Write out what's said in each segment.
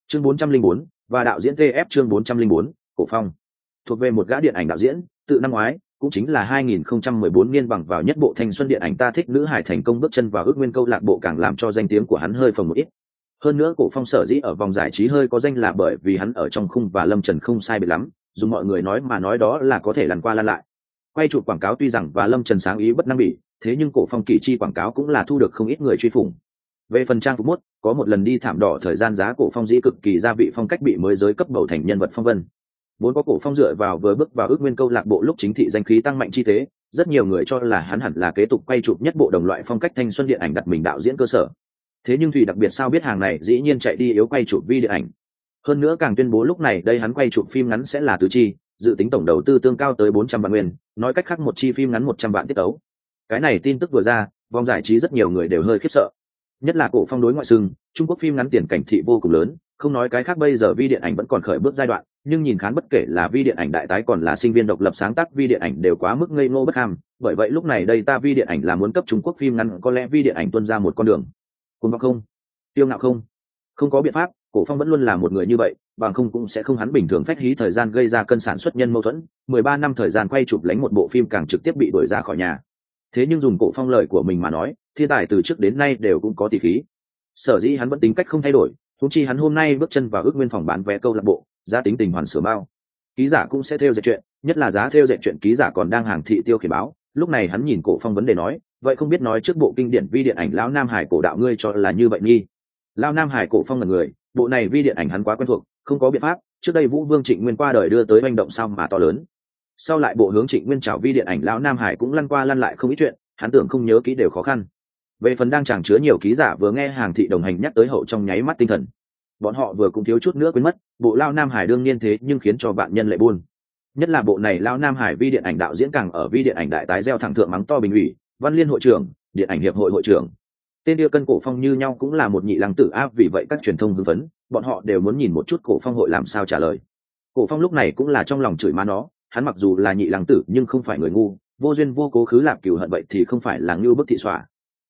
Chương 404 và đạo diễn TF chương 404, Cổ Phong. Thuộc về một gã điện ảnh đạo diễn, tự năm ngoái, cũng chính là 2014 niên bằng vào nhất bộ thanh xuân điện ảnh Ta thích nữ hải thành công bước chân vào ước nguyên câu lạc bộ càng làm cho danh tiếng của hắn hơi phồng một ít. Hơn nữa Cổ Phong sở dĩ ở vòng giải trí hơi có danh là bởi vì hắn ở trong khung và Lâm Trần không sai biệt lắm, dùng mọi người nói mà nói đó là có thể lăn qua lăn lại. Quay chụp quảng cáo tuy rằng và Lâm Trần sáng ý bất năng bỉ, thế nhưng Cổ Phong kỳ chi quảng cáo cũng là thu được không ít người truy phủng. Về phần trang phục mốt, có một lần đi thảm đỏ thời gian giá Cổ Phong dĩ cực kỳ gia vị phong cách bị mới giới cấp bầu thành nhân vật phong vân. Vốn có Cổ Phong dựa vào vừa bước vào ước nguyên câu lạc bộ lúc chính thị danh khí tăng mạnh chi tế, rất nhiều người cho là hắn hẳn là kế tục quay chụp nhất bộ đồng loại phong cách thanh xuân điện ảnh đặt mình đạo diễn cơ sở. Thế nhưng Thủy đặc biệt sao biết hàng này dĩ nhiên chạy đi yếu quay chụp vi điện ảnh. Hơn nữa càng tuyên bố lúc này đây hắn quay chụp phim ngắn sẽ là tứ chi, dự tính tổng đầu tư tương cao tới 400 vạn nguyên, nói cách khác một chi phim ngắn 100 vạn tiết tấu. Cái này tin tức vừa ra, vòng giải trí rất nhiều người đều hơi khiếp sợ. Nhất là Cổ Phong đối ngoại xưng, Trung Quốc phim ngắn tiền cảnh thị vô cùng lớn, không nói cái khác bây giờ vi điện ảnh vẫn còn khởi bước giai đoạn, nhưng nhìn khán bất kể là vi điện ảnh đại tái còn là sinh viên độc lập sáng tác vi điện ảnh đều quá mức ngây ngô bất ham, bởi vậy lúc này đây ta vi điện ảnh là muốn cấp Trung Quốc phim ngắn có lẽ vi điện ảnh tuân ra một con đường. Cuồng vọng không? Tiêu ngạo không? Không có biện pháp, Cổ Phong vẫn luôn là một người như vậy, bằng không cũng sẽ không hắn bình thường phách hí thời gian gây ra cân sản xuất nhân mâu thuẫn, 13 năm thời gian quay chụp lánh một bộ phim càng trực tiếp bị đuổi ra khỏi nhà. Thế nhưng dùng Cổ Phong lời của mình mà nói, thiên tài từ trước đến nay đều cũng có tỷ khí. Sở dĩ hắn vẫn tính cách không thay đổi, huống chi hắn hôm nay bước chân vào ước nguyên phòng bán vé câu lạc bộ, giá tính tình hoàn sửa bao. Ký giả cũng sẽ theo dệt chuyện, nhất là giá theo dệt chuyện ký giả còn đang hàng thị tiêu khiển báo. Lúc này hắn nhìn Cổ Phong vấn đề nói, vậy không biết nói trước bộ kinh điển vi điện ảnh lão Nam Hải cổ đạo ngươi cho là như vậy nghi? Lão Nam Hải Cổ Phong là người, bộ này vi điện ảnh hắn quá quen thuộc, không có biện pháp, trước đây Vũ Vương Trịnh Nguyên qua đời đưa tới hành động sao mà to lớn. Sau lại bộ hướng Trịnh Nguyên chào vi điện ảnh lão Nam Hải cũng lăn qua lăn lại không ít chuyện, hắn tưởng không nhớ kỹ đều khó khăn. Về phần đang chàng chứa nhiều ký giả vừa nghe hàng thị đồng hành nhắc tới hậu trong nháy mắt tinh thần. Bọn họ vừa cũng thiếu chút nữa quên mất, bộ lão Nam Hải đương nhiên thế nhưng khiến cho vạn nhân lệ buồn. Nhất là bộ này lão Nam Hải vi điện ảnh đạo diễn càng ở vi điện ảnh đại tái gieo thẳng thượng mắng to bình ủy, Văn Liên hội trưởng, điện ảnh hiệp hội hội trưởng. Tên địa cân Cổ Phong như nhau cũng là một nhị lăng tử áp, vì vậy các truyền thông hưng phấn, bọn họ đều muốn nhìn một chút Cổ Phong hội làm sao trả lời. Cổ Phong lúc này cũng là trong lòng chửi má nó, hắn mặc dù là nhị lăng tử nhưng không phải người ngu, vô duyên vô cố khứ lạp cừu hận vậy thì không phải là ngưu bức thị xỏa.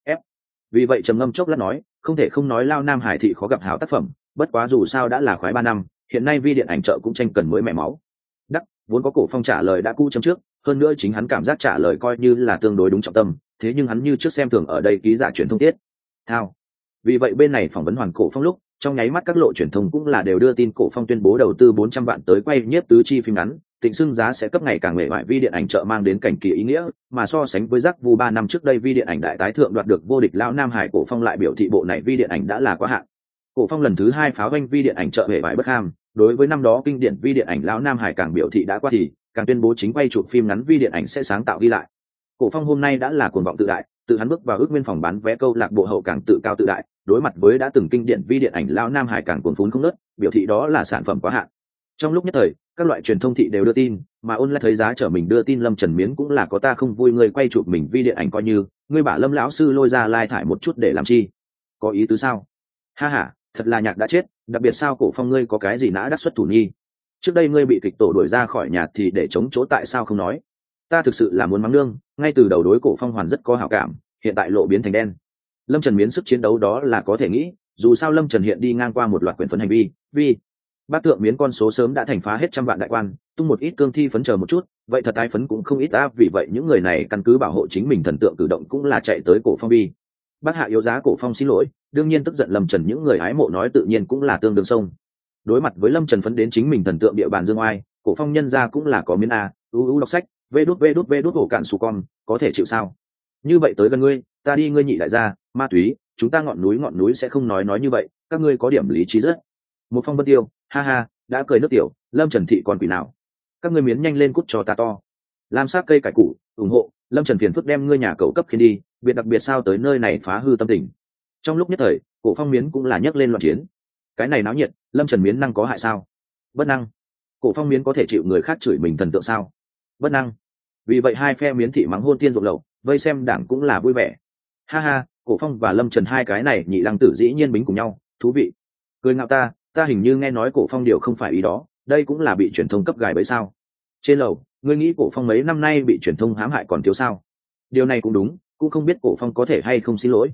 Vì vậy trầm ngâm chốc lát nói, không thể không nói lao Nam Hải thị khó gặp hảo tác phẩm, bất quá dù sao đã là khoái 3 năm, hiện nay vi điện ảnh chợ cũng tranh cần mới mẻ máu. Đắc, vốn có Cổ Phong trả lời đã cũ chấm trước, hơn nữa chính hắn cảm giác trả lời coi như là tương đối đúng trọng tâm, thế nhưng hắn như trước xem thường ở đây ký giả truyền thông tiết thao. Vì vậy bên này phỏng vấn Hoàn Cổ Phong lúc, trong nháy mắt các lộ truyền thông cũng là đều đưa tin Cổ Phong tuyên bố đầu tư 400 vạn tới quay nhiếp tứ chi phim ngắn, Tịnh xưng giá sẽ cấp ngày càng mệ mại vi điện ảnh chợ mang đến cảnh kỳ ý nghĩa, mà so sánh với Giác Vu 3 năm trước đây vi điện ảnh đại tái thượng đoạt được vô địch lão Nam Hải, Cổ Phong lại biểu thị bộ này vi điện ảnh đã là quá hạn. Cổ Phong lần thứ 2 pháo vanh vi điện ảnh chợ hệ bại bất ham, đối với năm đó kinh điển vi điện ảnh lão Nam Hải càng biểu thị đã qua thì, càng tuyên bố chính quay chụp phim ngắn vi điện ảnh sẽ sáng tạo ghi lại. Cổ Phong hôm nay đã là cuồng vọng tự đại, tự hắn bước vào ước nguyên phòng bán vé câu lạc bộ hậu càng tự cao tự đại, đối mặt với đã từng kinh điển vi điện ảnh lão Nam Hải càng cuồng phún không nớt, biểu thị đó là sản phẩm quá hạn. Trong lúc nhất thời, các loại truyền thông thị đều đưa tin, mà ôn lại thấy giá trở mình đưa tin Lâm Trần Miến cũng là có ta không vui người quay chụp mình vi điện ảnh coi như, ngươi bảo Lâm lão sư lôi ra lai thải một chút để làm chi? Có ý tứ sao? Ha ha, thật là nhạc đã chết, đặc biệt sao Cổ Phong ngươi có cái gì nã đắc xuất thủ nhi? Trước đây ngươi bị kịch tổ đuổi ra khỏi nhà thì để chống chỗ tại sao không nói? Ta thực sự là muốn mắng nương, ngay từ đầu đối Cổ Phong hoàn rất có hảo cảm, hiện tại lộ biến thành đen. Lâm Trần Miến sức chiến đấu đó là có thể nghĩ, dù sao Lâm Trần hiện đi ngang qua một loạt quyền phấn hành vi bác tượng Miến con số sớm đã thành phá hết 100 vạn đại quan, tung một ít cương thi phấn chờ một chút, vậy thật tái phấn cũng không ít áp, vì vậy những người này căn cứ bảo hộ chính mình thần tượng cử động cũng là chạy tới Cổ Phong bi. Bác hạ yếu giá Cổ Phong xin lỗi, đương nhiên tức giận Lâm Trần những người hái mộ nói tự nhiên cũng là tương đương sông. Đối mặt với Lâm Trần phấn đến chính mình thần tượng địa bàn dương oai, Cổ Phong nhân ra cũng là có miếng a, đọc sách, vê đút ổ cạn su con, có thể chịu sao? Như vậy tới gần ngươi, ta đi ngươi nhị đại gia, ma túy, chúng ta ngọn núi sẽ không nói như vậy, các ngươi có điểm lý trí rất. Một Phong Vân Tiêu, ha ha, đã cười nước tiểu, Lâm Trần thị còn quỷ nào? Các ngươi miến nhanh lên cút cho ta to. Lam sắc cây cải củ, ủng hộ, Lâm Trần phiền phức đem ngươi nhà cậu cấp khiến đi, biệt đặc biệt sao tới nơi này phá hư tâm tình. Trong lúc nhất thời, Cổ Phong miến cũng là nhấc lên loạn chiến. Cái này náo nhiệt, Lâm Trần miến năng có hại sao? Bất năng. Cổ Phong miến có thể chịu người khác chửi mình thần tượng sao? Bất năng. Vì vậy hai phe miến thị mắng hôn tiên rộng lậu, vây xem đảng cũng là vui vẻ. Ha ha, Cổ Phong và Lâm Trần hai cái này nhị lăng tử dĩ nhiên bính cùng nhau, thú vị. Cười ngạo ta hình như nghe nói Cổ Phong điều không phải ý đó, đây cũng là bị truyền thông cấp gài bẫy sao? Trên lầu, ngươi nghĩ Cổ Phong mấy năm nay bị truyền thông hãm hại còn thiếu sao? Điều này cũng đúng, cũng không biết Cổ Phong có thể hay không xin lỗi.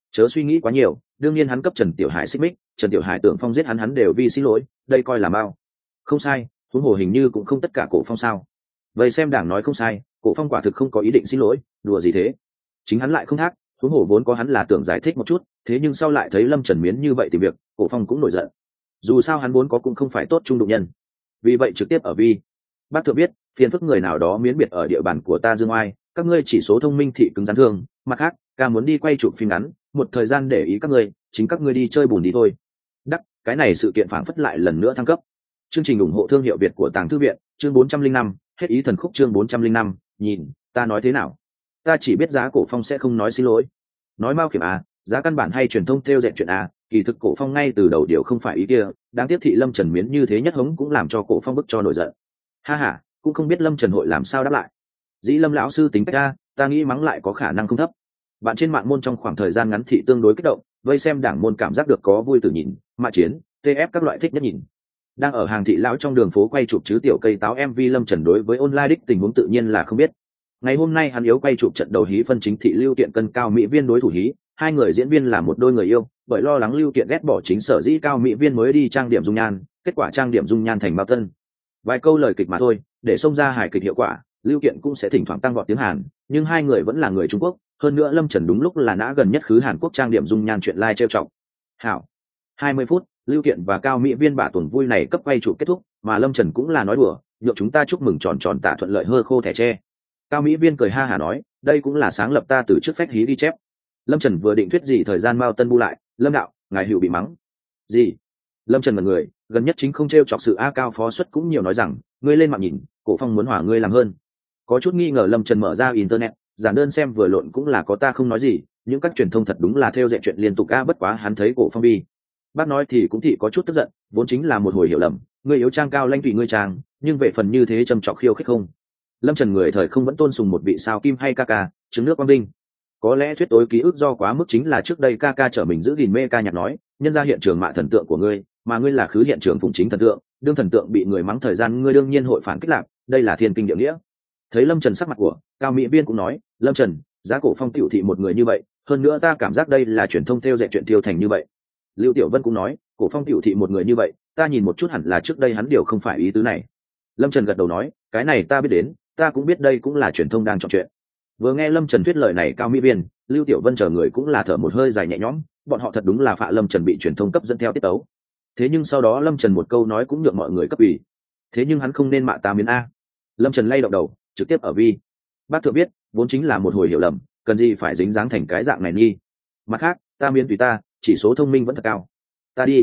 chớ suy nghĩ quá nhiều, đương nhiên hắn cấp Trần Tiểu Hải xích mích, Trần Tiểu Hải tưởng Phong giết hắn đều vì xin lỗi, đây coi là bao. Không sai, huống hồ hình như cũng không tất cả Cổ Phong sao. Vậy xem đảng nói không sai, Cổ Phong quả thực không có ý định xin lỗi, đùa gì thế. Chính hắn lại không thác, huống hồ vốn có hắn là tưởng giải thích một chút, thế nhưng sau lại thấy Lâm Trần Miến như vậy thì việc, Cổ Phong cũng nổi giận. Dù sao hắn vốn có cũng không phải tốt trung đụng nhân. Vì vậy trực tiếp ở vi. Bác thượng biết, phiền phức người nào đó miến biệt ở địa bàn của ta Dương Oai, các ngươi chỉ số thông minh thị cứng rắn thương, mặt khác, ca muốn đi quay chụp phim ngắn, một thời gian để ý các ngươi, chính các ngươi đi chơi bùn đi thôi. Đắc, cái này sự kiện phảng phất lại lần nữa thăng cấp. Chương trình ủng hộ thương hiệu Việt của Tàng Thư viện, chương 405, hết ý thần khúc chương 405, nhìn, ta nói thế nào? Ta chỉ biết giá Cổ Phong sẽ không nói xin lỗi. Nói Mao Kiểm à, giá căn bản hay truyền thông theo dệt chuyện à, kỳ thực Cổ Phong ngay từ đầu điều không phải ý kia, đáng tiếc thị Lâm Trần Miến như thế nhất hống cũng làm cho Cổ Phong bức cho nổi giận. Ha ha, cũng không biết Lâm Trần hội làm sao đáp lại. Dĩ Lâm lão sư tính cách ra, ta nghĩ mắng lại có khả năng không thấp. Bạn trên mạng môn trong khoảng thời gian ngắn thị tương đối kích động, vây xem đảng môn cảm giác được có vui từ nhìn, mạ chiến, TF các loại thích nhất nhìn. Đang ở hàng thị lão trong đường phố quay chụp chứ tiểu cây táo MV Lâm Trần đối với online đích tình huống tự nhiên là không biết. Ngày hôm nay hắn yếu quay chụp trận đầu hí phân chính thị Lưu Kiện cân cao mỹ viên đối thủ hí, hai người diễn viên là một đôi người yêu, bởi lo lắng Lưu Kiện ghét bỏ chính sở dĩ cao mỹ viên mới đi trang điểm dung nhan, kết quả trang điểm dung nhan thành Mao Tân. Vài câu lời kịch mà thôi, để xông ra hài kịch hiệu quả, Lưu Kiện cũng sẽ thỉnh thoảng tăng vọt tiếng Hàn, nhưng hai người vẫn là người Trung Quốc, hơn nữa Lâm Trần đúng lúc là nã gần nhất khứ Hàn Quốc trang điểm dung nhan chuyện lai trêu chọc. Hảo, 20 phút, Lưu Kiện và cao mỹ viên bả tuần vui này cấp quay chụp kết thúc, mà Lâm Trần cũng là nói đùa, nhượng chúng ta chúc mừng tròn tròn tạ thuận lợi hơ khô thẻ tre. Cao mỹ viên cười ha hả nói, đây cũng là sáng lập ta từ trước phép hí đi chép. Lâm Trần vừa định thuyết gì thời gian Mao Tân bu lại, Lâm đạo, ngài hữu bị mắng. Gì? Lâm Trần là người, gần nhất chính không trêu chọc sự A Cao phó suất cũng nhiều nói rằng, ngươi lên mạng nhìn, Cổ Phong muốn hỏa ngươi làm hơn. Có chút nghi ngờ Lâm Trần mở ra internet, giản đơn xem vừa lộn cũng là có ta không nói gì, những các truyền thông thật đúng là theo dệt chuyện liên tục a bất quá hắn thấy Cổ Phong bi. Bác nói thì cũng thị có chút tức giận, vốn chính là một hồi hiểu lầm, ngươi yếu trang cao lanh tùy ngươi trang, nhưng về phần như thế trầm trọc khiêu khích không. Lâm Trần người thời không vẫn tôn sùng một vị sao kim hay ca ca, trứng nước quang vinh. Có lẽ thuyết tối ký ức do quá mức chính là trước đây ca ca trở mình giữ gìn mê ca nhạc nói, nhân ra hiện trường mạ thần tượng của ngươi, mà ngươi là khứ hiện trường phụng chính thần tượng, đương thần tượng bị người mắng thời gian ngươi đương nhiên hội phản kích lạc, đây là thiên kinh địa nghĩa. Thấy Lâm Trần sắc mặt của, cao mỹ viên cũng nói, Lâm Trần, giá Cổ Phong tiểu thị một người như vậy, hơn nữa ta cảm giác đây là truyền thông theo dệt chuyện tiêu thành như vậy. Lưu Tiểu Vân cũng nói, Cổ Phong tiểu thị một người như vậy, ta nhìn một chút hẳn là trước đây hắn điều không phải ý tứ này. Lâm Trần gật đầu nói, cái này ta biết đến, ta cũng biết đây cũng là truyền thông đang trò chuyện. Vừa nghe Lâm Trần thuyết lời này cao mỹ viên, Lưu Tiểu Vân chờ người cũng là thở một hơi dài nhẹ nhõm, bọn họ thật đúng là phạ Lâm Trần bị truyền thông cấp dẫn theo tiết tấu. Thế nhưng sau đó Lâm Trần một câu nói cũng nhượng mọi người cấp ủy. Thế nhưng hắn không nên mạ ta miến a. Lâm Trần lay động đầu, trực tiếp ở vi. Bác thượng biết, vốn chính là một hồi hiểu lầm, cần gì phải dính dáng thành cái dạng này nghi. Mặt khác, ta miến tùy ta, chỉ số thông minh vẫn thật cao. Ta đi,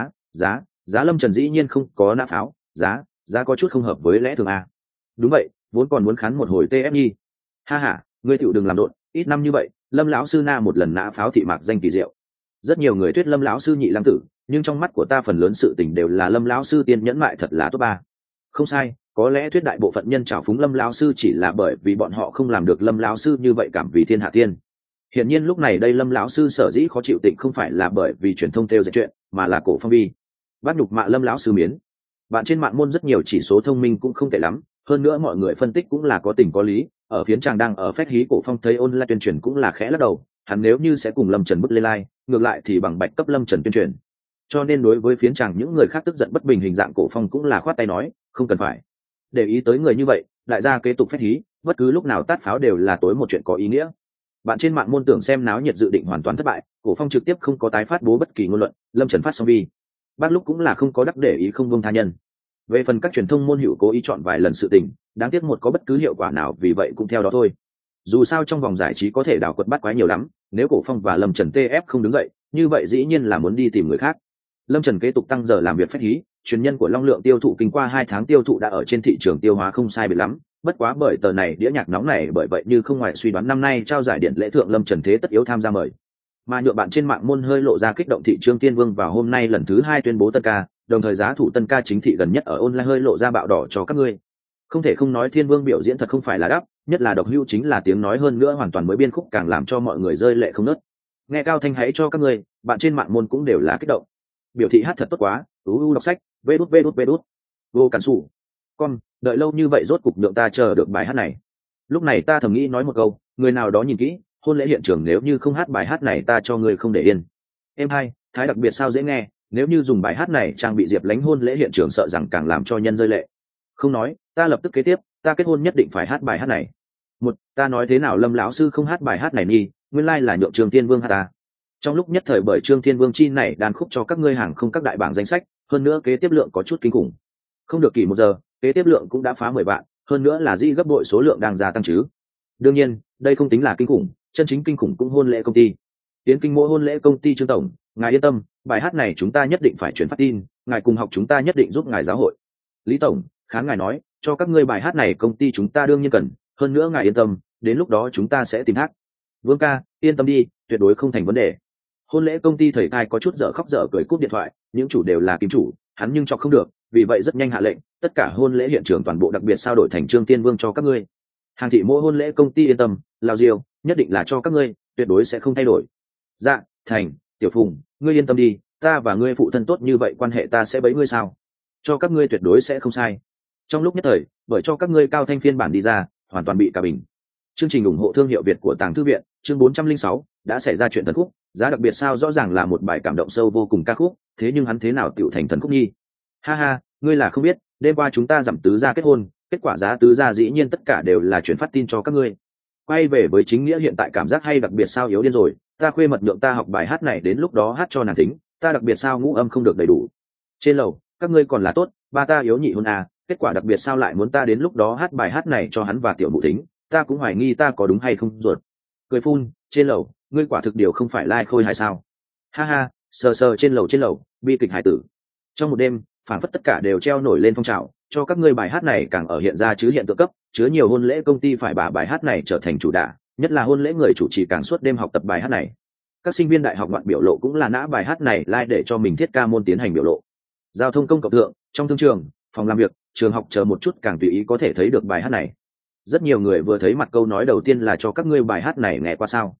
giá Lâm Trần dĩ nhiên không có nã pháo, giá có chút không hợp với lẽ thường a. Đúng vậy, vốn còn muốn khán một hồi TF nhi. Ha ha, ngươi tiểu đừng làm độn, ít năm như vậy, Lâm lão sư na một lần nã pháo thị mạc danh kỳ diệu. Rất nhiều người thuyết Lâm lão sư nhị lăng tử, nhưng trong mắt của ta phần lớn sự tình đều là Lâm lão sư tiên nhẫn mại thật là tốt ba. Không sai, có lẽ thuyết đại bộ phận nhân trào phúng Lâm lão sư chỉ là bởi vì bọn họ không làm được Lâm lão sư như vậy cảm vì thiên hạ tiên. Hiển nhiên lúc này đây Lâm lão sư sở dĩ khó chịu tịnh không phải là bởi vì truyền thông theo dệt chuyện, mà là Cổ Phong bi. Bác nhục mạ Lâm lão sư miến. Bạn trên mạng môn rất nhiều chỉ số thông minh cũng không tệ lắm, hơn nữa mọi người phân tích cũng là có tình có lý. Ở phiến chàng đang ở phép hí Cổ Phong thấy online tuyên truyền cũng là khẽ lắc đầu, hắn nếu như sẽ cùng Lâm Trần bứt lên like, ngược lại thì bằng bạch cấp Lâm Trần tuyên truyền. Cho nên đối với phiến chàng những người khác tức giận bất bình hình dạng Cổ Phong cũng là khoát tay nói, không cần phải để ý tới người như vậy, đại gia kế tục phép hí, bất cứ lúc nào tát pháo đều là tối một chuyện có ý nghĩa. Bạn trên mạng môn tưởng xem náo nhiệt dự định hoàn toàn thất bại, Cổ Phong trực tiếp không có tái phát bố bất kỳ ngôn luận, Lâm Trần phát xong vi. Bác lúc cũng là không có đắc để ý không buông tha nhân. Về phần các truyền thông môn hữu cố ý chọn vài lần sự tình, đáng tiếc một có bất cứ hiệu quả nào vì vậy cũng theo đó thôi. Dù sao trong vòng giải trí có thể đào quật bắt quái nhiều lắm, nếu Cổ Phong và Lâm Trần TF không đứng dậy, như vậy dĩ nhiên là muốn đi tìm người khác. Lâm Trần kế tục tăng giờ làm việc phép hí, truyền nhân của Long Lượng tiêu thụ kinh qua 2 tháng tiêu thụ đã ở trên thị trường tiêu hóa không sai biệt lắm, bất quá bởi tờ này đĩa nhạc nóng này bởi vậy như không ngoài suy đoán năm nay trao giải điện lễ thượng Lâm Trần thế tất yếu tham gia mời. Mà nhựa bạn trên mạng môn hơi lộ ra kích động thị Trương Tiên Vương vào hôm nay lần thứ 2 tuyên bố tân ca, đồng thời giá thủ tân ca chính thị gần nhất ở online hơi lộ ra bạo đỏ cho các ngươi. Không thể không nói Thiên Vương biểu diễn thật không phải là đắp, nhất là độc hưu chính là tiếng nói hơn nữa hoàn toàn mới biên khúc càng làm cho mọi người rơi lệ không nớt. Nghe cao thanh hãy cho các ngươi, bạn trên mạng môn cũng đều là kích động. Biểu thị hát thật tốt quá, đọc sách, vê đút. Vô cản sủ. Con, đợi lâu như vậy rốt cục nhượng ta chờ được bài hát này. Lúc này ta thầm nghĩ nói một câu, người nào đó nhìn kỹ, hôn lễ hiện trường nếu như không hát bài hát này ta cho ngươi không để yên. Em hai thái đặc biệt sao dễ nghe, nếu như dùng bài hát này trang bị Diệp Lánh hôn lễ hiện trường sợ rằng càng làm cho nhân rơi lệ. Không nói, ta lập tức kế tiếp, ta kết hôn nhất định phải hát bài hát này. Một, ta nói thế nào Lâm lão sư không hát bài hát này nghi, nguyên lai là nhượng Trương Thiên Vương hát ta. Trong lúc nhất thời bởi Trương Thiên Vương chi này đàn khúc cho các ngươi hàng không các đại bảng danh sách, hơn nữa kế tiếp lượng có chút kinh khủng. Không được kỳ 1 giờ, kế tiếp lượng cũng đã phá 10 vạn, hơn nữa là di gấp bội số lượng đang gia tăng chứ. Đương nhiên, đây không tính là kinh khủng, chân chính kinh khủng cũng hôn lễ công ty. Tiến kinh mỗi hôn lễ công ty Trương tổng, ngài yên tâm, bài hát này chúng ta nhất định phải chuyển phát tin, ngài cùng học chúng ta nhất định giúp ngài giáo hội. Lý tổng, khán ngài nói, cho các ngươi bài hát này công ty chúng ta đương nhiên cần, hơn nữa ngài yên tâm, đến lúc đó chúng ta sẽ tìm hát. Vương ca, yên tâm đi, tuyệt đối không thành vấn đề. Hôn lễ công ty thầy thai có chút dở khóc dở cười cúp điện thoại, những chủ đều là kim chủ, hắn nhưng chọc không được, vì vậy rất nhanh hạ lệnh, tất cả hôn lễ hiện trường toàn bộ đặc biệt sao đổi thành Trương Tiên Vương cho các ngươi. Hàng thị mỗi hôn lễ công ty yên tâm, lao diêu, nhất định là cho các ngươi, tuyệt đối sẽ không thay đổi. Dạ, thành, tiểu phùng, ngươi yên tâm đi, ta và ngươi phụ thân tốt như vậy quan hệ ta sẽ bấy ngươi sao? Cho các ngươi tuyệt đối sẽ không sai. Trong lúc nhất thời, bởi cho các ngươi cao thanh phiên bản đi ra, hoàn toàn bị cả bình. Chương trình ủng hộ thương hiệu Việt của Tàng Thư viện, chương 406, đã xảy ra chuyện thần khúc, giá đặc biệt sao rõ ràng là một bài cảm động sâu vô cùng ca khúc, thế nhưng hắn thế nào tiểu thành thần khúc nhi? Ha ha, ngươi là không biết, đêm qua chúng ta giảm tứ gia kết hôn, kết quả giá tứ gia dĩ nhiên tất cả đều là chuyển phát tin cho các ngươi. Quay về với chính nghĩa hiện tại cảm giác hay đặc biệt sao yếu điên rồi, ta khuê mật nhượng ta học bài hát này đến lúc đó hát cho nàng tính, ta đặc biệt sao ngũ âm không được đầy đủ. Trên lầu, các ngươi còn là tốt, ba ta yếu nhị hôn à, kết quả đặc biệt sao lại muốn ta đến lúc đó hát bài hát này cho hắn và tiểu mụ tính, ta cũng hoài nghi ta có đúng hay không ruột. Cười phun, trên lầu, ngươi quả thực điều không phải lai khôi hay sao? Ha ha, sờ sờ trên lầu, bi kịch hải tử. Trong một đêm, phản phất tất cả đều treo nổi lên phong trào, cho các ngươi bài hát này càng ở hiện ra chứ hiện tượng cấp, chứa nhiều hôn lễ công ty phải bà bài hát này trở thành chủ đả, nhất là hôn lễ người chủ trì càng suốt đêm học tập bài hát này. Các sinh viên đại học ngoạn biểu lộ cũng là nã bài hát này để cho mình thiết ca môn tiến hành biểu lộ. Giao thông công cộng thượng, trong thương trường, phòng làm việc, trường học chờ một chút càng tùy ý có thể thấy được bài hát này. Rất nhiều người vừa thấy mặt câu nói đầu tiên là cho các ngươi bài hát này nghe qua sao?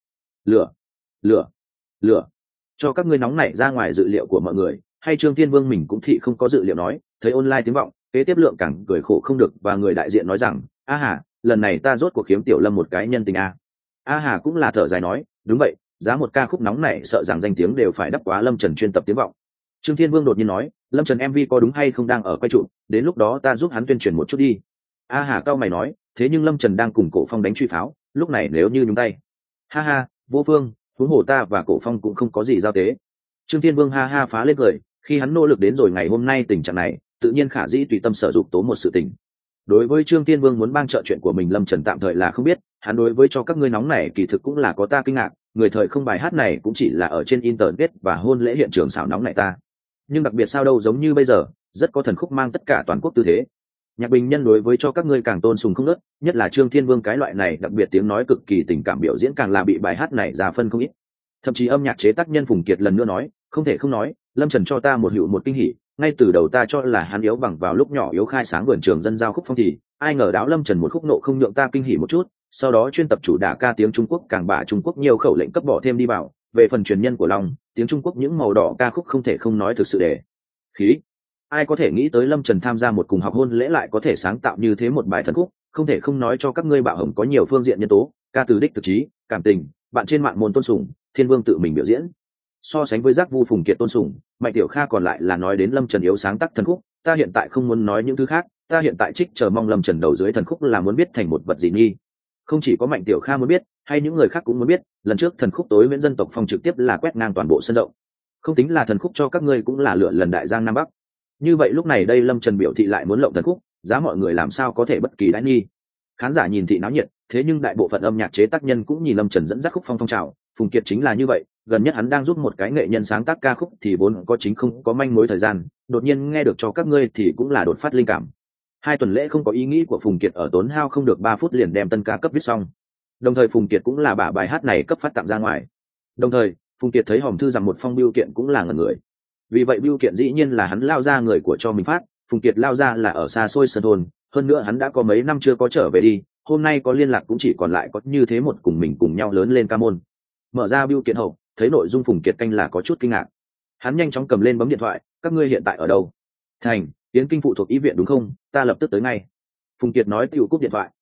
Lửa, cho các ngươi nóng nảy ra ngoài dự liệu của mọi người, hay Trương Thiên Vương mình cũng thị không có dự liệu nói, thấy online tiếng vọng, kế tiếp lượng càng cười khổ không được và người đại diện nói rằng, a hà, lần này ta rốt cuộc khiếm tiểu Lâm một cái nhân tình a. A hà cũng là thở dài nói, đúng vậy, giá một ca khúc nóng này sợ rằng danh tiếng đều phải đắp quá Lâm Trần chuyên tập tiếng vọng. Trương Thiên Vương đột nhiên nói, Lâm Trần MV có đúng hay không đang ở quay trụ, đến lúc đó ta giúp hắn tuyên truyền một chút đi. A hà cao mày nói, thế nhưng Lâm Trần đang cùng Cổ Phong đánh truy pháo, lúc này nếu như nhúng tay, ha ha, vô phương, huống hồ ta và Cổ Phong cũng không có gì giao tế. Trương Thiên Vương ha ha phá lên cười, khi hắn nỗ lực đến rồi ngày hôm nay tình trạng này, tự nhiên khả dĩ tùy tâm sở dục tố một sự tình. Đối với Trương Thiên Vương muốn bang trợ chuyện của mình Lâm Trần tạm thời là không biết, hắn đối với cho các ngươi nóng này kỳ thực cũng là có ta kinh ngạc, người thời không bài hát này cũng chỉ là ở trên internet và hôn lễ hiện trường xảo nóng này ta. Nhưng đặc biệt sao đâu giống như bây giờ, rất có thần khúc mang tất cả toàn quốc tư thế. Nhạc Bình Nhân đối với cho các ngươi càng tôn sùng không nớt, nhất là Trương Thiên Vương cái loại này đặc biệt tiếng nói cực kỳ tình cảm biểu diễn càng là bị bài hát này ra phân không ít. Thậm chí âm nhạc chế tác nhân Phùng Kiệt lần nữa nói, không thể không nói, Lâm Trần cho ta một kinh hỉ, ngay từ đầu ta cho là hắn yếu bằng vào lúc nhỏ yếu khai sáng vườn trường dân giao khúc phong thì, ai ngờ đáo Lâm Trần một khúc nộ không nhượng ta kinh hỉ một chút, sau đó chuyên tập chủ đả ca tiếng Trung Quốc càng bả Trung Quốc nhiều khẩu lệnh cấp bỏ thêm đi vào, về phần truyền nhân của Long, tiếng Trung Quốc những màu đỏ ca khúc không thể không nói thực sự để khí. Ai có thể nghĩ tới Lâm Trần tham gia một cùng học hôn lễ lại có thể sáng tạo như thế một bài thần khúc, không thể không nói cho các ngươi bạo hồng có nhiều phương diện nhân tố, ca từ đích thực chí, cảm tình, bạn trên mạng môn tôn sùng, Thiên Vương tự mình biểu diễn. So sánh với Giác Vu Phùng Kiệt tôn sùng, Mạnh Tiểu Kha còn lại là nói đến Lâm Trần yếu sáng tác thần khúc, ta hiện tại không muốn nói những thứ khác, ta hiện tại trích chờ mong Lâm Trần đầu dưới thần khúc là muốn biết thành một vật gì nghi. Không chỉ có Mạnh Tiểu Kha muốn biết, hay những người khác cũng muốn biết, lần trước thần khúc tối miễn dân tộc phong trực tiếp là quét ngang toàn bộ sân rộng. Không tính là thần khúc cho các ngươi cũng là lựa lần đại giang nam bắc. Như vậy lúc này đây Lâm Trần biểu thị lại muốn lộng thần khúc, giá mọi người làm sao có thể bất kỳ đãi nghi. Khán giả nhìn thị náo nhiệt, thế nhưng đại bộ phận âm nhạc chế tác nhân cũng nhìn Lâm Trần dẫn dắt khúc phong trào, Phùng Kiệt chính là như vậy, gần nhất hắn đang giúp một cái nghệ nhân sáng tác ca khúc thì vốn có chính không có manh mối thời gian, đột nhiên nghe được cho các ngươi thì cũng là đột phát linh cảm. 2 tuần lễ không có ý nghĩ của Phùng Kiệt ở tốn hao không được 3 phút liền đem tân ca cấp viết xong. Đồng thời Phùng Kiệt cũng là bả bài hát này cấp phát tặng ra ngoài. Đồng thời, Phùng Kiệt thấy hòm thư rằng một phong bưu kiện cũng là ngẩn người. Vì vậy bưu kiện dĩ nhiên là hắn lao ra người của cho mình phát, Phùng Kiệt lao ra là ở xa xôi sơn thôn, hơn nữa hắn đã có mấy năm chưa có trở về đi, hôm nay có liên lạc cũng chỉ còn lại có như thế một cùng mình cùng nhau lớn lên ca môn. Mở ra bưu kiện hậu, thấy nội dung Phùng Kiệt canh là có chút kinh ngạc. Hắn nhanh chóng cầm lên bấm điện thoại, các ngươi hiện tại ở đâu? Thành, Yến Kinh phụ thuộc y viện đúng không? Ta lập tức tới ngay. Phùng Kiệt nói tiểu cúp điện thoại.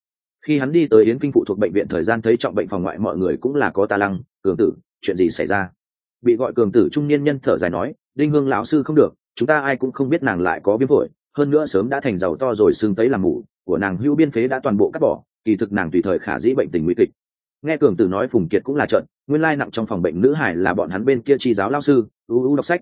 Khi hắn đi tới Yến Kinh phụ thuộc bệnh viện thời gian thấy trọng bệnh phòng ngoại mọi người cũng là có ta lăng, Cường tử, chuyện gì xảy ra? Bị gọi Cường tử trung niên nhân thở dài nói, Đinh Hương lão sư không được, chúng ta ai cũng không biết nàng lại có viêm phổi, hơn nữa sớm đã thành giàu to rồi xương tấy làm mủ, của nàng hữu biên phế đã toàn bộ cắt bỏ, kỳ thực nàng tùy thời khả dĩ bệnh tình nguy kịch. Nghe Cường tử nói, Phùng Kiệt cũng là trợn, nguyên lai nặng trong phòng bệnh nữ hải là bọn hắn bên kia chi giáo lao sư, đọc sách,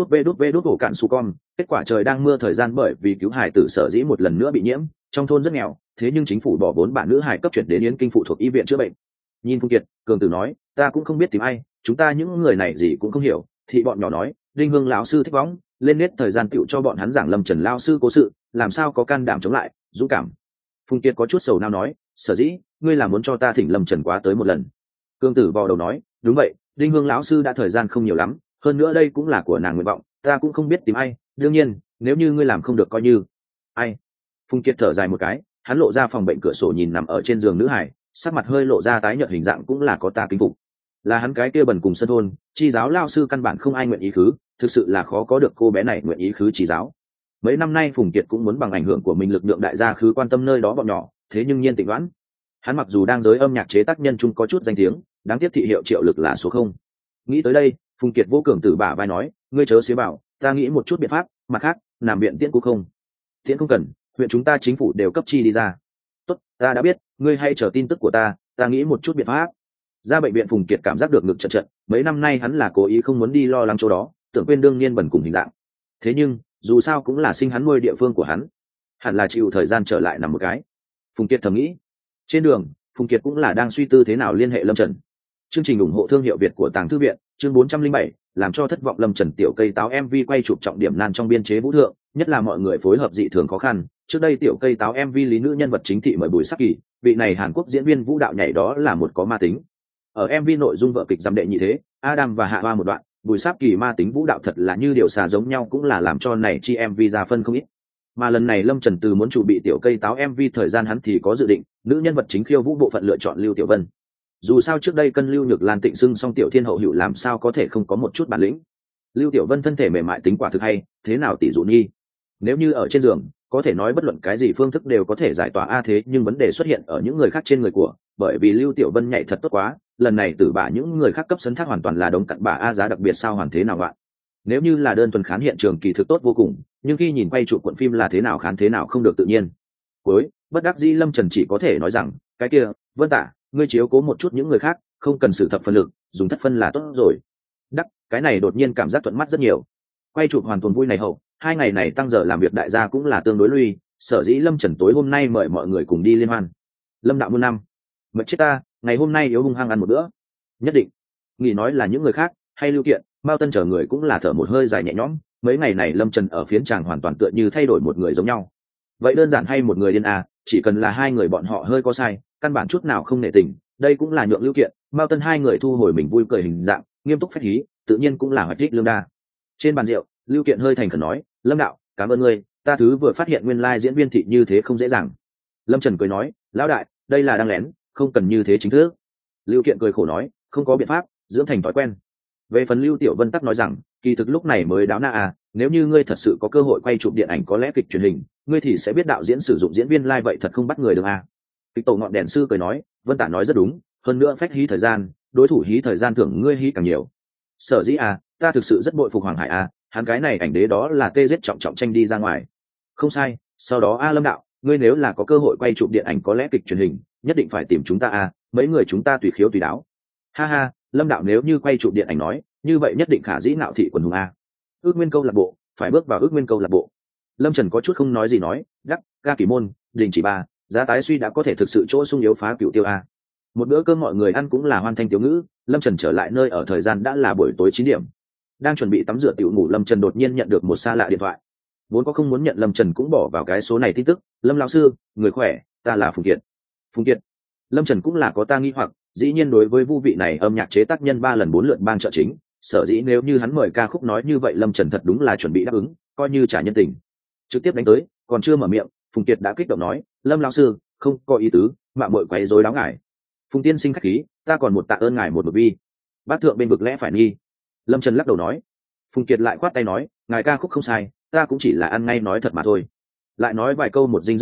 vê đút ổ cạn su con, kết quả trời đang mưa thời gian bởi vì cứu hải tử sở dĩ một lần nữa bị nhiễm, trong thôn rất nghèo, thế nhưng chính phủ bỏ 4 bạn nữ hải cấp chuyển đến Yến Kinh phụ thuộc y viện chữa bệnh. Nhìn Phùng Kiệt, Cường tử nói, ta cũng không biết tìm ai, chúng ta những người này gì cũng không hiểu, thì bọn nhỏ nói, Đinh Hương lão sư thích võng, lên nét thời gian tựu cho bọn hắn giảng Lâm Trần lao sư cố sự, làm sao có can đảm chống lại, dũng cảm. Phùng Kiệt có chút sầu nao nói, sở dĩ ngươi là muốn cho ta thỉnh Lâm Trần quá tới một lần. Cường tử vò đầu nói, đúng vậy, Đinh Hương lão sư đã thời gian không nhiều lắm, hơn nữa đây cũng là của nàng nguyện vọng, ta cũng không biết tìm ai, đương nhiên nếu như ngươi làm không được coi như ai. Phùng Kiệt thở dài một cái, hắn lộ ra phòng bệnh cửa sổ nhìn nằm ở trên giường nữ hải, sắc mặt hơi lộ ra tái nhợt, hình dạng cũng là có ta kính phục. Là hắn cái kia bần cùng sân thôn chi giáo lao sư căn bản không ai nguyện ý khứ, thực sự là khó có được cô bé này nguyện ý khứ chi giáo. Mấy năm nay Phùng Kiệt cũng muốn bằng ảnh hưởng của mình lực lượng đại gia khứ quan tâm nơi đó bọn nhỏ, thế nhưng nhiên tịnh đoán. Hắn mặc dù đang giới âm nhạc chế tác nhân trung có chút danh tiếng, đáng tiếc thị hiệu triệu lực là số không. Nghĩ tới đây, Phùng Kiệt vô Cường tử bả vai nói, ngươi chớ xía bảo, ta nghĩ một chút biện pháp, mặt khác làm viện tiễn cũng không. Tiễn không cần, huyện chúng ta chính phủ đều cấp chi đi ra. Tốt, ta đã biết, ngươi hãy chờ tin tức của ta nghĩ một chút biện pháp. Ra bệnh viện, Phùng Kiệt cảm giác được ngực chật chật, mấy năm nay hắn là cố ý không muốn đi lo lắng chỗ đó, tưởng quên đương nhiên bẩn cùng hình dạng. Thế nhưng dù sao cũng là sinh hắn nuôi địa phương của hắn, hẳn là chịu thời gian trở lại nằm một cái. Phùng Kiệt thầm nghĩ. Trên đường, Phùng Kiệt cũng là đang suy tư thế nào liên hệ Lâm Trần. Chương trình ủng hộ thương hiệu Việt của Tàng Thư viện, chương 407, làm cho thất vọng Lâm Trần tiểu cây táo MV quay chụp trọng điểm nan trong biên chế vũ thượng, nhất là mọi người phối hợp dị thường khó khăn. Trước đây tiểu cây táo MV lý nữ nhân vật chính thị mời Bùi Sắc Kỳ, vị này Hàn Quốc diễn viên vũ đạo nhảy đó là một có ma tính. Ở MV nội dung vở kịch giám đệ nhị thế, Adam và Hạ Hoa một đoạn, Bùi Sắc Kỳ ma tính vũ đạo thật là như điều xà giống nhau, cũng là làm cho này chi MV ra phân không ít. Mà lần này Lâm Trần từ muốn chủ bị tiểu cây táo MV thời gian hắn thì có dự định, nữ nhân vật chính khiêu vũ bộ phận lựa chọn Lưu Tiểu Vân. Dù sao trước đây cân Lưu Nhược Lan tịnh xưng song tiểu thiên hậu hữu làm sao có thể không có một chút bản lĩnh. Lưu Tiểu Vân thân thể mềm mại tính quả thực hay, thế nào tỷ dụ nhi. Nếu như ở trên giường, có thể nói bất luận cái gì phương thức đều có thể giải tỏa thế nhưng vấn đề xuất hiện ở những người khác trên người của, bởi vì Lưu Tiểu Vân nhảy thật tốt quá, lần này tử bả những người khác cấp sấn thác hoàn toàn là đống cặn bả giá đặc biệt sao hoàn thế nào bạn. Nếu như là đơn thuần khán hiện trường kỳ thực tốt vô cùng, nhưng khi nhìn quay chụp cuộn phim là thế nào khán thế nào không được tự nhiên. Cuối bất đắc dĩ Lâm Trần chỉ có thể nói rằng, cái kia Vân Tả, ngươi chiếu cố một chút những người khác, không cần sử thập phân lực, dùng thất phân là tốt rồi. Đắc, cái này đột nhiên cảm giác thuận mắt rất nhiều. Quay chụp hoàn toàn vui này hậu, 2 ngày này tăng giờ làm việc đại gia cũng là tương đối lui, sở dĩ Lâm Trần tối hôm nay mời mọi người cùng đi liên hoan. Lâm đạo muôn năm, mệt chết ta, ngày hôm nay yếu hung hăng ăn một bữa. Nhất định. Nghĩ nói là những người khác, hay Lưu Kiện, Mao Tân chờ người cũng là thở một hơi dài nhẹ nhõm, mấy ngày này Lâm Trần ở phiến tràng hoàn toàn tựa như thay đổi một người giống nhau. Vậy đơn giản hay một người điên à, chỉ cần là 2 người bọn họ hơi có sai, căn bản chút nào không nể tình, đây cũng là nhượng Lưu Kiện, Mao Tân 2 người thu hồi mình vui cười hình dạng, nghiêm túc phách hí, tự nhiên cũng là hoạch thích lương đa. Trên bàn rượu, Lưu Kiện hơi thành khẩn nói, Lâm đạo, cảm ơn ngươi, ta thứ vừa phát hiện nguyên lai diễn viên thị như thế không dễ dàng. Lâm Trần cười nói, lão đại, đây là đang lén, không cần như thế chính thức. Lưu Kiện cười khổ nói, không có biện pháp, dưỡng thành thói quen. Về phần Lưu Tiểu Vân tắc nói rằng, kỳ thực lúc này mới đáo na à, nếu như ngươi thật sự có cơ hội quay chụp điện ảnh có lẽ kịch truyền hình, ngươi thì sẽ biết đạo diễn sử dụng diễn viên lai vậy thật không bắt người được à. Kịch tổ ngọn đèn sư cười nói, Vân Tả nói rất đúng, hơn nữa phách hí thời gian, đối thủ hí thời gian thưởng ngươi hí càng nhiều. Sở dĩ à, ta thực sự rất bội phục Hoàng Hải à, hắn cái này ảnh đế đó là tê giết trọng trọng tranh đi ra ngoài. Không sai, sau đó Lâm đạo, ngươi nếu là có cơ hội quay chụp điện ảnh có lẽ kịch truyền hình, nhất định phải tìm chúng ta à, mấy người chúng ta tùy khiếu tùy đáo. Ha ha, Lâm đạo nếu như quay chụp điện ảnh nói, như vậy nhất định khả dĩ ngạo thị quần hùng a. Ước Nguyên câu lạc bộ, phải bước vào Ước Nguyên câu lạc bộ. Lâm Trần có chút không nói gì nói, đắc, ga kỳ môn, đình chỉ ba, giá tái suy đã có thể thực sự chỗ sung yếu phá cựu tiêu a. Một bữa cơm mọi người ăn cũng là hoan thanh tiểu ngữ, Lâm Trần trở lại nơi ở thời gian đã là buổi tối 9 điểm. Đang chuẩn bị tắm rửa tiểu ngủ, Lâm Trần đột nhiên nhận được một xa lạ điện thoại. Vốn có không muốn nhận, Lâm Trần cũng bỏ vào cái số này tin tức, Lâm lão sư, người khỏe, ta là Phùng Kiệt. Phùng Kiệt. Lâm Trần cũng là có ta nghi hoặc, dĩ nhiên đối với Vu vị này âm nhạc chế tác nhân 3 lần 4 lượt bang trợ chính, sở dĩ nếu như hắn mời ca khúc nói như vậy, Lâm Trần thật đúng là chuẩn bị đáp ứng, coi như trả nhân tình. Trực tiếp đánh tới, còn chưa mở miệng, Phùng Kiệt đã kích động nói, Lâm lão sư, không có ý tứ, mạo muội quấy rối đáo ngài. Phùng tiên sinh khách khí, ta còn một tạ ơn ngài một vi. Bác thượng bên vực lẽ phải nghi. Lâm Trần lắc đầu nói. Phùng Kiệt lại khoát tay nói, ngài ca khúc không sai, ta cũng chỉ là ăn ngay nói thật mà thôi. Lại nói vài câu một dinh dưỡng nói,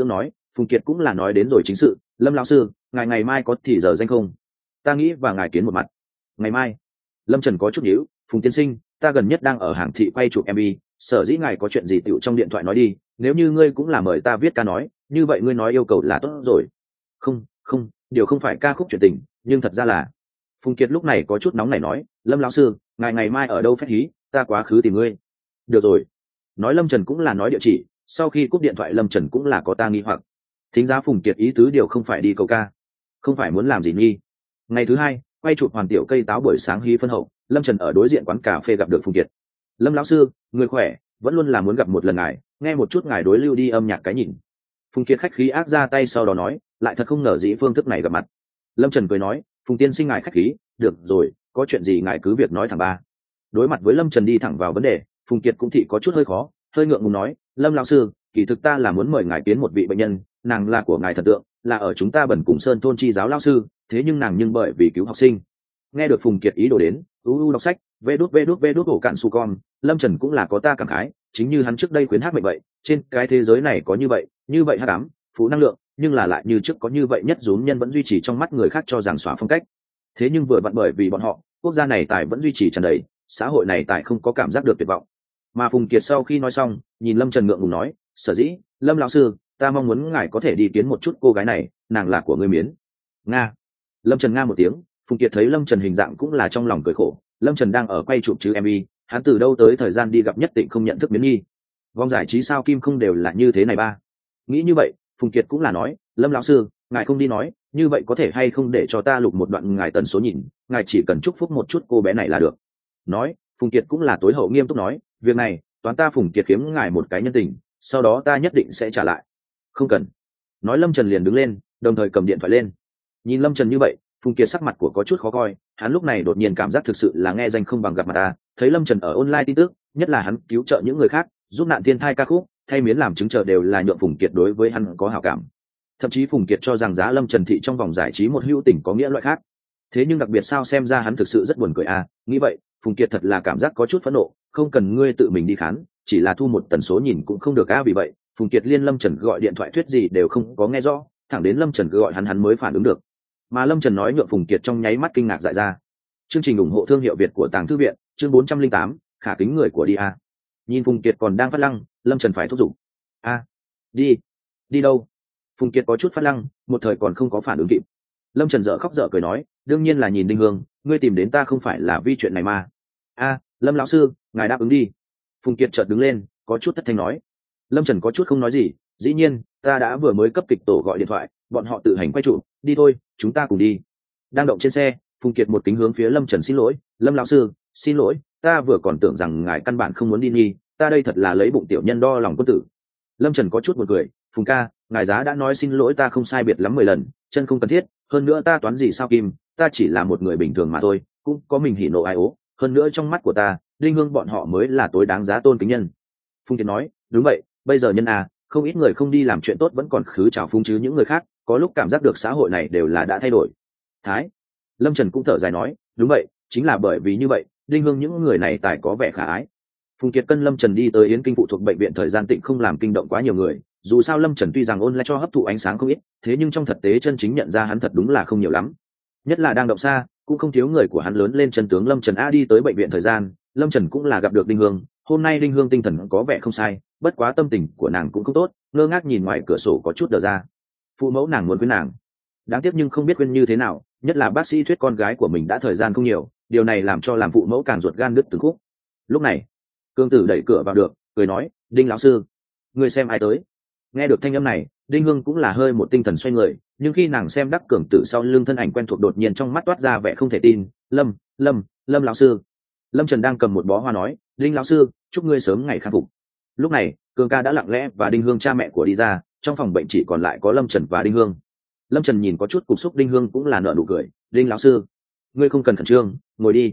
Phùng Kiệt cũng là nói đến rồi chính sự. Lâm lão sư, ngài ngày mai có thì giờ danh không? Ta nghĩ và ngài kiến một mặt. Ngày mai? Lâm Trần có chút nhíu. Phùng tiên sinh, ta gần nhất đang ở hàng thị quay chụp MV, sở dĩ ngài có chuyện gì tựu trong điện thoại nói đi, nếu như ngươi cũng là mời ta viết ca nói, như vậy ngươi nói yêu cầu là tốt rồi. Không, không, điều không phải ca khúc chuyện tình, nhưng thật ra là. Phùng Kiệt lúc này có chút nóng nảy nói, Lâm lão sư, ngài ngày mai ở đâu phép hí, ta quá khứ tìm ngươi. Được rồi. Nói Lâm Trần cũng là nói địa chỉ, sau khi cúp điện thoại Lâm Trần cũng là có ta nghi hoặc. Thính giá Phùng Kiệt ý tứ điều không phải đi câu ca, không phải muốn làm gì nghi. Ngày thứ hai, quay chụp hoàn tiểu cây táo buổi sáng hí phân hậu, Lâm Trần ở đối diện quán cà phê gặp được Phùng Kiệt. Lâm lão sư, người khỏe, vẫn luôn là muốn gặp một lần ngài, nghe một chút ngài đối lưu đi âm nhạc cái nhìn. Phùng Kiệt khách khí ác ra tay sau đó nói, lại thật không ngờ dĩ phương thức này gặp mặt. Lâm Trần cười nói, Phùng tiên sinh ngài khách khí, được rồi, có chuyện gì ngài cứ việc nói thẳng ba. Đối mặt với Lâm Trần đi thẳng vào vấn đề, Phùng Kiệt cũng thị có chút hơi khó, hơi ngượng ngùng nói, Lâm lão sư, kỳ thực ta là muốn mời ngài kiến một vị bệnh nhân, nàng là của ngài thần tượng, là ở chúng ta Bẩn Cùng Sơn thôn chi giáo lão sư, thế nhưng nàng nhưng bởi vì cứu học sinh. Nghe được Phùng Kiệt ý đồ đến, đọc sách, vê đút ổ cạn su con, Lâm Trần cũng là có ta cảm khái, chính như hắn trước đây khuyến hát mệnh vậy, trên cái thế giới này có như vậy hắc ám, phụ năng lượng, nhưng là lại như trước có như vậy nhất rúm nhân vẫn duy trì trong mắt người khác cho rằng xóa phong cách. Thế nhưng vừa vặn bởi vì bọn họ, quốc gia này tài vẫn duy trì tràn đầy, xã hội này tài không có cảm giác được tuyệt vọng. Mà Phùng Kiệt sau khi nói xong, nhìn Lâm Trần ngượng ngùng nói, sở dĩ, Lâm lão sư, ta mong muốn ngài có thể đi kiến một chút cô gái này, nàng là của ngươi miến. Nga. Lâm Trần nga một tiếng. Phùng Kiệt thấy Lâm Trần hình dạng cũng là trong lòng cười khổ, Lâm Trần đang ở quay chụp chứ MV, hắn từ đâu tới thời gian đi gặp nhất định không nhận thức miến nghi. Vòng giải trí sao kim không đều là như thế này ba. Nghĩ như vậy, Phùng Kiệt cũng là nói, Lâm lão sư, ngài không đi nói, như vậy có thể hay không để cho ta lục một đoạn ngài tần số nhìn, ngài chỉ cần chúc phúc một chút cô bé này là được. Nói, Phùng Kiệt cũng là tối hậu nghiêm túc nói, việc này, toán ta Phùng Kiệt kiếm ngài một cái nhân tình, sau đó ta nhất định sẽ trả lại. Không cần. Nói Lâm Trần liền đứng lên, đồng thời cầm điện thoại lên. Nhìn Lâm Trần như vậy, Phùng Kiệt sắc mặt của có chút khó coi, hắn lúc này đột nhiên cảm giác thực sự là nghe danh không bằng gặp mặt ta, thấy Lâm Trần ở online tin tức, nhất là hắn cứu trợ những người khác, giúp nạn thiên thai ca khúc, thay miến làm chứng chờ đều là nhượng Phùng Kiệt đối với hắn có hảo cảm. Thậm chí Phùng Kiệt cho rằng giá Lâm Trần thị trong vòng giải trí một hữu tình có nghĩa loại khác. Thế nhưng đặc biệt sao xem ra hắn thực sự rất buồn cười à, nghĩ vậy, Phùng Kiệt thật là cảm giác có chút phẫn nộ, không cần ngươi tự mình đi khán, chỉ là thu một tần số nhìn cũng không được a, vì vậy, Phùng Kiệt liên Lâm Trần gọi điện thoại thuyết gì đều không có nghe rõ, thẳng đến Lâm Trần cứ gọi hắn mới phản ứng được. Mà Lâm Trần nói nhượng Phùng Kiệt trong nháy mắt kinh ngạc dại ra. Chương trình ủng hộ thương hiệu Việt của Tàng Thư viện, chương 408, khả kính người của đi a. Nhìn Phùng Kiệt còn đang phát lăng, Lâm Trần phải thúc giục. A, đi đâu? Phùng Kiệt có chút phát lăng, một thời còn không có phản ứng kịp. Lâm Trần dở khóc dở cười nói, đương nhiên là nhìn Đinh Hương, ngươi tìm đến ta không phải là vì chuyện này mà. A, Lâm lão sư, ngài đáp ứng đi. Phùng Kiệt chợt đứng lên, có chút thất thanh nói. Lâm Trần có chút không nói gì, dĩ nhiên, ta đã vừa mới cấp kịch tổ gọi điện thoại, bọn họ tự hành quay trụ, đi thôi, chúng ta cùng đi. Đang động trên xe, Phùng Kiệt một kính hướng phía Lâm Trần xin lỗi, Lâm lão sư, xin lỗi, ta vừa còn tưởng rằng ngài căn bản không muốn đi nghi, ta đây thật là lấy bụng tiểu nhân đo lòng quân tử. Lâm Trần có chút buồn cười, Phùng ca, ngài giá đã nói xin lỗi ta không sai biệt lắm 10 lần, chân không cần thiết, hơn nữa ta toán gì sao kim, ta chỉ là một người bình thường mà thôi, cũng có mình hỉ nộ ai ố, hơn nữa trong mắt của ta, Đinh Hương bọn họ mới là tối đáng giá tôn kính nhân. Phùng Kiệt nói, đúng vậy, bây giờ nhân à, không ít người không đi làm chuyện tốt vẫn còn khứ trào phúng chứ những người khác, có lúc cảm giác được xã hội này đều là đã thay đổi. Thái. Lâm Trần cũng thở dài nói, đúng vậy, chính là bởi vì như vậy, Đinh Hương những người này tài có vẻ khả ái. Phùng Kiệt cân Lâm Trần đi tới Yến Kinh phụ thuộc bệnh viện thời gian tịnh không làm kinh động quá nhiều người, dù sao Lâm Trần tuy rằng online cho hấp thụ ánh sáng không ít, thế nhưng trong thực tế chân chính nhận ra hắn thật đúng là không nhiều lắm. Nhất là đang động xa, cũng không thiếu người của hắn lớn lên chân tướng Lâm Trần a đi tới bệnh viện thời gian, Lâm Trần cũng là gặp được Đinh Hương, hôm nay Đinh Hương tinh thần có vẻ không sai, bất quá tâm tình của nàng cũng không tốt, ngơ ngác nhìn ngoài cửa sổ có chút đờ ra. Phụ mẫu nàng muốn khuyên nàng, đáng tiếc nhưng không biết khuyên như thế nào, nhất là bác sĩ thuyết con gái của mình đã thời gian không nhiều, điều này làm cho làm phụ mẫu càng ruột gan đứt từng khúc. Lúc này, Cương Tử đẩy cửa vào được, cười nói, Đinh lão sư, ngươi xem ai tới. Nghe được thanh âm này, Đinh Hương cũng là hơi một tinh thần xoay người, nhưng khi nàng xem Đắc Cường Tử sau lưng thân ảnh quen thuộc đột nhiên trong mắt toát ra vẻ không thể tin, Lâm lão sư. Lâm Trần đang cầm một bó hoa nói, Đinh lão sư, chúc ngươi sớm ngày khắc phục. Lúc này, Cường ca đã lặng lẽ và Đinh Hương cha mẹ của đi ra, trong phòng bệnh chỉ còn lại có Lâm Trần và Đinh Hương. Lâm Trần nhìn có chút cục xúc Đinh Hương cũng là nở nụ cười, Đinh lão sư, ngươi không cần khẩn trương, ngồi đi.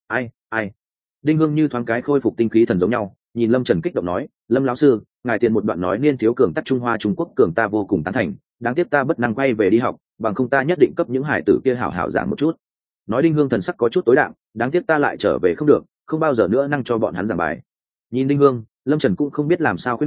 Ai. Đinh Hương như thoáng cái khôi phục tinh khí thần giống nhau, nhìn Lâm Trần kích động nói, Lâm lão sư, ngài tiền một đoạn nói niên thiếu cường tắc Trung Hoa Trung Quốc cường ta vô cùng tán thành, đáng tiếc ta bất năng quay về đi học, bằng không ta nhất định cấp những hải tử kia hảo hảo giảng một chút. Nói Đinh Hương thần sắc có chút tối đạm, đáng tiếc ta lại trở về không được, không bao giờ nữa năng cho bọn hắn giảng bài. Nhìn Đinh Hương, Lâm Trần cũng không biết làm sao khuyên bảo,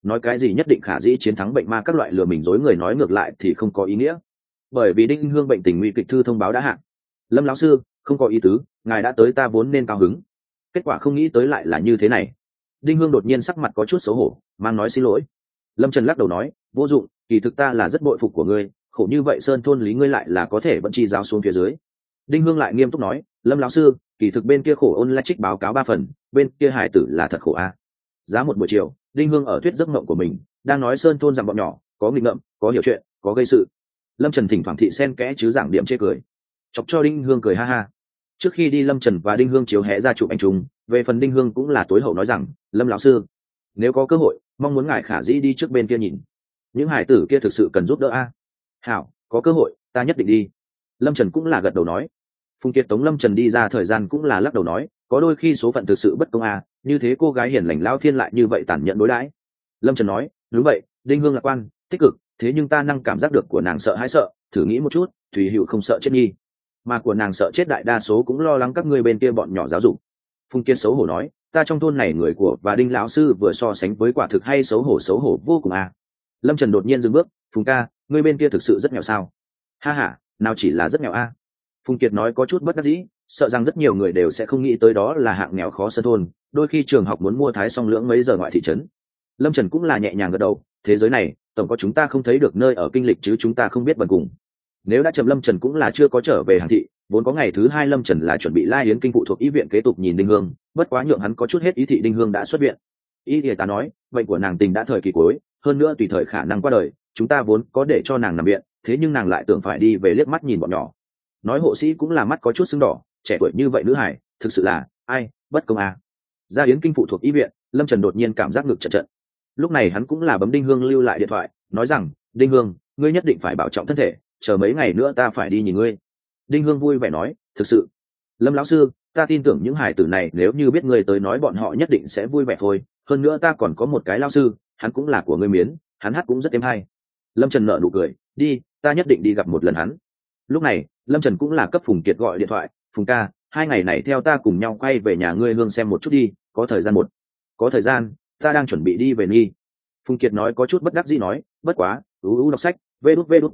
nói cái gì nhất định khả dĩ chiến thắng bệnh ma các loại lừa mình dối người nói ngược lại thì không có ý nghĩa. Bởi vì đinh hương bệnh tình nguy kịch thư thông báo đã hạn. Lâm lão sư, không có ý tứ, ngài đã tới ta vốn nên cao hứng, kết quả không nghĩ tới lại là như thế này. Đinh hương đột nhiên sắc mặt có chút xấu hổ, mang nói xin lỗi. Lâm Trần lắc đầu nói, vô dụng, kỳ thực ta là rất bội phục của ngươi, khổ như vậy sơn thôn lý ngươi lại là có thể vẫn chi giáo xuống phía dưới. Đinh hương lại nghiêm túc nói, Lâm lão sư, kỳ thực bên kia khổ ôn lại trích báo cáo 3 phần, bên kia hải tử là thật khổ a. Giá một buổi chiều, Đinh hương ở thuyết giấc mộng của mình, đang nói sơn thôn rằng bọn nhỏ có nghịch ngợm, có hiểu chuyện, có gây sự. Lâm Trần thỉnh thoảng thị sen kẽ chứ giảng điểm chê cười, chọc cho Đinh hương cười ha ha. Trước khi đi Lâm Trần và Đinh hương chiếu hé ra chụp ảnh chung, về phần Đinh hương cũng là tối hậu nói rằng, Lâm lão sư, nếu có cơ hội mong muốn ngài khả dĩ đi trước bên kia nhìn, những hải tử kia thực sự cần giúp đỡ a. Hảo, có cơ hội ta nhất định đi. Lâm Trần cũng là gật đầu nói. Phùng Kiệt tống Lâm Trần đi ra thời gian cũng là lắc đầu nói, có đôi khi số phận thực sự bất công a, như thế cô gái hiền lành lao thiên lại như vậy tàn nhẫn đối đãi. Lâm Trần nói, đúng vậy, Đinh hương lạc quan tích cực, thế nhưng ta năng cảm giác được của nàng sợ hãi sợ, thử nghĩ một chút, Thủy Hữu không sợ chết nhi, mà của nàng sợ chết đại đa số cũng lo lắng các ngươi bên kia bọn nhỏ giáo dục. Phùng Kiệt xấu hổ nói, ta trong thôn này người của và Đinh lão sư vừa so sánh với quả thực hay xấu hổ vô cùng a. Lâm Trần đột nhiên dừng bước, Phùng ca, ngươi bên kia thực sự rất nghèo sao? Ha ha, nào chỉ là rất nghèo a. Phùng Kiệt nói có chút bất đắc dĩ, sợ rằng rất nhiều người đều sẽ không nghĩ tới đó là hạng nghèo khó sơn thôn, đôi khi trường học muốn mua thái song lưỡng mấy giờ ngoại thị trấn. Lâm Trần cũng là nhẹ nhàng gật đầu, thế giới này tổng có chúng ta không thấy được nơi ở kinh lịch chứ chúng ta không biết bần cùng. Nếu đã chậm, Lâm Trần cũng là chưa có trở về hàng thị, vốn có ngày thứ 2 Lâm Trần là chuẩn bị lai yến kinh phụ thuộc y viện kế tục nhìn Đinh hương, bất quá nhượng hắn có chút hết ý thị Đinh hương đã xuất viện. Y tá nói, bệnh của nàng tình đã thời kỳ cuối, hơn nữa tùy thời khả năng qua đời, chúng ta vốn có để cho nàng nằm viện, thế nhưng nàng lại tưởng phải đi về liếc mắt nhìn bọn nhỏ. Nói hộ sĩ cũng là mắt có chút sưng đỏ, trẻ tuổi như vậy nữ hải, thực sự là ai bất công à. Ra yến kinh phụ thuộc y viện, Lâm Trần đột nhiên cảm giác ngực trận. Lúc này hắn cũng là bấm Đinh hương lưu lại điện thoại, nói rằng, Đinh hương, ngươi nhất định phải bảo trọng thân thể, chờ mấy ngày nữa ta phải đi nhìn ngươi. Đinh hương vui vẻ nói, thực sự. Lâm lão sư, ta tin tưởng những hải tử này nếu như biết ngươi tới nói bọn họ nhất định sẽ vui vẻ thôi, hơn nữa ta còn có một cái lão sư, hắn cũng là của ngươi miến, hắn hát cũng rất êm hay. Lâm Trần nở nụ cười, đi, ta nhất định đi gặp một lần hắn. Lúc này Lâm Trần cũng là cấp Phùng Kiệt gọi điện thoại, Phùng ca, 2 ngày này theo ta cùng nhau quay về nhà ngươi hương xem một chút đi, có thời gian một. Có thời gian, ta đang chuẩn bị đi về nghi. Phùng Kiệt nói có chút bất đắc dĩ nói, bất quá, đọc sách, vê đút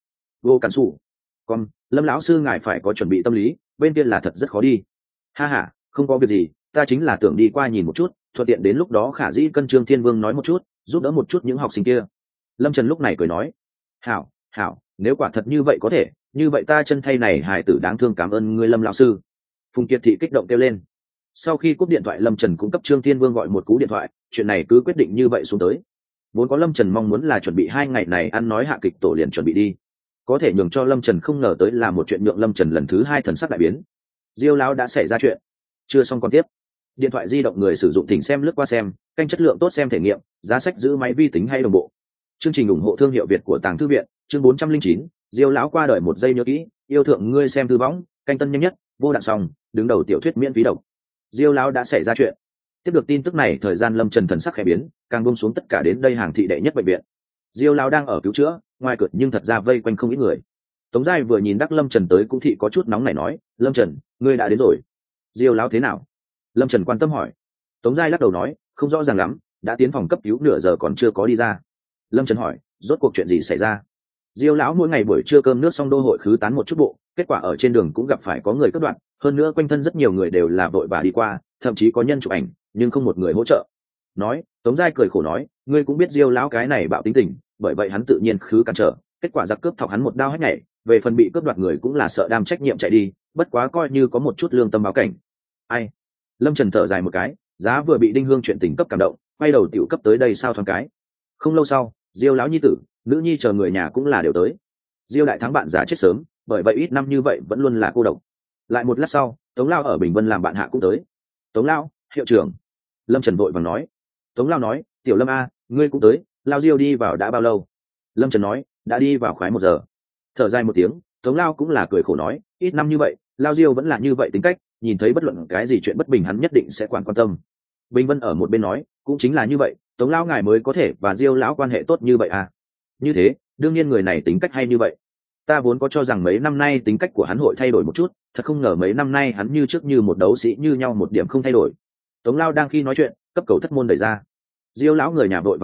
vô cản sủ. Còn Lâm lão sư ngài phải có chuẩn bị tâm lý, bên kia là thật rất khó đi. Ha ha, không có việc gì, ta chính là tưởng đi qua nhìn một chút, thuận tiện đến lúc đó khả dĩ cân Trương Thiên Vương nói một chút, giúp đỡ một chút những học sinh kia. Lâm Trần lúc này cười nói, hảo, nếu quả thật như vậy có thể, như vậy ta chân thay này hài tử đáng thương cảm ơn ngươi Lâm lão sư. Phùng Kiệt thị kích động kêu lên. Sau khi cúp điện thoại, Lâm Trần cũng cấp Trương Thiên Vương gọi một cú điện thoại, chuyện này cứ quyết định như vậy xuống tới. Vốn có Lâm Trần mong muốn là chuẩn bị 2 ngày này ăn nói hạ kịch tổ liền chuẩn bị đi, có thể nhường cho Lâm Trần không ngờ tới là một chuyện nhượng Lâm Trần lần thứ 2 thần sắc đại biến. Diêu lão đã xảy ra chuyện. Chưa xong còn tiếp. Điện thoại di động người sử dụng thỉnh xem lướt qua xem, kênh chất lượng tốt xem thể nghiệm, giá sách giữ máy vi tính hay đồng bộ. Chương trình ủng hộ thương hiệu Việt của Tàng Thư viện, chương 409, Diêu lão qua đời một giây nhớ kỹ, yêu thượng ngươi xem thư võng, canh tân nhanh nhất, vô đạn xong, đứng đầu tiểu thuyết miễn phí đọc. Diêu lão đã xảy ra chuyện. Tiếp được tin tức này, thời gian Lâm Trần thần sắc khẽ biến, càng buông xuống tất cả đến đây hàng thị đệ nhất bệnh viện. Diêu lão đang ở cứu chữa, ngoài cửa nhưng thật ra vây quanh không ít người. Tống Giai vừa nhìn đắc Lâm Trần tới cũng thị có chút nóng nảy nói, Lâm Trần, ngươi đã đến rồi. Diêu lão thế nào? Lâm Trần quan tâm hỏi. Tống Giai lắc đầu nói, không rõ ràng lắm, đã tiến phòng cấp cứu nửa giờ còn chưa có đi ra. Lâm Trần hỏi, rốt cuộc chuyện gì xảy ra? Diêu lão mỗi ngày buổi trưa cơm nước xong đô hội khứ tán một chút bộ, kết quả ở trên đường cũng gặp phải có người cắt đoạn, hơn nữa quanh thân rất nhiều người đều là vội vã đi qua, thậm chí có nhân chụp ảnh, nhưng không một người hỗ trợ. Nói, Tống Giai cười khổ nói, ngươi cũng biết Diêu lão cái này bạo tính tình, bởi vậy hắn tự nhiên khứ cản trở, kết quả giặc cướp thọc hắn một đao hết nhảy, về phần bị cướp đoạt người cũng là sợ đam trách nhiệm chạy đi, bất quá coi như có một chút lương tâm báo cảnh. Ai? Lâm Trần thở dài một cái, giá vừa bị Đinh Hương chuyện tình cấp cảm động, quay đầu tiểu cấp tới đây sao thoáng cái. Không lâu sau, Diêu lão nhi tử, nữ nhi chờ người nhà cũng là đều tới. Diêu đại thắng bạn già chết sớm, bởi vậy ít năm như vậy vẫn luôn là cô độc. Lại một lát sau, Tống Lao ở Bình Vân làm bạn hạ cũng tới. Tống Lao, hiệu trưởng. Lâm Trần vội vàng nói. Tống Lao nói, tiểu Lâm a, ngươi cũng tới, Lao Diêu đi vào đã bao lâu? Lâm Trần nói, đã đi vào khoái 1 giờ. Thở dài một tiếng, Tống Lao cũng là cười khổ nói, ít năm như vậy, Lao Diêu vẫn là như vậy tính cách, nhìn thấy bất luận cái gì chuyện bất bình hắn nhất định sẽ quan tâm. Bình Vân ở một bên nói, cũng chính là như vậy, Tống Lao ngài mới có thể và Diêu lão quan hệ tốt như vậy à? Như thế, đương nhiên người này tính cách hay như vậy. Ta vốn có cho rằng mấy năm nay tính cách của hắn hội thay đổi một chút, thật không ngờ mấy năm nay hắn như trước như một đấu sĩ như nhau một điểm không thay đổi. Tống Lao đang khi nói chuyện, cấp cầu thất môn đẩy ra. Diêu lão người nhà vội vàng hỏi,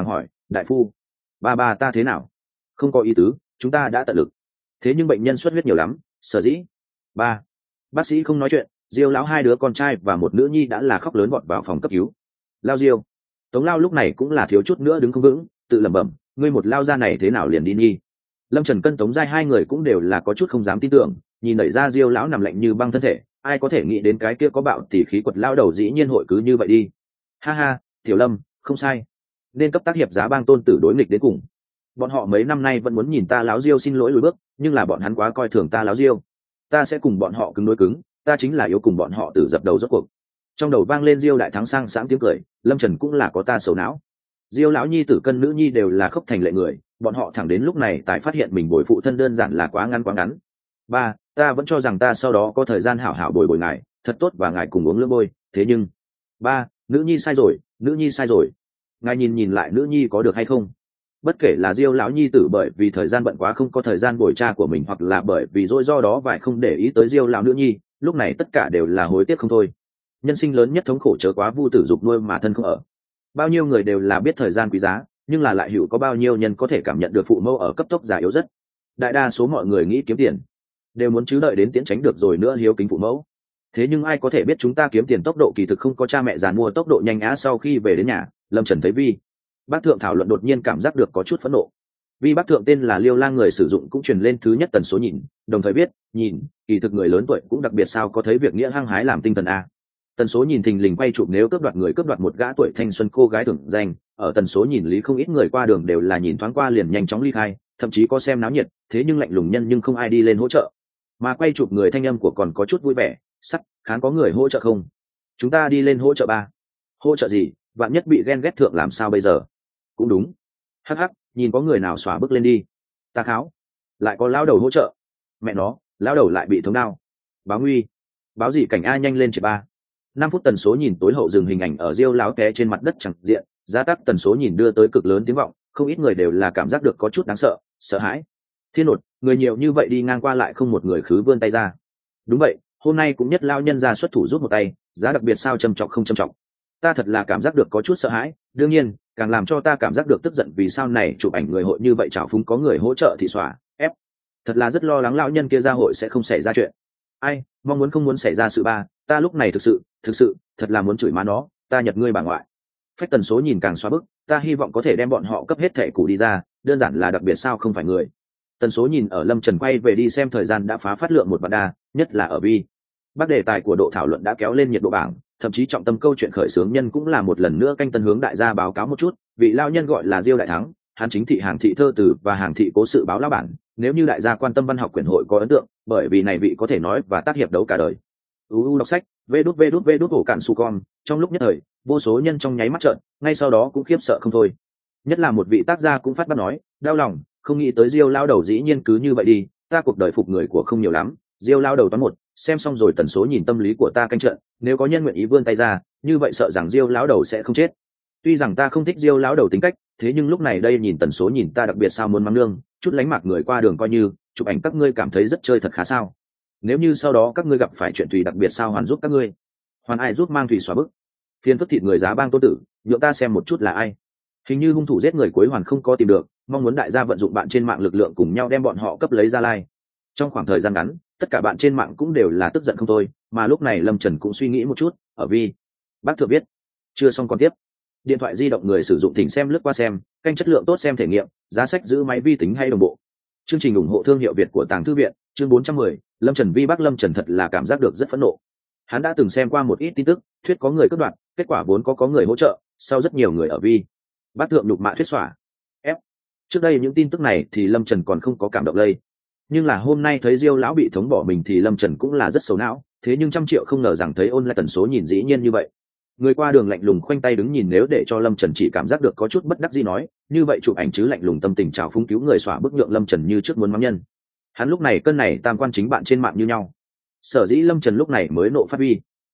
đại phu, ba ta thế nào? Không có ý tứ, chúng ta đã tận lực. Thế nhưng bệnh nhân xuất huyết nhiều lắm, sở dĩ. Ba, bác sĩ không nói chuyện. Diêu lão hai đứa con trai và một nữ nhi đã là khóc lớn vọt vào phòng cấp cứu. Lao Diêu, Tống Lao lúc này cũng là thiếu chút nữa đứng không vững, tự lẩm bẩm, ngươi một lao ra này thế nào liền đi nhi. Lâm Trần Cân Tống Giai hai người cũng đều là có chút không dám tin tưởng, nhìn đẩy ra Diêu lão nằm lạnh như băng thân thể, ai có thể nghĩ đến cái kia có bạo tỉ khí quật lao đầu dĩ nhiên hội cứ như vậy đi. Ha ha, Tiểu Lâm, không sai, nên cấp tác hiệp giá bang tôn tử đối nghịch đến cùng. Bọn họ mấy năm nay vẫn muốn nhìn ta láo Diêu xin lỗi lùi bước, nhưng là bọn hắn quá coi thường ta láo Diêu. Ta sẽ cùng bọn họ cứng đối cứng, ta chính là yếu cùng bọn họ tử dập đầu rốt cuộc. Trong đầu vang lên Diêu đại thắng sang sáng tiếng cười, Lâm Trần cũng là có ta xấu não. Diêu lão nhi tử Cân nữ nhi đều là khốc thành lệ người, bọn họ thẳng đến lúc này tại phát hiện mình bồi phụ thân đơn giản là quá ngắn. Ba, ta vẫn cho rằng ta sau đó có thời gian hảo hảo bồi ngài, thật tốt và ngài cùng uống lưỡng bôi, thế nhưng ba, nữ nhi sai rồi, ngài nhìn lại nữ nhi có được hay không? Bất kể là Diêu lão nhi tử bởi vì thời gian bận quá không có thời gian bồi cha của mình, hoặc là bởi vì dỗi do đó vài không để ý tới Diêu lão nữ nhi, lúc này tất cả đều là hối tiếc không thôi. Nhân sinh lớn nhất thống khổ chớ quá vu tử dục nuôi mà thân không ở. Bao nhiêu người đều là biết thời gian quý giá, nhưng là lại hiểu có bao nhiêu nhân có thể cảm nhận được phụ mẫu ở cấp tốc già yếu rất. Đại đa số mọi người nghĩ kiếm tiền, đều muốn chứ đợi đến tiễn tránh được rồi nữa hiếu kính phụ mẫu. Thế nhưng ai có thể biết chúng ta kiếm tiền tốc độ kỳ thực không có cha mẹ giàn mua tốc độ nhanh á. Sau khi về đến nhà, Lâm Trần thấy Vi bác thượng thảo luận đột nhiên cảm giác được có chút phẫn nộ. Vi bác thượng tên là Liêu Lang, người sử dụng cũng truyền lên thứ nhất tần số nhìn, đồng thời biết nhìn kỳ thực người lớn tuổi cũng đặc biệt sao có thấy việc nghĩa hăng hái làm tinh thần a. Tần số nhìn thình lình quay chụp nếu cướp đoạt một gã tuổi thanh xuân cô gái tưởng danh, ở tần số nhìn lý không ít người qua đường đều là nhìn thoáng qua liền nhanh chóng ly khai, thậm chí có xem náo nhiệt, thế nhưng lạnh lùng nhân nhưng không ai đi lên hỗ trợ. Mà quay chụp người thanh âm của còn có chút vui vẻ, sắc khán có người hỗ trợ không? Chúng ta đi lên hỗ trợ ba. Hỗ trợ gì? Vạn nhất bị ghen ghét thượng làm sao bây giờ? Cũng đúng. Hắc hắc, nhìn có người nào xóa bước lên đi. Ta kháo. Lại có lão đầu hỗ trợ. Mẹ nó, lão đầu lại bị thống đao. Báo nguy. Báo gì cảnh a, nhanh lên chị ba. 5 phút tần số nhìn tối hậu dừng hình ảnh ở Diêu lão té trên mặt đất chẳng diện, giá tắc tần số nhìn đưa tới cực lớn tiếng vọng, không ít người đều là cảm giác được có chút đáng sợ, sợ hãi. Thiên nột, người nhiều như vậy đi ngang qua lại không một người khứ vươn tay ra. Đúng vậy, hôm nay cũng nhất lao nhân ra xuất thủ giúp một tay, giá đặc biệt sao trầm trọng không trầm trọng. Ta thật là cảm giác được có chút sợ hãi, đương nhiên, càng làm cho ta cảm giác được tức giận vì sao này chụp ảnh người hội như vậy trào phúng có người hỗ trợ thì xóa, ép. Thật là rất lo lắng lão nhân kia ra hội sẽ không xảy ra chuyện. Ai, mong muốn không muốn xảy ra sự ba, ta lúc này thực sự, thật là muốn chửi má nó, ta nhật ngươi bà ngoại. Phách tần số nhìn càng xóa bức, ta hy vọng có thể đem bọn họ cấp hết thẻ cũ đi ra, đơn giản là đặc biệt sao không phải người. Tần số nhìn ở Lâm Trần quay về đi xem thời gian đã phá phát lượng một vạn đa, nhất là ở Vi bác đề tài của độ thảo luận đã kéo lên nhiệt độ bảng, thậm chí trọng tâm câu chuyện khởi xướng nhân cũng là một lần nữa canh tân hướng đại gia báo cáo một chút, vị lao nhân gọi là Diêu đại thắng, hắn chính thị hàng thị thơ từ và hàng thị cố sự báo lao bản, nếu như đại gia quan tâm văn học quyển hội có ấn tượng, bởi vì này vị có thể nói và tác hiệp đấu cả đời. Đọc sách, vê đút hổ cạn su con, trong lúc nhất thời, vô số nhân trong nháy mắt trợn, ngay sau đó cũng khiếp sợ không thôi. Nhất là một vị tác gia cũng phát bắt nói, đau lòng, không nghĩ tới Diêu lao đầu dĩ nhiên cứ như vậy đi, ta cuộc đời phục người của không nhiều lắm, Diêu lao đầu toán một, xem xong rồi tần số nhìn tâm lý của ta canh trận, nếu có nhân nguyện ý vươn tay ra, như vậy sợ rằng Diêu lão đầu sẽ không chết. Tuy rằng ta không thích Diêu lão đầu tính cách, thế nhưng lúc này đây nhìn tần số nhìn ta đặc biệt sao muốn mắng nương, chút lánh mạc người qua đường coi như, chụp ảnh các ngươi cảm thấy rất chơi thật khá sao? Nếu như sau đó các ngươi gặp phải chuyện tùy đặc biệt sao hoàn giúp các ngươi? Hoàn ai giúp mang thủy xóa bức? Phiên phức thịt người giá bang tô tử, nhượng ta xem một chút là ai? Hình như hung thủ giết người cuối hoàn không có tìm được, mong muốn đại gia vận dụng bạn trên mạng lực lượng cùng nhau đem bọn họ cấp lấy ra lai. Trong khoảng thời gian ngắn, tất cả bạn trên mạng cũng đều là tức giận không thôi, mà lúc này Lâm Trần cũng suy nghĩ một chút, ở Vi bác thượng biết chưa xong còn tiếp. Điện thoại di động người sử dụng thỉnh xem lướt qua xem, kênh chất lượng tốt xem thể nghiệm, giá sách giữ máy vi tính hay đồng bộ. Chương trình ủng hộ thương hiệu Việt của Tàng Thư viện, chương 410, Lâm Trần Vi bác. Lâm Trần thật là cảm giác được rất phẫn nộ. Hắn đã từng xem qua một ít tin tức, thuyết có người cướp đoạt, kết quả vốn có người hỗ trợ, sau rất nhiều người ở Vi bác thượng nhục mạ thuyết xóa. Ép. Trước đây những tin tức này thì Lâm Trần còn không có cảm động lây. Nhưng là hôm nay thấy Diêu lão bị thống bỏ mình thì Lâm Trần cũng là rất xấu não, thế nhưng 100 triệu không ngờ rằng thấy ôn lại tần số nhìn dĩ nhiên như vậy. Người qua đường lạnh lùng khoanh tay đứng nhìn, nếu để cho Lâm Trần chỉ cảm giác được có chút bất đắc dĩ nói, như vậy chụp ảnh chứ lạnh lùng tâm tình trào phúng cứu người xóa bức nhượng Lâm Trần như trước muốn mắng nhân. Hắn lúc này cân này tam quan chính bạn trên mạng như nhau. Sở dĩ Lâm Trần lúc này mới nộ phát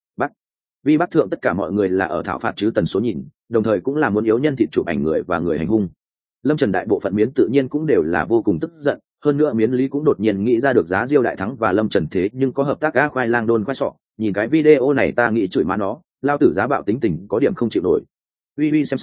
Vi bác thượng, tất cả mọi người là ở thảo phạt chứ tần số nhìn, đồng thời cũng là muốn yếu nhân thịt chụp ảnh người và người hành hung. Lâm Trần đại bộ phận miến tự nhiên cũng đều là vô cùng tức giận, hơn nữa miến lý cũng đột nhiên nghĩ ra được giá Diêu đại thắng và Lâm Trần thế nhưng có hợp tác gã khoai lang đôn khoai sọ, nhìn cái video này ta nghĩ chửi má nó, lao tử giá bạo tính tình có điểm không chịu nổi. Uy xem sao,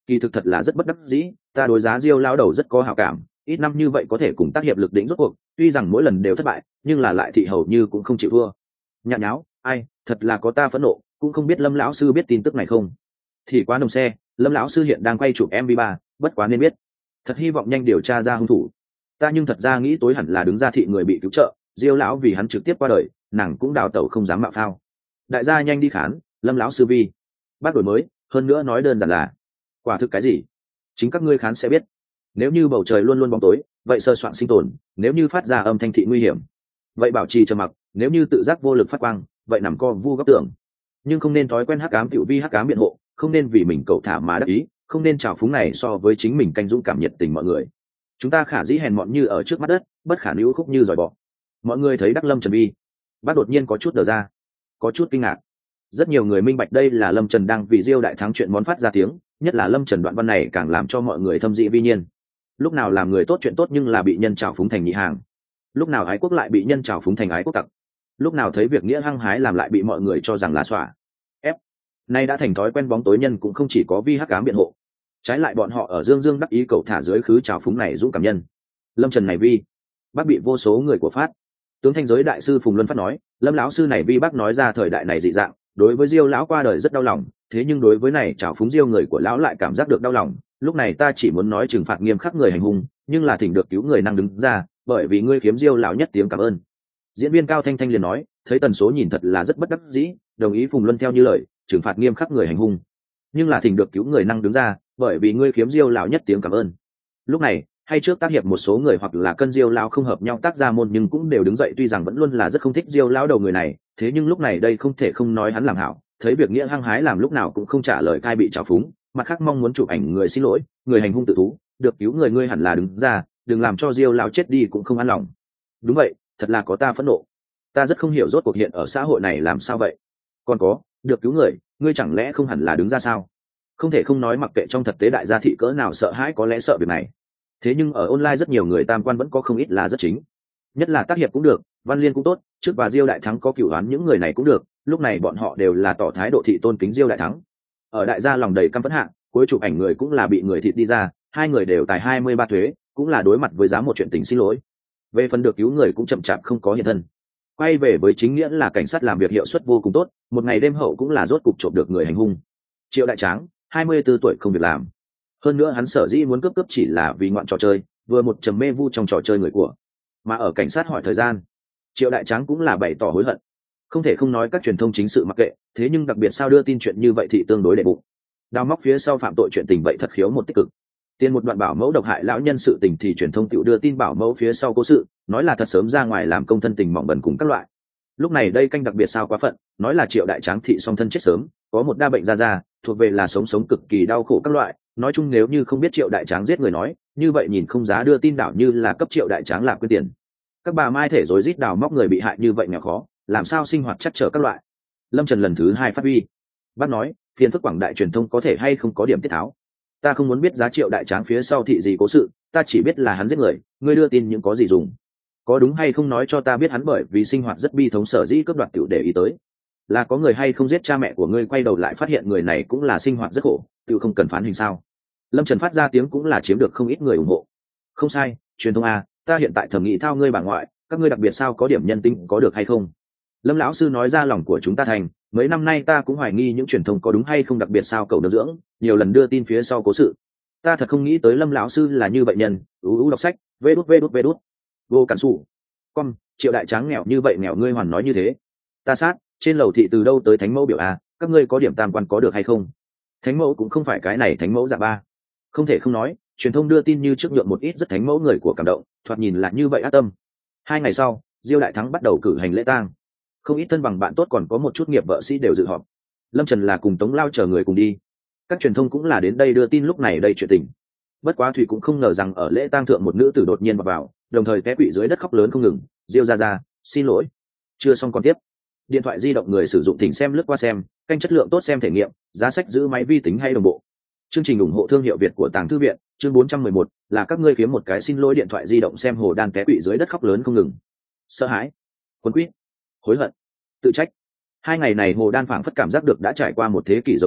kỳ thực thật là rất bất đắc dĩ, ta đối giá Diêu lão đầu rất có hảo cảm, ít năm như vậy có thể cùng tác hiệp lực đỉnh rốt cuộc, tuy rằng mỗi lần đều thất bại nhưng là lại thị hầu như cũng không chịu thua. Nhạt nháo, ai, thật là có ta phẫn nộ, cũng không biết Lâm lão sư biết tin tức này không. Thì quá nồng xe, Lâm lão sư hiện đang quay chụp MV3, bất quá nên biết, thật hy vọng nhanh điều tra ra hung thủ. Ta nhưng thật ra nghĩ tối hẳn là đứng ra thị người bị cứu trợ, Diêu lão vì hắn trực tiếp qua đời, nàng cũng đào tẩu không dám mạo phao. Đại gia nhanh đi khán, Lâm lão sư vi bác đổi mới, hơn nữa nói đơn giản là quả thực cái gì chính các ngươi khán sẽ biết. Nếu như bầu trời luôn luôn bóng tối, vậy sơ soạn sinh tồn, nếu như phát ra âm thanh thị nguy hiểm, vậy bảo trì trầm mặc, nếu như tự giác vô lực phát quang, vậy nằm co vu góc tưởng. Nhưng không nên thói quen hắc ám tiểu vi hắc ám biện hộ, không nên vì mình cậu thả mà đắc ý, không nên trào phúng này so với chính mình canh dũng cảm nhiệt tình mọi người. Chúng ta khả dĩ hèn mọn như ở trước mắt đất, bất khả níu khúc như giỏi bọ. Mọi người thấy Đắc Lâm Trần Vi bác đột nhiên có chút đờ ra, có chút kinh ngạc. Rất nhiều người minh bạch đây là Lâm Trần đang vì Diêu đại thắng chuyện món phát ra tiếng, nhất là Lâm Trần đoạn văn này càng làm cho mọi người thâm dị vi nhiên. Lúc nào làm người tốt chuyện tốt nhưng là bị nhân trào phúng thành nhị hàng, lúc nào ái quốc lại bị nhân trào phúng thành ái quốc tặc, lúc nào thấy việc nghĩa hăng hái làm lại bị mọi người cho rằng là xỏa ép. Nay đã thành thói quen, bóng tối nhân cũng không chỉ có vi hắc ám biện hộ, trái lại bọn họ ở dương dương đắc ý cầu thả dưới khứ trào phúng này dũng cảm nhân. Lâm Trần này vi bác bị vô số người của phát. Tướng thanh giới đại sư Phùng Luân Phát nói, Lâm lão sư này vi bác nói ra thời đại này dị dạng, đối với Diêu lão qua đời rất đau lòng, thế nhưng đối với này trào phúng Diêu người của lão lại cảm giác được đau lòng. Lúc này ta chỉ muốn nói trừng phạt nghiêm khắc người hành hung, nhưng là thỉnh được cứu người năng đứng ra, bởi vì ngươi kiếm Diêu lão nhất tiếng cảm ơn. Diễn viên Cao Thanh Thanh liền nói, thấy tần số nhìn thật là rất bất đắc dĩ, đồng ý Phùng Luân theo như lời, trừng phạt nghiêm khắc người hành hung, nhưng là thỉnh được cứu người năng đứng ra, bởi vì ngươi kiếm Diêu lão nhất tiếng cảm ơn. Lúc này hay trước tác hiệp một số người hoặc là cân Diêu lão không hợp nhau tác ra môn nhưng cũng đều đứng dậy, tuy rằng vẫn luôn là rất không thích Diêu lão đầu người này, thế nhưng lúc này đây không thể không nói hắn làm hảo, thấy việc nghĩa hăng hái làm lúc nào cũng không trả lời cai bị trào phúng, mặt khác mong muốn chụp ảnh người xin lỗi, người hành hung tự thú, được cứu người ngươi hẳn là đứng ra, đừng làm cho Diêu lão chết đi cũng không an lòng. Đúng vậy, thật là có ta phẫn nộ, ta rất không hiểu rốt cuộc hiện ở xã hội này làm sao vậy. Còn có, được cứu người, ngươi chẳng lẽ không hẳn là đứng ra sao? Không thể không nói mặc kệ trong thực tế đại gia thị cỡ nào sợ hãi có lẽ sợ việc này, thế nhưng ở online rất nhiều người tam quan vẫn có không ít là rất chính, nhất là tác hiệp cũng được, văn liên cũng tốt, trước và Diêu đại thắng có cửu đoán những người này cũng được, lúc này bọn họ đều là tỏ thái độ thị tôn kính Diêu đại thắng. Ở đại gia lòng đầy căm phẫn hạ, cuối chụp ảnh người cũng là bị người thịt đi ra, hai người đều tài 23 thuế, cũng là đối mặt với giá một chuyện tình xin lỗi. Về phần được cứu người cũng chậm chạp không có hiện thân. Quay về với chính nghĩa là cảnh sát làm việc hiệu suất vô cùng tốt, một ngày đêm hậu cũng là rốt cục trộm được người hành hung. Triệu Đại Tráng, 24 tuổi không việc làm. Hơn nữa hắn sở dĩ muốn cướp chỉ là vì ngoạn trò chơi, vừa một trầm mê vu trong trò chơi người của. Mà ở cảnh sát hỏi thời gian, Triệu Đại Tráng cũng là bày tỏ hối hận. Không thể không nói các truyền thông chính sự mặc kệ, thế nhưng đặc biệt sao đưa tin chuyện như vậy thì tương đối đệ bụng. Đào móc phía sau phạm tội chuyện tình vậy thật khiếu một tích cực. Tiền một đoạn bảo mẫu độc hại lão nhân sự tình thì truyền thông tiểu đưa tin bảo mẫu phía sau cố sự, nói là thật sớm ra ngoài làm công thân tình mỏng bẩn cùng các loại. Lúc này đây canh đặc biệt sao quá phận, nói là Triệu Đại Tráng thị song thân chết sớm, có một đa bệnh ra, thuộc về là sống cực kỳ đau khổ các loại. Nói chung nếu như không biết Triệu Đại Tráng giết người nói, như vậy nhìn không giá đưa tin đảo như là cấp Triệu Đại Tráng là quyên tiền. Các bà mai thể rối rít đào móc người bị hại như vậy nghèo khó, làm sao sinh hoạt chắc trở các loại. Lâm Trần lần thứ 2 phát huy, bác nói, phiền phức quảng đại truyền thông có thể hay không có điểm tiết tháo. Ta không muốn biết giá Triệu Đại Tráng phía sau thị gì cố sự, ta chỉ biết là hắn giết người, ngươi đưa tin những có gì dùng. Có đúng hay không nói cho ta biết hắn bởi vì sinh hoạt rất bi thống sở dĩ cướp đoạt tiểu để ý tới. Là có người hay không giết cha mẹ của ngươi quay đầu lại phát hiện người này cũng là sinh hoạt rất khổ, tiểu không cần phán hình sao? Lâm Trần phát ra tiếng cũng là chiếm được không ít người ủng hộ. Không sai, truyền thông a, ta hiện tại thẩm nghĩ thao ngươi bà ngoại, các ngươi đặc biệt sao có điểm nhân tính có được hay không? Lâm lão sư nói ra lòng của chúng ta thành, mấy năm nay ta cũng hoài nghi những truyền thông có đúng hay không đặc biệt sao cầu được dưỡng, nhiều lần đưa tin phía sau cố sự. Ta thật không nghĩ tới Lâm lão sư là như vậy nhân, đọc sách, vê đút. Vô cản sủ. Con, Triệu Đại Tráng nghèo như vậy nghèo ngươi hoàn nói như thế. Ta sát, trên lầu thị từ đâu tới thánh mẫu biểu a, các ngươi có điểm tam quan có được hay không? Thánh mẫu cũng không phải cái này thánh mẫu dạng ba. Không thể không nói, truyền thông đưa tin như trước nhượng một ít rất thánh mẫu người của cảm động, thoạt nhìn là như vậy ác tâm. 2 ngày sau, Diêu Đại Thắng bắt đầu cử hành lễ tang. Không ít thân bằng bạn tốt còn có một chút nghiệp vợ sĩ đều dự họp. Lâm Trần là cùng Tống Lao chờ người cùng đi. Các truyền thông cũng là đến đây đưa tin lúc này đây chuyện tình. Bất quá Thủy cũng không ngờ rằng ở lễ tang thượng một nữ tử đột nhiên vào, đồng thời té quỵ dưới đất khóc lớn không ngừng. Diêu ra, xin lỗi. Chưa xong còn tiếp. Điện thoại di động người sử dụng thỉnh xem lướt qua xem, kênh chất lượng tốt xem thể nghiệm, giá sách giữ máy vi tính hay đồng bộ. Chương trình ủng hộ thương hiệu Việt của Tàng Thư viện, chương 411, là các ngươi kiếm một cái xin lỗi điện thoại di động xem Hồ Đan té quỵ dưới đất khóc lớn không ngừng. Sợ hãi, quấn quýt, hối hận, tự trách. 2 ngày này Hồ Đan phảng phất cảm giác được đã trải qua một thế kỷ giống nhau,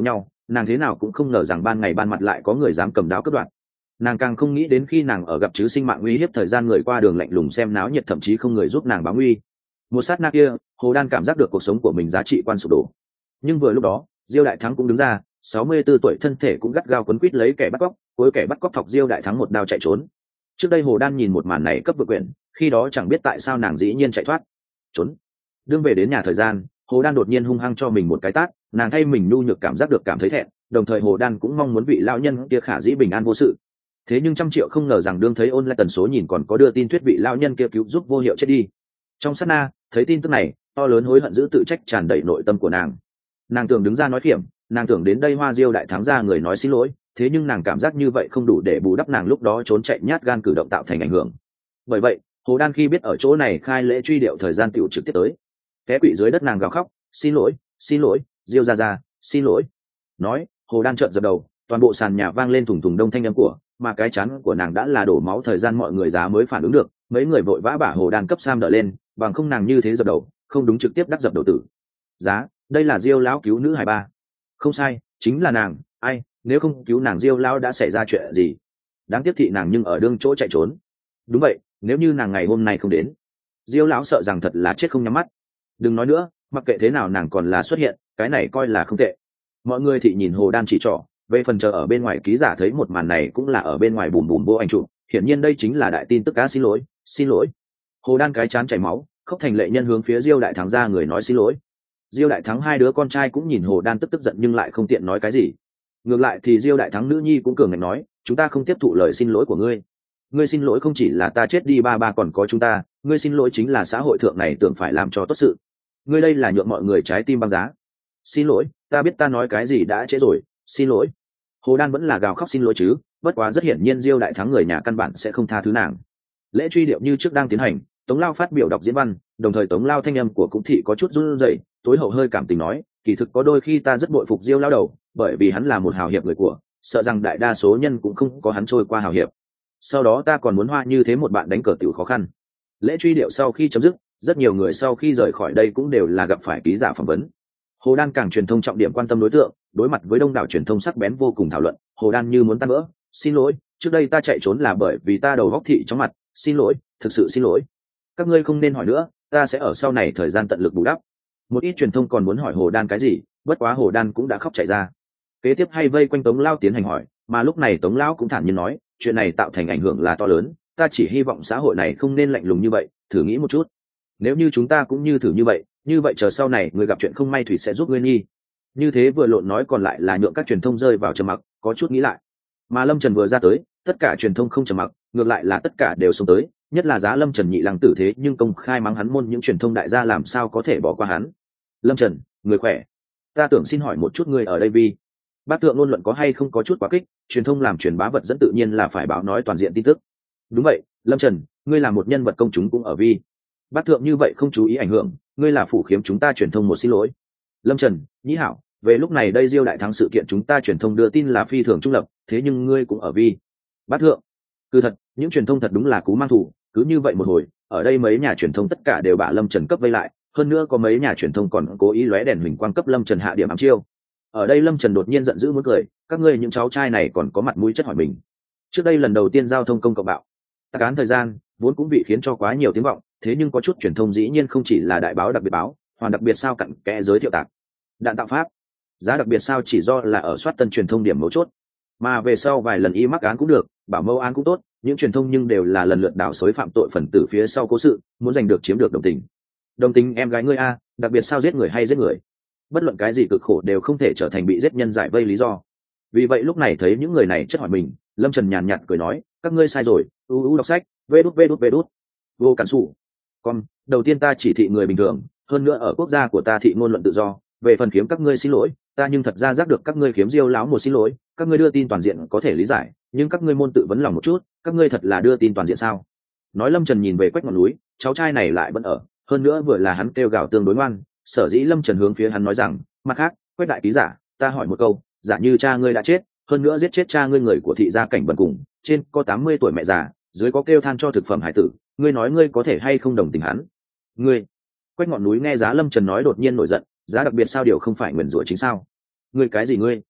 nàng thế nào cũng không ngờ rằng ban ngày ban mặt lại có người dám cầm đao cướp đoạt. Nàng càng không nghĩ đến khi nàng ở gặp chứ sinh mạng uy hiếp thời gian người qua đường lạnh lùng xem náo nhiệt, thậm chí không người giúp nàng báo nguy. Một sát na kia, Hồ Đan cảm giác được cuộc sống của mình giá trị quan sụp đổ. Nhưng vừa lúc đó, Diêu Đại Thắng cũng đứng ra, 64 tuổi thân thể cũng gắt gao quấn quýt lấy kẻ bắt cóc, cuối kẻ bắt cóc thọc Diêu Đại Thắng một đao chạy trốn. Trước đây Hồ Đan nhìn một màn này cấp vực quyển, khi đó chẳng biết tại sao nàng dĩ nhiên chạy thoát trốn. Đương về đến nhà thời gian, Hồ Đan đột nhiên hung hăng cho mình một cái tát, nàng thay mình nhu nhược cảm giác được cảm thấy thẹn, đồng thời Hồ Đan cũng mong muốn vị lão nhân kia khả dĩ bình an vô sự. Thế nhưng trăm triệu không ngờ rằng đương thấy ôn lại tần số nhìn còn có đưa tin thuyết vị lão nhân kia cứu giúp vô hiệu chết đi. Trong sát na, thấy tin tức này, to lớn hối hận giữ tự trách tràn đầy nội tâm của nàng. Nàng tưởng đứng ra nói khiểm, nàng tưởng đến đây Hoa Diêu Đại Thắng ra người nói xin lỗi, thế nhưng nàng cảm giác như vậy không đủ để bù đắp nàng lúc đó trốn chạy nhát gan cử động tạo thành ảnh hưởng. Bởi vậy, Hồ Đan khi biết ở chỗ này khai lễ truy điệu thời gian tiểu trực tiếp tới, té quỵ dưới đất nàng gào khóc, xin lỗi, Diêu gia, xin lỗi. Nói, Hồ Đan trợn dập đầu, toàn bộ sàn nhà vang lên thùng thùng đông thanh âm của, mà cái chán của nàng đã là đổ máu thời gian mọi người giá mới phản ứng được, mấy người vội vã bả Hồ Đan cấp sam đỡ lên, bằng không nàng như thế dập đầu, không đúng trực tiếp đắc dập đầu tử. Giá, đây là Diêu lão cứu nữ hài ba. Không sai, chính là nàng, ai, nếu không cứu nàng Diêu lão đã xảy ra chuyện gì? Đáng tiếc thị nàng nhưng ở đương chỗ chạy trốn. Đúng vậy, nếu như nàng ngày hôm nay không đến, Diêu lão sợ rằng thật là chết không nhắm mắt. Đừng nói nữa, mặc kệ thế nào nàng còn là xuất hiện, cái này coi là không tệ. Mọi người thị nhìn Hồ Đan chỉ trỏ, về phần chờ ở bên ngoài ký giả thấy một màn này cũng là ở bên ngoài bùm bùm vô ảnh chụp, hiển nhiên đây chính là đại tin tức cá xin lỗi. Hồ Đan cái chán chảy máu, khóc thành lệ nhân hướng phía Diêu Đại Thắng ra người nói xin lỗi. Diêu Đại Thắng hai đứa con trai cũng nhìn Hồ Đan tức giận nhưng lại không tiện nói cái gì. Ngược lại thì Diêu Đại Thắng nữ nhi cũng cường ngạnh nói, chúng ta không tiếp thụ lời xin lỗi của ngươi. Ngươi xin lỗi không chỉ là ta chết đi ba còn có chúng ta, ngươi xin lỗi chính là xã hội thượng này tưởng phải làm cho tốt sự. Ngươi đây là nhượng mọi người trái tim băng giá. Xin lỗi, ta biết ta nói cái gì đã trễ rồi, xin lỗi. Hồ Đan vẫn là gào khóc xin lỗi chứ, bất quá rất hiển nhiên Diêu Đại Thắng người nhà căn bản sẽ không tha thứ nàng. Lễ truy điệu như trước đang tiến hành, Tống Lao phát biểu đọc diễn văn, đồng thời Tống Lao thanh âm của cũng thị có chút run rẩy, tối hậu hơi cảm tình nói, kỳ thực có đôi khi ta rất bội phục Diêu lão đầu, bởi vì hắn là một hào hiệp người của, sợ rằng đại đa số nhân cũng không có hắn trôi qua hào hiệp. Sau đó ta còn muốn Hoa như thế một bạn đánh cờ tiểu khó khăn. Lễ truy điệu sau khi chấm dứt, rất nhiều người sau khi rời khỏi đây cũng đều là gặp phải ký giả phỏng vấn. Hồ Đan càng truyền thông trọng điểm quan tâm đối tượng, đối mặt với đông đảo truyền thông sắc bén vô cùng thảo luận, Hồ Đan như muốn tan vỡ, xin lỗi, trước đây ta chạy trốn là bởi vì ta đầu góc thị trong mặt, xin lỗi, thực sự xin lỗi. Các ngươi không nên hỏi nữa, ta sẽ ở sau này thời gian tận lực bù đắp. Một ít truyền thông còn muốn hỏi Hồ Đan cái gì, bất quá Hồ Đan cũng đã khóc chạy ra. Kế tiếp hay vây quanh Tống Lao tiến hành hỏi, mà lúc này Tống Lão cũng thản nhiên nói, chuyện này tạo thành ảnh hưởng là to lớn, ta chỉ hy vọng xã hội này không nên lạnh lùng như vậy, thử nghĩ một chút. Nếu như chúng ta cũng như thử như vậy chờ sau này người gặp chuyện không may thủy sẽ giúp ngươi nghi. Như thế vừa lộn nói còn lại là nhượng các truyền thông rơi vào trầm mặc, có chút nghĩ lại. Mà Lâm Trần vừa ra tới, tất cả truyền thông không trầm mặc, ngược lại là tất cả đều xông tới, nhất là giá Lâm Trần nhị lăng tử thế nhưng công khai mắng hắn môn những truyền thông đại gia làm sao có thể bỏ qua hắn. Lâm Trần, người khỏe. Ta tưởng xin hỏi một chút người ở đây vì bác tượng ngôn luận có hay không có chút quá kích, truyền thông làm truyền bá vật dẫn tự nhiên là phải báo nói toàn diện tin tức. Đúng vậy, Lâm Trần, ngươi là một nhân vật công chúng cũng ở vi bác thượng như vậy không chú ý ảnh hưởng, ngươi là phủ khiếm chúng ta truyền thông một xin lỗi. Lâm Trần, nhĩ hảo, về lúc này đây Diêu Đại Thắng sự kiện chúng ta truyền thông đưa tin là phi thường trung lập, thế nhưng ngươi cũng ở vi bác thượng. Cứ thật, những truyền thông thật đúng là cú mang thủ, cứ như vậy một hồi, ở đây mấy nhà truyền thông tất cả đều bả Lâm Trần cấp vây lại, hơn nữa có mấy nhà truyền thông còn cố ý lóe đèn huỳnh quang cấp Lâm Trần hạ điểm ám chiêu. Ở đây Lâm Trần đột nhiên giận dữ muốn cười, các ngươi những cháu trai này còn có mặt mũi chất hỏi mình. Trước đây lần đầu tiên giao thông công cộng bạo tạc án thời gian vốn cũng bị khiến cho quá nhiều tiếng vọng, thế nhưng có chút truyền thông dĩ nhiên không chỉ là đại báo đặc biệt báo, hoàn đặc biệt sao cặn kẽ giới thiệu tạc đạn tạo pháp giá đặc biệt sao chỉ do là ở soát tân truyền thông điểm mấu chốt, mà về sau vài lần y mắc án cũng được, bảo mẫu án cũng tốt, những truyền thông nhưng đều là lần lượt đảo xới phạm tội phần tử phía sau cố sự, muốn giành được chiếm được đồng tình em gái ngươi a, đặc biệt sao giết người hay giết người, bất luận cái gì cực khổ đều không thể trở thành bị giết nhân giải vây lý do. Vì vậy lúc này thấy những người này chất hỏi mình, Lâm Trần nhàn nhạt cười nói, các ngươi sai rồi, đọc sách, vê đút vô cản sủ. Còn đầu tiên ta chỉ thị người bình thường, hơn nữa ở quốc gia của ta thị ngôn luận tự do, về phần khiếm các ngươi xin lỗi, ta nhưng thật ra giác được các ngươi khiếm Diêu láo một xin lỗi, các ngươi đưa tin toàn diện có thể lý giải, nhưng các ngươi môn tự vấn lòng một chút, các ngươi thật là đưa tin toàn diện sao? Nói Lâm Trần nhìn về Quách Ngọn Núi, cháu trai này lại vẫn ở, hơn nữa vừa là hắn kêu gào tương đối ngoan, sở dĩ Lâm Trần hướng phía hắn nói rằng, mặt khác, Quách đại ký giả, ta hỏi một câu, giả như cha ngươi đã chết, hơn nữa giết chết cha ngươi người của thị gia cảnh bần cùng, trên có 80 tuổi mẹ già, dưới có kêu than cho thực phẩm hải tử, ngươi nói ngươi có thể hay không đồng tình hắn? Ngươi. Quách Ngọn Núi nghe giá Lâm Trần nói đột nhiên nổi giận, giá đặc biệt sao điều không phải nguyền rủa chính sao? Ngươi cái gì ngươi?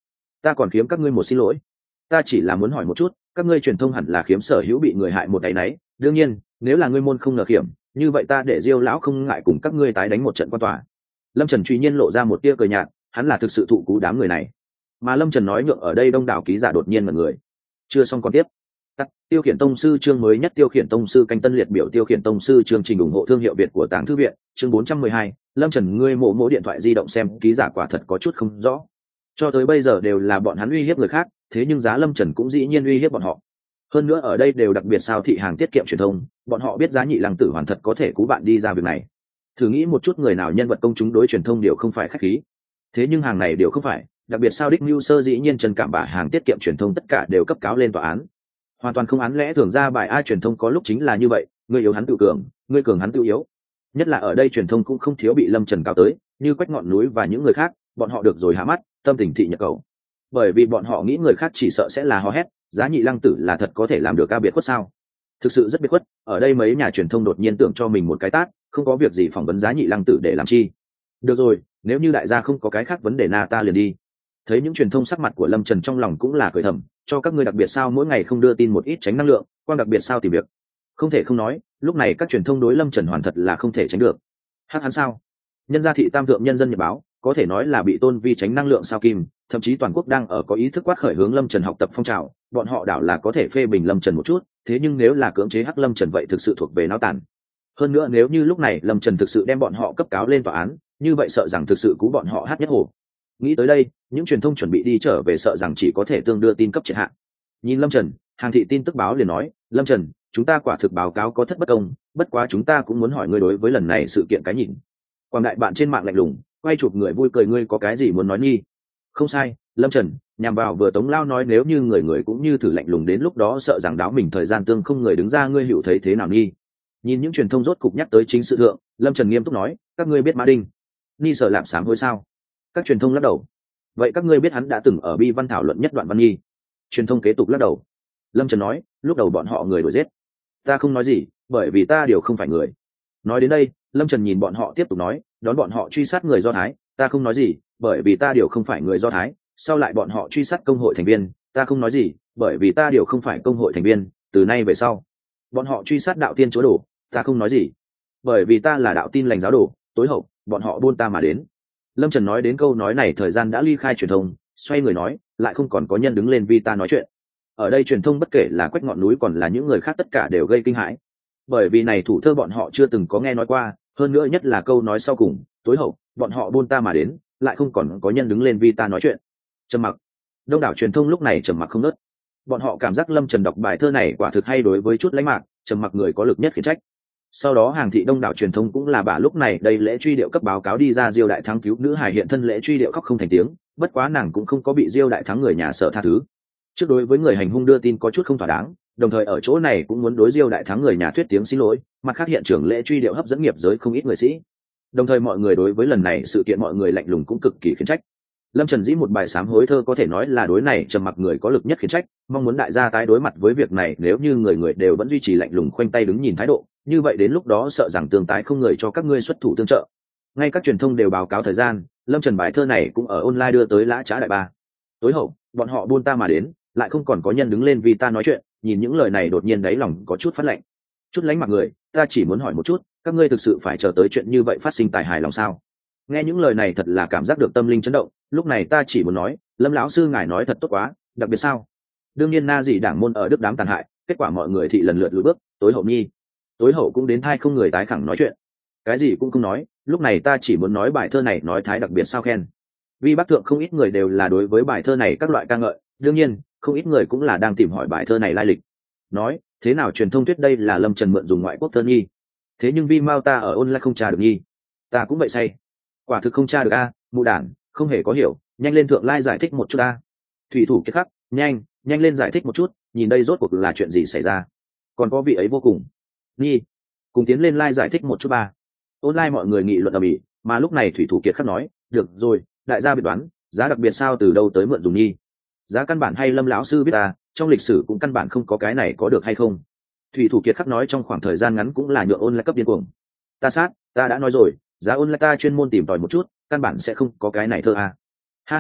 ta còn khiếm các ngươi một xin lỗi. Ta chỉ là muốn hỏi một chút, các ngươi truyền thông hẳn là khiếm sở hữu bị người hại một cái nấy, đương nhiên nếu là ngươi môn không ngờ khiểm, như vậy ta để Diêu lão không ngại cùng các ngươi tái đánh một trận quan tòa. Lâm Trần truy nhiên lộ ra một tia cười nhạt, hắn là thực sự thụ cú đám người này. Mà Lâm Trần nói nhượng ở đây đông đảo ký giả đột nhiên mọi người. Chưa xong còn tiếp. Tiêu Khiển Tông sư chương mới nhất, Tiêu Khiển Tông sư canh tân liệt biểu, Tiêu Khiển Tông sư chương trình ủng hộ thương hiệu Việt của Tàng Thư viện, chương 412, Lâm Trần ngươi mộ điện thoại di động xem ký giả quả thật có chút không rõ. Cho tới bây giờ đều là bọn hắn uy hiếp người khác, thế nhưng giá Lâm Trần cũng dĩ nhiên uy hiếp bọn họ. Hơn nữa ở đây đều đặc biệt sao thị hàng tiết kiệm truyền thông, bọn họ biết giá Nhị Lăng Tử hoàn thật có thể cứu bạn đi ra việc này. Thử nghĩ một chút, người nào nhân vật công chúng đối truyền thông đều không phải khách khí. Thế nhưng hàng này đều không phải, đặc biệt sao đích Nưu Sơ dĩ nhiên Trần Cảm bả hàng tiết kiệm truyền thông tất cả đều cấp cáo lên tòa án. Hoàn toàn không án lẽ thường ra bài ai truyền thông có lúc chính là như vậy, người yếu hắn tự cường, người cường hắn tự yếu. Nhất là ở đây truyền thông cũng không thiếu bị Lâm Trần cáo tới, như Quách Ngọn Núi và những người khác, bọn họ được rồi hạ mắt, tâm tình thị nhật cầu. Bởi vì bọn họ nghĩ người khác chỉ sợ sẽ là hò hét, giá Nhị Lăng Tử là thật có thể làm được ca biệt khuất sao? Thực sự rất biệt khuất, ở đây mấy nhà truyền thông đột nhiên tưởng cho mình một cái tát, không có việc gì phỏng vấn giá Nhị Lăng Tử để làm chi? Được rồi, nếu như đại gia không có cái khác vấn đề na ta liền đi. Thấy những truyền thông sắc mặt của Lâm Trần trong lòng cũng là cười thầm, cho các ngươi đặc biệt sao mỗi ngày không đưa tin một ít tránh năng lượng, quan đặc biệt sao tìm việc. Không thể không nói, lúc này các truyền thông đối Lâm Trần hoàn thật là không thể tránh được. Hát hắn sao? Nhân gia thị tam thượng nhân dân nhật báo, có thể nói là bị tôn vi tránh năng lượng sao kim, thậm chí toàn quốc đang ở có ý thức quát khởi hướng Lâm Trần học tập phong trào, bọn họ đảo là có thể phê bình Lâm Trần một chút, thế nhưng nếu là cưỡng chế hắc Lâm Trần vậy thực sự thuộc về náo tàn. Hơn nữa nếu như lúc này Lâm Trần thực sự đem bọn họ cấp cáo lên tòa án, như vậy sợ rằng thực sự cứu bọn họ hát nhất hồ. Nghĩ tới đây, những truyền thông chuẩn bị đi trở về sợ rằng chỉ có thể tương đưa tin cấp triệt hạ. Nhìn Lâm Trần, hàng thị tin tức báo liền nói, Lâm Trần, chúng ta quả thực báo cáo có thất bất công, bất quá chúng ta cũng muốn hỏi ngươi đối với lần này sự kiện cái nhìn. Quảng đại bạn trên mạng lạnh lùng, quay chụp người vui cười, ngươi có cái gì muốn nói nghi? Không sai, Lâm Trần, nhằm vào vừa Tống Lao nói nếu như người cũng như thử lạnh lùng đến lúc đó sợ rằng đáo mình thời gian tương không người đứng ra, ngươi hiểu thấy thế nào nghi? Nhìn những truyền thông rốt cục nhắc tới chính sự thượng, Lâm Trần nghiêm túc nói, các ngươi biết Mã Đinh Ni sợ làm sám hối sao? Các truyền thông lắc đầu. Vậy các ngươi biết hắn đã từng ở bi văn thảo luận nhất đoạn văn nghi? Truyền thông kế tục lắc đầu. Lâm Trần nói, lúc đầu bọn họ người đuổi giết, ta không nói gì, bởi vì ta điều không phải người. Nói đến đây, Lâm Trần nhìn bọn họ tiếp tục nói, đón bọn họ truy sát người Do Thái, ta không nói gì, bởi vì ta điều không phải người Do Thái. Sau lại bọn họ truy sát công hội thành viên, ta không nói gì, bởi vì ta điều không phải công hội thành viên. Từ nay về sau, bọn họ truy sát đạo tiên chúa đồ, ta không nói gì, bởi vì ta là đạo tin lành giáo đồ. Tối hậu, bọn họ buôn ta mà đến. Lâm Trần nói đến câu nói này thời gian đã ly khai truyền thông, xoay người nói, lại không còn có nhân đứng lên vì ta nói chuyện. Ở đây truyền thông bất kể là Quách Ngọn Núi còn là những người khác tất cả đều gây kinh hãi, bởi vì này thủ thơ bọn họ chưa từng có nghe nói qua, hơn nữa nhất là câu nói sau cùng, tối hậu, bọn họ buôn ta mà đến, lại không còn có nhân đứng lên vì ta nói chuyện. Trầm mặc. Đông đảo truyền thông lúc này trầm mặc không ngớt. Bọn họ cảm giác Lâm Trần đọc bài thơ này quả thực hay đối với chút lãnh mạc, trầm mặc người có lực nhất khiển trách. Sau đó hàng thị đông đảo truyền thông cũng là bà lúc này đây lễ truy điệu cấp báo cáo đi ra, Diêu đại thắng cứu nữ hài hiện thân lễ truy điệu khóc không thành tiếng, bất quá nàng cũng không có bị Diêu đại thắng người nhà sợ tha thứ. Trước đối với người hành hung đưa tin có chút không thỏa đáng, đồng thời ở chỗ này cũng muốn đối Diêu đại thắng người nhà thuyết tiếng xin lỗi, mặt khác hiện trường lễ truy điệu hấp dẫn nghiệp giới không ít người sĩ. Đồng thời mọi người đối với lần này sự kiện mọi người lạnh lùng cũng cực kỳ khiển trách. Lâm Trần dĩ một bài sám hối thơ có thể nói là đối này trầm mặc người có lực nhất khiển trách, mong muốn đại gia tái đối mặt với việc này, nếu như người đều vẫn duy trì lạnh lùng khoanh tay đứng nhìn thái độ, như vậy đến lúc đó sợ rằng tương tái không người cho các ngươi xuất thủ tương trợ. Ngay các truyền thông đều báo cáo thời gian, Lâm Trần bài thơ này cũng ở online đưa tới lã trá đại ba. Tối hậu, bọn họ buôn ta mà đến, lại không còn có nhân đứng lên vì ta nói chuyện. Nhìn những lời này đột nhiên đáy lòng có chút phát lạnh. Chút lánh mặt người, ta chỉ muốn hỏi một chút, các ngươi thực sự phải chờ tới chuyện như vậy phát sinh tài hài lòng sao? Nghe những lời này thật là cảm giác được tâm linh chấn động, lúc này ta chỉ muốn nói, Lâm lão sư ngài nói thật tốt quá, đặc biệt sao? Đương nhiên na gì đảng môn ở Đức đám tàn hại, kết quả mọi người thị lần lượt lùi bước, tối hậu nhi. Tối hậu cũng đến thai không người tái khẳng nói chuyện. Cái gì cũng không nói, lúc này ta chỉ muốn nói bài thơ này nói thái đặc biệt sao khen. Vì Bắc thượng không ít người đều là đối với bài thơ này các loại ca ngợi, đương nhiên, không ít người cũng là đang tìm hỏi bài thơ này lai lịch. Nói, thế nào truyền thông thuyết đây là Lâm Trần mượn dùng ngoại quốc thơ nghi. Thế nhưng Vi Mao ta ở online không tra được nghi. Ta cũng vậy say. Quả thực không tra được a, mụ đản, không hề có hiểu, nhanh lên thượng lai giải thích một chút a. Thủy thủ kiệt khắc, nhanh lên giải thích một chút, nhìn đây rốt cuộc là chuyện gì xảy ra. Còn có vị ấy vô cùng nghi, cùng tiến lên lai giải thích một chút ba. Online mọi người nghị luận ở mỹ, mà lúc này thủy thủ kiệt khắc nói, được rồi, đại gia biệt đoán, giá đặc biệt sao từ đâu tới mượn dùng nghi. Giá căn bản hay Lâm lão sư biết ta, trong lịch sử cũng căn bản không có cái này có được hay không. Thủy thủ kiệt khắc nói trong khoảng thời gian ngắn cũng là nhượng online cấp điên cuồng. Ta đã nói rồi, giá online ta chuyên môn tìm tòi một chút, căn bản sẽ không có cái này thơ a. Ha ha,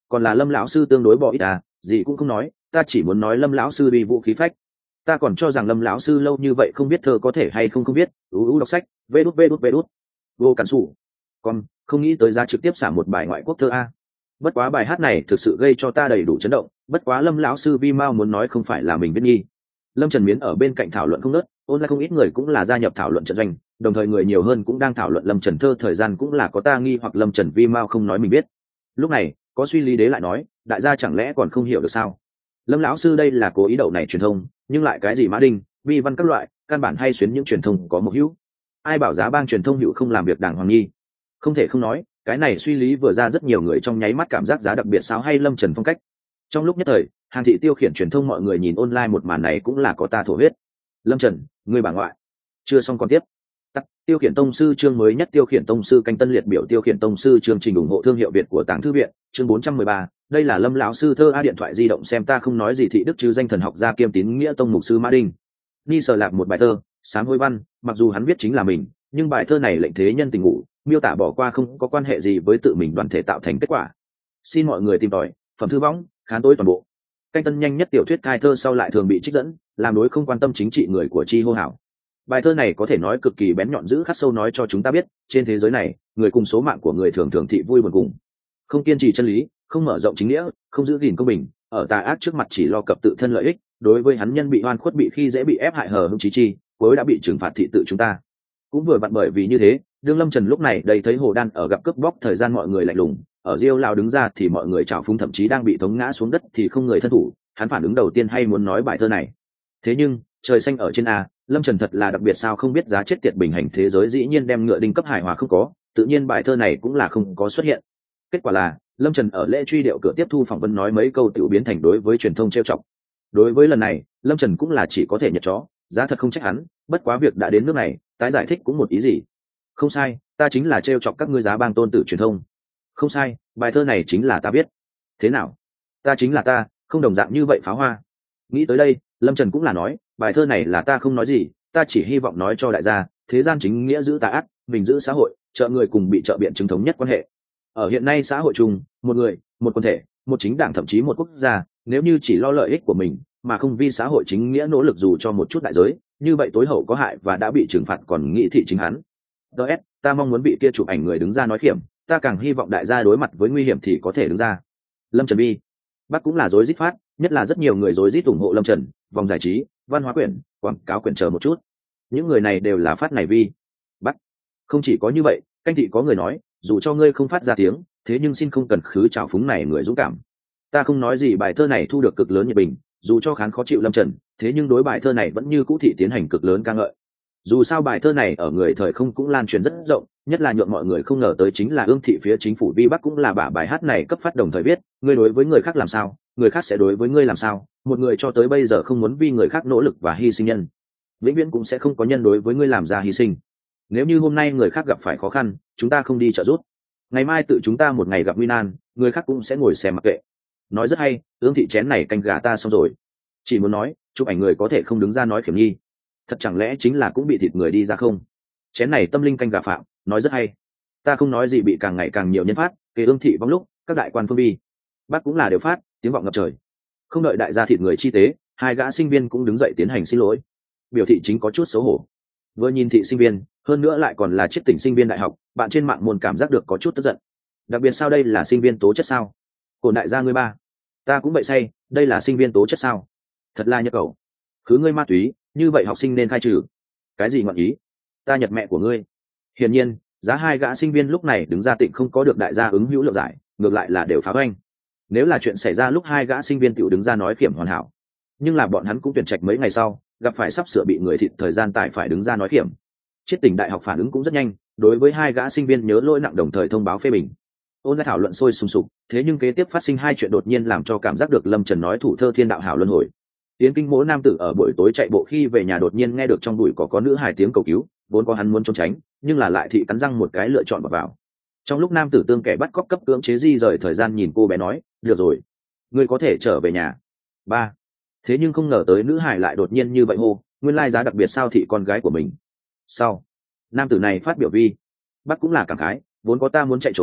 còn là Lâm lão sư tương đối bỏ ít à, gì cũng không nói, ta chỉ muốn nói Lâm lão sư bị vũ khí phách. Ta còn cho rằng Lâm lão sư lâu như vậy không biết thơ có thể hay không biết, đọc sách, vê đút. Vô cản sủ. Còn không nghĩ tới ra trực tiếp xả một bài ngoại quốc thơ a. Bất quá bài hát này thực sự gây cho ta đầy đủ chấn động, bất quá Lâm lão sư vi mau muốn nói không phải là mình viết nghi. Lâm Trần Miến ở bên cạnh thảo luận không ngớt, online không ít người cũng là gia nhập thảo luận trận doanh, đồng thời người nhiều hơn cũng đang thảo luận Lâm Trần thơ thời gian cũng là có ta nghi hoặc Lâm Trần vi mau không nói mình biết. Lúc này, có suy lý đế lại nói, đại gia chẳng lẽ còn không hiểu được sao? Lâm lão sư đây là cố ý đậu này truyền thông, nhưng lại cái gì mã đinh, vi văn các loại, căn bản hay xuyến những truyền thông có một hữu. Ai bảo giá bang truyền thông hữu không làm việc đàng hoàng nghi? Không thể không nói, cái này suy lý vừa ra rất nhiều người trong nháy mắt cảm giác giá đặc biệt sao hay Lâm Trần phong cách. Trong lúc nhất thời, Hàn Thị tiêu khiển truyền thông mọi người nhìn online một màn này cũng là có ta thổ huyết. Lâm Trần, người bà ngoại. Chưa xong còn tiếp. Tiêu khiển tông sư chương mới nhất, tiêu khiển tông sư canh tân liệt biểu tiêu khiển tông sư chương trình ủng hộ thương hiệu Việt của Tàng Thư viện, chương 413, đây là Lâm lão sư thơ a điện thoại di động xem ta không nói gì thị đức chứ danh thần học gia kiêm tín nghĩa tông mục sư Mã Đinh. Ni sở lạc một bài thơ, sám hối văn, mặc dù hắn viết chính là mình, nhưng bài thơ này lệnh thế nhân tình ngủ, miêu tả bỏ qua không có quan hệ gì với tự mình đoàn thể tạo thành kết quả. Xin mọi người tìm tòi, phẩm thư võng, khán tối toàn bộ. Canh tân nhanh nhất tiểu thuyết cai thơ sau lại thường bị trích dẫn, làm đối không quan tâm chính trị người của chi hô hào. Bài thơ này có thể nói cực kỳ bén nhọn giữ khắc sâu nói cho chúng ta biết, trên thế giới này, người cùng số mạng của người thường thường thị vui buồn cùng. Không kiên trì chân lý, không mở rộng chính nghĩa, không giữ gìn công bình, ở tà ác trước mặt chỉ lo cập tự thân lợi ích, đối với hắn nhân bị oan khuất bị khi dễ bị ép hại hờ hững chí chi, cuối đã bị trừng phạt thị tự chúng ta. Cũng vừa vặn bởi vì như thế, đương Lâm Trần lúc này đây thấy Hồ Đan ở gặp cướp bóc thời gian mọi người lạnh lùng, ở Diêu Lao đứng ra thì mọi người trào phúng thậm chí đang bị tống ngã xuống đất thì không người thân thủ, hắn phản ứng đầu tiên hay muốn nói bài thơ này. Thế nhưng, trời xanh ở trên a, Lâm Trần thật là đặc biệt sao không biết giá chết tiệt bình hành thế giới dĩ nhiên đem ngựa đinh cấp hài hòa không có, tự nhiên bài thơ này cũng là không có xuất hiện. Kết quả là, Lâm Trần ở lễ truy điệu cửa tiếp thu phỏng vấn nói mấy câu tiểu biến thành đối với truyền thông trêu chọc. Đối với lần này, Lâm Trần cũng là chỉ có thể nhặt chó, giá thật không trách hắn, bất quá việc đã đến nước này, tái giải thích cũng một ý gì. Không sai, ta chính là trêu chọc các ngươi giá bang tôn tử truyền thông. Không sai, bài thơ này chính là ta viết. Thế nào? Ta chính là ta, không đồng dạng như vậy pháo hoa. Nghĩ tới đây, Lâm Trần cũng là nói, bài thơ này là ta không nói gì, ta chỉ hy vọng nói cho đại gia, thế gian chính nghĩa giữ tà ác, mình giữ xã hội, trợ người cùng bị trợ biện chứng thống nhất quan hệ. Ở hiện nay xã hội chung, một người, một quần thể, một chính đảng thậm chí một quốc gia, nếu như chỉ lo lợi ích của mình mà không vì xã hội chính nghĩa nỗ lực dù cho một chút đại giới, như vậy tối hậu có hại và đã bị trừng phạt còn nghĩ thị chính hắn. DS, ta mong muốn bị kia chụp ảnh người đứng ra nói khiểm, ta càng hy vọng đại gia đối mặt với nguy hiểm thì có thể đứng ra. Lâm Trần bi, Bắc cũng là rối rít phát, nhất là rất nhiều người rối rít ủng hộ Lâm Trần, vòng giải trí, văn hóa quyển, quảng cáo quyển chờ một chút. Những người này đều là phát này vi. Bắc. Không chỉ có như vậy, canh thị có người nói, dù cho ngươi không phát ra tiếng, thế nhưng xin không cần khứ trào phúng này người dũng cảm. Ta không nói gì bài thơ này thu được cực lớn nhiệt bình, dù cho khán khó chịu Lâm Trần, thế nhưng đối bài thơ này vẫn như cũ thị tiến hành cực lớn ca ngợi. Dù sao bài thơ này ở người thời không cũng lan truyền rất rộng, nhất là nhượng mọi người không ngờ tới chính là ương thị phía chính phủ vi Bắc cũng là bả bài hát này cấp phát đồng thời viết, ngươi đối với người khác làm sao, người khác sẽ đối với ngươi làm sao, một người cho tới bây giờ không muốn vì người khác nỗ lực và hy sinh nhân, vĩnh viễn cũng sẽ không có nhân đối với ngươi làm ra hy sinh. Nếu như hôm nay người khác gặp phải khó khăn, chúng ta không đi trợ giúp, ngày mai tự chúng ta một ngày gặp nguy nan, người khác cũng sẽ ngồi xem mặc kệ. Nói rất hay, ương thị chén này canh gà ta xong rồi. Chỉ muốn nói, chụp ảnh người có thể không đứng ra nói khiểm nhi, thật chẳng lẽ chính là cũng bị thịt người đi ra không? Chén này tâm linh canh gà phạm, nói rất hay. Ta không nói gì bị càng ngày càng nhiều nhân phát, kể ương thị vong lúc, các đại quan phương bi bác cũng là đều phát, tiếng vọng ngập trời. Không đợi đại gia thịt người chi tế, hai gã sinh viên cũng đứng dậy tiến hành xin lỗi, biểu thị chính có chút xấu hổ. Vừa nhìn thị sinh viên, hơn nữa lại còn là chiếc tỉnh sinh viên đại học, bạn trên mạng môn cảm giác được có chút tức giận. Đặc biệt sao đây là sinh viên tố chất sao? Cổn đại gia ngươi ba, ta cũng vậy say, đây là sinh viên tố chất sao? Thật là nhật cầu, khứ ngươi ma túy, như vậy học sinh nên khai trừ. Cái gì ngọn ý? Ta nhật mẹ của ngươi. Hiển nhiên, giá hai gã sinh viên lúc này đứng ra tịnh không có được đại gia ứng hữu lượng giải, ngược lại là đều phá hoành. Nếu là chuyện xảy ra lúc hai gã sinh viên tiểu đứng ra nói kiểm hoàn hảo, nhưng là bọn hắn cũng tuyển trạch mấy ngày sau, gặp phải sắp sửa bị người thịt thời gian tại phải đứng ra nói kiểm. Chiết tỉnh đại học phản ứng cũng rất nhanh, đối với hai gã sinh viên nhớ lỗi nặng đồng thời thông báo phê bình. Ôn lại thảo luận sôi sùng sục, thế nhưng kế tiếp phát sinh hai chuyện đột nhiên làm cho cảm giác được Lâm Trần nói thủ thơ thiên đạo hảo luân hồi. Tiến kinh mỗ nam tử ở buổi tối chạy bộ khi về nhà đột nhiên nghe được trong bụi có nữ hài tiếng cầu cứu, vốn có hắn muốn trốn tránh, nhưng là lại thị cắn răng một cái lựa chọn vào. Trong lúc nam tử tương kẻ bắt cóc cấp cưỡng chế di rời thời gian nhìn cô bé nói, được rồi, ngươi có thể trở về nhà. Ba. Thế nhưng không ngờ tới nữ hài lại đột nhiên như vậy hô, nguyên lai giá đặc biệt sao thị con gái của mình. Sau, nam tử này phát biểu vi, bác cũng là cảm khái, vốn có ta muốn chạy trốn,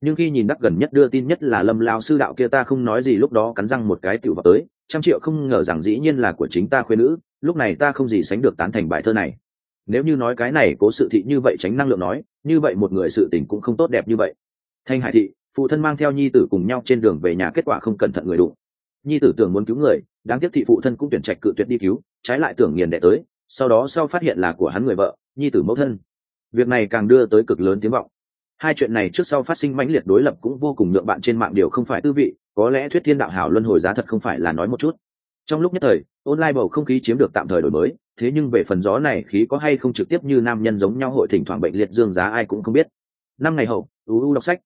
nhưng khi nhìn đắc gần nhất đưa tin nhất là Lâm lao sư đạo kia, ta không nói gì, lúc đó cắn răng một cái tiểu vào tới 100 triệu, không ngờ rằng dĩ nhiên là của chính ta khuê nữ. Lúc này ta không gì sánh được tán thành bài thơ này. Nếu như nói cái này cố sự thị như vậy, tránh năng lượng nói như vậy một người sự tình cũng không tốt đẹp như vậy. Thanh Hải thị, phụ thân mang theo nhi tử cùng nhau trên đường về nhà, kết quả không cẩn thận người đụng. Nhi tử tưởng muốn cứu người, đáng tiếc thị phụ thân cũng tuyển trạch cự tuyệt đi cứu, trái lại tưởng nghiền đẻ tới, sau phát hiện là của hắn người vợ, nhi tử mẫu thân. Việc này càng đưa tới cực lớn tiếng vọng. Hai chuyện này trước sau phát sinh mãnh liệt đối lập, cũng vô cùng nhượng bạn trên mạng đều không phải tư vị. Có lẽ thuyết thiên đạo hảo luân hồi giá thật không phải là nói một chút. Trong lúc nhất thời, online bầu không khí chiếm được tạm thời đổi mới, thế nhưng về phần gió này khí có hay không trực tiếp như nam nhân giống nhau hội thỉnh thoảng bệnh liệt dương giá ai cũng không biết. 5 ngày hậu, đọc sách,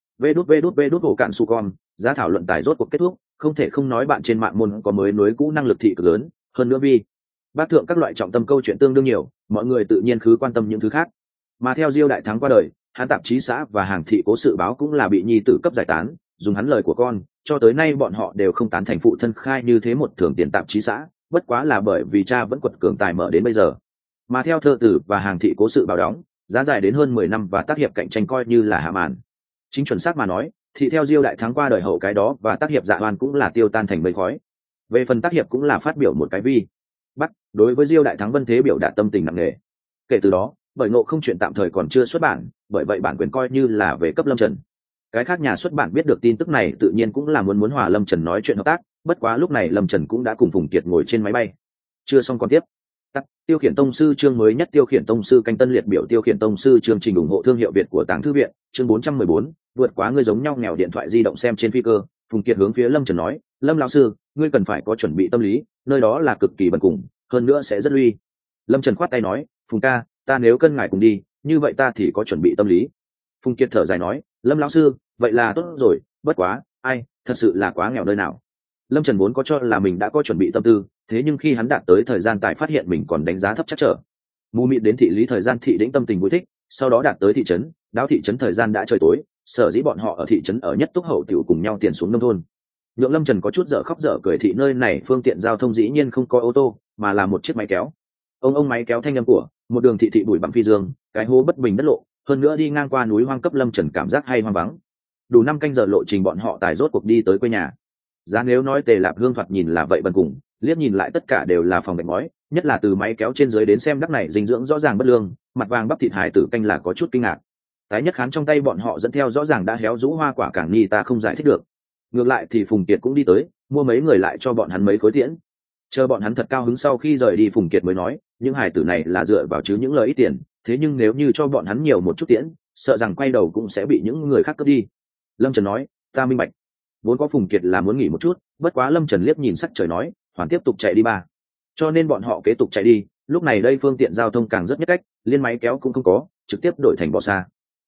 vê đút ổ cạn su con, giá thảo luận tài rốt cuộc kết thúc, không thể không nói bạn trên mạng môn có mới nối cũ năng lực thị cực lớn, hơn nữa vi bác thượng các loại trọng tâm câu chuyện tương đương nhiều, mọi người tự nhiên cứ quan tâm những thứ khác. Mà theo Diêu đại thắng qua đời, hắn tạp chí xã và hàng thị cố sự báo cũng là bị nhi tử cấp giải tán, dùng hắn lời của con, cho tới nay bọn họ đều không tán thành phụ thân khai như thế một thưởng tiền tạp chí xã, bất quá là bởi vì cha vẫn quật cường tài mở đến bây giờ. Mà theo thơ tử và hàng thị cố sự báo đóng, giá dài đến hơn 10 năm và tác hiệp cạnh tranh coi như là hạ màn. Chính chuẩn xác mà nói, thì theo Diêu đại thắng qua đời hậu cái đó và tác hiệp dạ oan cũng là tiêu tan thành mây khói. Về phần tác hiệp cũng là phát biểu một cái vi bắt đối với Diêu đại thắng vân thế biểu đạt tâm tình nặng nề. Kể từ đó, bởi ngộ không chuyện tạm thời còn chưa xuất bản, bởi vậy bản quyền coi như là về cấp Lâm Trần. Cái khác nhà xuất bản biết được tin tức này tự nhiên cũng là muốn hòa Lâm Trần nói chuyện hợp tác, bất quá lúc này Lâm Trần cũng đã cùng Phùng Kiệt ngồi trên máy bay. Chưa xong còn tiếp. Tiêu khiển tông sư chương mới nhất, tiêu khiển tông sư canh tân liệt biểu, tiêu khiển tông sư chương trình ủng hộ thương hiệu Việt của Tàng Thư viện, chương 414, vượt quá ngươi giống nhau nghèo, điện thoại di động xem trên phi cơ. Phùng Kiệt hướng phía Lâm Trần nói, Lâm lão sư, ngươi cần phải có chuẩn bị tâm lý, nơi đó là cực kỳ bần cùng, hơn nữa sẽ rất uy. Lâm Trần khoát tay nói, Phùng ca, ta nếu cân ngài cùng đi, như vậy ta thì có chuẩn bị tâm lý. Phùng Kiệt thở dài nói, Lâm lão sư, vậy là tốt rồi, bất quá, ai, thật sự là quá nghèo nơi nào. Lâm Trần vốn có cho là mình đã có chuẩn bị tâm tư, thế nhưng khi hắn đạt tới thời gian tại phát hiện mình còn đánh giá thấp chắc trở. Mù mịt đến thị lý thời gian thị đĩnh tâm tình vui thích, sau đó đạt tới thị trấn, đáo thị trấn thời gian đã trời tối, sở dĩ bọn họ ở thị trấn ở nhất túc hậu tiểu cùng nhau tiền xuống nông thôn. Nhượng Lâm Trần có chút dở khóc dở cười, thị nơi này phương tiện giao thông dĩ nhiên không có ô tô, mà là một chiếc máy kéo. Ông máy kéo thanh âm của một đường thị bụi bặm phi dương, cái hố bất bình đất lộ, hơn nữa đi ngang qua núi hoang cấp Lâm Trần cảm giác hay hoang vắng. Đủ 5 canh giờ lộ trình bọn họ tài rốt cuộc đi tới quê nhà. Giá nếu nói Tề Lạp Hương thoạt nhìn là vậy bần cùng, liếc nhìn lại tất cả đều là phòng bệnh ngói, nhất là từ máy kéo trên dưới đến xem đắc này dinh dưỡng rõ ràng bất lương, mặt vàng bắp thịt hải tử canh là có chút kinh ngạc. Tái nhất khán trong tay bọn họ dẫn theo rõ ràng đã héo rũ hoa quả cảng ni ta không giải thích được. Ngược lại thì Phùng Kiệt cũng đi tới, mua mấy người lại cho bọn hắn mấy khối tiễn. Chờ bọn hắn thật cao hứng sau khi rời đi, Phùng Kiệt mới nói, những hải tử này là dựa vào chứ những lời ít tiền, thế nhưng nếu như cho bọn hắn nhiều một chút tiễn, sợ rằng quay đầu cũng sẽ bị những người khác cướp đi. Lâm Trần nói, ta minh bạch. Vốn có Phùng Kiệt là muốn nghỉ một chút, bất quá Lâm Trần liếc nhìn sắc trời nói, hoàn tiếp tục chạy đi ba. Cho nên bọn họ kế tục chạy đi, lúc này đây phương tiện giao thông càng rất nhất cách, liên máy kéo cũng không có, trực tiếp đổi thành bò xa.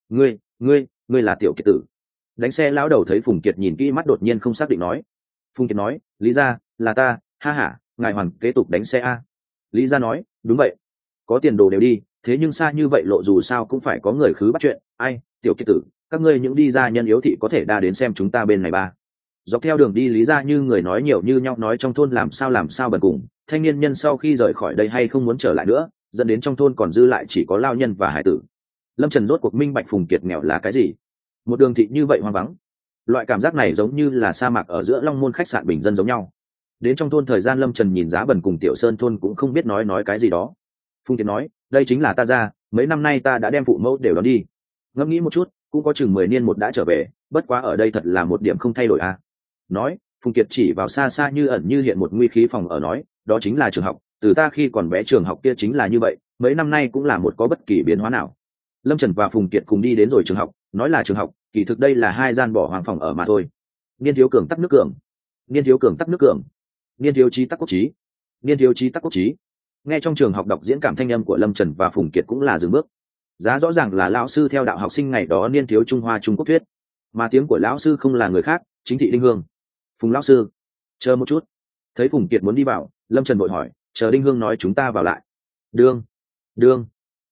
Ngươi là Tiểu Kiệt tử. Đánh xe lão đầu thấy Phùng Kiệt nhìn kỹ mắt đột nhiên không xác định nói. Phùng Kiệt nói, lý ra, là ta, ha ha, ngài hoàn kế tục đánh xe a. Lý ra nói, đúng vậy, có tiền đồ đều đi, thế nhưng xa như vậy lộ dù sao cũng phải có người khứ bắt chuyện, ai, Tiểu Kiệt tử, các ngươi những đi ra nhân yếu thị có thể đa đến xem chúng ta bên này ba. Dọc theo đường đi Lý ra như người nói nhiều như nhau, nói trong thôn làm sao bần cùng, thanh niên nhân sau khi rời khỏi đây hay không muốn trở lại nữa, dẫn đến trong thôn còn dư lại chỉ có lao nhân và hải tử. Lâm Trần rốt cuộc minh bạch Phùng Kiệt nghèo là cái gì. Một đường thị như vậy hoang vắng, loại cảm giác này giống như là sa mạc ở giữa Long Môn khách sạn bình dân giống nhau. Đến trong thôn thời gian Lâm Trần nhìn giá bần cùng Tiểu Sơn thôn cũng không biết nói cái gì đó. Phùng Kiệt nói, đây chính là ta ra, mấy năm nay ta đã đem phụ mẫu đều đón đi. Ngẫm nghĩ một chút, cũng có chừng 10 niên một đã trở về, bất quá ở đây thật là một điểm không thay đổi à. Nói, Phùng Kiệt chỉ vào xa xa như ẩn như hiện một nguy khí phòng ở nói, đó chính là trường học, từ ta khi còn bé trường học kia chính là như vậy, mấy năm nay cũng là một có bất kỳ biến hóa nào. Lâm Trần và Phùng Kiệt cùng đi đến rồi trường học, nói là trường học, kỳ thực đây là 2 gian bỏ hoang phòng ở mà thôi. Niên thiếu cường tắc nước cường, niên thiếu cường tắc nước cường, niên thiếu trí tắc quốc trí, niên thiếu trí tắc quốc trí. Nghe trong trường học đọc diễn cảm thanh âm của Lâm Trần và Phùng Kiệt cũng là dừng bước. Giá rõ ràng là lão sư theo đạo học sinh ngày đó niên thiếu Trung Hoa Trung Quốc thuyết, mà tiếng của lão sư không là người khác, chính thị Đinh Hương. Phùng lão sư, chờ một chút. Thấy Phùng Kiệt muốn đi vào, Lâm Trần vội hỏi, chờ Đinh Hương nói chúng ta vào lại. Đương.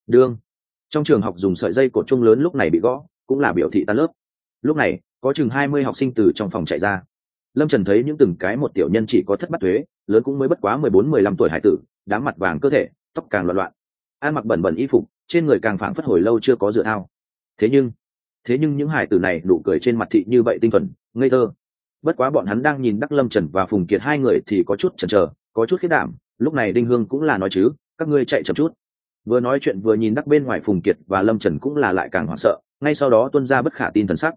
Trong trường học dùng sợi dây cột chuông lớn lúc này bị gõ, cũng là biểu thị tan lớp. Lúc này có chừng 20 học sinh từ trong phòng chạy ra. Lâm Trần thấy những từng cái một tiểu nhân chỉ có thất bát thuế, lớn cũng mới bất quá 14-15 tuổi hải tử, đám mặt vàng cơ thể, tóc càng loạn loạn, ăn mặc bẩn bẩn y phục, trên người càng phảng phất hồi lâu chưa có rửa thao. Thế nhưng thế nhưng những hải tử này nụ cười trên mặt thị như vậy tinh thuần ngây thơ. Bất quá bọn hắn đang nhìn Đắc Lâm Trần và Phùng Kiệt hai người thì có chút chần chờ, có chút khiếp đảm. Lúc này Đinh Hương cũng là nói chứ, các ngươi chạy chậm chút. Vừa nói chuyện vừa nhìn Đắc bên ngoài Phùng Kiệt và Lâm Trần cũng là lại càng hoảng sợ, ngay sau đó tuôn ra bất khả tin thần sắc.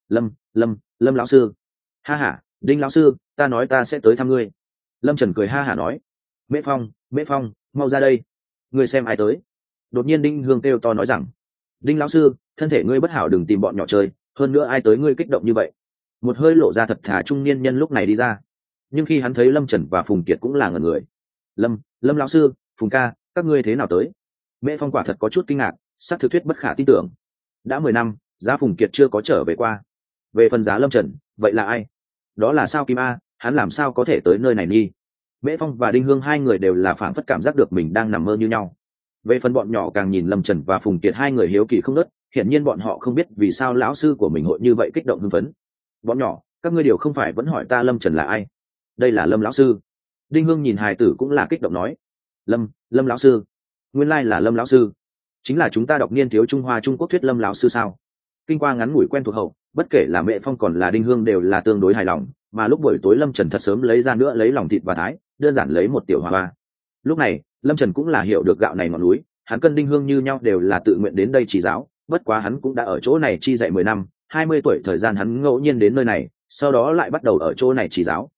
Lâm lão sư. Ha ha, Đinh lão sư, ta nói ta sẽ tới thăm ngươi. Lâm Trần cười ha hả nói. Mễ Phong, mau ra đây. Ngươi xem ai tới. Đột nhiên Đinh Hương kêu to nói rằng, Đinh lão sư, thân thể ngươi bất hảo đừng tìm bọn nhỏ chơi, hơn nữa ai tới ngươi kích động như vậy. Một hơi lộ ra thật thà trung niên nhân lúc này đi ra, nhưng khi hắn thấy Lâm Trần và Phùng Kiệt cũng là ngẩn người. Lâm lão sư, Phùng ca, các ngươi thế nào tới? Mễ Phong quả thật có chút kinh ngạc, xác thực thuyết bất khả tin tưởng. Đã 10 năm, giá Phùng Kiệt chưa có trở về qua. Về phần giá Lâm Trần, vậy là ai? Đó là Sao Kim A, hắn làm sao có thể tới nơi này nghi? Mễ Phong và Đinh Hương hai người đều là phảng phất cảm giác được mình đang nằm mơ như nhau. Về phần bọn nhỏ càng nhìn Lâm Trần và Phùng Kiệt hai người hiếu kỳ không ngớt, hiển nhiên bọn họ không biết vì sao lão sư của mình hội như vậy kích động hưng phấn. Bọn nhỏ, các ngươi điều không phải vẫn hỏi ta Lâm Trần là ai? Đây là Lâm lão sư. Đinh Hương nhìn hài tử cũng là kích động nói. Lâm lão sư, nguyên lai là Lâm lão sư, chính là chúng ta đọc niên thiếu Trung Hoa Trung Quốc thuyết Lâm lão sư sao? Kinh qua ngắn ngủi quen thuộc hậu, bất kể là Mễ Phong còn là Đinh Hương đều là tương đối hài lòng, mà lúc buổi tối Lâm Trần thật sớm lấy ra nữa lấy lòng thịt và thái, đơn giản lấy một tiểu hoa hoa. Lúc này Lâm Trần cũng là hiểu được gạo này ngọn núi, hắn cân Đinh Hương như nhau đều là tự nguyện đến đây chỉ giáo, bất quá hắn cũng đã ở chỗ này chi dạy 10 năm, 20 tuổi thời gian hắn ngẫu nhiên đến nơi này, sau đó lại bắt đầu ở chỗ này chỉ giáo.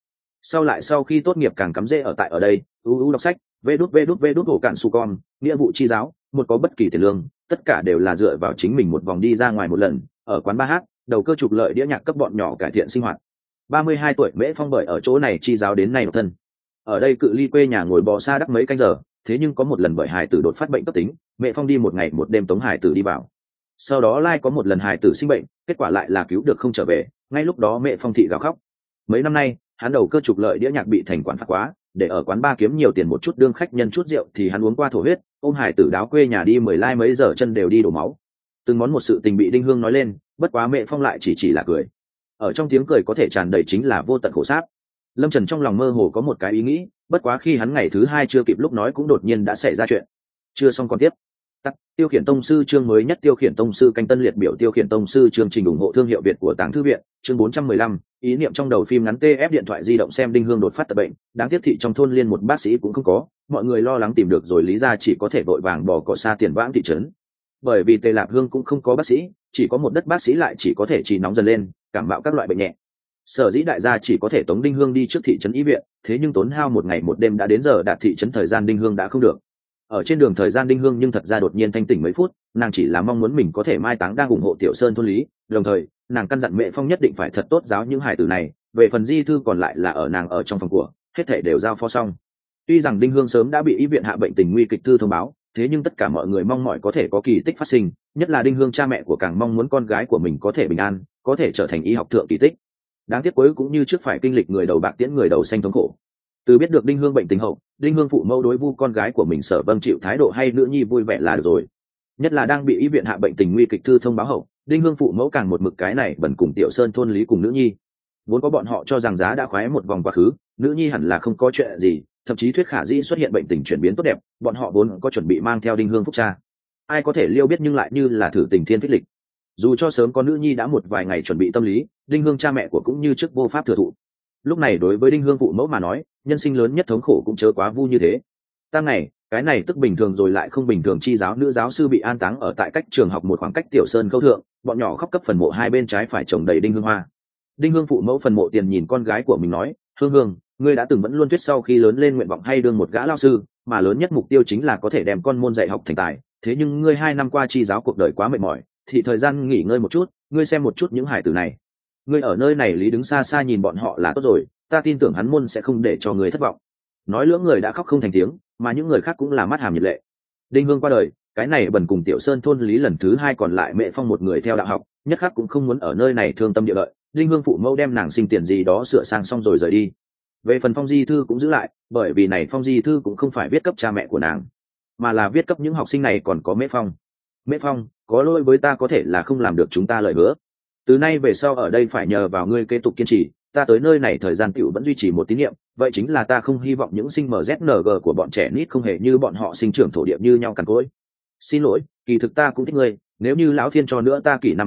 Sau khi tốt nghiệp càng cắm rễ ở đây, đọc sách, vê đút hổ cạn su con, nghĩa vụ chi giáo, một có bất kỳ tiền lương, tất cả đều là dựa vào chính mình một vòng đi ra ngoài một lần, ở quán bar hát, đầu cơ trục lợi đĩa nhạc cấp bọn nhỏ cải thiện sinh hoạt. 32 tuổi Mễ Phong bởi ở chỗ này chi giáo đến nay độc thân. Ở đây cự ly quê nhà ngồi bò xa đắc mấy canh giờ, thế nhưng có một lần bởi hải tử đột phát bệnh cấp tính, Mễ Phong đi một ngày một đêm tống hải tử đi vào. Sau đó lai có một lần hải tử sinh bệnh, kết quả lại là cứu được không trở về, ngay lúc đó Mễ Phong thị gào khóc. Mấy năm nay, hắn đầu cơ trục lợi đĩa nhạc bị thành quản phạt quá, để ở quán bar kiếm nhiều tiền một chút đương khách nhân chút rượu thì hắn uống qua thổ huyết, ôm hải tử đáo quê nhà đi 10 lai mấy giờ chân đều đi đổ máu. Từng món một sự tình bị Đinh Hương nói lên, bất quá Mễ Phong lại chỉ là cười. Ở trong tiếng cười có thể tràn đầy chính là vô tận khổ sát. Lâm Trần trong lòng mơ hồ có một cái ý nghĩ, bất quá khi hắn ngày thứ 2 chưa kịp lúc nói cũng đột nhiên đã xảy ra chuyện. Chưa xong còn tiếp. Tiêu khiển tông sư chương mới nhất, tiêu khiển tông sư canh tân liệt biểu tiêu khiển tông sư chương trình ủng hộ thương hiệu Việt của Tàng Thư viện, chương 415, ý niệm trong đầu phim ngắn TF điện thoại di động xem Đinh Hương đột phát tật bệnh, đáng tiếc thị trong thôn liên một bác sĩ cũng không có, mọi người lo lắng tìm được rồi lý ra chỉ có thể vội vàng bỏ cỏ xa tiền vãng thị trấn. Bởi vì Tề Lạp Hương cũng không có bác sĩ, chỉ có một đất bác sĩ lại chỉ có thể trì nóng dần lên, cảm mạo các loại bệnh nhẹ. Sở dĩ đại gia chỉ có thể tống Đinh Hương đi trước thị trấn y viện, thế nhưng tốn hao một ngày một đêm đã đến giờ đạt thị trấn thời gian Đinh Hương đã không được. Ở trên đường thời gian Đinh Hương nhưng thật ra đột nhiên thanh tỉnh mấy phút, nàng chỉ là mong muốn mình có thể mai táng đang ủng hộ Tiểu Sơn thôn lý, đồng thời nàng căn dặn Mễ Phong nhất định phải thật tốt giáo những hài tử này, về phần di thư còn lại là ở nàng ở trong phòng của, hết thảy đều giao phó xong. Tuy rằng Đinh Hương sớm đã bị y viện hạ bệnh tình nguy kịch thư thông báo, thế nhưng tất cả mọi người mong mỏi có thể có kỳ tích phát sinh, nhất là Đinh Hương cha mẹ của càng mong muốn con gái của mình có thể bình an, có thể trở thành y học thượng kỳ tích. Đáng tiếc cuối cũng như trước phải kinh lịch người đầu bạc tiễn người đầu xanh thống khổ. Từ biết được Đinh Hương bệnh tình hậu, Đinh Hương phụ mẫu đối vu con gái của mình sở vâng chịu thái độ hay nữ nhi vui vẻ là được rồi. Nhất là đang bị y viện hạ bệnh tình nguy kịch thư thông báo hậu, Đinh Hương phụ mẫu càng một mực cái này bẩn cùng Tiểu Sơn thôn lý cùng nữ nhi. Vốn có bọn họ cho rằng giá đã khoái một vòng quá khứ, nữ nhi hẳn là không có chuyện gì, thậm chí thuyết khả dĩ xuất hiện bệnh tình chuyển biến tốt đẹp, bọn họ vốn có chuẩn bị mang theo Đinh Hương phúc cha. Ai có thể liêu biết nhưng lại như là thử tình thiên phích lịch. Dù cho sớm có nữ nhi đã một vài ngày chuẩn bị tâm lý, Đinh Hương cha mẹ của cũng như trước vô pháp thừa thụ. Lúc này đối với Đinh Hương phụ mẫu mà nói, nhân sinh lớn nhất thống khổ cũng chớ quá vu như thế. Tăng ngày, cái này tức bình thường rồi lại không bình thường chi giáo nữ giáo sư bị an táng ở tại cách trường học một khoảng cách Tiểu Sơn Khâu thượng, bọn nhỏ khóc cấp phần mộ hai bên trái phải trồng đầy đinh hương hoa. Đinh Hương phụ mẫu phần mộ tiền nhìn con gái của mình nói, Hương Hương, ngươi đã từng vẫn luôn thuyết sau khi lớn lên nguyện vọng hay đương một gã lao sư, mà lớn nhất mục tiêu chính là có thể đem con môn dạy học thành tài, thế nhưng ngươi 2 năm qua chi giáo cuộc đời quá mệt mỏi, thì thời gian nghỉ ngơi một chút, ngươi xem một chút những hải tử này. Ngươi ở nơi này lý đứng xa xa nhìn bọn họ là tốt rồi, ta tin tưởng hắn môn sẽ không để cho ngươi thất vọng. Nói lưỡng người đã khóc không thành tiếng, mà những người khác cũng là mắt hàm nhiệt lệ. Đinh Hương qua đời, cái này bần cùng Tiểu Sơn thôn lý lần thứ 2 còn lại Mẹ Phong một người theo đạo học, nhất khắc cũng không muốn ở nơi này thương tâm địa lợi. Đinh Hương phụ mẫu đem nàng sinh tiền gì đó sửa sang xong rồi rời đi. Về phần phong di thư cũng giữ lại, bởi vì này phong di thư cũng không phải viết cấp cha mẹ của nàng, mà là viết cấp những học sinh này còn có Mễ Phong. Mễ Phong, có lỗi với ta có thể là không làm được chúng ta lời hứa. Từ nay về sau ở đây phải nhờ vào ngươi kế tục kiên trì, ta tới nơi này thời gian tiểu vẫn duy trì một tín niệm, vậy chính là ta không hy vọng những sinh MZNG của bọn trẻ nít không hề như bọn họ sinh trưởng thổ địa như nhau cằn cỗi. Xin lỗi, kỳ thực ta cũng thích ngươi, nếu như lão thiên cho nữa ta kỷ năm thật tốt,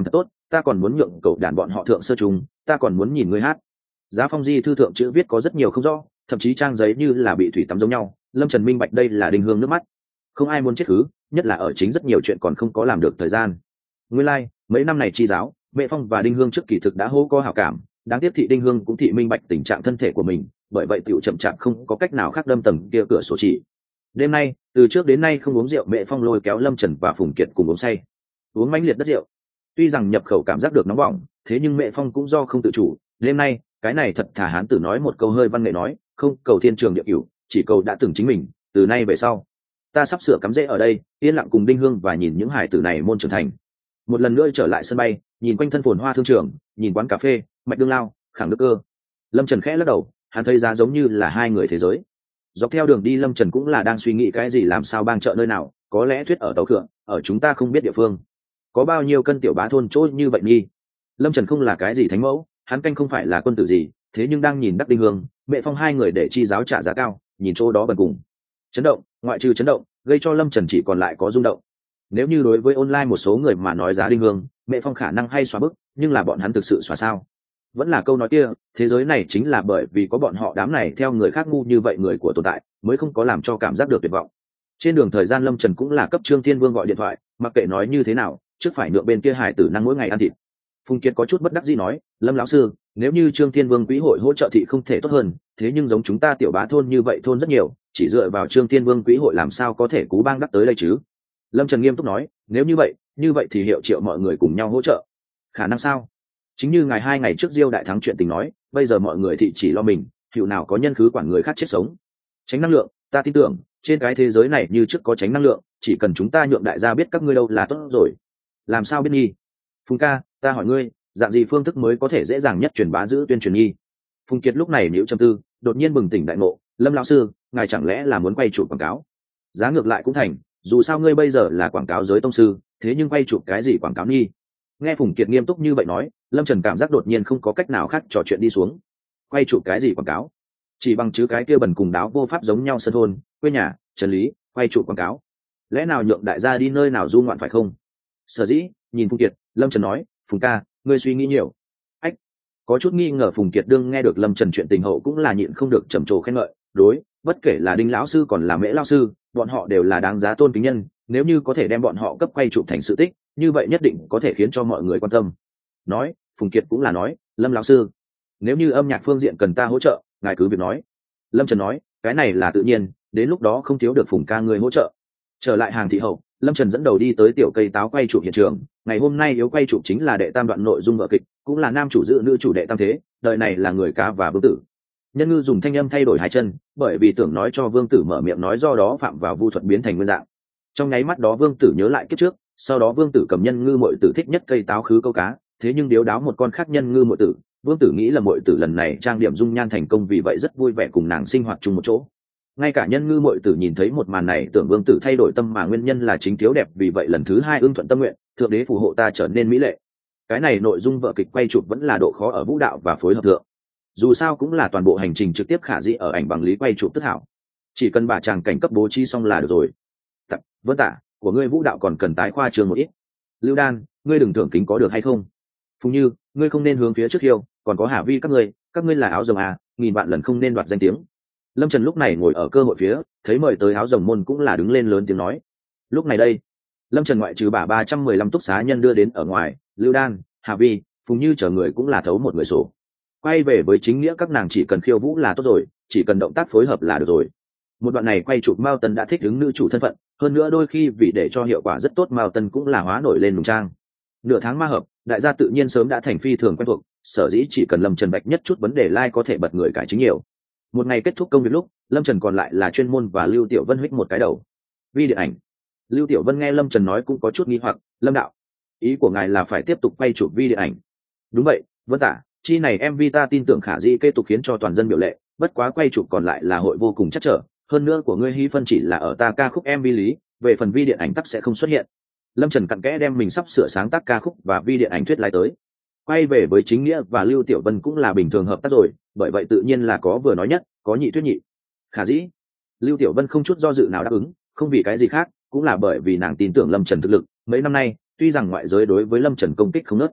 ta còn muốn nhượng cậu đàn bọn họ thượng sơ trùng, ta còn muốn nhìn ngươi hát. Giá Phong di thư thượng chữ viết có rất nhiều không rõ, thậm chí trang giấy như là bị thủy tắm giống nhau. Lâm Trần minh bạch đây là Đinh Hương nước mắt, không ai muốn chết khứ, nhất là ở chính rất nhiều chuyện còn không có làm được thời gian. Nguyên lai, mấy năm này chi giáo, Mẹ Phong và Đinh Hương trước kỳ thực đã hô có hảo cảm, đáng tiếc thị Đinh Hương cũng thị minh bạch tình trạng thân thể của mình, bởi vậy tiểu chậm chạp không có cách nào khác đâm tầng kia cửa sổ chỉ. Đêm nay, từ trước đến nay không uống rượu, Mẹ Phong lôi kéo Lâm Trần và Phùng Kiệt cùng uống say, uống mãnh liệt đất rượu. Tuy rằng nhập khẩu cảm giác được nóng bỏng, thế nhưng Mẹ Phong cũng do không tự chủ. Đêm nay, cái này thật thà hán tử nói một câu hơi văn nghệ nói, không cầu thiên trường địa cửu, chỉ cầu đã từng chính mình. Từ nay về sau, ta sắp sửa cắm rễ ở đây, yên lặng cùng Đinh Hương và nhìn những hải tử này môn trưởng thành. Một lần nữa trở lại sân bay, nhìn quanh thân phồn hoa thương trường, nhìn quán cà phê, mạch đương lao, khẳng đức cơ. Lâm Trần khẽ lắc đầu, hắn thấy ra giống như là hai người thế giới. Dọc theo đường đi Lâm Trần cũng là đang suy nghĩ cái gì, làm sao bang chợ nơi nào, có lẽ thuyết ở tàu thượng, ở chúng ta không biết địa phương. Có bao nhiêu cân tiểu bá thôn chỗ như vậy nghi. Lâm Trần không là cái gì thánh mẫu, hắn canh không phải là quân tử gì, thế nhưng đang nhìn Đắc Đinh Hương, Mẹ Phong hai người để chi giáo trả giá cao, nhìn chỗ đó bần cùng. Chấn động, ngoại trừ chấn động, gây cho Lâm Trần chỉ còn lại có rung động. Nếu như đối với online một số người mà nói giá Đinh Hương, Mẹ Phong khả năng hay xóa bức, nhưng là bọn hắn thực sự xóa sao? Vẫn là câu nói kia, thế giới này chính là bởi vì có bọn họ đám này theo người khác ngu như vậy người của tồn tại, mới không có làm cho cảm giác được tuyệt vọng. Trên đường thời gian Lâm Trần cũng là cấp Trương Thiên Vương gọi điện thoại, mặc kệ nói như thế nào, trước phải nhượng bên kia hải tử năng mỗi ngày ăn thịt. Phùng Kiệt có chút bất đắc dĩ nói, Lâm lão sư, nếu như Trương Thiên Vương quỹ hội hỗ trợ thì không thể tốt hơn, thế nhưng giống chúng ta tiểu bá thôn như vậy thôn rất nhiều, chỉ dựa vào Trương Thiên Vương quỹ hội làm sao có thể cú bang đắc tới đây chứ? Lâm Trần nghiêm túc nói, nếu như vậy thì hiệu triệu mọi người cùng nhau hỗ trợ. Khả năng sao? Chính như ngài 2 ngày trước Diêu đại thắng chuyện tình nói, bây giờ mọi người thì chỉ lo mình, hiệu nào có nhân khứ quản người khác chết sống. Tránh năng lượng, ta tin tưởng trên cái thế giới này như trước có tránh năng lượng, chỉ cần chúng ta nhượng đại gia biết các ngươi đâu là tốt rồi. Làm sao biết nghi? Phùng ca, ta hỏi ngươi, dạng gì phương thức mới có thể dễ dàng nhất truyền bá giữ tuyên truyền nghi? Phùng Kiệt lúc này nhíu trầm tư, đột nhiên bừng tỉnh đại ngộ, Lâm lão sư, ngài chẳng lẽ là muốn quay chụp quảng cáo? Giá ngược lại cũng thành, dù sao ngươi bây giờ là quảng cáo giới tông sư, thế nhưng quay chụp cái gì quảng cáo nghi? Nghe Phùng Kiệt nghiêm túc như vậy nói, Lâm Trần cảm giác đột nhiên không có cách nào khác trò chuyện đi xuống. Quay chụp cái gì quảng cáo? Chỉ bằng chứ cái kia bẩn cùng đáo vô pháp giống nhau sân thôn, quê nhà, trần lý, quay chụp quảng cáo. Lẽ nào nhượng đại gia đi nơi nào du ngoạn phải không? Sở dĩ, nhìn Phùng Kiệt, Lâm Trần nói, Phùng ca, ngươi suy nghĩ nhiều. Ách, có chút nghi ngờ. Phùng Kiệt đương nghe được Lâm Trần chuyện tình hậu cũng là nhịn không được trầm trồ khen ngợi, đối, bất kể là Đinh lão sư còn là Mễ lão sư, bọn họ đều là đáng giá tôn kính nhân, nếu như có thể đem bọn họ cấp quay chụp thành sự tích, như vậy nhất định có thể khiến cho mọi người quan tâm. Nói, Phùng Kiệt cũng là nói, Lâm lão sư, nếu như âm nhạc phương diện cần ta hỗ trợ, ngài cứ việc nói. Lâm Trần nói, cái này là tự nhiên, đến lúc đó không thiếu được Phùng ca người hỗ trợ. Trở lại hàng thị hậu, Lâm Trần dẫn đầu đi tới tiểu cây táo quay chụp hiện trường. Ngày hôm nay yếu quay chụp chính là đệ tam đoạn nội dung vở kịch, cũng là nam chủ dự nữ chủ đệ tam thế, đời này là người cá và vương tử. Nhân ngư dùng thanh âm thay đổi hai chân, bởi vì tưởng nói cho vương tử mở miệng nói, do đó phạm vào vu thuật biến thành nguyên dạng. Trong nháy mắt đó vương tử nhớ lại kiếp trước, sau đó vương tử cầm nhân ngư muội tử thích nhất cây táo khứ câu cá, thế nhưng điếu đáo một con khác nhân ngư muội tử. Vương tử nghĩ là muội tử lần này trang điểm dung nhan thành công, vì vậy rất vui vẻ cùng nàng sinh hoạt chung một chỗ. Ngay cả nhân ngư muội tử nhìn thấy một màn này, tưởng vương tử thay đổi tâm mà nguyên nhân là chính thiếu đẹp, vì vậy lần thứ 2 ưng thuận tâm nguyện, thượng đế phù hộ ta trở nên mỹ lệ. Cái này nội dung vở kịch quay chụp vẫn là độ khó ở vũ đạo và phối hợp thượng, dù sao cũng là toàn bộ hành trình trực tiếp khả dĩ ở ảnh bằng lý quay chụp tức hảo, chỉ cần bà chàng cảnh cấp bố trí xong là được rồi. Tập Vân Tả, của ngươi vũ đạo còn cần tái khoa trường một ít. Lưu Đan, ngươi đừng thưởng kính có được hay không? Phùng Như, ngươi không nên hướng phía trước hiêu, còn có Hà Vi các ngươi là áo rồng à, nghìn vạn lần không nên đoạt danh tiếng. Lâm Trần lúc này ngồi ở cơ hội phía, thấy mời tới áo rồng môn cũng là đứng lên lớn tiếng nói. Lúc này đây, Lâm Trần ngoại trừ bà 315 túc xá nhân đưa đến ở ngoài, Lưu Đan, Hà Vi, Phùng Như chờ người cũng là thấu một người sổ. Quay về với chính nghĩa các nàng chỉ cần khiêu vũ là tốt rồi, chỉ cần động tác phối hợp là được rồi. Một đoạn này quay chụp Mao Tân đã thích ứng nữ chủ thân phận, hơn nữa đôi khi vì để cho hiệu quả rất tốt, Mao Tân cũng là hóa nổi lên nùng trang. Nửa tháng ma hợp, đại gia tự nhiên sớm đã thành phi thường quen thuộc, sở dĩ chỉ cần Lâm Trần bạch nhất chút vấn đề có thể bật người cải chính nhiều. Một ngày kết thúc công việc lúc, Lâm Trần còn lại là chuyên môn và Lưu Tiểu Vân huých một cái đầu. Vi điện ảnh. Lưu Tiểu Vân nghe Lâm Trần nói cũng có chút nghi hoặc, Lâm đạo, ý của ngài là phải tiếp tục quay chụp vi điện ảnh? Đúng vậy, Vân Tả, chi này MV ta tin tưởng khả dĩ kế tục khiến cho toàn dân biểu lệ, bất quá quay chụp còn lại là hội vô cùng chắc trở, hơn nữa của ngươi hy phân chỉ là ở ta ca khúc MV lý, về phần vi điện ảnh tắc sẽ không xuất hiện. Lâm Trần cặn kẽ đem mình sắp sửa sáng tác ca khúc và vi điện ảnh thuyết lái tới. Quay về với chính nghĩa và Lưu Tiểu Vân cũng là bình thường hợp tác rồi, bởi vậy tự nhiên là có vừa nói nhất, có nhị thuyết nhị. Khả dĩ, Lưu Tiểu Vân không chút do dự nào đáp ứng, không vì cái gì khác, cũng là bởi vì nàng tin tưởng Lâm Trần thực lực. Mấy năm nay, tuy rằng ngoại giới đối với Lâm Trần công kích không nớt,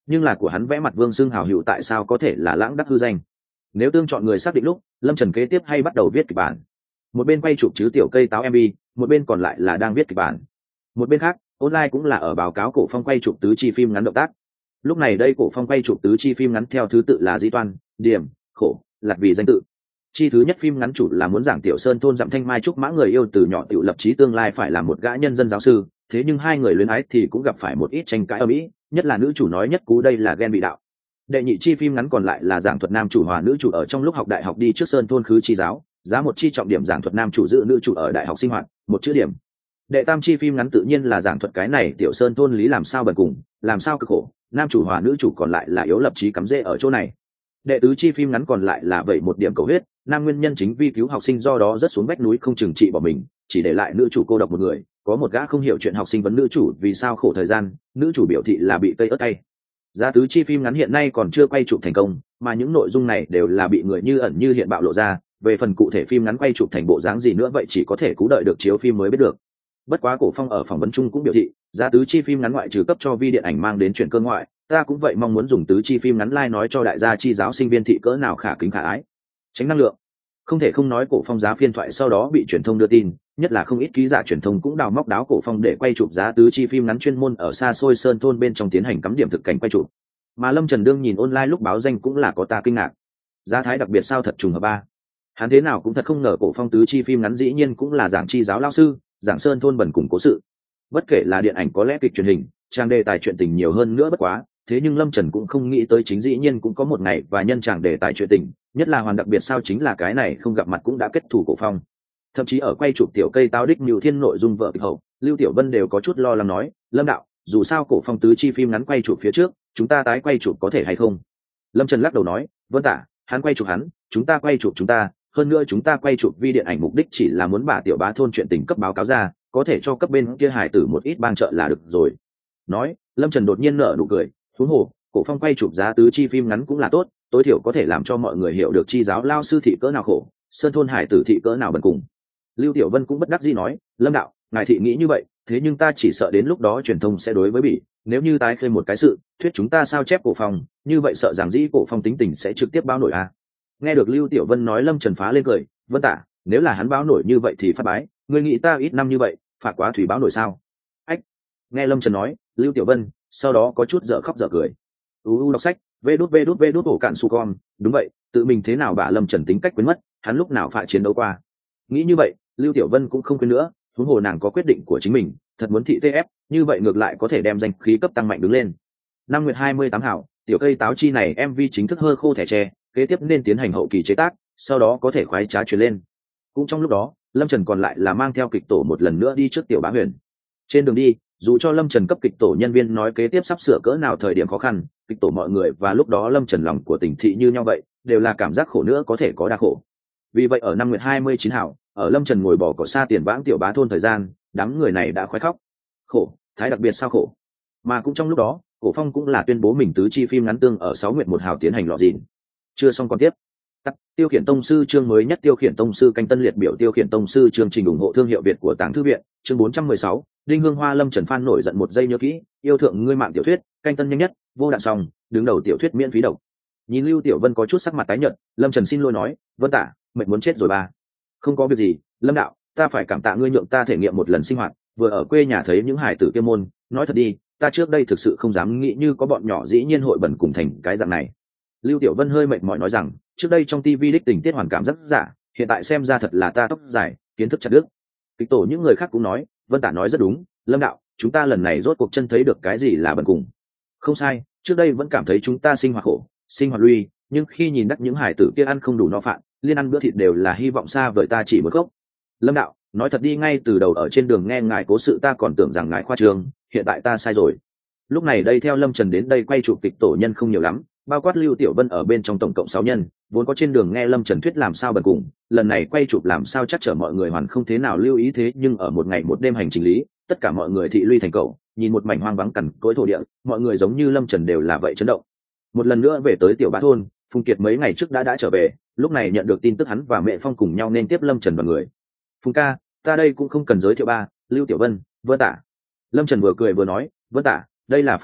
nhưng là của hắn vẽ mặt vương xưng hào hữu tại sao có thể là lãng đắc hư danh. Nếu tương chọn người xác định lúc, lâm trần kế tiếp hay bắt đầu viết kịch bản. Một bên quay chụp chứ tiểu cây táo mv, một bên còn lại là đang viết kịch bản. Một bên khác online cũng là ở báo cáo cổ phong quay chụp tứ chi phim ngắn động tác. Lúc này đây cổ phong quay chụp tứ chi phim ngắn theo thứ tự là Dĩ Toan, Điểm, Khổ, Lạc vì danh tự. Chi thứ nhất phim ngắn chủ là muốn giảng tiểu sơn thôn dặm thanh mai trúc mã người yêu từ nhỏ tiểu lập chí tương lai phải là một gã nhân dân giáo sư, thế nhưng hai người luyến ái thì cũng gặp phải một ít tranh cãi ở mỹ, nhất là nữ chủ nói nhất cú đây là ghen bị đạo. Đệ nhị chi phim ngắn còn lại là giảng thuật nam chủ hòa nữ chủ ở trong lúc học đại học đi trước sơn thôn khứ chi giáo, giá một chi trọng điểm giảng thuật nam chủ giữ nữ chủ ở đại học sinh hoạt, một chữ điểm. Đệ tam chi phim ngắn tự nhiên là giảng thuật cái này tiểu sơn thôn lý làm sao bần cùng, làm sao cực khổ, nam chủ hòa nữ chủ còn lại là yếu lập chí cắm rễ ở chỗ này. Đệ tứ chi phim ngắn còn lại là vậy một điểm cầu huyết, nam nguyên nhân chính vi cứu học sinh do đó rất xuống vách núi không chừng trị bỏ mình, chỉ để lại nữ chủ cô độc một người. Có một gã không hiểu chuyện học sinh vấn nữ chủ vì sao khổ thời gian, nữ chủ biểu thị là bị cây ớt cay. Giá tứ chi phim ngắn hiện nay còn chưa quay chụp thành công, mà những nội dung này đều là bị người như ẩn như hiện bạo lộ ra. Về phần cụ thể phim ngắn quay chụp thành bộ dáng gì nữa vậy chỉ có thể cú đợi được chiếu phim mới biết được. Bất quá cổ phong ở phỏng vấn chung cũng biểu thị, giá tứ chi phim ngắn ngoại trừ cấp cho vi điện ảnh mang đến chuyển cơ ngoại, ta cũng vậy mong muốn dùng tứ chi phim ngắn lai nói cho đại gia chi giáo sinh viên thị cỡ nào khả kính khả ái. Tránh năng lượng. Không thể không nói cổ phong giá phiên thoại sau đó bị truyền thông đưa tin, nhất là không ít ký giả truyền thông cũng đào móc đáo cổ phong để quay chụp giá tứ chi phim ngắn chuyên môn ở xa xôi sơn thôn bên trong tiến hành cắm điểm thực cảnh quay chụp. Mà Lâm Trần đương nhìn online lúc báo danh cũng là có ta kinh ngạc. Giá thái đặc biệt sao thật trùng hợp ba. Hắn thế nào cũng thật không ngờ cổ phong tứ chi phim ngắn dĩ nhiên cũng là giảng chi giáo lao sư, giảng sơn thôn bẩn cùng cố sự. Bất kể là điện ảnh có lẽ kịch truyền hình, trang đề tài chuyện tình nhiều hơn nữa bất quá, thế nhưng Lâm Trần cũng không nghĩ tới chính dĩ nhiên cũng có một ngày và nhân chàng đề tài chuyện tình, nhất là hoàn đặc biệt sao chính là cái này không gặp mặt cũng đã kết thù cổ phong. Thậm chí ở quay chụp tiểu cây táo đích nhiều thiên nội dung vợ kịch hậu, Lưu Tiểu Vân đều có chút lo lắng nói, Lâm đạo, dù sao cổ phong tứ chi phim ngắn quay chụp phía trước, chúng ta tái quay chụp có thể hay không? Lâm Trần lắc đầu nói, Vân tả, hắn quay chụp hắn, chúng ta quay chụp chúng ta, hơn nữa chúng ta quay chụp vi điện ảnh mục đích chỉ là muốn bà tiểu bá thôn chuyện tình cấp báo cáo ra, có thể cho cấp bên kia hài tử một ít bang trợ là được rồi. Nói, Lâm Trần đột nhiên nở nụ cười, huống hồ, cổ phong quay chụp giá tứ chi phim ngắn cũng là tốt, tối thiểu có thể làm cho mọi người hiểu được chi giáo lao sư thị cỡ nào khổ, sơn thôn hải tử thị cỡ nào bần cùng. Lưu Tiểu Vân cũng bất đắc dĩ nói, Lâm đạo, ngài thị nghĩ như vậy, thế nhưng ta chỉ sợ đến lúc đó truyền thông sẽ đối với bỉ, nếu như tái khơi một cái sự thuyết chúng ta sao chép cổ phong, như vậy sợ rằng dĩ cổ phong tính tình sẽ trực tiếp báo nổi à. Nghe được Lưu Tiểu Vân nói Lâm Trần phá lên cười, Vân tả, nếu là hắn báo nổi như vậy thì phát bái, người nghĩ ta ít năm như vậy, phạt quá thủy báo nổi sao? Ách. Nghe Lâm Trần nói, Lưu Tiểu Vân sau đó có chút dở khóc dở cười. Đọc sách, vê đút ổ cạn su con, đúng vậy, tự mình thế nào bà Lâm Trần tính cách quên mất, hắn lúc nào phạ chiến đấu qua. Nghĩ như vậy, Lưu Tiểu Vân cũng không quên nữa, huống hồ nàng có quyết định của chính mình, thật muốn thị TF, như vậy ngược lại có thể đem danh khí cấp tăng mạnh đứng lên. Năm nguyệt 28 hảo, tiểu cây táo chi này MV chính thức hơ khô thẻ tre, kế tiếp nên tiến hành hậu kỳ chế tác, sau đó có thể khoái trá truyền lên. Cũng trong lúc đó, Lâm Trần còn lại là mang theo kịch tổ một lần nữa đi trước tiểu bá huyền. Trên đường đi, dù cho Lâm Trần cấp kịch tổ nhân viên nói kế tiếp sắp sửa cỡ nào thời điểm khó khăn, kịch tổ mọi người và lúc đó Lâm Trần lòng của tỉnh thị như nhau vậy, đều là cảm giác khổ nữa có thể có đa khổ. Vì vậy ở năm nguyệt 29 hảo, ở Lâm Trần ngồi bỏ cỏ xa tiền vãng tiểu bá thôn thời gian, đám người này đã khoái khóc. Khổ, thái đặc biệt sao khổ. Mà cũng trong lúc đó, Cổ Phong cũng là tuyên bố mình tứ chi phim ngắn tương ở 6 nguyệt 1 hảo tiến hành lọ dìn. Chưa xong còn tiếp. Tiêu khiển tông sư chương mới nhất, tiêu khiển tông sư canh tân liệt biểu, tiêu khiển tông sư chương trình ủng hộ thương hiệu Việt của Tàng Thư viện, chương 416, Đinh Hương Hoa. Lâm Trần Phan nổi giận một giây nhớ kỹ, yêu thượng ngươi mạng tiểu thuyết, canh tân nhanh nhất, vô đạn xong, đứng đầu tiểu thuyết miễn phí độc. Nhìn Lưu Tiểu Vân có chút sắc mặt tái nhợt, Lâm Trần xin lỗi nói, Vân tả, mệt muốn chết rồi ba. Không có việc gì, Lâm đạo, ta phải cảm tạ ngươi nhượng ta thể nghiệm một lần sinh hoạt, vừa ở quê nhà thấy những hải tử kia môn, nói thật đi, ta trước đây thực sự không dám nghĩ như có bọn nhỏ dĩ nhiên hội bẩn cùng thành cái dạng này. Lưu Tiểu Vân hơi mệt mỏi nói rằng, trước đây trong TV đích tình tiết hoàn cảm rất giả, hiện tại xem ra thật là ta tóc dài, kiến thức chặt đứt. Kịch tổ những người khác cũng nói, Vân tả nói rất đúng, Lâm đạo, chúng ta lần này rốt cuộc chân thấy được cái gì là bẩn cùng. Không sai, trước đây vẫn cảm thấy chúng ta sinh hoạt khổ, sinh hoạt lui, nhưng khi nhìn đắc những hải tử kia ăn không đủ no phạn, liên ăn bữa thịt đều là hy vọng xa vời ta chỉ một gốc. Lâm đạo, nói thật đi, ngay từ đầu ở trên đường nghe ngài cố sự ta còn tưởng rằng ngài khoa trương, hiện tại ta sai rồi. Lúc này đây theo Lâm Trần đến đây quay chụp kịch tổ nhân không nhiều lắm, bao quát Lưu Tiểu Vân ở bên trong tổng cộng 6 nhân, vốn có trên đường nghe Lâm Trần thuyết làm sao bần cùng, lần này quay chụp làm sao chắc chở mọi người hoàn không thế nào lưu ý, thế nhưng ở một ngày một đêm hành trình lý, tất cả mọi người thị luy thành cậu, nhìn một mảnh hoang vắng cằn cỗi thổ địa, mọi người giống như Lâm Trần đều là vậy chấn động. Một lần nữa về tới tiểu bá thôn, Phùng Kiệt mấy ngày trước đã trở về, lúc này nhận được tin tức hắn và Mẹ Phong cùng nhau nên tiếp Lâm Trần và người. Phùng ca, ta đây cũng không cần giới thiệu ba, Lưu Tiểu Vân, Vân tả. Lâm Trần vừa cười vừa nói, Vân tả, đây là Phùng Kiệt,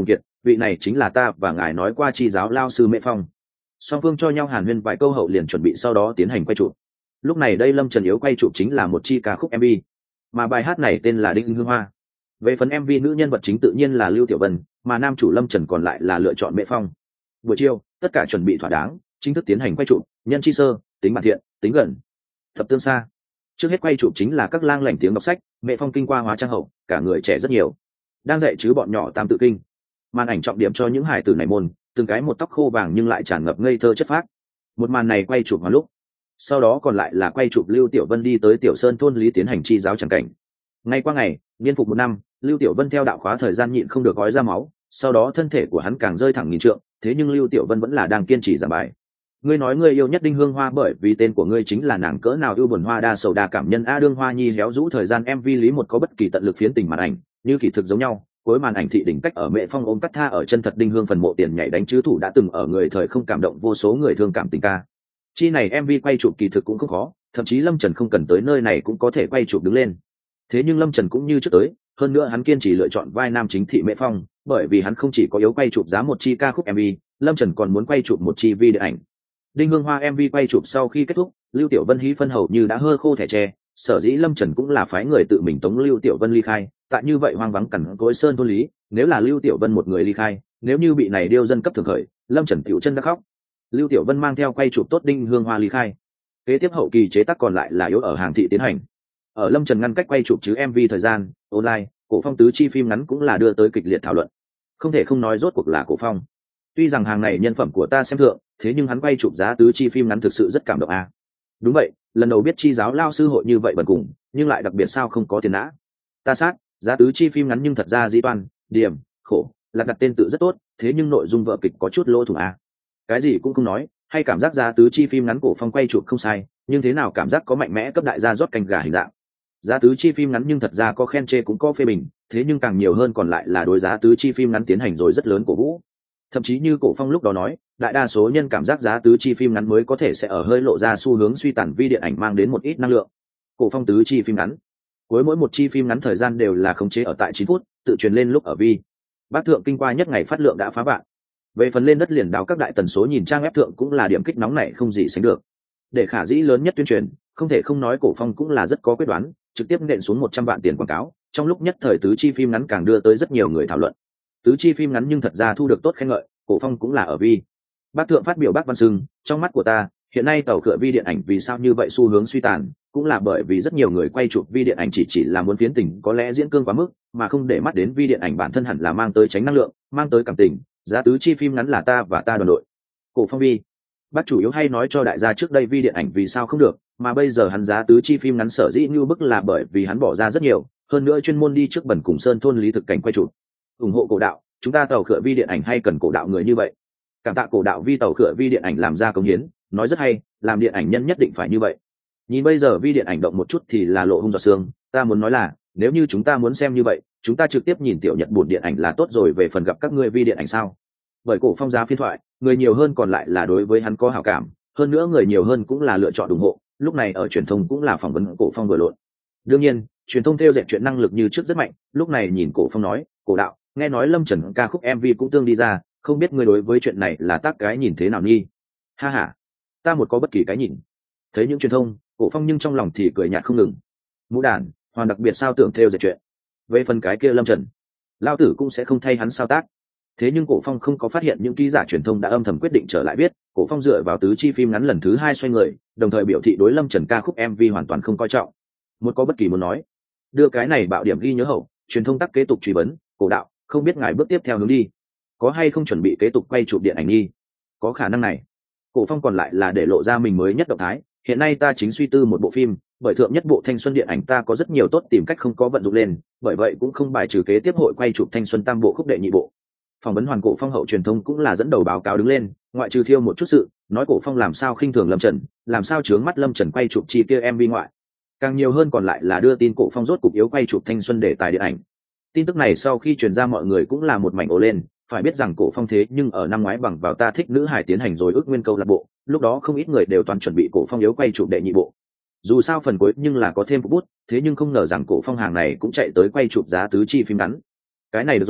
vị này chính là ta và ngài nói qua chi giáo lao sư Mễ Phong. Song phương cho nhau hàn huyên vài câu hậu liền chuẩn bị sau đó tiến hành quay chụp. Lúc này đây Lâm Trần yếu quay chụp chính là một chi ca khúc MV, mà bài hát này tên là Đinh Hương Hoa. Về phần MV, nữ nhân vật chính tự nhiên là Lưu Tiểu Vân, mà nam chủ Lâm Trần còn lại là lựa chọn Mễ Phong. Buổi chiều, tất cả chuẩn bị thỏa đáng, chính thức tiến hành quay chụp. Nhân chi sơ, tính bản thiện, tính gần, thập tương xa. Trước hết quay chụp chính là các lang lảnh tiếng đọc sách, Mễ Phong kinh qua hóa trang hậu, cả người trẻ rất nhiều, đang dạy chứ bọn nhỏ tam tự kinh. Màn ảnh trọng điểm cho những hài tử này môn, từng cái một tóc khô vàng nhưng lại tràn ngập ngây thơ chất phác. Một màn này quay chụp vào lúc, sau đó còn lại là quay chụp Lưu Tiểu Vân đi tới Tiểu Sơn thôn lý tiến hành chi giáo chẳng cảnh. Ngày qua ngày, niên phục 1 năm, Lưu Tiểu Vân theo đạo khóa thời gian nhịn không được gói ra máu, sau đó thân thể của hắn càng rơi thẳng nghìn trượng, thế nhưng Lưu Tiểu Vân vẫn là đang kiên trì giảng bài. Ngươi nói ngươi yêu nhất Đinh Hương Hoa bởi vì tên của ngươi chính là nàng cỡ nào ưu buồn hoa đa sầu đa cảm nhân a. Đương Hoa Nhi héo rũ thời gian MV lý một có bất kỳ tận lực phiến tình màn ảnh, như kỳ thực giống nhau. Cuối màn ảnh thị đỉnh cách ở Mễ Phong ôm cắt tha ở chân thật Đinh Hương phần mộ tiền nhảy đánh chứ thủ đã từng ở người thời không cảm động vô số người thương cảm tình ca. Chi này MV quay chụp kỳ thực cũng không khó, thậm chí Lâm Trần không cần tới nơi này cũng có thể quay chụp đứng lên. Thế nhưng Lâm Trần cũng như trước tới, hơn nữa hắn kiên trì lựa chọn vai nam chính thị Mễ Phong, bởi vì hắn không chỉ có yếu quay chụp giá một chi ca khúc MV, Lâm Trần còn muốn quay chụp một chi vi điện ảnh. Đinh Hương Hoa MV quay chụp sau khi kết thúc, Lưu Tiểu Vân hí phân hầu như đã hơ khô thẻ tre, sở dĩ Lâm Trần cũng là phái người tự mình tống Lưu Tiểu Vân ly khai. Tại như vậy hoang vắng cằn cỗi sơn thôn lý, nếu là Lưu Tiểu Vân một người ly khai, nếu như bị này điêu dân cấp thường khởi, Lâm Trần tiểu chân đã khóc. Lưu Tiểu Vân mang theo quay chụp tốt Đinh Hương Hoa ly khai. Kế tiếp hậu kỳ chế tác còn lại là yếu ở hàng thị tiến hành. Ở Lâm Trần ngăn cách quay chụp chứ MV thời gian, online, Cổ Phong tứ chi phim ngắn cũng là đưa tới kịch liệt thảo luận. Không thể không nói rốt cuộc là Cổ Phong. Tuy rằng hàng này nhân phẩm của ta xem thượng, thế nhưng hắn quay chụp giá tứ chi phim ngắn thực sự rất cảm động a. Đúng vậy, lần đầu biết chi giáo lao sư hội như vậy bần cùng, nhưng lại đặc biệt sao không có tiền nã. Ta sát, giá tứ chi phim ngắn nhưng thật ra dĩ toan, điểm, khổ, là đặt tên tự rất tốt, thế nhưng nội dung vở kịch có chút lỗ thủng a. Cái gì cũng không nói, hay cảm giác giá tứ chi phim ngắn Cổ Phong quay chụp không sai, nhưng thế nào cảm giác có mạnh mẽ cấp đại gia rót canh gà hình dạng. Giá tứ chi phim ngắn nhưng thật ra có khen chê cũng có phê bình, thế nhưng càng nhiều hơn còn lại là đối giá tứ chi phim ngắn tiến hành rồi rất lớn cổ vũ. Thậm chí như Cổ Phong lúc đó nói, đại đa số nhân cảm giác giá tứ chi phim ngắn mới có thể sẽ ở hơi lộ ra xu hướng suy tàn vi điện ảnh mang đến một ít năng lượng. Cổ Phong tứ chi phim ngắn, cuối mỗi một chi phim ngắn thời gian đều là khống chế ở tại 9 phút, tự truyền lên lúc ở vi. Bác thượng kinh qua nhất ngày phát lượng đã phá vạn. Về phần lên đất liền đào các đại tần số nhìn trang web thượng cũng là điểm kích nóng này không gì sánh được. Để khả dĩ lớn nhất tuyên truyền, không thể không nói Cổ Phong cũng là rất có quyết đoán, trực tiếp nện xuống 100 vạn tiền quảng cáo, trong lúc nhất thời tứ chi phim ngắn càng đưa tới rất nhiều người thảo luận. Tứ chi phim ngắn nhưng thật ra thu được tốt khen ngợi, Cổ Phong cũng là ở vi. Bác thượng phát biểu bác văn sưng, trong mắt của ta, hiện nay tàu cửa vi điện ảnh vì sao như vậy xu hướng suy tàn, cũng là bởi vì rất nhiều người quay chụp vi điện ảnh chỉ là muốn phiến tình có lẽ diễn cương quá mức, mà không để mắt đến vi điện ảnh bản thân hẳn là mang tới tránh năng lượng, mang tới cảm tình, giá tứ chi phim ngắn là ta và ta đoàn đội. Cổ Phong vi. Bác chủ yếu hay nói cho đại gia trước đây vi điện ảnh vì sao không được, mà bây giờ hắn giá tứ chi phim ngắn sở dĩ như bức là bởi vì hắn bỏ ra rất nhiều, hơn nữa chuyên môn đi trước bẩn cùng sơn thôn lý thực cảnh quay chụp. Ủng hộ cổ đạo, chúng ta tàu khựa vi điện ảnh hay cần cổ đạo người như vậy. Cảm tạ cổ đạo vi tàu khựa vi điện ảnh làm ra công hiến, nói rất hay, làm điện ảnh nhân nhất định phải như vậy. Nhìn bây giờ vi điện ảnh động một chút thì là lộ hung giọt xương, ta muốn nói là, nếu như chúng ta muốn xem như vậy, chúng ta trực tiếp nhìn tiểu Nhật buồn điện ảnh là tốt rồi, về phần gặp các ngươi vi điện ảnh sao? Bởi Cổ Phong giá phiên thoại, người nhiều hơn còn lại là đối với hắn có hảo cảm, hơn nữa người nhiều hơn cũng là lựa chọn ủng hộ, lúc này ở truyền thông cũng là phỏng vấn Cổ Phong vừa lộn. Đương nhiên, truyền thông theo dệt chuyện năng lực như trước rất mạnh, lúc này nhìn Cổ Phong nói, cổ đạo, nghe nói Lâm Trần ca khúc MV cũng tương đi ra, không biết ngươi đối với chuyện này là tác cái nhìn thế nào nghi? Ha ha, ta một có bất kỳ cái nhìn. Thấy những truyền thông, Cổ Phong nhưng trong lòng thì cười nhạt không ngừng. Mũ đàn, hoàn đặc biệt sao tưởng theo dệt chuyện. Về phần cái kia Lâm Trần, lao tử cũng sẽ không thay hắn sao tác. Thế nhưng Cổ Phong không có phát hiện những ký giả truyền thông đã âm thầm quyết định trở lại biết, Cổ Phong dựa vào tứ chi phim ngắn lần thứ 2 xoay người, đồng thời biểu thị đối Lâm Trần ca khúc MV hoàn toàn không coi trọng. Một có bất kỳ muốn nói, đưa cái này bạo điểm ghi nhớ hậu, truyền thông tắc kế tục truy vấn, cổ đạo, không biết ngài bước tiếp theo hướng đi, có hay không chuẩn bị kế tục quay chụp điện ảnh nghi? Có khả năng này. Cổ Phong còn lại là để lộ ra mình mới nhất động thái, hiện nay ta chính suy tư một bộ phim, bởi thượng nhất bộ thanh xuân điện ảnh ta có rất nhiều tốt tìm cách không có vận dụng lên, bởi vậy cũng không bài trừ kế tiếp hội quay chụp thanh xuân tam bộ khúc đệ nhị bộ. Phỏng vấn hoàn Cổ Phong hậu truyền thông cũng là dẫn đầu báo cáo đứng lên, ngoại trừ thiêu một chút sự, nói Cổ Phong làm sao khinh thường Lâm Trần, làm sao chướng mắt Lâm Trần quay chụp chi kia MV ngoại. Càng nhiều hơn còn lại là đưa tin Cổ Phong rốt cục yếu quay chụp thanh xuân để tài điện ảnh. Tin tức này sau khi truyền ra mọi người cũng là một mảnh ồ lên, phải biết rằng Cổ Phong thế nhưng ở năm ngoái bằng vào ta thích nữ hài tiến hành rồi ước nguyên câu lạc bộ, lúc đó không ít người đều toàn chuẩn bị Cổ Phong yếu quay chụp đệ nhị bộ. Dù sao phần cuối nhưng là có thêm một bút, thế nhưng không ngờ rằng Cổ Phong hàng này cũng chạy tới quay chụp giá tứ chi phim ngắn. Cái này được rồi,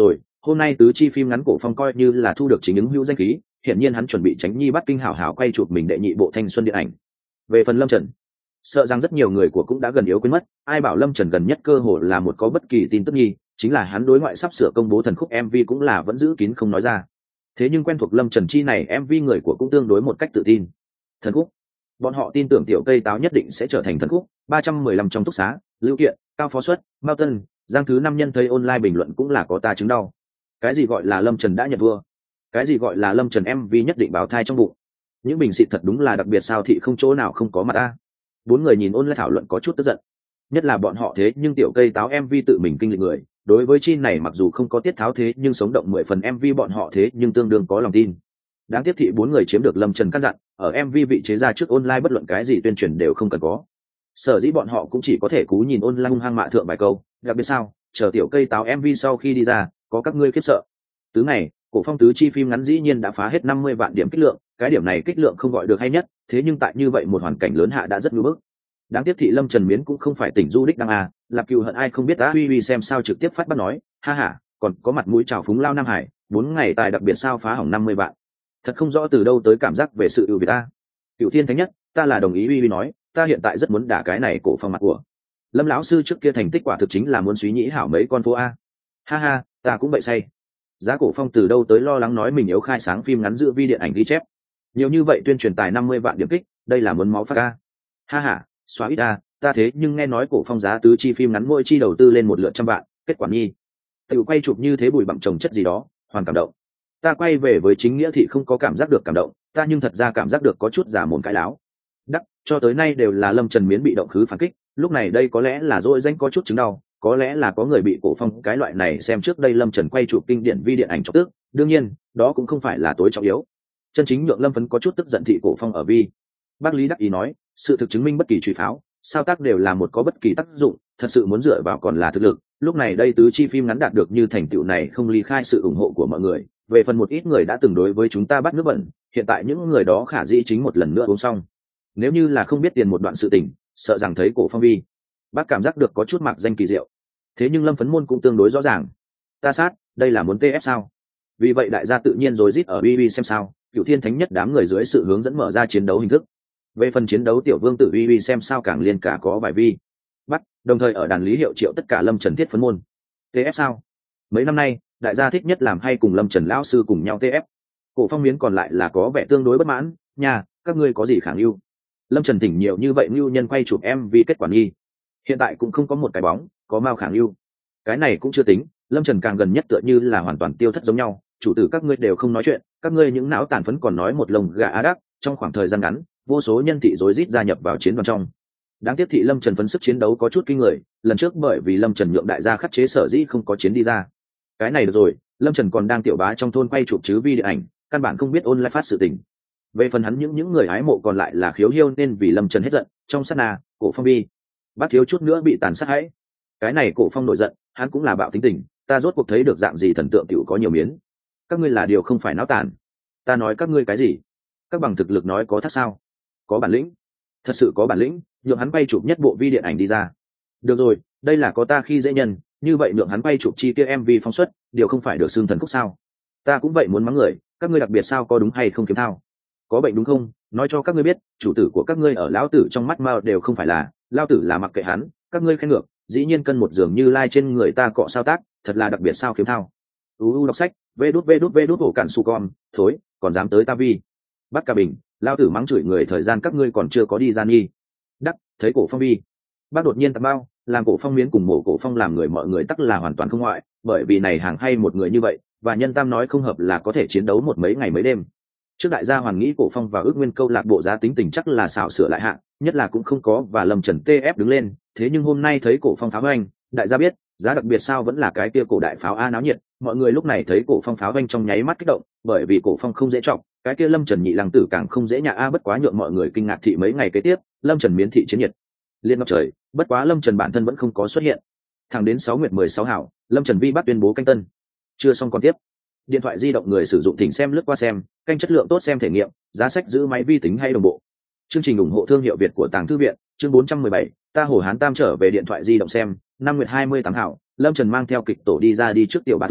hôm nay tứ chi phim ngắn Cổ Phong coi như là thu được chính ứng hữu danh khí, hiển nhiên hắn chuẩn bị tránh nhi bắt kinh hảo hảo quay chụp mình đệ nhị bộ thanh xuân điện ảnh. Về phần Lâm Trần, sợ rằng rất nhiều người của cũng đã gần yếu quên mất, ai bảo Lâm Trần gần nhất cơ hồ là một có bất kỳ tin tức nhi, chính là hắn đối ngoại sắp sửa công bố thần khúc MV cũng là vẫn giữ kín không nói ra. Thế nhưng quen thuộc Lâm Trần chi này MV người của cũng tương đối một cách tự tin. Thần khúc, bọn họ tin tưởng tiểu cây táo nhất định sẽ trở thành thần khúc. 315 trong túc xá, Lưu Kiện, Cao Phó Xuất, Mao Tân, Giang Thứ Năm nhân thấy online bình luận cũng là có ta chứng đau. Cái gì gọi là Lâm Trần đã nhận vua? Cái gì gọi là Lâm Trần MV nhất định báo thai trong bụng? Những bình xịt thật đúng là đặc biệt sao thị không chỗ nào không có mặt ta. Bốn người nhìn online thảo luận có chút tức giận. Nhất là bọn họ thế nhưng tiểu cây táo MV tự mình kinh lịch người, đối với chi này mặc dù không có tiết tháo thế nhưng sống động 10 phần MV bọn họ thế nhưng tương đương có lòng tin. Đáng tiếc thị bốn người chiếm được Lâm Trần căn dặn, ở MV vị chế ra trước online bất luận cái gì tuyên truyền đều không cần có. Sở dĩ bọn họ cũng chỉ có thể cú nhìn online hung hăng mạ thượng vài câu, đặc biệt sao, chờ tiểu cây táo MV sau khi đi ra, có các ngươi khiếp sợ. Tứ ngày, Cổ Phong tứ chi phim ngắn dĩ nhiên đã phá hết 50 vạn điểm kích lượng, cái điểm này kích lượng không gọi được hay nhất, thế nhưng tại như vậy một hoàn cảnh lớn hạ đã rất nhu bức. Đáng tiếc thị Lâm Trần Miến cũng không phải tỉnh du đích đăng à, Lạp Cừu hận ai không biết đã uy xem sao trực tiếp phát bắt nói, ha ha, còn có mặt mũi chào phúng lao Nam Hải, 4 ngày tài đặc biệt sao phá hỏng 50 vạn. Thật không rõ từ đâu tới cảm giác về sự ưu việt ta. Cựu Thiên Thánh Nhất, ta là đồng ý uy nói, ta hiện tại rất muốn đả cái này Cổ Phong mặt của. Lâm lão sư trước kia thành tích quả thực chính là muốn suy nhĩ hảo mấy con phố a. Ha ha, ta cũng vậy say. Giá Cổ Phong từ đâu tới lo lắng nói mình yếu khai sáng phim ngắn dự vi điện ảnh ghi chép. Nhiều như vậy tuyên truyền tài 50 vạn điểm kích, đây là muốn máu phát a. Ha ha, xóa ít a, ta thế nhưng nghe nói Cổ Phong giá tứ chi phim ngắn mỗi chi đầu tư lên 1 lượt trăm vạn, kết quả nghi. Tự quay chụp như thế bùi bặm trồng chất gì đó, hoàn cảm động. Ta quay về với chính nghĩa thì không có cảm giác được cảm động, ta nhưng thật ra cảm giác được có chút giả mồm cãi láo. Đắc, cho tới nay đều là Lâm Trần Miến bị động khứ phản kích, lúc này đây có lẽ là dỗi danh có chút chứng đau, có lẽ là có người bị Cổ Phong cái loại này xem trước đây Lâm Trần quay chụp kinh điển vi điện ảnh chọc tức, đương nhiên, đó cũng không phải là tối trọng yếu. Chân chính nhượng Lâm Phấn có chút tức giận thị Cổ Phong ở vi. Bác Lý đắc ý nói, sự thực chứng minh bất kỳ truy pháo, sao tác đều là một có bất kỳ tác dụng, thật sự muốn dựa vào còn là thực lực. Lúc này đây tứ chi phim ngắn đạt được như thành tựu này không ly khai sự ủng hộ của mọi người. Về phần một ít người đã từng đối với chúng ta bắt nước bẩn, hiện tại những người đó khả dĩ chính một lần nữa uống xong. Nếu như là không biết tiền một đoạn sự tình, sợ rằng thấy Cổ Phong vi, bác cảm giác được có chút mạc danh kỳ diệu. Thế nhưng Lâm Phấn môn cũng tương đối rõ ràng. Ta sát, đây là muốn TF sao? Vì vậy đại gia tự nhiên rối rít ở uy xem sao, Cửu Thiên Thánh Nhất đám người dưới sự hướng dẫn mở ra chiến đấu hình thức. Về phần chiến đấu tiểu vương tự uy xem sao càng liên cả có vài vi. Bắt, đồng thời ở đàn lý hiệu triệu tất cả Lâm Trần thiết phấn môn. TF sao? Mấy năm nay, đại gia thích nhất làm hay cùng Lâm Trần lão sư cùng nhau TF. Cổ Phong Miến còn lại là có vẻ tương đối bất mãn, nhà, các ngươi có gì kháng ưu? Lâm Trần tỉnh nhiều như vậy lưu nhân quay chụp MV kết quả nghi. Hiện tại cũng không có một cái bóng, có Mao kháng ưu. Cái này cũng chưa tính, Lâm Trần càng gần nhất tựa như là hoàn toàn tiêu thất giống nhau, chủ tử các ngươi đều không nói chuyện, các ngươi những não tàn phấn còn nói một lồng gà á đắc, trong khoảng thời gian ngắn, vô số nhân thị rối rít gia nhập vào chiến đoàn trong. Đáng tiếc thị Lâm Trần phấn sức chiến đấu có chút kinh người, lần trước bởi vì Lâm Trần nhượng đại gia khắc chế sở dĩ không có chiến đi ra. Cái này được rồi, Lâm Trần còn đang tiểu bá trong thôn quay chụp chứ vi điện ảnh, căn bản không biết online phát sự tình. Về phần hắn những người hái mộ còn lại là khiếu hiêu nên vì Lâm Trần hết giận, trong sát na, Cổ Phong vi, bác thiếu chút nữa bị tàn sát hãy. Cái này Cổ Phong nổi giận, hắn cũng là bạo tính tình, ta rốt cuộc thấy được dạng gì thần tượng tiểu có nhiều miến. Các ngươi là điều không phải náo tàn. Ta nói các ngươi cái gì? Các bằng thực lực nói có thắc sao? Có bản lĩnh. Thật sự có bản lĩnh, nhượng hắn quay chụp nhất bộ vi điện ảnh đi ra. Được rồi, đây là có ta khi dễ nhân, như vậy nhượng hắn quay chụp chi kia MV phong suất, điều không phải được xương thần khúc sao? Ta cũng vậy muốn mắng người, các ngươi đặc biệt sao có đúng hay không kiếm thao? Có bệnh đúng không? Nói cho các ngươi biết, chủ tử của các ngươi ở lão tử trong mắt mao đều không phải là, lão tử là mặc kệ hắn, các ngươi khen ngược, dĩ nhiên cân một giường như lai trên người ta cọ sao tác, thật là đặc biệt sao kiếm thao. Đọc sách, vê đút ổ cản su con, thối, còn dám tới ta vi. Bắt cả bình, lão tử mắng chửi người thời gian các ngươi còn chưa có đi gian nghi. Đắc, thấy Cổ Phong vi. Bác đột nhiên tạt bao, làm Cổ Phong Miến cùng mổ Cổ Phong làm người mọi người tắc là hoàn toàn không ngoại, bởi vì này hàng hay một người như vậy, và nhân tam nói không hợp là có thể chiến đấu một mấy ngày mấy đêm. Trước đại gia hoàn nghĩ Cổ Phong và ước nguyên câu lạc bộ giá tính tình chắc là xảo sửa lại hạ, nhất là cũng không có và Lâm Trần TF đứng lên, thế nhưng hôm nay thấy Cổ Phong pháo hoành, đại gia biết, giá đặc biệt sao vẫn là cái kia cổ đại pháo a náo nhiệt, mọi người lúc này thấy Cổ Phong pháo hoành trong nháy mắt kích động, bởi vì Cổ Phong không dễ trọng, cái kia Lâm Trần nhị lăng tử càng không dễ nhà a bất quá nhượng mọi người kinh ngạc thị mấy ngày kế tiếp, Lâm Trần Miến thị chiến nhiệt liên ngập trời, bất quá Lâm Trần bản thân vẫn không có xuất hiện. Thẳng đến 6 nguyệt 16 hảo, Lâm Trần vi bắt tuyên bố canh tân. Chưa xong còn tiếp. Điện thoại di động người sử dụng thỉnh xem lướt qua xem, canh chất lượng tốt xem thể nghiệm, giá sách giữ máy vi tính hay đồng bộ. Chương trình ủng hộ thương hiệu Việt của Tàng Thư viện, chương 417, ta Hồ Hán Tam trở về điện thoại di động xem, 5 nguyệt 28 hảo, Lâm Trần mang theo kịch tổ đi ra đi trước tiểu bá thôn,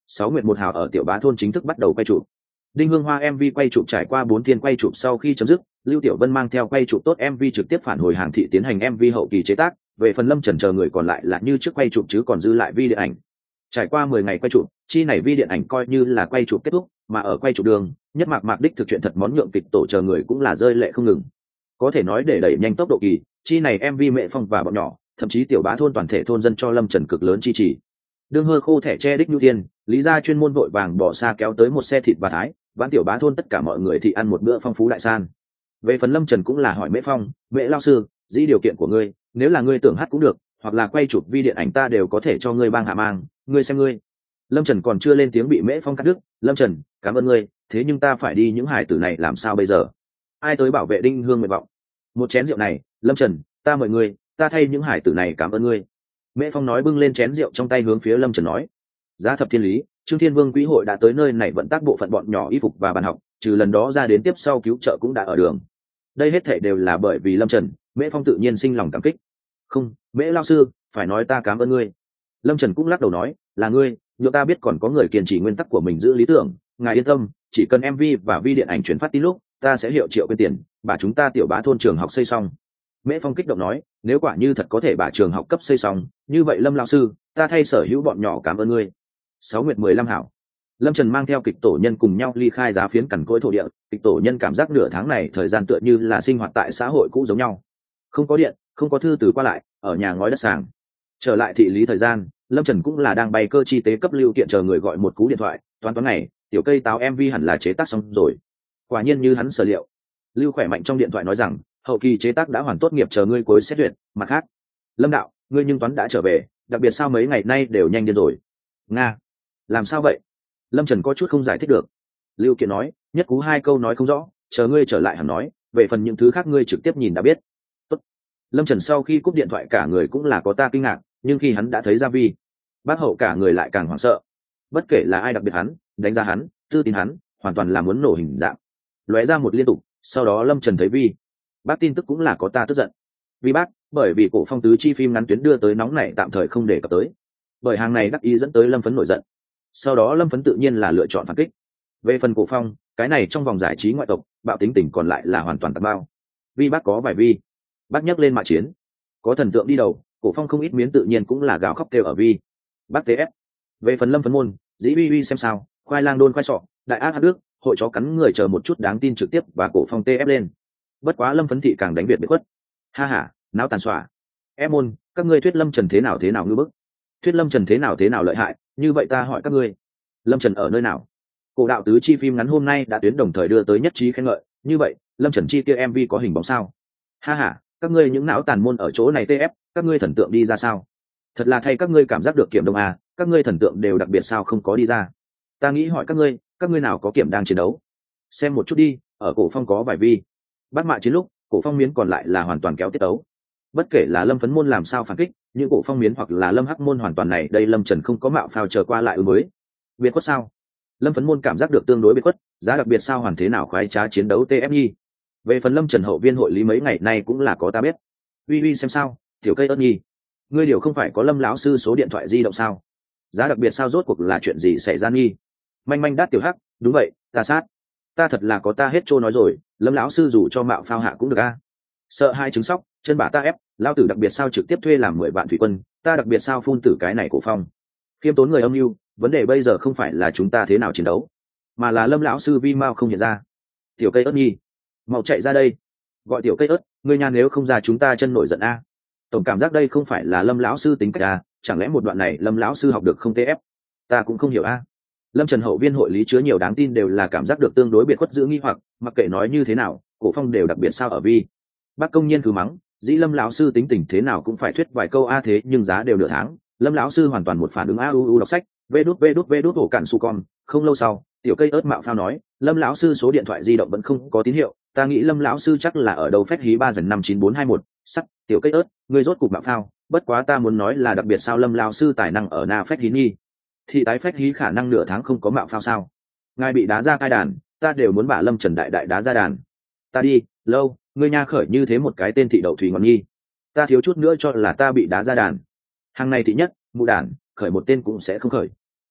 6 nguyệt một hào ở tiểu bá thôn chính thức bắt đầu quay chụp. Đinh Hương Hoa MV quay chụp trải qua 4 thiên quay chụp sau khi chấm dứt, Lưu Tiểu Vân mang theo quay chụp tốt MV trực tiếp phản hồi Hàng Thị tiến hành MV hậu kỳ chế tác, về phần Lâm Trần chờ người còn lại là như trước quay chụp chứ còn dư lại vi điện ảnh. Trải qua 10 ngày quay chụp, chi này vi điện ảnh coi như là quay chụp kết thúc, mà ở quay chụp đường, nhất mạc đích thực chuyện thật món nhượng kịch tổ chờ người cũng là rơi lệ không ngừng. Có thể nói để đẩy nhanh tốc độ kỳ, chi này MV Mẹ Phong và bọn nhỏ, thậm chí tiểu bá thôn toàn thể thôn dân cho Lâm Trần cực lớn chi trì. Đương hơ khô thẻ che đích nhu tiên, lý gia chuyên môn vội vàng bỏ xa kéo tới một xe thịt bà thái, vãn tiểu bá thôn tất cả mọi người thì ăn một bữa phong phú đại san. Về phần Lâm Trần cũng là hỏi Mễ Phong, Mễ lao sư, dĩ điều kiện của ngươi, nếu là ngươi tưởng hát cũng được, hoặc là quay chụp vi điện ảnh ta đều có thể cho ngươi bang hạ mang, ngươi xem ngươi. Lâm Trần còn chưa lên tiếng bị Mễ Phong cắt đứt. Lâm Trần, cảm ơn ngươi, thế nhưng ta phải đi những hải tử này làm sao bây giờ? Ai tới bảo vệ Đinh Hương nguyện vọng? Một chén rượu này, Lâm Trần, ta mời ngươi, ta thay những hải tử này cảm ơn ngươi. Mễ Phong nói bưng lên chén rượu trong tay hướng phía Lâm Trần nói. Giá thập thiên lý, Trương Thiên Vương Quỹ hội đã tới nơi này vận tác bộ phận bọn nhỏ y phục và bàn học, trừ lần đó ra đến tiếp sau cứu trợ cũng đã ở đường. Đây hết thảy đều là bởi vì Lâm Trần, Mễ Phong tự nhiên sinh lòng cảm kích. Không, Mễ lao sư, phải nói ta cảm ơn ngươi. Lâm Trần cũng lắc đầu nói, là ngươi, nhựa ta biết còn có người kiên trì nguyên tắc của mình giữ lý tưởng, ngài yên tâm, chỉ cần MV và vi điện ảnh chuyển phát tin lúc, ta sẽ hiệu triệu quyên tiền, bà chúng ta tiểu bá thôn trường học xây xong. Mễ Phong kích động nói, nếu quả như thật có thể bà trường học cấp xây xong, như vậy Lâm lão sư, ta thay sở hữu bọn nhỏ cảm ơn ngươi. 6 nguyệt 15 hảo. Lâm Trần mang theo kịch tổ nhân cùng nhau ly khai giá phiến cằn cỗi thổ địa, kịch tổ nhân cảm giác nửa tháng này thời gian tựa như là sinh hoạt tại xã hội cũ giống nhau. Không có điện, không có thư từ qua lại, ở nhà ngói đất sàng. Trở lại thị lý thời gian, Lâm Trần cũng là đang bay cơ chi tế cấp Lưu Kiện chờ người gọi một cú điện thoại, toán này, tiểu cây táo MV hẳn là chế tác xong rồi. Quả nhiên như hắn sở liệu. Lưu Khỏe Mạnh trong điện thoại nói rằng, hậu kỳ chế tác đã hoàn tốt nghiệp chờ ngươi cuối xét duyệt. Mặt khác, Lâm đạo, ngươi nhưng toán đã trở về, đặc biệt sao mấy ngày nay đều nhanh điên rồi. Nga, làm sao vậy? Lâm Trần có chút không giải thích được. Lưu Kiện nói, nhất cú 2 câu nói không rõ, chờ ngươi trở lại hẳn nói, về phần những thứ khác ngươi trực tiếp nhìn đã biết. Tốt. Lâm Trần sau khi cúp điện thoại cả người cũng là có ta kinh ngạc, nhưng khi hắn đã thấy Gia Vi, bác hậu cả người lại càng hoảng sợ. Bất kể là ai đặc biệt hắn, đánh giá hắn, tư tín hắn, hoàn toàn là muốn nổ hình dạng. Lóe ra một liên tục, sau đó Lâm Trần thấy Vi, bác tin tức cũng là có ta tức giận. Vi bác, bởi vì cổ phong tứ chi phim ngắn tuyến đưa tới nóng này tạm thời không để cập tới. Bởi hàng này đắc ý dẫn tới Lâm Phấn nổi giận. Sau đó Lâm Phấn tự nhiên là lựa chọn phản kích. Về phần cổ phong, cái này trong vòng giải trí ngoại tộc, bạo tính tình còn lại là hoàn toàn tàn bao. Vi bác có vài Vi, bác nhắc lên mạ chiến, có thần tượng đi đầu, cổ phong không ít miến tự nhiên cũng là gào khóc kêu ở Vi bác TF. Về phần Lâm Phấn môn, dĩ vi xem sao, khoai lang đôn khoai sọ, đại ác hát nước, hội chó cắn người chờ một chút đáng tin trực tiếp và cổ phong TF lên. Bất quá Lâm Phấn thị càng đánh biệt biệt khuất. Ha ha, náo tàn xòa. Em môn, các ngươi thuyết Lâm Trần thế nào ngư bức, thuyết Lâm Trần thế nào lợi hại, như vậy ta hỏi các ngươi, Lâm Trần ở nơi nào? Cổ đạo tứ chi phim ngắn hôm nay đã tuyến đồng thời đưa tới nhất trí khen ngợi, như vậy Lâm Trần chi kia MV có hình bóng sao? Ha ha, các ngươi những não tàn môn ở chỗ này TF, các ngươi thần tượng đi ra sao? Thật là thay các ngươi cảm giác được kiểm đông à, các ngươi thần tượng đều đặc biệt sao không có đi ra? Ta nghĩ hỏi các ngươi nào có kiểm đang chiến đấu? Xem một chút đi, ở cổ phong có vài Vi bắt mạ chiến lúc, cổ phong miến còn lại là hoàn toàn kéo tiết tấu. Bất kể là Lâm Phấn môn làm sao phản kích, những cổ phong miến hoặc là Lâm Hắc môn hoàn toàn này đây Lâm Trần không có mạo phao chờ qua lại mới. Biệt khuất sao? Lâm Phấn môn cảm giác được tương đối biệt khuất, giá đặc biệt sao hoàn thế nào khoái trá chiến đấu TFNI. Về phần Lâm Trần hậu viên hội lý mấy ngày nay cũng là có ta biết. Uy xem sao, tiểu cây ớt nhi, ngươi điều không phải có Lâm lão sư số điện thoại di động sao? Giá đặc biệt sao rốt cuộc là chuyện gì xảy ra nghi? Manh đát tiểu hắc, đúng vậy, ta sát. Ta thật là có ta hết trôi nói rồi, Lâm lão sư dù cho mạo phao hạ cũng được a. Sợ hai trứng sóc, chân bả ta ép, lao tử đặc biệt sao trực tiếp thuê làm 10 vạn thủy quân, ta đặc biệt sao phun tử cái này cổ phong. Khiêm tốn người âm mưu, vấn đề bây giờ không phải là chúng ta thế nào chiến đấu, mà là Lâm lão sư vi mau không hiện ra. Tiểu cây ớt nhi, mau chạy ra đây, gọi tiểu cây ớt, ngươi nha nếu không ra chúng ta chân nổi giận a. Tổng cảm giác đây không phải là Lâm lão sư tính cách a, chẳng lẽ một đoạn này Lâm lão sư học được không TF? Ta cũng không hiểu a. Lâm Trần hậu viên hội lý chứa nhiều đáng tin đều là cảm giác được tương đối biệt khuất giữ nghi hoặc, mặc kệ nói như thế nào, cổ phong đều đặc biệt sao ở Vi bác công nhiên cứ mắng, dĩ Lâm lão sư tính tình thế nào cũng phải thuyết vài câu a thế nhưng giá đều nửa tháng, Lâm lão sư hoàn toàn một phản ứng a đọc sách, vê đút ổ cạn su con. Không lâu sau, tiểu cây ớt mạo phao nói, Lâm lão sư số điện thoại di động vẫn không có tín hiệu, ta nghĩ Lâm lão sư chắc là ở đâu phép hí 3-5-9-4-2-1. Sắc, tiểu cây ớt, ngươi rốt cục mạo phao, bất quá ta muốn nói là đặc biệt sao Lâm lão sư tài năng ở na phép hí nhi. Thị tái phép hí khả năng nửa tháng không có mạo phao sao? Ngài bị đá ra cai đàn, ta đều muốn bả Lâm Trần đại đá ra đàn. Ta đi, lâu, ngươi nha khởi như thế một cái tên thị đậu thủy ngọn nhi, ta thiếu chút nữa cho là ta bị đá ra đàn. Hàng này thị nhất, mụ đàn, khởi một tên cũng sẽ không khởi.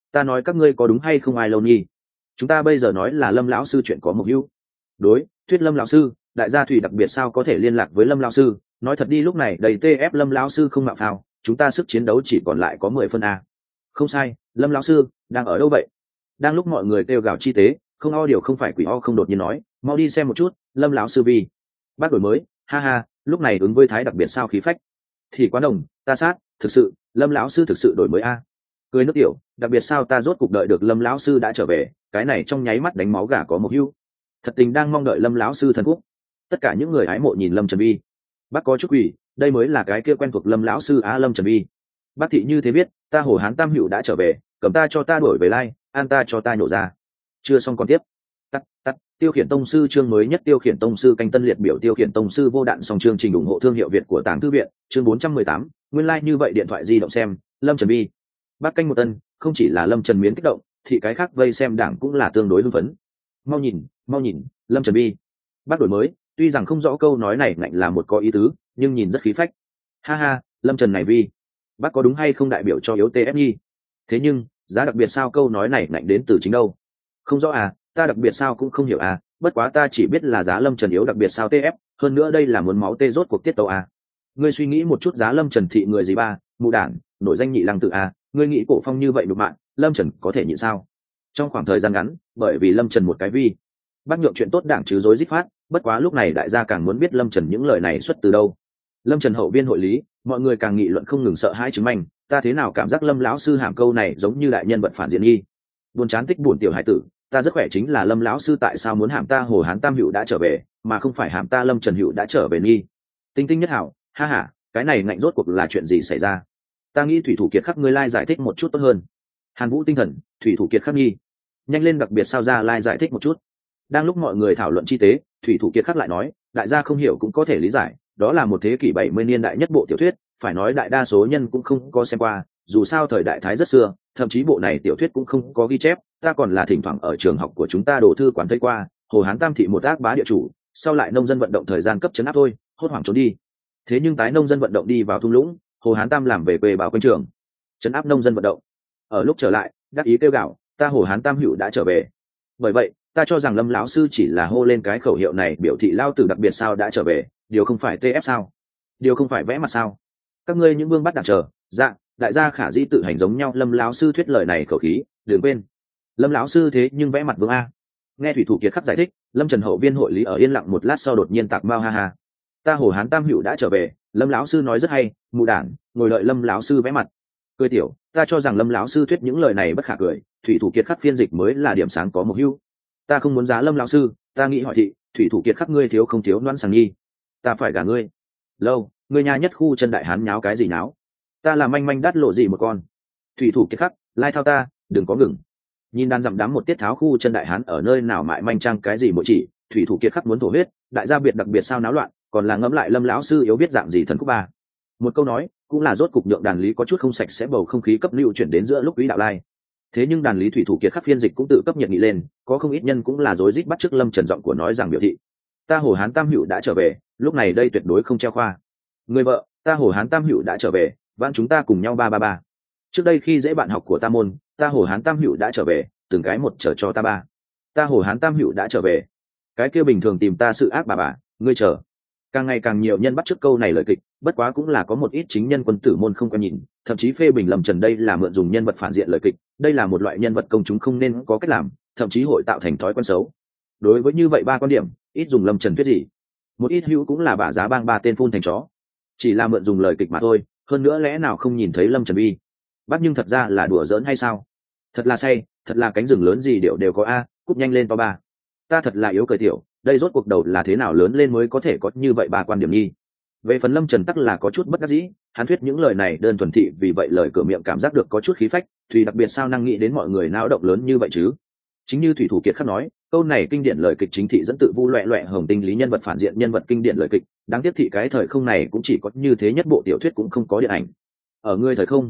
Ta nói các ngươi có đúng hay không ai lâu nhi, chúng ta bây giờ nói là Lâm lão sư chuyện có mục hữu. Đối, thuyết Lâm lão sư, đại gia thủy đặc biệt sao có thể liên lạc với Lâm lão sư, nói thật đi lúc này đầy TF Lâm lão sư không mạo phao, chúng ta sức chiến đấu chỉ còn lại có 10 phân a. Không sai, Lâm lão sư đang ở đâu vậy? Đang lúc mọi người kêu gào chi tế, không o điều không phải quỷ o không đột nhiên nói, mau đi xem một chút, Lâm lão sư vi bác đổi mới, ha ha, lúc này ứng với thái đặc biệt sao khí phách. Thì quá đồng, ta sát, thực sự, Lâm lão sư thực sự đổi mới a. Cười nước tiểu, đặc biệt sao ta rốt cục đợi được Lâm lão sư đã trở về, cái này trong nháy mắt đánh máu gà có một hưu. Thật tình đang mong đợi Lâm lão sư thần quốc. Tất cả những người hái mộ nhìn Lâm Trần Vi. Bác có chút quỷ, đây mới là cái kia quen thuộc Lâm lão sư á Lâm Trần Vi. Bác thị như thế biết, ta Hồ Hán Tam Hữu đã trở về, cầm ta cho ta đổi về lai, an ta cho ta nhổ ra. Chưa xong còn tiếp. Tắt, tiêu khiển tông sư chương mới nhất, tiêu khiển tông sư canh tân liệt biểu tiêu khiển tông sư vô đạn song chương trình ủng hộ thương hiệu Việt của Tàng Thư viện, chương 418, nguyên lai như vậy điện thoại di động xem, Lâm Trần Vi. Bác canh một tân, không chỉ là Lâm Trần miến kích động, thì cái khác vây xem đảng cũng là tương đối hưng phấn. Mau nhìn, Lâm Trần Vi. Bác đổi mới, tuy rằng không rõ câu nói này ngạnh là một có ý tứ, nhưng nhìn rất khí phách. Ha ha, Lâm Trần này Vi. Bác có đúng hay không đại biểu cho yếu TF nhi? Thế nhưng, giá đặc biệt sao câu nói này ngạnh đến từ chính đâu? Không rõ à, ta đặc biệt sao cũng không hiểu à, bất quá ta chỉ biết là giá Lâm Trần yếu đặc biệt sao TF, hơn nữa đây là muốn máu tê rốt cuộc tiết tấu à. Ngươi suy nghĩ một chút giá Lâm Trần thị người gì ba, mụ đản, nổi danh nhị lăng tự à, ngươi nghĩ cổ phong như vậy đục mạng, Lâm Trần có thể nhịn sao? Trong khoảng thời gian ngắn, bởi vì Lâm Trần một cái vi, bác nhượng chuyện tốt đảng chứ dối dích phát, bất quá lúc này đại gia càng muốn biết Lâm Trần những lời này xuất từ đâu. Lâm Trần hậu viên hội lý, mọi người càng nghị luận không ngừng sợ hãi chứng minh, ta thế nào cảm giác Lâm lão sư hàm câu này giống như đại nhân vật phản diện nghi. Buồn chán tích buồn tiểu hải tử, ta rất khỏe chính là Lâm lão sư tại sao muốn hàm ta Hồ Hán Tam Hữu đã trở về, mà không phải hàm ta Lâm Trần Hữu đã trở về nghi. Tinh tinh nhất hảo, ha ha, cái này ngạnh rốt cuộc là chuyện gì xảy ra? Ta nghĩ thủy thủ kiệt khắc ngươi lai giải thích một chút tốt hơn. Hàn Vũ tinh thần, thủy thủ kiệt khắc nghi, nhanh lên đặc biệt sao ra lai giải thích một chút. Đang lúc mọi người thảo luận chi tế, thủy thủ kiệt khắc lại nói, đại gia không hiểu cũng có thể lý giải, đó là một thế kỷ 70 niên đại nhất bộ tiểu thuyết, phải nói đại đa số nhân cũng không có xem qua, dù sao thời đại thái rất xưa, thậm chí bộ này tiểu thuyết cũng không có ghi chép, ta còn là thỉnh thoảng ở trường học của chúng ta đồ thư quán thấy qua, Hồ Hán Tam thị một ác bá địa chủ, sau lại nông dân vận động thời gian cấp trấn áp thôi, hốt hoảng trốn đi. Thế nhưng tái nông dân vận động đi vào thung lũng, Hồ Hán Tam làm về quê bảo quanh trường, trấn áp nông dân vận động. Ở lúc trở lại, đắc ý kêu gào, ta Hồ Hán Tam Hữu đã trở về. Bởi vậy, ta cho rằng Lâm lão sư chỉ là hô lên cái khẩu hiệu này biểu thị lao tử đặc biệt sao đã trở về, điều không phải TF sao? Điều không phải vẽ mặt sao? Các ngươi những vương bắt đảng chờ, dạ, đại gia khả dĩ tự hành giống nhau. Lâm lão sư thuyết lời này khẩu khí, đừng quên. Lâm lão sư thế nhưng vẽ mặt vương a. Nghe thủy thủ kiệt khắc giải thích, Lâm Trần hậu viên hội lý ở yên lặng một lát sau đột nhiên tạc mau ha ha. Ta Hồ Hán Tam Hữu đã trở về, Lâm lão sư nói rất hay, mụ đản, ngồi đợi Lâm lão sư vẽ mặt. Cười tiểu, ta cho rằng Lâm lão sư thuyết những lời này bất khả cười, thủy thủ kiệt khắc phiên dịch mới là điểm sáng có một hưu. Ta không muốn giá Lâm lão sư, ta nghĩ hỏi thị, thủy thủ kiệt khắc ngươi thiếu không thiếu đoán sàng nhi, ta phải gả ngươi. Lâu, ngươi nha nhất khu chân đại hán nháo cái gì nháo? Ta là manh manh đắt lộ gì một con? Thủy thủ kiệt khắc, lai thao ta, đừng có ngừng. Nhìn đàn dặm đám một tiết tháo khu chân đại hán ở nơi nào mại manh trang cái gì mỗi chỉ, thủy thủ kiệt khắc muốn thổ huyết, đại gia biệt đặc biệt sao náo loạn, còn là ngẫm lại Lâm lão sư yếu biết dạng gì thần khúc ba. Một câu nói, cũng là rốt cục nhượng đàn lý có chút không sạch sẽ bầu không khí cấp lưu chuyển đến giữa lúc quý đạo lai. Thế nhưng đàn lý thủy thủ kiệt khắc phiên dịch cũng tự cấp nhiệt nghị lên, có không ít nhân cũng là rối rít bắt chước Lâm Trần giọng của nói rằng biểu thị, ta Hồ Hán Tam Hữu đã trở về, lúc này đây tuyệt đối không treo khoa. Người vợ, ta Hồ Hán Tam Hữu đã trở về, vãn chúng ta cùng nhau ba ba ba. Trước đây khi dễ bạn học của ta môn, ta Hồ Hán Tam Hữu đã trở về, từng cái một chờ cho ta ba. Ta Hồ Hán Tam Hữu đã trở về. Cái kia bình thường tìm ta sự ác bà, ngươi chờ. Càng ngày càng nhiều nhân bắt chước câu này lời kịch, bất quá cũng là có một ít chính nhân quân tử môn không có nhìn, thậm chí phê bình Lâm Trần đây là mượn dùng nhân vật phản diện lời kịch, đây là một loại nhân vật công chúng không nên có cách làm, thậm chí hội tạo thành thói quen xấu. Đối với như vậy ba quan điểm, ít dùng Lâm Trần thuyết gì, một ít hữu cũng là bả giá bang ba tên phun thành chó, chỉ là mượn dùng lời kịch mà thôi. Hơn nữa lẽ nào không nhìn thấy Lâm Trần Vi bắt, nhưng thật ra là đùa giỡn hay sao? Thật là say, thật là cánh rừng lớn gì điệu đều có a, cúp nhanh lên to ba. Ta thật là yếu cười tiểu, đây rốt cuộc đầu là thế nào lớn lên mới có thể có như vậy ba quan điểm nhi. Về phần Lâm Trần tắc là có chút bất đắc dĩ, hắn thuyết những lời này đơn thuần thị vì vậy lời cửa miệng cảm giác được có chút khí phách, thùy đặc biệt sao năng nghĩ đến mọi người náo động lớn như vậy chứ. Chính như thủy thủ kiệt khắc nói, câu này kinh điển lời kịch chính thị dẫn tự vu loẹ loẹ hồng tinh lý nhân vật phản diện nhân vật kinh điển lời kịch, đáng tiếc thị cái thời không này cũng chỉ có như thế nhất bộ tiểu thuyết cũng không có điện ảnh. Ở người thời không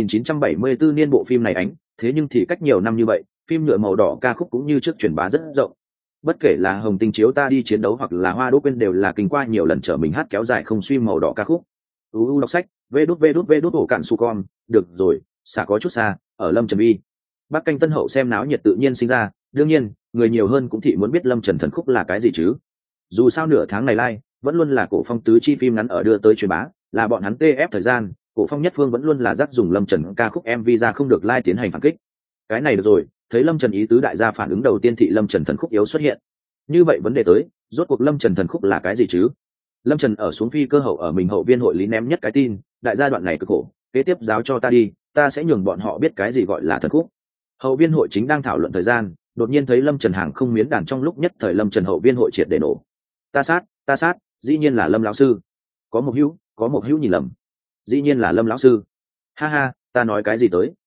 1974 niên bộ phim này ánh, thế nhưng thì cách nhiều năm như vậy, phim nhựa màu đỏ ca khúc cũng như trước truyền bá rất rộng. Bất kể là hồng tinh chiếu ta đi chiến đấu hoặc là hoa đỗ quên đều là kinh qua nhiều lần trở mình hát kéo dài không suy màu đỏ ca khúc. Đọc sách vê đút ổ cạn su con, được rồi, xả có chút xa, ở Lâm Trần Vi. Bắc Canh Tân Hậu xem náo nhiệt tự nhiên sinh ra, đương nhiên người nhiều hơn cũng thị muốn biết Lâm Trần thần khúc là cái gì chứ. Dù sao nửa tháng này vẫn luôn là Cổ Phong tứ chi phim ngắn ở đưa tới truyền bá, là bọn hắn TF thời gian, Cổ Phong nhất phương vẫn luôn là dắt dùng Lâm Trần ca khúc MV ra không được tiến hành phản kích. Cái này được rồi, thấy Lâm Trần ý tứ đại gia phản ứng đầu tiên thị Lâm Trần thần khúc yếu xuất hiện. Như vậy vấn đề tới, rốt cuộc Lâm Trần thần khúc là cái gì chứ? Lâm Trần ở xuống phi cơ hậu ở mình hậu viên hội lý ném nhất cái tin, đại gia đoạn này cực khổ, kế tiếp giáo cho ta đi, ta sẽ nhường bọn họ biết cái gì gọi là thần khúc. Hậu viên hội chính đang thảo luận thời gian, đột nhiên thấy Lâm Trần hàng không miến đàn, trong lúc nhất thời Lâm Trần hậu viên hội triệt để nổ. Ta sát, dĩ nhiên là Lâm lão sư. Có một hữu nhìn lầm. Dĩ nhiên là Lâm lão sư. Ha ha, ta nói cái gì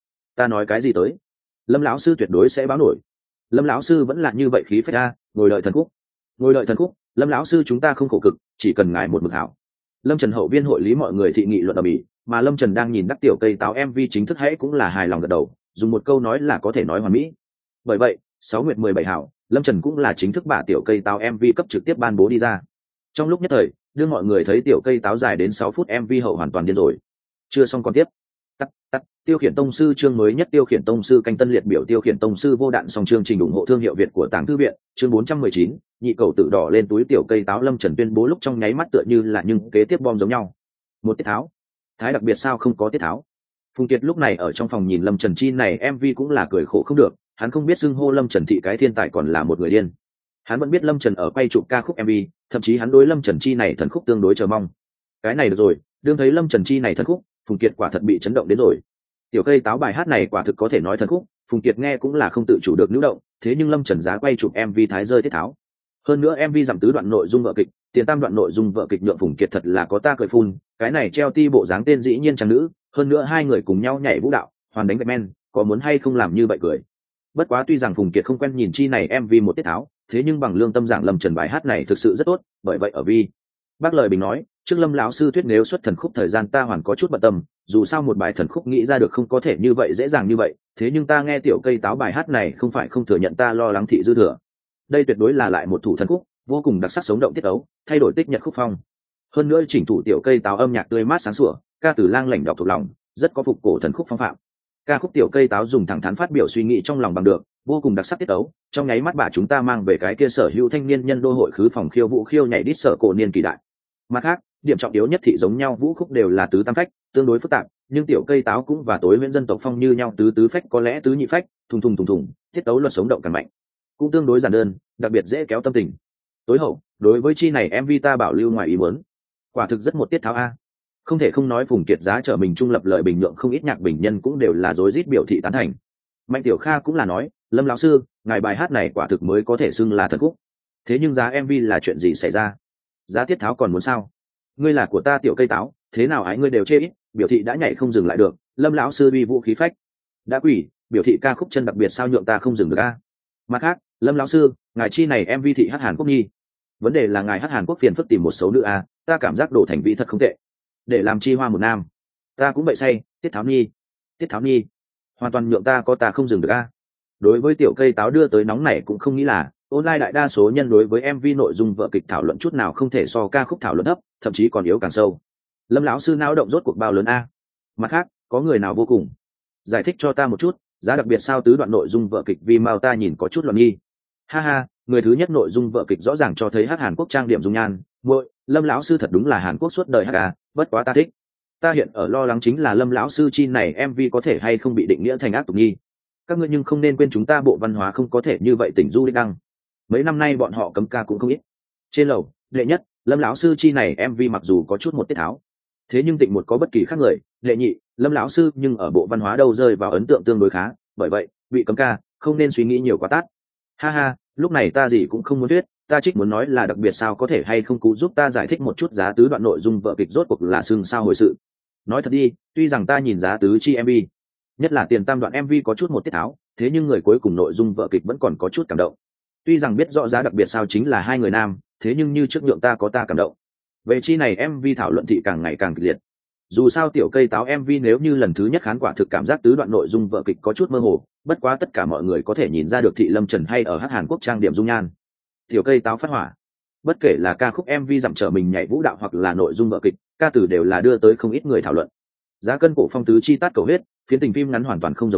tới? Lâm lão sư tuyệt đối sẽ báo nổi. Lâm lão sư vẫn là như vậy khí phách a, ngồi đợi thần khúc, Lâm lão sư chúng ta không khổ cực, chỉ cần ngài một mực hảo. Lâm Trần hậu viên hội lý mọi người thị nghị luận ầm ĩ, mà Lâm Trần đang nhìn đắc tiểu cây táo MV chính thức hãy cũng là hài lòng gật đầu, dùng một câu nói là có thể nói hoàn mỹ. Bởi vậy 6/17 hảo, Lâm Trần cũng là chính thức bả tiểu cây táo MV cấp trực tiếp ban bố đi ra. Trong lúc nhất thời, đưa mọi người thấy tiểu cây táo dài đến 6 phút MV hậu hoàn toàn điên rồi. Chưa xong còn tiếp. Tắt, Tiêu Khiển Tông sư chương mới nhất, Tiêu Khiển Tông sư canh tân liệt biểu, Tiêu Khiển Tông sư vô đạn song chương trình ủng hộ thương hiệu Việt của Tàng Thư viện, chương 419, nhị cầu tự đỏ lên túi tiểu cây táo. Lâm Trần tuyên bố lúc trong nháy mắt tựa như là nhưng kế tiếp bom giống nhau. Một tiết tháo. Thái đặc biệt sao không có tiết tháo. Phùng Kiệt lúc này ở trong phòng nhìn Lâm Trần chi này MV cũng là cười khổ không được, hắn không biết xưng hô Lâm Trần thị cái thiên tài còn là một người điên. Hắn vẫn biết Lâm Trần ở quay chụp ca khúc MV, thậm chí hắn đối Lâm Trần chi này thần khúc tương đối chờ mong. Cái này được rồi, đương thấy Lâm Trần chi này thần khúc, Phùng Kiệt quả thật bị chấn động đến rồi. Tiểu cây táo bài hát này quả thực có thể nói thần khúc, Phùng Kiệt nghe cũng là không tự chủ được nữu động, thế nhưng Lâm Trần giá quay chụp MV thái rơi tiết tháo. Hơn nữa MV giảm tứ đoạn nội dung vở kịch, tiền tam đoạn nội dung vở kịch nhượng Phùng Kiệt thật là có ta cười phun, cái này treo ti bộ dáng tên dĩ nhiên trang nữ, hơn nữa hai người cùng nhau nhảy vũ đạo, hoàn đánh Batman, có muốn hay không làm như vậy cười. Bất quá tuy rằng Phùng Kiệt không quen nhìn chi này MV một tiết tháo, thế nhưng bằng lương tâm giảng Lâm Trần bài hát này thực sự rất tốt, bởi vậy ở vi bác lời bình nói, trước Lâm lão sư thuyết nếu xuất thần khúc thời gian ta hoàn có chút bận tâm, dù sao một bài thần khúc nghĩ ra được không có thể như vậy dễ dàng như vậy, thế nhưng ta nghe tiểu cây táo bài hát này không phải không thừa nhận ta lo lắng thị dư thừa. Đây tuyệt đối là lại một thủ thần khúc, vô cùng đặc sắc sống động tiết ấu, thay đổi tích nhật khúc phong. Hơn nữa chỉnh thủ tiểu cây táo âm nhạc tươi mát sáng sủa, ca từ lang lảnh đọc thuộc lòng, rất có phục cổ thần khúc phong phạm. Ca khúc tiểu cây táo dùng thẳng thắn phát biểu suy nghĩ trong lòng bằng được, vô cùng đặc sắc tiết ấu, trong nháy mắt bà chúng ta mang về cái kia sở hữu thanh niên nhân đô hội khứ phòng khiêu vũ khiêu nhảy đít sở cổ niên kỳ đại. Mặt khác, điểm trọng yếu nhất thị giống nhau vũ khúc đều là tứ tam phách, tương đối phức tạp, nhưng tiểu cây táo cũng và tối nguyễn dân tộc phong như nhau tứ tứ phách, có lẽ tứ nhị phách, thùng, tiết tấu luật sống động càng mạnh, cũng tương đối giản đơn, đặc biệt dễ kéo tâm tình. Tối hậu, đối với chi này MV ta bảo lưu ngoài ý muốn, quả thực rất một tiết tháo a. Không thể không nói Phùng Kiệt giá trở mình trung lập lợi bình lượng không ít nhạc bình nhân cũng đều là rối rít biểu thị tán thành. Mạnh Tiểu Kha cũng là nói, Lâm lão sư, ngài bài hát này quả thực mới có thể xưng là thần khúc. Thế nhưng giá MV là chuyện gì xảy ra? Giá tiết tháo còn muốn sao? Ngươi là của ta tiểu cây táo, thế nào ái ngươi đều chê ít, biểu thị đã nhảy không dừng lại được, Lâm lão sư uy vũ khí phách. Đã quỷ, biểu thị ca khúc chân đặc biệt sao nhượng ta không dừng được a? Mặt khác, Lâm lão sư, ngài chi này MV thị hát Hàn Quốc nhi. Vấn đề là ngài hát Hàn Quốc phiền phức tìm một số nữ a, ta cảm giác đổ thành vị thật không tệ. Để làm chi hoa một nam. Ta cũng vậy say, tiết tháo nhi. Hoàn toàn nhượng ta có ta không dừng được a. Đối với tiểu cây táo đưa tới nóng này cũng không nghĩ là online đại đa số nhân đối với MV nội dung vở kịch thảo luận chút nào không thể so ca khúc thảo luận thấp, thậm chí còn yếu càng sâu. Lâm lão sư não động rốt cuộc bao lớn a? Mặt khác, có người nào vô cùng giải thích cho ta một chút, giá đặc biệt sao tứ đoạn nội dung vở kịch vì mau ta nhìn có chút loạn nghi. Ha ha, người thứ nhất nội dung vở kịch rõ ràng cho thấy hát Hàn Quốc trang điểm dung nhan, muội, Lâm lão sư thật đúng là Hàn Quốc suốt đời hát à, bất quá ta thích. Ta hiện ở lo lắng chính là Lâm lão sư chi này MV có thể hay không bị định nghĩa thành ác tục nghi. Các ngươi nhưng không nên quên chúng ta bộ văn hóa không có thể như vậy tỉnh du đích đăng. Mấy năm nay bọn họ cấm ca cũng không ít. Trên lầu, đệ nhất, Lâm lão sư chi này MV mặc dù có chút một tiết tháo, thế nhưng tịnh một có bất kỳ khác người, đệ nhị, Lâm lão sư nhưng ở bộ văn hóa đâu rơi vào ấn tượng tương đối khá, bởi vậy, bị cấm ca, không nên suy nghĩ nhiều quá tát. Ha ha, lúc này ta gì cũng không muốn thuyết, ta trích muốn nói là đặc biệt sao có thể hay không cú giúp ta giải thích một chút giá tứ đoạn nội dung vở kịch rốt cuộc là xưng sao hồi sự. Nói thật đi, tuy rằng ta nhìn giá tứ chi MV, nhất là tiền tam đoạn MV có chút một tiết tháo, thế nhưng người cuối cùng nội dung vở kịch vẫn còn có chút cảm động. Tuy rằng biết rõ giá đặc biệt sao chính là hai người nam, thế nhưng như trước nhượng ta có ta cảm động. Về chi này MV thảo luận thị càng ngày càng kịch liệt. Dù sao tiểu cây táo MV nếu như lần thứ nhất khán quả thực cảm giác tứ đoạn nội dung vở kịch có chút mơ hồ, bất quá tất cả mọi người có thể nhìn ra được thị Lâm Trần hay ở hát Hàn Quốc trang điểm dung nhan. Tiểu cây táo phát hỏa. Bất kể là ca khúc MV dặm trở mình nhảy vũ đạo hoặc là nội dung vở kịch, ca từ đều là đưa tới không ít người thảo luận. Giá cân cổ phong tứ chi tát cầu huyết, phiến tình phim ngắn hoàn toàn không giống với,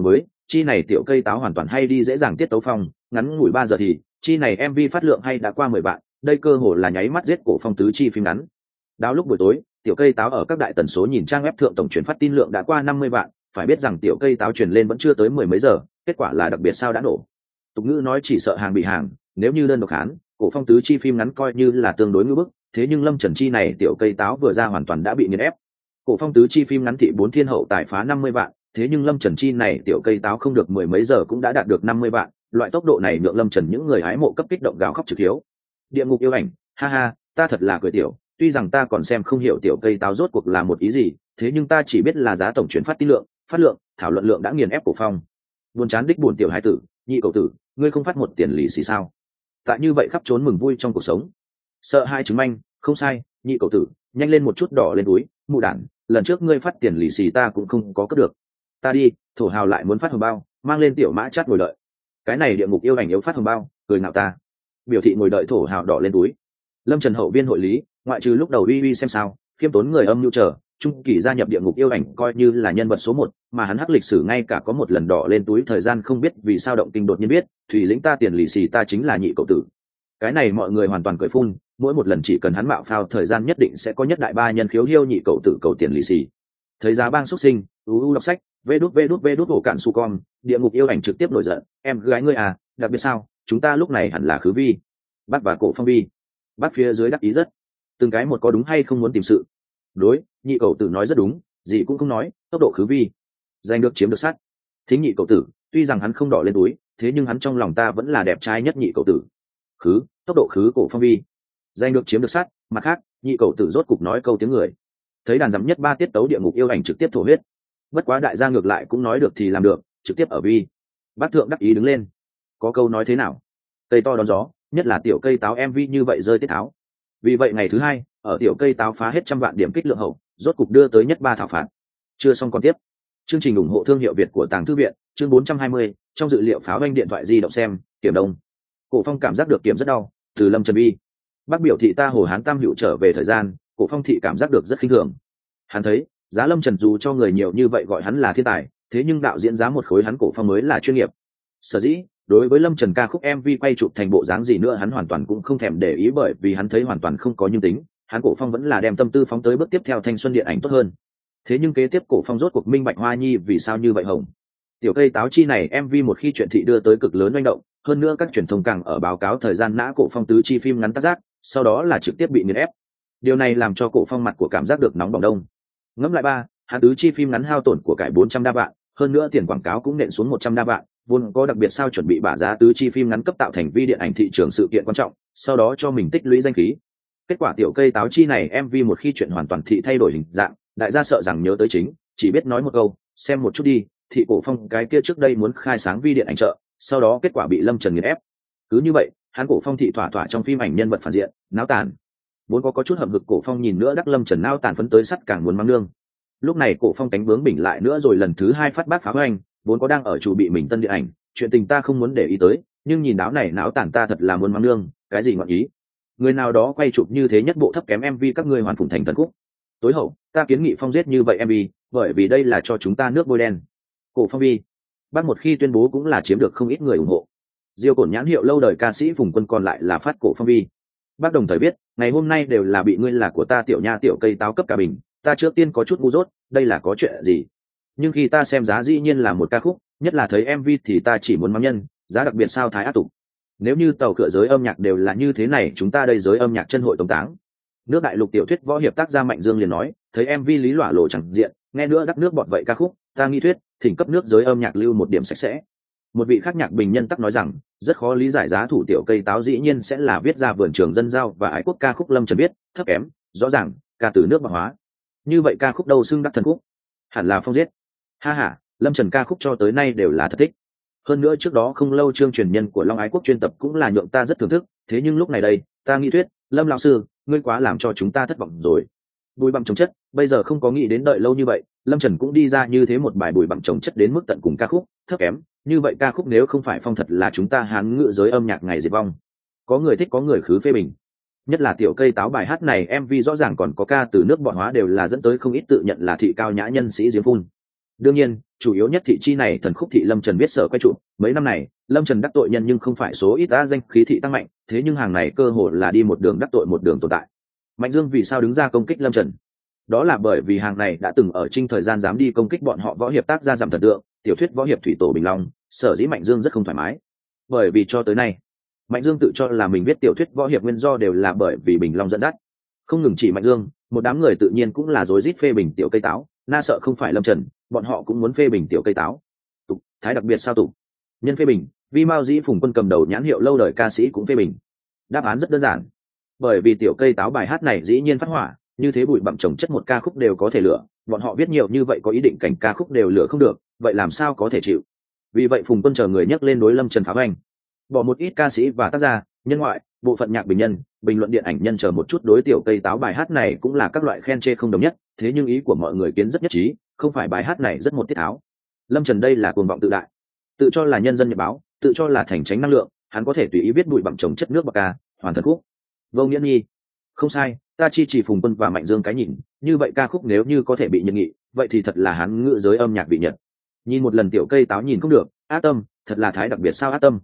chi này tiểu cây táo hoàn toàn hay đi dễ dàng tiết tấu phong, ngắn ngủi 3 giờ thì chi này MV phát lượng hay đã qua 10 vạn, đây cơ hồ là nháy mắt giết cổ phong tứ chi phim ngắn. Đáo lúc buổi tối, tiểu cây táo ở các đại tần số nhìn trang web thượng tổng chuyển phát tin lượng đã qua 50 vạn, phải biết rằng tiểu cây táo truyền lên vẫn chưa tới 10 mấy giờ, kết quả là đặc biệt sao đã nổ. Tục ngữ nói chỉ sợ hàng bị hàng, nếu như đơn độc khán, cổ phong tứ chi phim ngắn coi như là tương đối ngưỡng bức, thế nhưng Lâm Trần chi này tiểu cây táo vừa ra hoàn toàn đã bị nghiền ép. Cổ phong tứ chi phim ngắn thị 4 thiên hậu tài phá 50 vạn, thế nhưng Lâm Trần chi này tiểu cây táo không được 10 mấy giờ cũng đã đạt được 50 vạn, loại tốc độ này nhượng Lâm Trần những người hái mộ cấp kích động gào khóc trực hiếu. Địa ngục yêu ảnh, ha ha, ta thật là cười tiểu, tuy rằng ta còn xem không hiểu tiểu cây táo rốt cuộc là một ý gì, thế nhưng ta chỉ biết là giá tổng chuyển phát tin lượng, phát lượng, thảo luận lượng đã nghiền ép cổ phong. Buồn chán đích buồn tiểu hải tử, nhị cậu tử, ngươi không phát một tiền lì xì sao? Tại như vậy khắp trốn mừng vui trong cuộc sống. Sợ hai chứng manh, không sai, nhị cậu tử, nhanh lên một chút đỏ lên túi, mụ đản, lần trước ngươi phát tiền lì xì ta cũng không có cất được. Ta đi, thổ hào lại muốn phát hồng bao, mang lên tiểu mã chát ngồi đợi. Cái này địa ngục yêu ảnh yếu phát hồng bao, cười nào ta. Biểu thị ngồi đợi thổ hào đỏ lên túi. Lâm Trần hậu viên hội lý, ngoại trừ lúc đầu uy uy xem sao, khiêm tốn người âm nhu chờ, trung kỳ gia nhập địa ngục yêu ảnh coi như là nhân vật số 1, mà hắn hắc lịch sử ngay cả có một lần đỏ lên túi thời gian không biết vì sao động kinh đột nhiên biết, thủy lĩnh ta tiền lì xì ta chính là nhị cậu tử. Cái này mọi người hoàn toàn cười phun, mỗi một lần chỉ cần hắn mạo phao thời gian nhất định sẽ có nhất đại ba nhân khiếu hiêu nhị cậu tử cầu tiền lì xì. Thấy giá bang xuất sinh, đọc sách, vê đút hổ cạn su con, địa ngục yêu ảnh trực tiếp nổi giận, em gái ngươi à, đặc biệt sao, chúng ta lúc này hẳn là khứ vi. Bác và cổ phong vi. Bác phía dưới đắc ý rất. Từng cái một có đúng hay không muốn tìm sự. Đối, nhị cậu tử nói rất đúng, gì cũng không nói, tốc độ khứ vi. Giành được chiếm được sát. Thính nhị cậu tử, tuy rằng hắn không đỏ lên túi, thế nhưng hắn trong lòng ta vẫn là đẹp trai nhất nhị cậu tử. Khứ, tốc độ khứ cổ phong vi. Giành được chiếm được sát, mặt khác, nhị cậu tử rốt cục nói câu tiếng người. Thấy đàn dặm nhất 3 tiết tấu địa ngục yêu ảnh trực tiếp thổ huyết. Bất quá đại gia ngược lại cũng nói được thì làm được, trực tiếp ở vi. Bác thượng đắc ý đứng lên. Có câu nói thế nào? Cây to đón gió, nhất là tiểu cây táo MV như vậy rơi tiết tháo. Vì vậy ngày thứ 2, ở tiểu cây táo phá hết 100 vạn điểm kích lượng hậu, rốt cục đưa tới nhất 3 thảo phạt. Chưa xong còn tiếp. Chương trình ủng hộ thương hiệu Việt của Tàng Thư viện, chương 420, trong dự liệu pháo anh điện thoại di động xem, Kiểm Đông. Cổ Phong cảm giác được kiểm rất đau, từ Lâm Trần Vi. Bác biểu thị ta Hồ Hán Tam Hữu trở về thời gian, Cổ Phong thị cảm giác được rất khinh thường. Hắn thấy, giá Lâm Trần dù cho người nhiều như vậy gọi hắn là thiên tài, thế nhưng đạo diễn giá một khối hắn Cổ Phong mới là chuyên nghiệp. Sở dĩ, đối với Lâm Trần ca khúc MV quay chụp thành bộ dáng gì nữa hắn hoàn toàn cũng không thèm để ý, bởi vì hắn thấy hoàn toàn không có nhưng tính, hắn Cổ Phong vẫn là đem tâm tư phóng tới bước tiếp theo thanh xuân điện ảnh tốt hơn. Thế nhưng kế tiếp Cổ Phong rốt cuộc minh bạch Hoa Nhi vì sao như vậy hồng. Tiểu cây táo chi này MV một khi chuyện thị đưa tới cực lớn manh động, hơn nữa các truyền thông càng ở báo cáo thời gian nã Cổ Phong tứ chi phim ngắn tác giác, sau đó là trực tiếp bị nghiền ép. Điều này làm cho Cổ Phong mặt của cảm giác được nóng bỏng đông. Ngẫm lại hắn tứ chi phim ngắn hao tổn của cải 400 đa vạn, hơn nữa tiền quảng cáo cũng nện xuống 100 đa vạn, vốn có đặc biệt sao chuẩn bị bả giá tứ chi phim ngắn cấp tạo thành vi điện ảnh thị trường sự kiện quan trọng, sau đó cho mình tích lũy danh khí. Kết quả tiểu cây táo chi này MV một khi chuyện hoàn toàn thị thay đổi hình dạng, đại gia sợ rằng nhớ tới chính, chỉ biết nói một câu, xem một chút đi, thị Cổ Phong cái kia trước đây muốn khai sáng vi điện ảnh chợ, sau đó kết quả bị Lâm Trần nghiền ép. Cứ như vậy, hắn Cổ Phong thị thỏa thỏa trong phim ảnh nhân vật phản diện, náo tàn. Vốn có chút hậm hực Cổ Phong nhìn nữa đắc Lâm Trần nao tàn phấn tới sắt càng muốn mắng nương. Lúc này Cổ Phong cánh bướng bỉnh lại nữa rồi lần thứ 2 phát bác phá hoành, vốn có đang ở chủ bị mình tân điện ảnh, chuyện tình ta không muốn để ý tới, nhưng nhìn đáo này náo tàn ta thật là muốn mắng nương, cái gì ngọn ý. Người nào đó quay chụp như thế nhất bộ thấp kém MV các ngươi hoàn phụng thành thần khúc. Tối hậu, ta kiến nghị Phong giết như vậy MV, bởi vì đây là cho chúng ta nước bôi đen. Cổ Phong vi. Bác một khi tuyên bố cũng là chiếm được không ít người ủng hộ. Diêu Cổn nhãn hiệu lâu đời ca sĩ Phùng Quân còn lại là phát Cổ Phong vi. Bác đồng thời biết, ngày hôm nay đều là bị ngươi là của ta tiểu nha tiểu cây táo cấp cả bình, ta trước tiên có chút ngu dốt, đây là có chuyện gì? Nhưng khi ta xem giá dĩ nhiên là một ca khúc, nhất là thấy MV thì ta chỉ muốn mắng nhân, giá đặc biệt sao thái áp tục. Nếu như tàu cửa giới âm nhạc đều là như thế này, chúng ta đây giới âm nhạc chân hội tống táng. Nước đại lục tiểu thuyết võ hiệp tác gia Mạnh Dương liền nói, thấy MV lý lỏa lộ chẳng diện, nghe nữa đắc nước bọt vậy ca khúc, ta nghi thuyết, thỉnh cấp nước giới âm nhạc lưu một điểm sạch sẽ. Một vị khác nhạc bình nhân tắc nói rằng, rất khó lý giải giá thủ tiểu cây táo dĩ nhiên sẽ là viết ra vườn trường dân giao và ái quốc ca khúc Lâm Trần biết, thấp kém, rõ ràng, ca từ nước bạc hóa. Như vậy ca khúc đâu xưng đắc thần khúc? Hẳn là Phong giết. Ha ha, Lâm Trần ca khúc cho tới nay đều là thật thích. Hơn nữa trước đó không lâu chương truyền nhân của Long Ái Quốc chuyên tập cũng là nhượng ta rất thưởng thức, thế nhưng lúc này đây, ta nghĩ thuyết, Lâm lão sư, ngươi quá làm cho chúng ta thất vọng rồi. Bùi bặm chồng chất, bây giờ không có nghĩ đến đợi lâu như vậy, Lâm Trần cũng đi ra như thế một bài bùi bặm chồng chất đến mức tận cùng ca khúc, thấp kém, như vậy ca khúc nếu không phải Phong thật là chúng ta Hán ngữ giới âm nhạc ngày diệt vong. Có người thích có người khứ phê bình. Nhất là tiểu cây táo bài hát này MV rõ ràng còn có ca từ nước bọn hóa đều là dẫn tới không ít tự nhận là thị cao nhã nhân sĩ giếng phun. đương nhiên chủ yếu nhất thị chi này thần khúc thị lâm trần biết sở quay trụ mấy năm này lâm trần đắc tội nhân nhưng không phải số ít đã danh khí thị tăng mạnh, thế nhưng hàng này cơ hội là đi một đường đắc tội một đường tồn tại. Mạnh Dương vì sao đứng ra công kích lâm trần? Đó là bởi vì hàng này đã từng ở trinh thời gian dám đi công kích bọn họ võ hiệp tác gia giảm thần tượng tiểu thuyết võ hiệp thủy tổ bình long, sở dĩ Mạnh Dương rất không thoải mái. Bởi vì cho tới nay Mạnh Dương tự cho là mình biết tiểu thuyết võ hiệp nguyên do đều là bởi vì bình long dẫn dắt. Không ngừng chỉ Mạnh Dương, một đám người tự nhiên cũng là rối rít phê bình tiểu cây táo, na sợ không phải lâm trần, bọn họ cũng muốn phê bình tiểu cây táo. Tục thái đặc biệt sao tục nhân phê bình, vi mao dĩ phùng quân cầm đầu nhãn hiệu lâu đời ca sĩ cũng phê bình. Đáp án rất đơn giản, bởi vì tiểu cây táo bài hát này dĩ nhiên phát hỏa, như thế bụi bặm trồng chất một ca khúc đều có thể lửa, bọn họ viết nhiều như vậy có ý định cảnh ca khúc đều lửa không được, vậy làm sao có thể chịu. Vì vậy phùng quân chờ người nhắc lên đối lâm trần phá hoành, bỏ một ít ca sĩ và tác gia nhân ngoại bộ phận nhạc bình nhân bình luận điện ảnh nhân chờ một chút đối tiểu cây táo bài hát này cũng là các loại khen chê không đồng nhất, thế nhưng ý của mọi người kiến rất nhất trí, không phải bài hát này rất một tiết tháo. Lâm trần đây là cuồng vọng tự đại, tự cho là nhân dân nhật báo, tự cho là thành tránh năng lượng, hắn có thể tùy ý viết bụi bặm trồng chất nước bạc ca hoàn thần khúc vô nghĩa nghi. Không sai, ta chi chỉ phùng quân và Mạnh Dương cái nhìn như vậy, ca khúc nếu như có thể bị nhận nghị vậy thì thật là hắn ngữ giới âm nhạc bị nhật. Nhìn một lần tiểu cây táo nhìn không được, ác tâm, thật là thái đặc biệt sao ác tâm.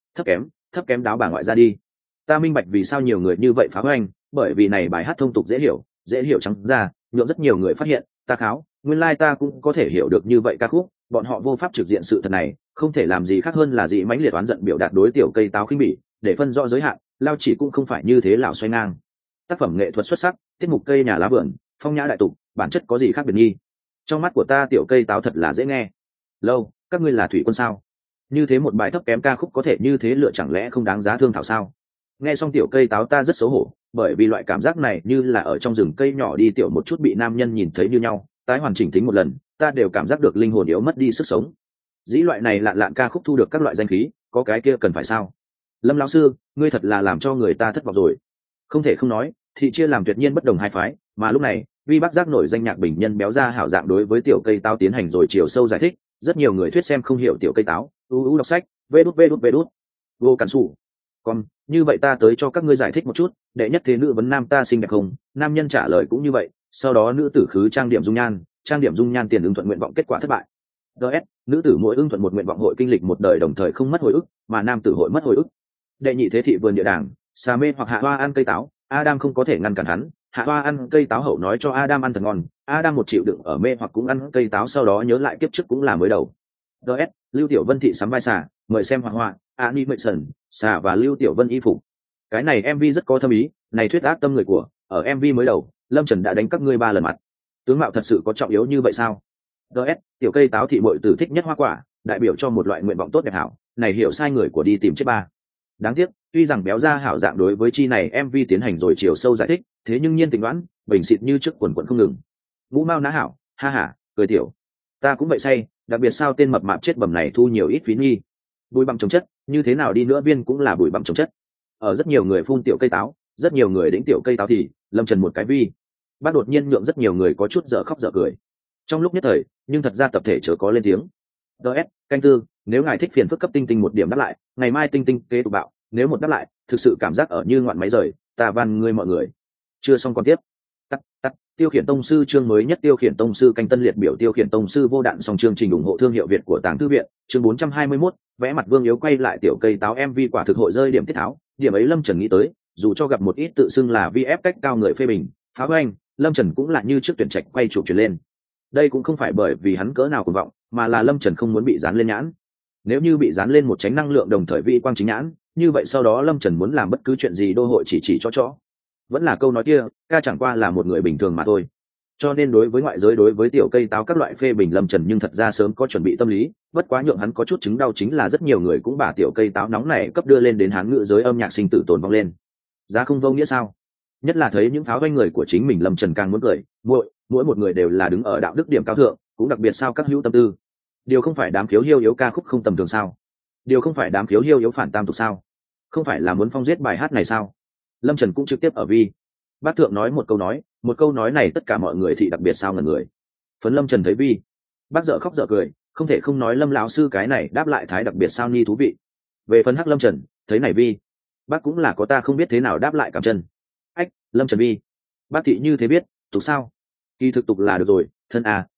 Thấp kém đáo bà ngoại ra đi. Ta minh bạch vì sao nhiều người như vậy phá hoành, bởi vì này bài hát thông tục dễ hiểu trắng ra, nhượng rất nhiều người phát hiện, ta kháo, nguyên lai ta cũng có thể hiểu được như vậy ca khúc, bọn họ vô pháp trực diện sự thật này, không thể làm gì khác hơn là dị mãnh liệt oán giận biểu đạt đối tiểu cây táo khinh bỉ, để phân rõ giới hạn, lao chỉ cũng không phải như thế lão xoay ngang. Tác phẩm nghệ thuật xuất sắc, tiết mục cây nhà lá vườn, phong nhã đại tục, bản chất có gì khác biệt nghi. Trong mắt của ta tiểu cây táo thật là dễ nghe. Lâu, các ngươi là thủy quân sao? Như thế một bài thấp kém ca khúc có thể như thế lựa chẳng lẽ không đáng giá thương thảo sao? Nghe xong tiểu cây táo ta rất xấu hổ, bởi vì loại cảm giác này như là ở trong rừng cây nhỏ đi tiểu một chút bị nam nhân nhìn thấy như nhau, tái hoàn chỉnh tính một lần, ta đều cảm giác được linh hồn yếu mất đi sức sống. Dĩ loại này lạn lạn ca khúc thu được các loại danh khí, có cái kia cần phải sao? Lâm lão sư, ngươi thật là làm cho người ta thất vọng rồi. Không thể không nói, thị chia làm tuyệt nhiên bất đồng hai phái, mà lúc này, vi bác giác nổi danh nhạc bình nhân béo ra hảo dạng đối với tiểu cây táo tiến hành rồi chiều sâu giải thích, rất nhiều người thuyết xem không hiểu tiểu cây táo, đọc sách, vê đút, vô cản sủ. Còn, như vậy ta tới cho các ngươi giải thích một chút, đệ nhất thế nữ vấn nam ta xinh đẹp không, nam nhân trả lời cũng như vậy, sau đó nữ tử khứ trang điểm dung nhan tiền ưng thuận nguyện vọng kết quả thất bại. DS, nữ tử mỗi ưng thuận một nguyện vọng hội kinh lịch một đời đồng thời không mất hồi ức, mà nam tử hội mất hồi ức. Đệ nhị thế thị vườn địa đàng, xà mê hoặc hạ hoa ăn cây táo, Adam không có thể ngăn cản hắn, hạ hoa ăn cây táo hậu nói cho Adam ăn thật ngon, Adam một chịu đựng ở mê hoặc cũng ăn cây táo sau đó nhớ lại kiếp trước cũng là mới đầu. DS, Lưu Tiểu Vân thị sắm vai xà, mời xem hoạt họa, animation, xà và Lưu Tiểu Vân y phục. Cái này MV rất có thâm ý, này thuyết ác tâm người của, ở MV mới đầu, Lâm Trần đã đánh các ngươi 3 lần mặt. Tướng mạo thật sự có trọng yếu như vậy sao? DS, tiểu cây táo thị muội tử thích nhất hoa quả, đại biểu cho một loại nguyện vọng tốt đẹp hảo, này hiểu sai người của đi tìm chết ba. Đáng tiếc, tuy rằng béo ra hảo dạng đối với chi này MV tiến hành rồi chiều sâu giải thích, thế nhưng nhiên tình đoán, bình xịt như trước quần quần không ngừng. Ngũ Mao ná hảo, ha ha, cười tiểu. Ta cũng vậy say, đặc biệt sao tên mập mạp chết bầm này thu nhiều ít phí nghi. Bụi bặm trồng chất, như thế nào đi nữa viên cũng là bụi bặm trồng chất. Ở rất nhiều người phun tiểu cây táo, rất nhiều người đĩnh tiểu cây táo thì Lâm Trần một cái vi. Bác đột nhiên nhượng rất nhiều người có chút dở khóc dở cười. Trong lúc nhất thời, nhưng thật ra tập thể chớ có lên tiếng. DS, canh tư, nếu ngài thích phiền phức cấp tinh tinh một điểm đáp lại, ngày mai tinh tinh kế tục bạo, nếu một đáp lại, thực sự cảm giác ở như ngoạn máy rời, ta van ngươi mọi người. Chưa xong còn tiếp. Tắt, tiêu khiển tông sư chương mới nhất, tiêu khiển tông sư canh tân liệt biểu tiêu khiển tông sư vô đạn song chương trình ủng hộ thương hiệu Việt của Tàng Thư viện, chương 421, vẽ mặt Vương Yếu quay lại tiểu cây táo MV quả thực hội rơi điểm tiết tháo, điểm ấy Lâm Trần nghĩ tới, dù cho gặp một ít tự xưng là VF cách cao người phê bình, phá hoành, Lâm Trần cũng là như trước tuyển trạch quay chụp chuyển lên. Đây cũng không phải bởi vì hắn cỡ nào cuồng vọng, mà là Lâm Trần không muốn bị dán lên nhãn. Nếu như bị dán lên một tránh năng lượng đồng thời vi quang chính nhãn, như vậy sau đó Lâm Trần muốn làm bất cứ chuyện gì đô hội chỉ cho. Vẫn là câu nói kia, ca chẳng qua là một người bình thường mà thôi. Cho nên đối với ngoại giới đối với tiểu cây táo các loại phê bình Lâm Trần nhưng thật ra sớm có chuẩn bị tâm lý, bất quá nhượng hắn có chút chứng đau chính là rất nhiều người cũng bà tiểu cây táo nóng này cấp đưa lên đến hán ngữ giới âm nhạc sinh tử tồn vong lên. Giá không vô nghĩa sao? Nhất là thấy những pháo doanh người của chính mình Lâm Trần càng muốn cười, mỗi một người đều là đứng ở đạo đức điểm cao thượng, cũng đặc biệt sao các hữu tâm tư. Điều không phải đám khiếu hiêu yếu ca khúc không tầm thường sao? Điều không phải đám khiếu hiêu yếu phản tam tục sao? Không phải là muốn phong giết bài hát này sao? Lâm Trần cũng trực tiếp ở vi bác thượng nói một câu nói này tất cả mọi người thì đặc biệt sao ngần người. Phấn Lâm Trần thấy vi bác dợ khóc dợ cười, không thể không nói Lâm lão sư cái này đáp lại thái đặc biệt sao ni thú vị. Về phần hắc Lâm Trần thấy này vi bác cũng là có ta không biết thế nào đáp lại cảm chân. Ách, Lâm Trần vi bác thị như thế biết tục sao? Kỳ thực tục là được rồi, thân à,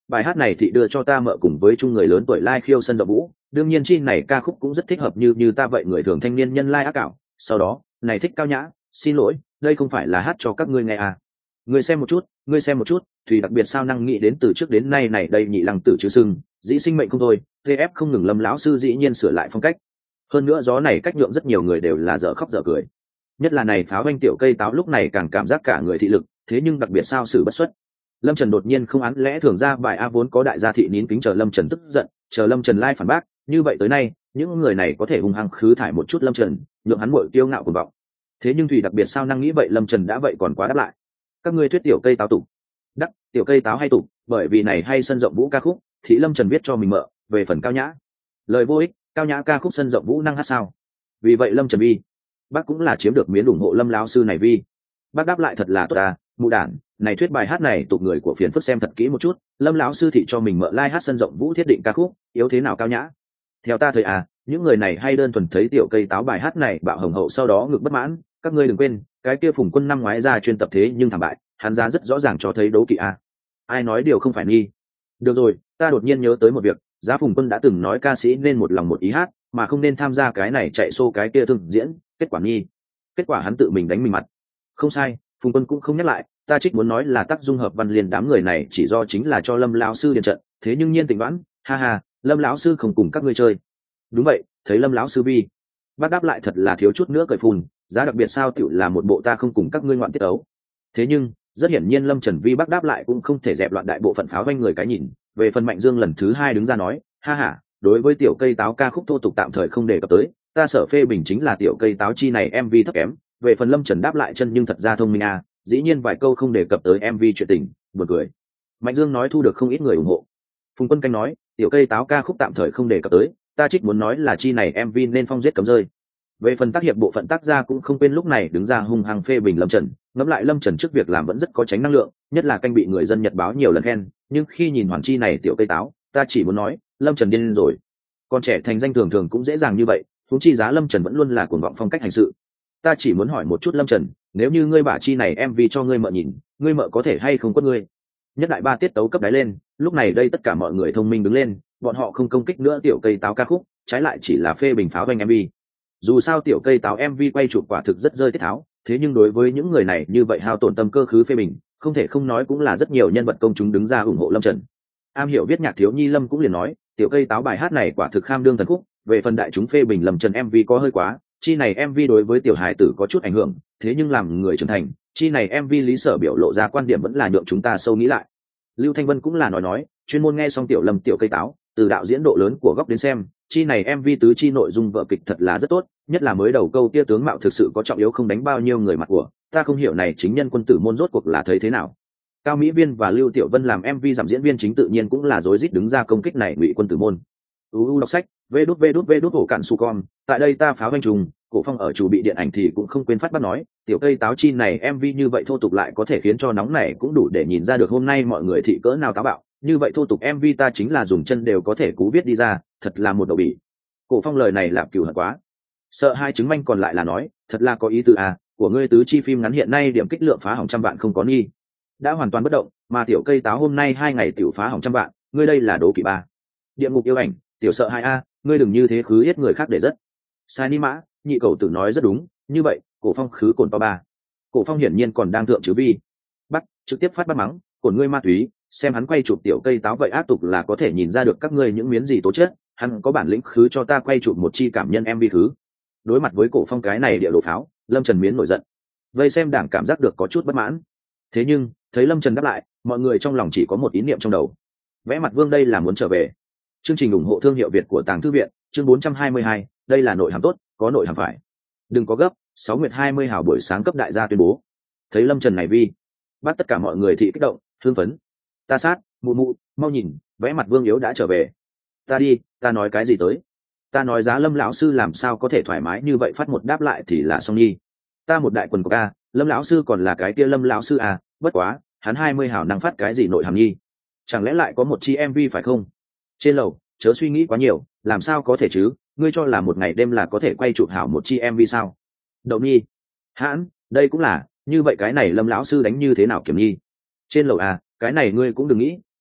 bài hát này thì đưa cho ta mợ cùng với chung người lớn tuổi lai khiêu sân rộng vũ, đương nhiên chi này ca khúc cũng rất thích hợp như ta vậy người thường thanh niên nhân lai ác ảo. Sau đó này thích cao nhã, xin lỗi, đây không phải là hát cho các ngươi nghe à. Ngươi xem một chút, ngươi xem một chút, Thùy đặc biệt sao năng nghĩ đến từ trước đến nay này đây nhị lăng tử chứ sưng, dĩ sinh mệnh không thôi, TF không ngừng Lâm lão sư dĩ nhiên sửa lại phong cách. Hơn nữa gió này cách nhượng rất nhiều người đều là dở khóc dở cười. Nhất là này pháo anh tiểu cây táo lúc này càng cảm giác cả người thị lực, thế nhưng đặc biệt sao xử bất xuất. Lâm Trần đột nhiên không án lẽ thường ra bài a vốn có đại gia thị nín kính chờ Lâm Trần tức giận, chờ Lâm Trần lai phản bác, như vậy tới nay, những người này có thể hung hăng khứ thải một chút Lâm Trần, nhượng hắn muội kiêu ngạo cuồng vọng. Thế nhưng Thùy đặc biệt sao năng nghĩ vậy Lâm Trần đã vậy còn quá đáp lại. Các ngươi thuyết tiểu cây táo tục, đắc tiểu cây táo hay tục, bởi vì này hay sân rộng vũ ca khúc, thì Lâm Trần viết cho mình mợ, về phần cao nhã. Lời vô ích, cao nhã ca khúc sân rộng vũ năng hát sao? Vì vậy Lâm Trần vi, bác cũng là chiếm được miếng ủng hộ Lâm lão sư này vi. Bác đáp lại thật là tốt à, mụ đản, này thuyết bài hát này tục người của phiền phức xem thật kỹ một chút, Lâm lão sư thị cho mình mợ lai hát sân rộng vũ thiết định ca khúc, yếu thế nào cao nhã. Theo ta thời à, những người này hay đơn thuần thấy tiểu cây táo bài hát này bạo hồng hậu sau đó ngực bất mãn, các ngươi đừng quên, cái kia Phùng Quân năm ngoái ra chuyên tập thế nhưng thảm bại, hắn ra rất rõ ràng cho thấy đấu kỵ à. Ai nói điều không phải nghi. Được rồi, ta đột nhiên nhớ tới một việc, Giá Phùng Quân đã từng nói ca sĩ nên một lòng một ý hát, mà không nên tham gia cái này chạy xô cái kia thường diễn, kết quả nghi. Kết quả hắn tự mình đánh mình mặt. Không sai, Phùng Quân cũng không nhắc lại, ta trích muốn nói là tác dung hợp văn liên đám người này chỉ do chính là cho Lâm lão sư điện trận, thế nhưng nhiên tình đoán, ha ha, Lâm lão sư không cùng các ngươi chơi. Đúng vậy, thấy Lâm lão sư vi. Bác đáp lại thật là thiếu chút nữa cười phun, giá đặc biệt sao tiểu là một bộ ta không cùng các ngươi ngoạn tiết ấu. Thế nhưng, rất hiển nhiên Lâm Trần vi bác đáp lại cũng không thể dẹp loạn đại bộ phận pháo vanh người cái nhìn, về phần Mạnh Dương lần thứ hai đứng ra nói, ha ha, đối với tiểu cây táo ca khúc thô tục tạm thời không đề cập tới, ta sở phê bình chính là tiểu cây táo chi này MV thấp kém, về phần Lâm Trần đáp lại chân nhưng thật ra thông minh à, dĩ nhiên vài câu không đề cập tới MV chuyện tình, buồn cười. Mạnh Dương nói thu được không ít người ủng hộ. Phùng Quân Canh nói, tiểu cây táo ca khúc tạm thời không đề cập tới, ta trích muốn nói là chi này MV nên phong giết cấm rơi. Về phần tác hiệp bộ phận tác gia cũng không quên lúc này đứng ra hung hăng phê bình Lâm Trần, ngẫm lại Lâm Trần trước việc làm vẫn rất có tránh năng lượng, nhất là canh bị người dân nhật báo nhiều lần khen, nhưng khi nhìn hoàn chi này tiểu cây táo, ta chỉ muốn nói, Lâm Trần điên rồi. Con trẻ thành danh thường thường cũng dễ dàng như vậy, huống chi giá Lâm Trần vẫn luôn là cuồng vọng phong cách hành sự. Ta chỉ muốn hỏi một chút Lâm Trần, nếu như ngươi bả chi này MV cho ngươi mợ nhìn, ngươi mợ có thể hay không quất ngươi? Nhất đại ba tiết tấu cấp đáy lên, lúc này đây tất cả mọi người thông minh đứng lên, bọn họ không công kích nữa tiểu cây táo ca khúc, trái lại chỉ là phê bình pháo banh MV. Dù sao tiểu cây táo MV quay chụp quả thực rất rơi tiết tháo, thế nhưng đối với những người này như vậy hao tổn tâm cơ khứ phê bình, không thể không nói cũng là rất nhiều nhân vật công chúng đứng ra ủng hộ Lâm Trần. Am hiểu viết nhạc thiếu nhi Lâm cũng liền nói, tiểu cây táo bài hát này quả thực kham đương thần khúc, về phần đại chúng phê bình Lâm Trần MV có hơi quá, chi này MV đối với tiểu hài tử có chút ảnh hưởng, thế nhưng làm người trưởng thành, chi này MV lý sở biểu lộ ra quan điểm vẫn là nhượng chúng ta sâu nghĩ lại. Lưu Thanh Vân cũng là nói, chuyên môn nghe xong tiểu Lâm tiểu cây táo, từ đạo diễn độ lớn của góc đến xem, chi này MV tứ chi nội dung vở kịch thật là rất tốt, nhất là mới đầu câu kia tướng mạo thực sự có trọng yếu không đánh bao nhiêu người mặt của, ta không hiểu này chính nhân quân tử môn rốt cuộc là thấy thế nào. Cao Mỹ Viên và Lưu Tiểu Vân làm MV giảm diễn viên chính tự nhiên cũng là rối rít đứng ra công kích này Ngụy Quân Tử môn. Đọc sách, vê đút hổ cạn su con, tại đây ta pháo vanh trùng, Cổ Phong ở chủ bị điện ảnh thì cũng không quên phát bắt nói, tiểu cây táo chi này MV như vậy thô tục lại có thể khiến cho nóng này cũng đủ để nhìn ra được hôm nay mọi người thị cỡ nào táo bạo, như vậy thô tục MV ta chính là dùng chân đều có thể cú viết đi ra, thật là một đầu bỉ. Cổ Phong lời này làm cừu hận quá. Sợ hai chứng manh còn lại là nói, thật là có ý tứ à, của ngươi tứ chi phim ngắn hiện nay điểm kích lượng phá hỏng 100 vạn không có nghi. Đã hoàn toàn bất động, mà tiểu cây táo hôm nay 2 ngày tiểu phá hỏng 100 vạn, ngươi đây là đố kỵ ba. Địa ngục yêu ảnh, tiểu sợ hai a, ngươi đừng như thế khứ yết người khác để rất. Sai ni mã, nhị cầu tử nói rất đúng, như vậy, Cổ Phong khứ cồn to ba. Cổ Phong hiển nhiên còn đang thượng chứ vi. Bắt, trực tiếp phát bắt mắng, cồn ngươi ma túy, xem hắn quay chụp tiểu cây táo vậy ác tục là có thể nhìn ra được các ngươi những miếng gì tố chất, hắn có bản lĩnh khứ cho ta quay chụp một chi cảm nhân MV khứ. Đối mặt với Cổ Phong cái này địa đồ pháo, Lâm Trần miến nổi giận. Vây xem đảng cảm giác được có chút bất mãn. Thế nhưng, thấy Lâm Trần đáp lại, mọi người trong lòng chỉ có một ý niệm trong đầu. Vẽ mặt Vương đây là muốn trở về. Chương trình ủng hộ thương hiệu Việt của Tàng Thư viện, chương 422, đây là nội hàm tốt, có nội hàm phải. Đừng có gấp, 6 nguyệt 20 hào buổi sáng cấp đại gia tuyên bố. Thấy Lâm Trần này vi, bắt tất cả mọi người thị kích động, hưng phấn. Ta sát, mụ mụ, mau nhìn, vẽ mặt Vương yếu đã trở về. Ta đi, ta nói cái gì tới? Ta nói giá Lâm lão sư làm sao có thể thoải mái như vậy phát một đáp lại thì là xong đi. Ta một đại quần của ca, Lâm lão sư còn là cái kia Lâm lão sư à, bất quá, hắn 20 hào năng phát cái gì nội hàm nhi? Chẳng lẽ lại có một chi MV phải không? Trên lầu, chớ suy nghĩ quá nhiều, làm sao có thể chứ, ngươi cho là một ngày đêm là có thể quay chụp hảo một chi MV sao? Đậu nhi, hãn, đây cũng là, như vậy cái này Lâm lão sư đánh như thế nào kiểm nhi? Trên lầu à, cái này ngươi cũng đừng nghĩ,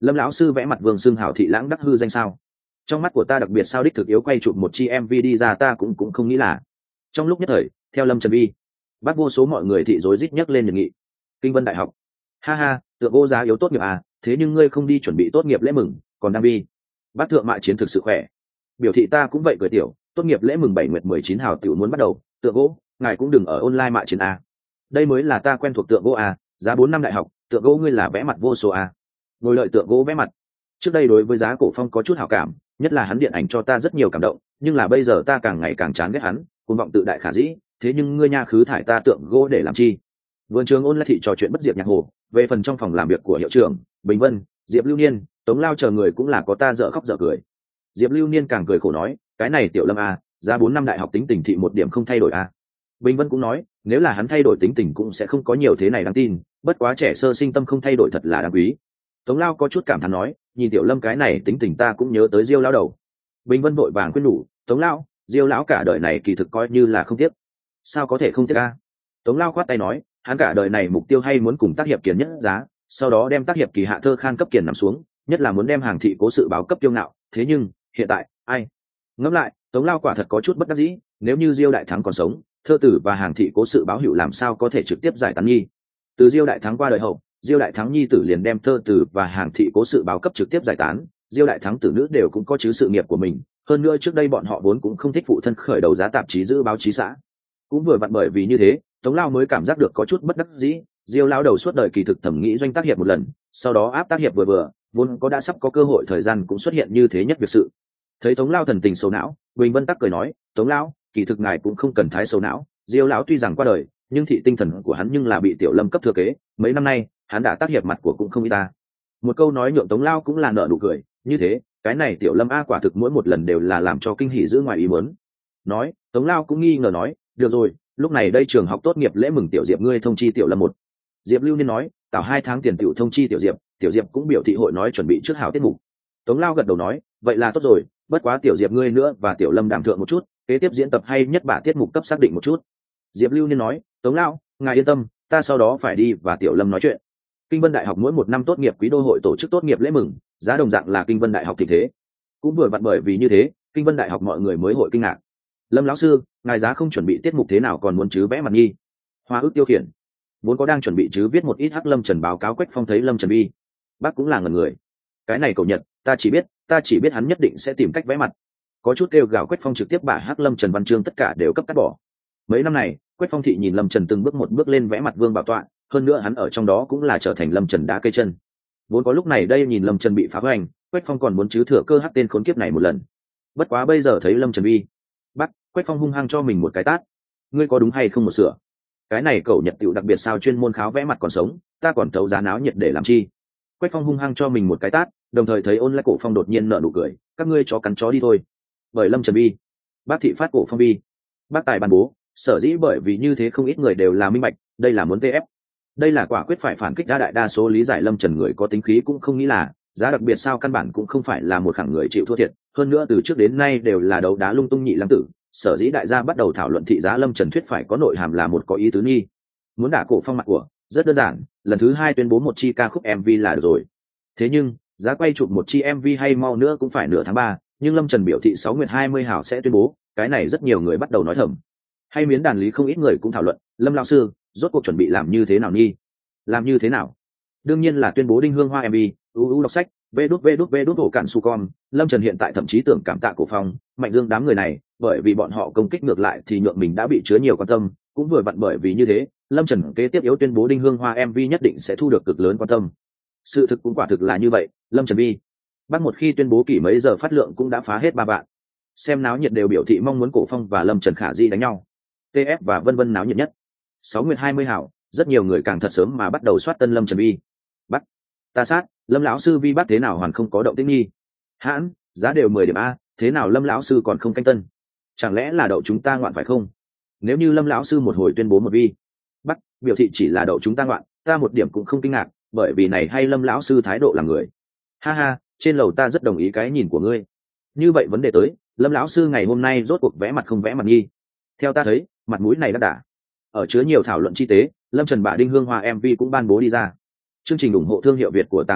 Lâm lão sư vẽ mặt Vương xưng hảo thị lãng đắc hư danh sao? Trong mắt của ta đặc biệt sao đích thực yếu quay chụp một chi MV đi ra ta cũng không nghĩ là. Trong lúc nhất thời, theo Lâm Trần Vi, bác vô số mọi người thị rối rít nhắc lên nhiệt nghị. Kinh Vân Đại học. Ha ha, tượng gỗ giá yếu tốt nghiệp à, thế nhưng ngươi không đi chuẩn bị tốt nghiệp lễ mừng, còn đang vi. Bác thượng mạ chiến thực sự khỏe. Biểu thị ta cũng vậy cười tiểu, tốt nghiệp lễ mừng 7 nguyệt 19 hào tiểu muốn bắt đầu, tượng gỗ, ngài cũng đừng ở online mạ chiến a. Đây mới là ta quen thuộc tượng gỗ a, giá 4 năm đại học, tượng gỗ ngươi là vẽ mặt vô số a. Ngồi lợi tượng gỗ vẽ mặt. Trước đây đối với Giá Cổ Phong có chút hảo cảm, nhất là hắn điện ảnh cho ta rất nhiều cảm động, nhưng là bây giờ ta càng ngày càng chán ghét hắn, cuồng vọng tự đại khả dĩ, thế nhưng ngươi nha khứ thải ta tượng gỗ để làm chi? Vườn trường ôn lại thị trò chuyện bất diệt nhạc hồ, về phần trong phòng làm việc của hiệu trưởng, Bình Vân, Diệp Lưu Niên, Tống Lao chờ người cũng là có ta dở khóc dở cười. Diệp Lưu Niên càng cười khổ nói, cái này Tiểu Lâm a, giá 4 năm đại học tính tình thị một điểm không thay đổi a. Bình Vân cũng nói, nếu là hắn thay đổi tính tình cũng sẽ không có nhiều thế này đáng tin, bất quá trẻ sơ sinh tâm không thay đổi thật là đáng quý. Tống Lao có chút cảm thán nói, nhìn Tiểu Lâm cái này tính tình ta cũng nhớ tới Diêu lão đầu. Bình Vân vội vàng khuyên nhủ, Tống Lao, Diêu lão cả đời này kỳ thực coi như là không tiếc. Sao có thể không tiếc a? Tống Lao khoát tay nói, hắn cả đời này mục tiêu hay muốn cùng tác hiệp kiền nhất giá, sau đó đem tác hiệp kỳ hạ thơ khan cấp kiền nằm xuống, nhất là muốn đem hàng thị cố sự báo cấp tiêu ngạo. Thế nhưng hiện tại ai ngẫm lại, Tống Lao quả thật có chút bất đắc dĩ, nếu như Diêu đại thắng còn sống, thơ tử và hàng thị cố sự báo hữu làm sao có thể trực tiếp giải tán nhi. Từ Diêu đại thắng qua đời hậu, Diêu đại thắng nhi tử liền đem thơ tử và hàng thị cố sự báo cấp trực tiếp giải tán. Diêu đại thắng tử nữ đều cũng có chứ sự nghiệp của mình, hơn nữa trước đây bọn họ vốn cũng không thích phụ thân khởi đầu giá tạp chí giữ báo chí xã, cũng vừa vặn bởi vì như thế, Tống Lao mới cảm giác được có chút bất đắc dĩ. Diêu lão đầu suốt đời kỳ thực thẩm nghĩ doanh tác hiệp một lần, sau đó áp tác hiệp vừa vừa, vốn có đã sắp có cơ hội thời gian cũng xuất hiện như thế nhất việc sự. Thấy Tống Lao thần tình sầu não, Bình Vân tắc cười nói, Tống Lao, kỳ thực ngài cũng không cần thái sầu não, Diêu lão tuy rằng qua đời, nhưng thị tinh thần của hắn nhưng là bị Tiểu Lâm cấp thừa kế, mấy năm nay hắn đã tác hiệp mặt của cũng không ít ta. Một câu nói nhượng Tống Lao cũng là nở nụ cười, như thế cái này Tiểu Lâm a quả thực mỗi một lần đều là làm cho kinh hỉ giữ ngoài ý muốn. Nói, Tống Lao cũng nghi ngờ nói, được rồi, lúc này đây trường học tốt nghiệp lễ mừng Tiểu Diệp ngươi thông chi Tiểu Lâm một. Diệp Lưu Niên nói, tạo 2 tháng tiền tiểu thông chi Tiểu Diệp, Tiểu Diệp cũng biểu thị hội nói chuẩn bị trước hảo tiết mục. Tống Lao gật đầu nói, vậy là tốt rồi, bất quá Tiểu Diệp ngươi nữa và Tiểu Lâm đảm thượng một chút, kế tiếp diễn tập hay nhất bả tiết mục cấp xác định một chút. Diệp Lưu Niên nói, Tống Lao, ngài yên tâm, ta sau đó phải đi và Tiểu Lâm nói chuyện. Kinh Vân Đại học mỗi một năm tốt nghiệp quý đô hội tổ chức tốt nghiệp lễ mừng, giá đồng dạng là Kinh Vân Đại học thịnh thế. Cũng vừa vặn bởi vì như thế, Kinh Vân Đại học mọi người mới hội kinh ngạc. Lâm lão sư, ngài giá không chuẩn bị tiết mục thế nào còn muốn chứ vẽ mặt nghi? Hoa ước tiêu khiển vốn có đang chuẩn bị chứ viết một ít hắc Lâm Trần báo cáo Quách Phong thấy Lâm Trần bi, bác cũng là ngần người. Cái này cậu Nhật, ta chỉ biết hắn nhất định sẽ tìm cách vẽ mặt. Có chút kêu gào Quách Phong trực tiếp bả hắc Lâm Trần văn chương tất cả đều cấp cắt bỏ. Mấy năm này, Quách Phong thị nhìn Lâm Trần từng bước một bước lên vẽ mặt vương bảo tọa, hơn nữa hắn ở trong đó cũng là trở thành Lâm Trần đá cây chân. Vốn có lúc này đây nhìn Lâm Trần bị phá hoành, Quách Phong còn muốn chứ thừa cơ hắc tên khốn kiếp này một lần. Bất quá bây giờ thấy Lâm Trần bi, bác, Quách Phong hung hăng cho mình một cái tát. Ngươi có đúng hay không một sửa? Cái này cậu Nhật tiểu đặc biệt sao chuyên môn kháo vẽ mặt còn sống, ta còn thấu giá náo nhiệt để làm chi? Quách Phong hung hăng cho mình một cái tát, đồng thời thấy Ôn Lại Cổ Phong đột nhiên nở nụ cười, các ngươi chó cắn chó đi thôi. Bởi Lâm Trần bi, bác thị phát cổ phong bi, bác tài ban bố, sở dĩ bởi vì như thế không ít người đều là minh bạch, đây là muốn TF. Đây là quả quyết phải phản kích đa đại đa số lý giải Lâm Trần người có tính khí cũng không nghĩ là giá đặc biệt sao căn bản cũng không phải là một khẳng người chịu thua thiệt, hơn nữa từ trước đến nay đều là đấu đá lung tung nhị lăng tử, sở dĩ đại gia bắt đầu thảo luận thị giá Lâm Trần thuyết phải có nội hàm là một có ý tứ nghi. Muốn đả cổ phong mặt của, rất đơn giản, lần thứ 2 tuyên bố một chi ca khúc MV là được rồi. Thế nhưng, giá quay chụp một chi MV hay mau nữa cũng phải nửa tháng 3, nhưng Lâm Trần biểu thị 6 nguyệt 20 hảo sẽ tuyên bố, cái này rất nhiều người bắt đầu nói thầm. Hay miến đàn lý không ít người cũng thảo luận, Lâm lão sư, rốt cuộc chuẩn bị làm như thế nào nghi? Làm như thế nào? Đương nhiên là tuyên bố Đinh Hương Hoa MV, đọc sách, vê đút hổ cản su con. Lâm Trần hiện tại thậm chí tưởng cảm tạ Cổ Phong, Mạnh Dương đám người này, bởi vì bọn họ công kích ngược lại thì nhượng mình đã bị chứa nhiều quan tâm, cũng vừa vặn bởi vì như thế, Lâm Trần kế tiếp yếu tuyên bố Đinh Hương Hoa MV nhất định sẽ thu được cực lớn quan tâm. Sự thực cũng quả thực là như vậy, Lâm Trần vi, bắt một khi tuyên bố kỷ mấy giờ phát lượng cũng đã phá hết 3 vạn. Xem náo nhiệt đều biểu thị mong muốn Cổ Phong và Lâm Trần khả di đánh nhau. TF và vân vân náo nhiệt nhất. 6 nguyệt 20 hảo, rất nhiều người càng thật sớm mà bắt đầu soát tân Lâm Trần vi. Bắt, ta sát, Lâm lão sư vi bắt thế nào hoàn không có động tĩnh nghi. Hãn, giá đều 10 điểm a, thế nào Lâm lão sư còn không canh tân? Chẳng lẽ là đậu chúng ta ngoạn phải không? Nếu như Lâm lão sư một hồi tuyên bố một vi bắt, biểu thị chỉ là đậu chúng ta ngoạn, ta một điểm cũng không kinh ngạc, bởi vì này hay Lâm lão sư thái độ là người. Ha ha, trên lầu ta rất đồng ý cái nhìn của ngươi. Như vậy vấn đề tới, Lâm lão sư ngày hôm nay rốt cuộc vẽ mặt không vẽ mặt nghi? Theo ta thấy, mặt mũi này đã đả. Ở chứa nhiều thảo luận chi tế, Lâm Trần bả Đinh Hương Hoa MV cũng ban bố đi ra. Chương trình ủng hộ thương hiệu Việt của Tàng Thư viện,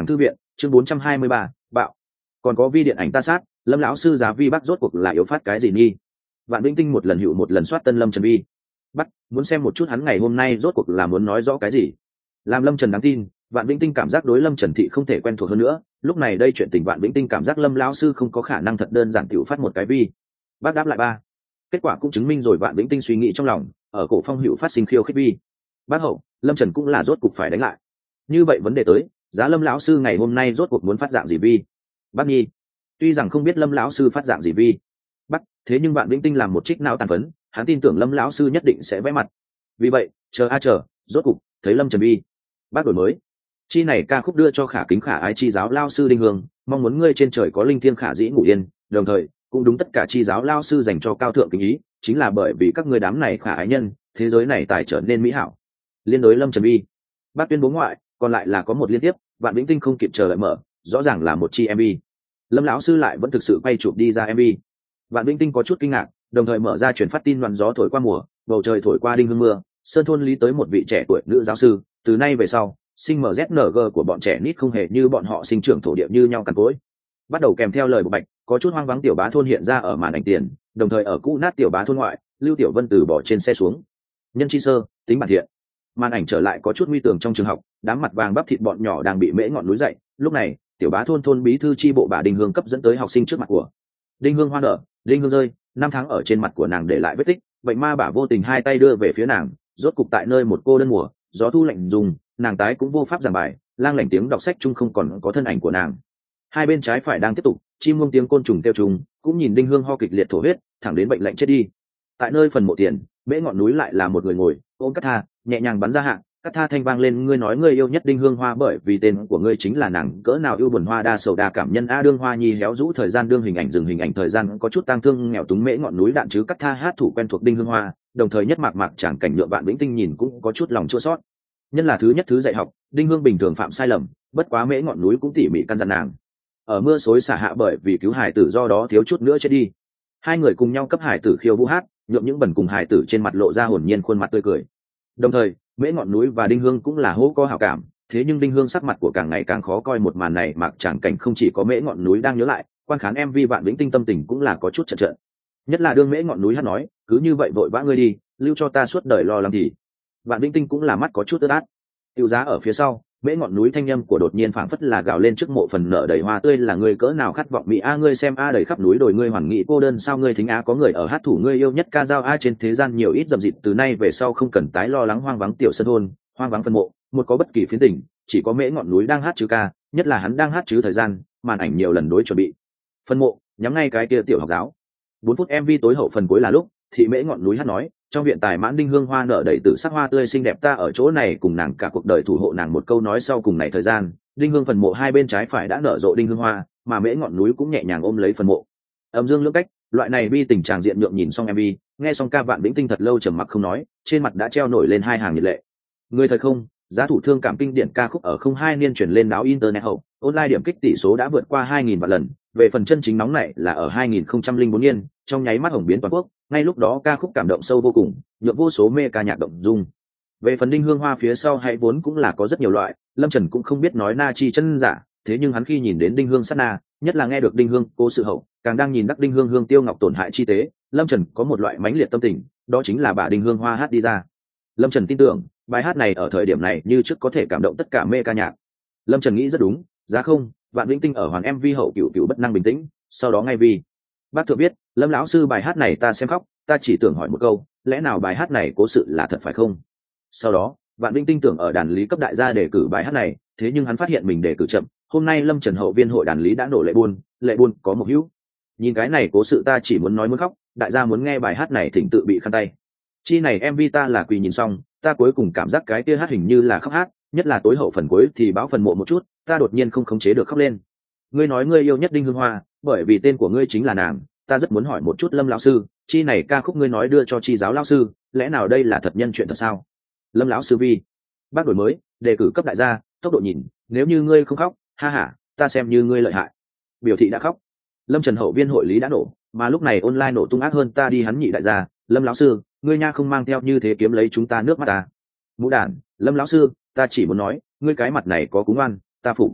chương 423, bạo. Còn có vi điện ảnh ta sát, Lâm lão sư giá vi bắt rốt cuộc là yếu phát cái gì nghi? Vạn Vĩnh Tinh một lần hữu một lần soát tân Lâm Trần vi. Bắt, muốn xem một chút hắn ngày hôm nay rốt cuộc là muốn nói rõ cái gì. Làm Lâm Trần đáng tin, Vạn Vĩnh Tinh cảm giác đối Lâm Trần thị không thể quen thuộc hơn nữa, lúc này đây chuyện tình Vạn Vĩnh Tinh cảm giác Lâm lão sư không có khả năng thật đơn giản tiểu phát một cái vi. Bác đáp lại ba. Kết quả cũng chứng minh rồi Vạn Vĩnh Tinh suy nghĩ trong lòng, ở cổ phong hữu phát sinh khiêu khích vi. Bác hậu, Lâm Trần cũng là rốt cuộc phải đánh lại. Như vậy vấn đề tới, giá Lâm lão sư ngày hôm nay rốt cuộc muốn phát dạng gì vi? Bác nhi, tuy rằng không biết Lâm lão sư phát dạng gì vi, bác, thế nhưng Vạn Vĩnh Tinh làm một trích não tàn phấn, hắn tin tưởng Lâm lão sư nhất định sẽ vẽ mặt. Vì vậy, chờ a chờ, rốt cuộc thấy Lâm Trần vi. Bác đổi mới. Chi này ca khúc đưa cho khả kính khả ái chi giáo lao sư Đinh Hương, mong muốn ngươi trên trời có linh thiêng khả dĩ ngủ yên, đồng thời cũng đúng tất cả chi giáo lao sư dành cho cao thượng kính ý, chính là bởi vì các ngươi đám này khả ái nhân, thế giới này tài trở nên mỹ hảo. Liên đối Lâm Trần vi. Bác tuyên bố ngoại, còn lại là có một liên tiếp, Vạn Vĩnh Tinh không kịp chờ đợi mở, rõ ràng là một chi MV. Lâm lão sư lại vẫn thực sự quay chụp đi ra MV. Vạn Vĩnh Tinh có chút kinh ngạc, đồng thời mở ra truyền phát tin loạn gió thổi qua mùa, bầu trời thổi qua đinh hương mưa, sơn thôn lý tới một vị trẻ tuổi nữ giáo sư, từ nay về sau, sinh MZNG của bọn trẻ nít không hề như bọn họ sinh trưởng thổ địa như nhau cằn cỗi. Bắt đầu kèm theo lời bộ bạch, có chút hoang vắng tiểu bá thôn hiện ra ở màn ảnh tiền, đồng thời ở cũ nát tiểu bá thôn ngoại, Lưu Tiểu Vân từ bỏ trên xe xuống. Nhân chi sơ, tính bản thiện. Màn ảnh trở lại có chút nguy tường trong trường học, đám mặt vàng bắp thịt bọn nhỏ đang bị mễ ngọn núi dậy. Lúc này, tiểu bá thôn thôn bí thư chi bộ bà Đinh Hương cấp dẫn tới học sinh trước mặt của. Đinh Hương hoa nở, Đinh Hương rơi, 5 tháng ở trên mặt của nàng để lại vết tích, vậy ma bà vô tình hai tay đưa về phía nàng, rốt cục tại nơi một cô đơn mùa, gió thu lạnh dùng, nàng tái cũng vô pháp giảng bài, lang lảnh tiếng đọc sách chung không còn có thân ảnh của nàng. Hai bên trái phải đang tiếp tục, chim muông tiếng côn trùng kêu trùng, cũng nhìn Đinh Hương ho kịch liệt thổ huyết, thẳng đến bệnh lạnh chết đi. Tại nơi phần mộ tiền, mễ ngọn núi lại là một người ngồi, ôm Cát Tha, nhẹ nhàng bắn ra hạng, Cát Tha thanh vang lên, ngươi nói ngươi yêu nhất Đinh Hương Hoa bởi vì tên của ngươi chính là nàng, cỡ nào yêu buồn hoa đa sầu đa cảm nhân a đương hoa nhi héo rũ thời gian đương hình ảnh dừng hình ảnh thời gian có chút tang thương nghèo túng mễ ngọn núi đạn chứ Cát Tha hát thủ quen thuộc Đinh Hương Hoa, đồng thời nhất mạc mạc chẳng cảnh nhượng Vạn Vĩnh Tinh nhìn cũng có chút lòng chua xót. Nhân là thứ nhất thứ dạy học, Đinh Hương bình thường phạm sai lầm, bất quá mễ ngọn núi cũng tỉ mỉ căn dặn nàng. Ở mưa xối xả hạ bởi vì cứu hải tử do đó thiếu chút nữa chết đi. Hai người cùng nhau cấp hải tử khiêu vũ hát, nhượng những bẩn cùng hải tử trên mặt lộ ra hồn nhiên khuôn mặt tươi cười. Đồng thời, mễ ngọn núi và Đinh Hương cũng là hô có hảo cảm, thế nhưng Đinh Hương sắc mặt của càng ngày càng khó coi một màn này mặc chẳng cảnh không chỉ có mễ ngọn núi đang nhớ lại, quan khán MV Vạn Vĩnh Tinh tâm tình cũng là có chút chật chật. Nhất là đương mễ ngọn núi hát nói, cứ như vậy vội vã ngươi đi, lưu cho ta suốt đời lo lắng thì. Vạn Vĩnh Tinh cũng là mắt có chút ướt át. Tiêu giá ở phía sau, mễ ngọn núi thanh âm của đột nhiên phảng phất là gào lên trước mộ phần nở đầy hoa tươi là ngươi cỡ nào khát vọng mỹ a ngươi xem a đầy khắp núi đồi ngươi hoàn nghị cô đơn sao ngươi thính á có người ở hát thủ ngươi yêu nhất ca dao a trên thế gian nhiều ít dầm dịt từ nay về sau không cần tái lo lắng hoang vắng tiểu sân thôn hoang vắng phân mộ một có bất kỳ phiến tình chỉ có mễ ngọn núi đang hát chứ ca nhất là hắn đang hát chứ thời gian màn ảnh nhiều lần đối chuẩn bị phân mộ nhắm ngay cái kia tiểu học giáo 4 phút MV tối hậu phần cuối là lúc thị mễ ngọn núi hát nói trong viện tài mãn Đinh Hương hoa nở đầy tử sắc hoa tươi xinh đẹp ta ở chỗ này cùng nàng cả cuộc đời thủ hộ nàng một câu nói sau cùng này thời gian Đinh Hương phần mộ hai bên trái phải đã nở rộ Đinh Hương hoa mà mễ ngọn núi cũng nhẹ nhàng ôm lấy phần mộ âm dương lưỡng cách loại này bi tình tràng diện nhượng nhìn xong MV nghe xong ca Vạn Vĩnh Tinh thật lâu trầm mặc không nói trên mặt đã treo nổi lên hai hàng nhiệt lệ người thời không giá thủ thương cảm kinh điển ca khúc ở 02 niên chuyển lên đáo internet hậu online điểm kích tỷ số đã vượt qua 2.000 vạn lần về phần chân chính nóng này là ở 2004 niên trong nháy mắt hồng biến toàn quốc ngay lúc đó ca khúc cảm động sâu vô cùng nhượng vô số mê ca nhạc động dung về phần Đinh Hương hoa phía sau hay vốn cũng là có rất nhiều loại Lâm Trần cũng không biết nói na chi chân giả thế nhưng hắn khi nhìn đến Đinh Hương sát na nhất là nghe được Đinh Hương cố sự hậu càng đang nhìn đắc Đinh Hương hương tiêu ngọc tổn hại chi tế Lâm Trần có một loại mãnh liệt tâm tình đó chính là bà Đinh Hương hoa hát đi ra Lâm Trần tin tưởng bài hát này ở thời điểm này như trước có thể cảm động tất cả mê ca nhạc Lâm Trần nghĩ rất đúng giá không Vạn Vĩnh Tinh ở hoàn MV hậu cựu cựu bất năng bình tĩnh sau đó ngay vì bác thượng biết Lâm lão sư bài hát này ta xem khóc ta chỉ tưởng hỏi một câu lẽ nào bài hát này cố sự là thật phải không sau đó Vạn Vĩnh Tinh tưởng ở đàn lý cấp đại gia đề cử bài hát này thế nhưng hắn phát hiện mình đề cử chậm hôm nay Lâm Trần hậu viên hội đàn lý đã nổ lệ buôn có một hữu nhìn cái này cố sự ta chỉ muốn nói muốn khóc đại gia muốn nghe bài hát này thỉnh tự bị khăn tay chi này MV ta là quỳ nhìn xong ta cuối cùng cảm giác cái kia hát hình như là khóc hát nhất là tối hậu phần cuối thì báo phần mộ một chút ta đột nhiên không khống chế được khóc lên ngươi nói ngươi yêu nhất Đinh Hương hoa bởi vì tên của ngươi chính là nàng ta rất muốn hỏi một chút Lâm lão sư chi này ca khúc ngươi nói đưa cho chi giáo lão sư lẽ nào đây là thật nhân chuyện thật sao Lâm lão sư vi bác đổi mới đề cử cấp đại gia tốc độ nhìn nếu như ngươi không khóc ha ha ta xem như ngươi lợi hại biểu thị đã khóc Lâm Trần hậu viên hội lý đã nổ mà lúc này online nổ tung ác hơn ta đi hắn nhị đại gia Lâm lão sư ngươi nha không mang theo như thế kiếm lấy chúng ta nước mắt ta mũ đản Lâm lão sư ta chỉ muốn nói ngươi cái mặt này có cúng oan ta phục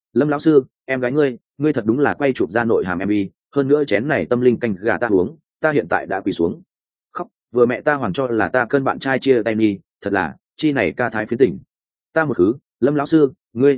Lâm lão sư, em gái ngươi thật đúng là quay chụp ra nội hàm MV, hơn nữa chén này tâm linh canh gà ta uống, ta hiện tại đã quỳ xuống khóc. Vừa mẹ ta hoàn cho là ta cơn bạn trai chia tay đi, thật là chi này ca thái phiến tỉnh ta một thứ. Lâm lão sư,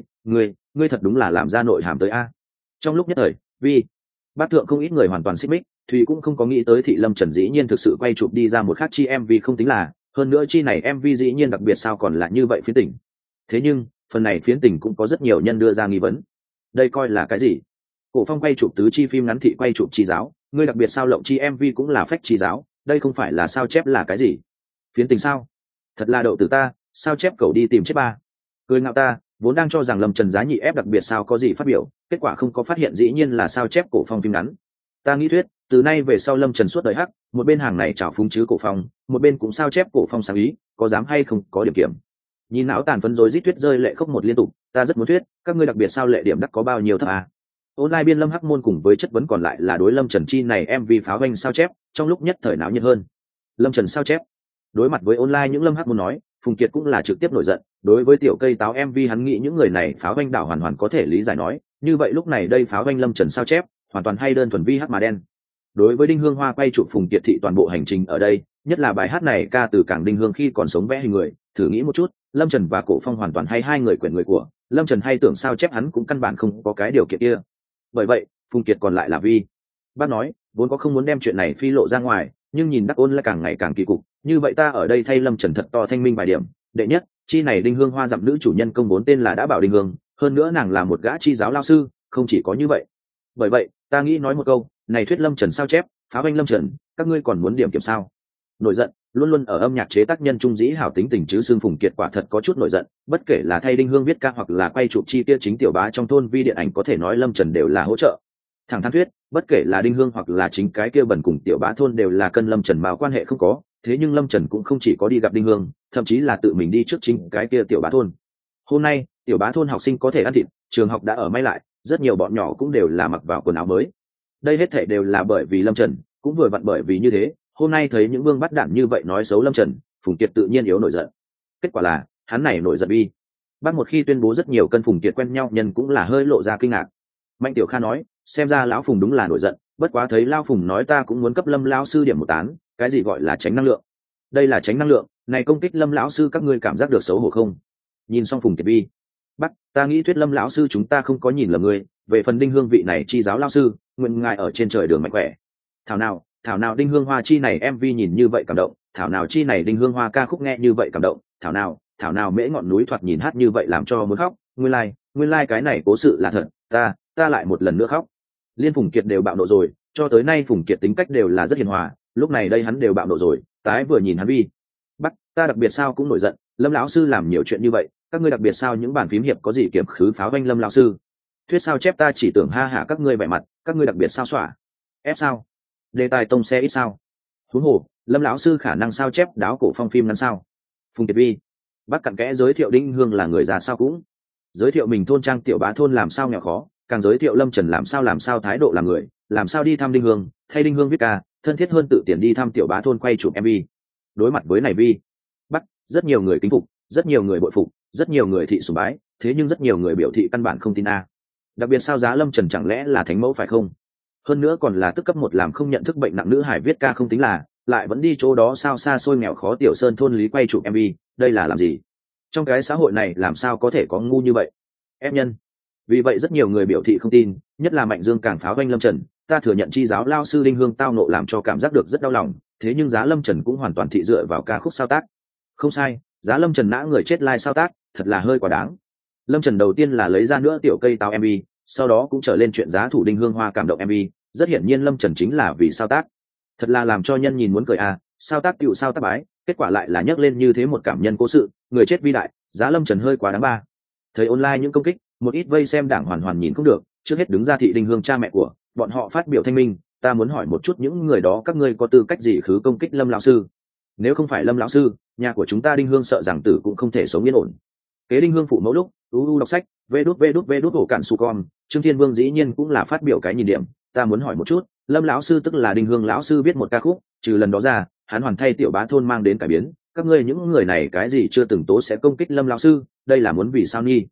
ngươi thật đúng là làm ra nội hàm tới a. Trong lúc nhất thời, vì bát thượng không ít người hoàn toàn xích mích, Thùy cũng không có nghĩ tới thị Lâm Trần dĩ nhiên thực sự quay chụp đi ra một khác chi MV không tính là, hơn nữa chi này MV dĩ nhiên đặc biệt sao còn là như vậy phiến tỉnh. Thế nhưng phần này phiến tỉnh cũng có rất nhiều nhân đưa ra nghi vấn, đây coi là cái gì? Cổ Phong quay chụp tứ chi phim ngắn thị quay chụp chi giáo, ngươi đặc biệt sao lộng chi MV cũng là phách chi giáo, đây không phải là sao chép là cái gì? Phiến tình sao? Thật là đậu tử ta, sao chép cậu đi tìm chết ba. Cười ngạo ta, vốn đang cho rằng Lâm Trần giá nhị ép đặc biệt sao có gì phát biểu, kết quả không có phát hiện dĩ nhiên là sao chép Cổ Phong phim ngắn. Ta nghĩ thuyết, từ nay về sau Lâm Trần suốt đời hắc, một bên hàng này trào phúng chứ Cổ Phong, một bên cũng sao chép Cổ Phong sáng ý, có dám hay không có điểm kiểm. Nhìn não tàn phấn rối rít thuyết rơi lệ khóc một liên tục, ta rất muốn thuyết, các ngươi đặc biệt sao lệ điểm đắc có bao nhiêu thấp à? Online biên Lâm Hắc Môn cùng với chất vấn còn lại là đối Lâm Trần chi này MV pháo banh sao chép, trong lúc nhất thời náo nhiệt hơn. Lâm Trần sao chép. Đối mặt với online những Lâm Hắc Môn nói, Phùng Kiệt cũng là trực tiếp nổi giận, đối với tiểu cây táo MV hắn nghĩ những người này pháo banh đảo hoàn hoàn có thể lý giải nói, như vậy lúc này đây pháo banh Lâm Trần sao chép, hoàn toàn hay đơn thuần vi hắc mà đen. Đối với Đinh Hương Hoa quay chụp Phùng Kiệt thị toàn bộ hành trình ở đây, nhất là bài hát này ca từ cảng Đinh Hương khi còn sống vẽ hình người, thử nghĩ một chút, Lâm Trần và Cổ Phong hoàn toàn hay hai người quyển người của, Lâm Trần hay tưởng sao chép hắn cũng căn bản không có cái điều kiện kia. Bởi vậy, Phùng Kiệt còn lại là vi. Bác nói, vốn có không muốn đem chuyện này phi lộ ra ngoài, nhưng nhìn Đắc Ôn là càng ngày càng kỳ cục, như vậy ta ở đây thay Lâm Trần thật to thanh minh vài điểm. Đệ nhất, chi này Đinh Hương Hoa dặm nữ chủ nhân công vốn tên là đã bảo Đinh Hương, hơn nữa nàng là một gã chi giáo lao sư, không chỉ có như vậy. Bởi vậy, ta nghĩ nói một câu, này thuyết Lâm Trần sao chép, phá banh Lâm Trần, các ngươi còn muốn điểm kiểm sao? Nổi giận, luôn luôn ở âm nhạc chế tác nhân trung dĩ hảo tính tình chứ xương Phùng Kiệt quả thật có chút nổi giận, bất kể là thay Đinh Hương viết ca hoặc là quay chụp chi tiết chính tiểu bá trong thôn vi điện ảnh có thể nói Lâm Trần đều là hỗ trợ. Thẳng thắn thuyết, bất kể là Đinh Hương hoặc là chính cái kia bẩn cùng tiểu bá thôn đều là cân Lâm Trần mà quan hệ không có, thế nhưng Lâm Trần cũng không chỉ có đi gặp Đinh Hương, thậm chí là tự mình đi trước chính cái kia tiểu bá thôn. Hôm nay, tiểu bá thôn học sinh có thể ăn thịt, trường học đã ở may lại, rất nhiều bọn nhỏ cũng đều là mặc vào quần áo mới. Đây hết thảy đều là bởi vì Lâm Trần, cũng vừa vặn bởi vì như thế, hôm nay thấy những vương bắt đạn như vậy nói xấu Lâm Trần, Phùng Kiệt tự nhiên yếu nổi giận. Kết quả là, hắn này nổi giận bi. Bác một khi tuyên bố rất nhiều cân Phùng Kiệt quen nhau nhân cũng là hơi lộ ra kinh ngạc. Mạnh Tiểu Kha nói, xem ra lão Phùng đúng là nổi giận, bất quá thấy lão Phùng nói ta cũng muốn cấp Lâm lão sư điểm một tán, cái gì gọi là tránh năng lượng? Đây là tránh năng lượng, này công kích Lâm lão sư các ngươi cảm giác được xấu hổ không? Nhìn xong Phùng Kiệt bi. Bác, ta nghĩ thuyết Lâm lão sư chúng ta không có nhìn lầm người, về phần Đinh Hương vị này chi giáo lão sư, nguyện ngài ở trên trời đường mạnh khỏe. Thảo nào Đinh Hương Hoa chi này MV nhìn như vậy cảm động, thảo nào chi này Đinh Hương Hoa ca khúc nghe như vậy cảm động, thảo nào mễ ngọn núi thoạt nhìn hát như vậy làm cho muốn khóc, nguyên lai cái này cố sự là thật, ta lại một lần nữa khóc. Liên Phùng Kiệt đều bạo nộ rồi, cho tới nay Phùng Kiệt tính cách đều là rất hiền hòa, lúc này đây hắn đều bạo nộ rồi, tái vừa nhìn hắn vi. Bắt, ta đặc biệt sao cũng nổi giận, Lâm lão sư làm nhiều chuyện như vậy, các ngươi đặc biệt sao những bản phím hiệp có gì kiểm khứ pháo vanh Lâm lão sư? Thuyết sao chép ta chỉ tưởng ha hả các ngươi vẻ mặt, các ngươi đặc biệt sao xỏa? Ép sao? Đề tài tông xe ít sao? Huống hồ, Lâm lão sư khả năng sao chép đáo cổ phong phim ngắn sao? Phùng Kiệt vi. Bác cặn kẽ giới thiệu Đinh Hương là người già sao cũng giới thiệu mình thôn trang tiểu bá thôn làm sao nghèo khó, càng giới thiệu Lâm Trần làm sao thái độ làm người, làm sao đi thăm Đinh Hương, thay Đinh Hương viết ca, thân thiết hơn tự tiền đi thăm tiểu bá thôn quay chụp MV. Đối mặt với này vi, Bắc, rất nhiều người kính phục, rất nhiều người bội phục, rất nhiều người thị sùng bái, thế nhưng rất nhiều người biểu thị căn bản không tin a. Đặc biệt sao giá Lâm Trần chẳng lẽ là thánh mẫu phải không? Hơn nữa còn là tức cấp một làm không nhận thức bệnh nặng nữ hải viết ca không tính là, lại vẫn đi chỗ đó sao xa xôi nghèo khó tiểu sơn thôn lý quay chụp MV, đây là làm gì? Trong cái xã hội này làm sao có thể có ngu như vậy? Ép nhân. Vì vậy rất nhiều người biểu thị không tin, nhất là Mạnh Dương càng pháo vanh Lâm Trần, ta thừa nhận chi giáo lao sư Đinh Hương tao nộ làm cho cảm giác được rất đau lòng, thế nhưng giá Lâm Trần cũng hoàn toàn thị dựa vào ca khúc sao tác. Không sai, giá Lâm Trần nã người chết lai sao tác, thật là hơi quá đáng. Lâm Trần đầu tiên là lấy ra nữa tiểu cây táo MV, sau đó cũng trở lên chuyện giá thủ Đinh Hương Hoa cảm động MV, rất hiển nhiên Lâm Trần chính là vì sao tác. Thật là làm cho nhân nhìn muốn cười à, sao tác tựu sao tác bái, kết quả lại là nhắc lên như thế một cảm nhân cố sự, người chết vi đại, giá Lâm Trần hơi quá đáng ba. Thấy online những công kích, một ít vây xem đảng hoàn nhìn không được, trước hết đứng ra thị Đinh Hương cha mẹ của bọn họ phát biểu thanh minh, ta muốn hỏi một chút những người đó các ngươi có tư cách gì khứ công kích Lâm lão sư? Nếu không phải Lâm lão sư, nhà của chúng ta Đinh Hương sợ rằng tử cũng không thể sống yên ổn. Kế Đinh Hương phụ mẫu lúc đọc sách vê đút ổ cản su con, Trương Thiên Vương dĩ nhiên cũng là phát biểu cái nhìn điểm, ta muốn hỏi một chút, Lâm lão sư tức là Đinh Hương lão sư viết một ca khúc, trừ lần đó ra hắn hoàn thay tiểu bá thôn mang đến cải biến, các ngươi những người này cái gì chưa từng tố sẽ công kích Lâm lão sư, đây là muốn vì sao nghi?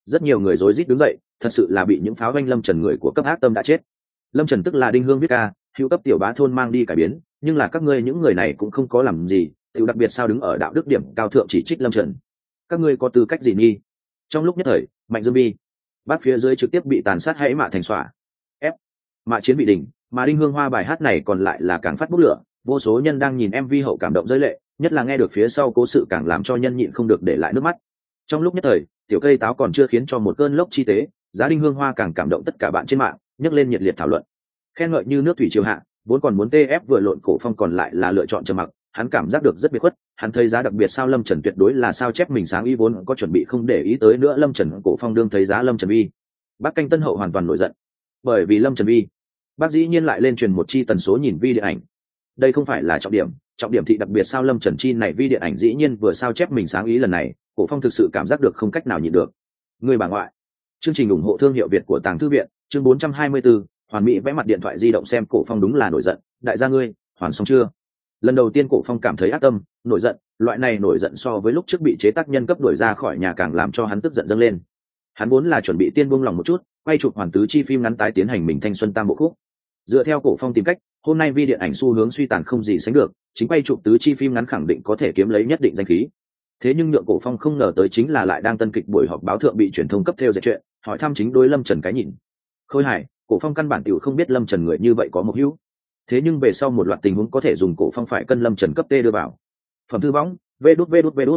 Rất nhiều người rối rít đứng dậy, thật sự là bị những pháo vanh Lâm Trần người của cấp ác tâm đã chết. Lâm Trần tức là Đinh Hương viết ca, hữu cấp tiểu bá thôn mang đi cải biến, nhưng là các ngươi những người này cũng không có làm gì, tiểu đặc biệt sao đứng ở đạo đức điểm cao thượng chỉ trích Lâm Trần. Các ngươi có tư cách gì nghi? Trong lúc nhất thời, Mạnh Dương Bi, bác phía dưới trực tiếp bị tàn sát hãy mạ thành xóa. Ép, mạ chiến bị đỉnh, mà Đinh Hương Hoa bài hát này còn lại là càng phát bốc lửa, vô số nhân đang nhìn MV hậu cảm động rơi lệ, nhất là nghe được phía sau cố sự càng làm cho nhân nhịn không được để lại nước mắt. Trong lúc nhất thời, tiểu cây táo còn chưa khiến cho một cơn lốc chi tế, giá Đinh Hương Hoa càng cảm động tất cả bạn trên mạng, nhấc lên nhiệt liệt thảo luận, khen ngợi như nước thủy triều hạ. Vốn còn muốn TF vừa lộn Cổ Phong còn lại là lựa chọn trầm mặc, hắn cảm giác được rất biệt khuất, hắn thấy giá đặc biệt sao Lâm Trần tuyệt đối là sao chép mình sáng ý vốn có chuẩn bị không để ý tới nữa Lâm Trần. Cổ Phong đương thấy giá Lâm Trần Vi, bác canh tân hậu hoàn toàn nổi giận, bởi vì Lâm Trần Vi, bác dĩ nhiên lại lên truyền một chi tần số nhìn vi điện ảnh. Đây không phải là trọng điểm thị đặc biệt sao Lâm Trần chi này vi điện ảnh dĩ nhiên vừa sao chép mình sáng ý lần này, Cổ Phong thực sự cảm giác được không cách nào nhịn được. Người bà ngoại. Chương trình ủng hộ thương hiệu Việt của Tàng Thư viện, chương 424, hoàn mỹ vẽ mặt điện thoại di động xem. Cổ Phong đúng là nổi giận, đại gia ngươi, hoàn xong chưa? Lần đầu tiên Cổ Phong cảm thấy ác tâm, nổi giận, loại này nổi giận so với lúc trước bị chế tác nhân cấp đuổi ra khỏi nhà càng làm cho hắn tức giận dâng lên. Hắn vốn là chuẩn bị tiên buông lòng một chút, quay chụp hoàn tứ chi phim ngắn tái tiến hành mình thanh xuân tam bộ khúc. Dựa theo Cổ Phong tìm cách, hôm nay vi điện ảnh xu hướng suy tàn không gì sánh được, chính quay chụp tứ chi phim ngắn khẳng định có thể kiếm lấy nhất định danh khí. Thế nhưng nhượng Cổ Phong không ngờ tới chính là lại đang tân kịch buổi họp báo thượng bị truyền thông cấp theo dệt chuyện, hỏi thăm chính đối Lâm Trần cái nhìn. Khôi hài, Cổ Phong căn bản tiểu không biết Lâm Trần người như vậy có một hữu. Thế nhưng về sau một loạt tình huống có thể dùng Cổ Phong phải cân Lâm Trần cấp T đưa vào. Phẩm thư võng, vê đút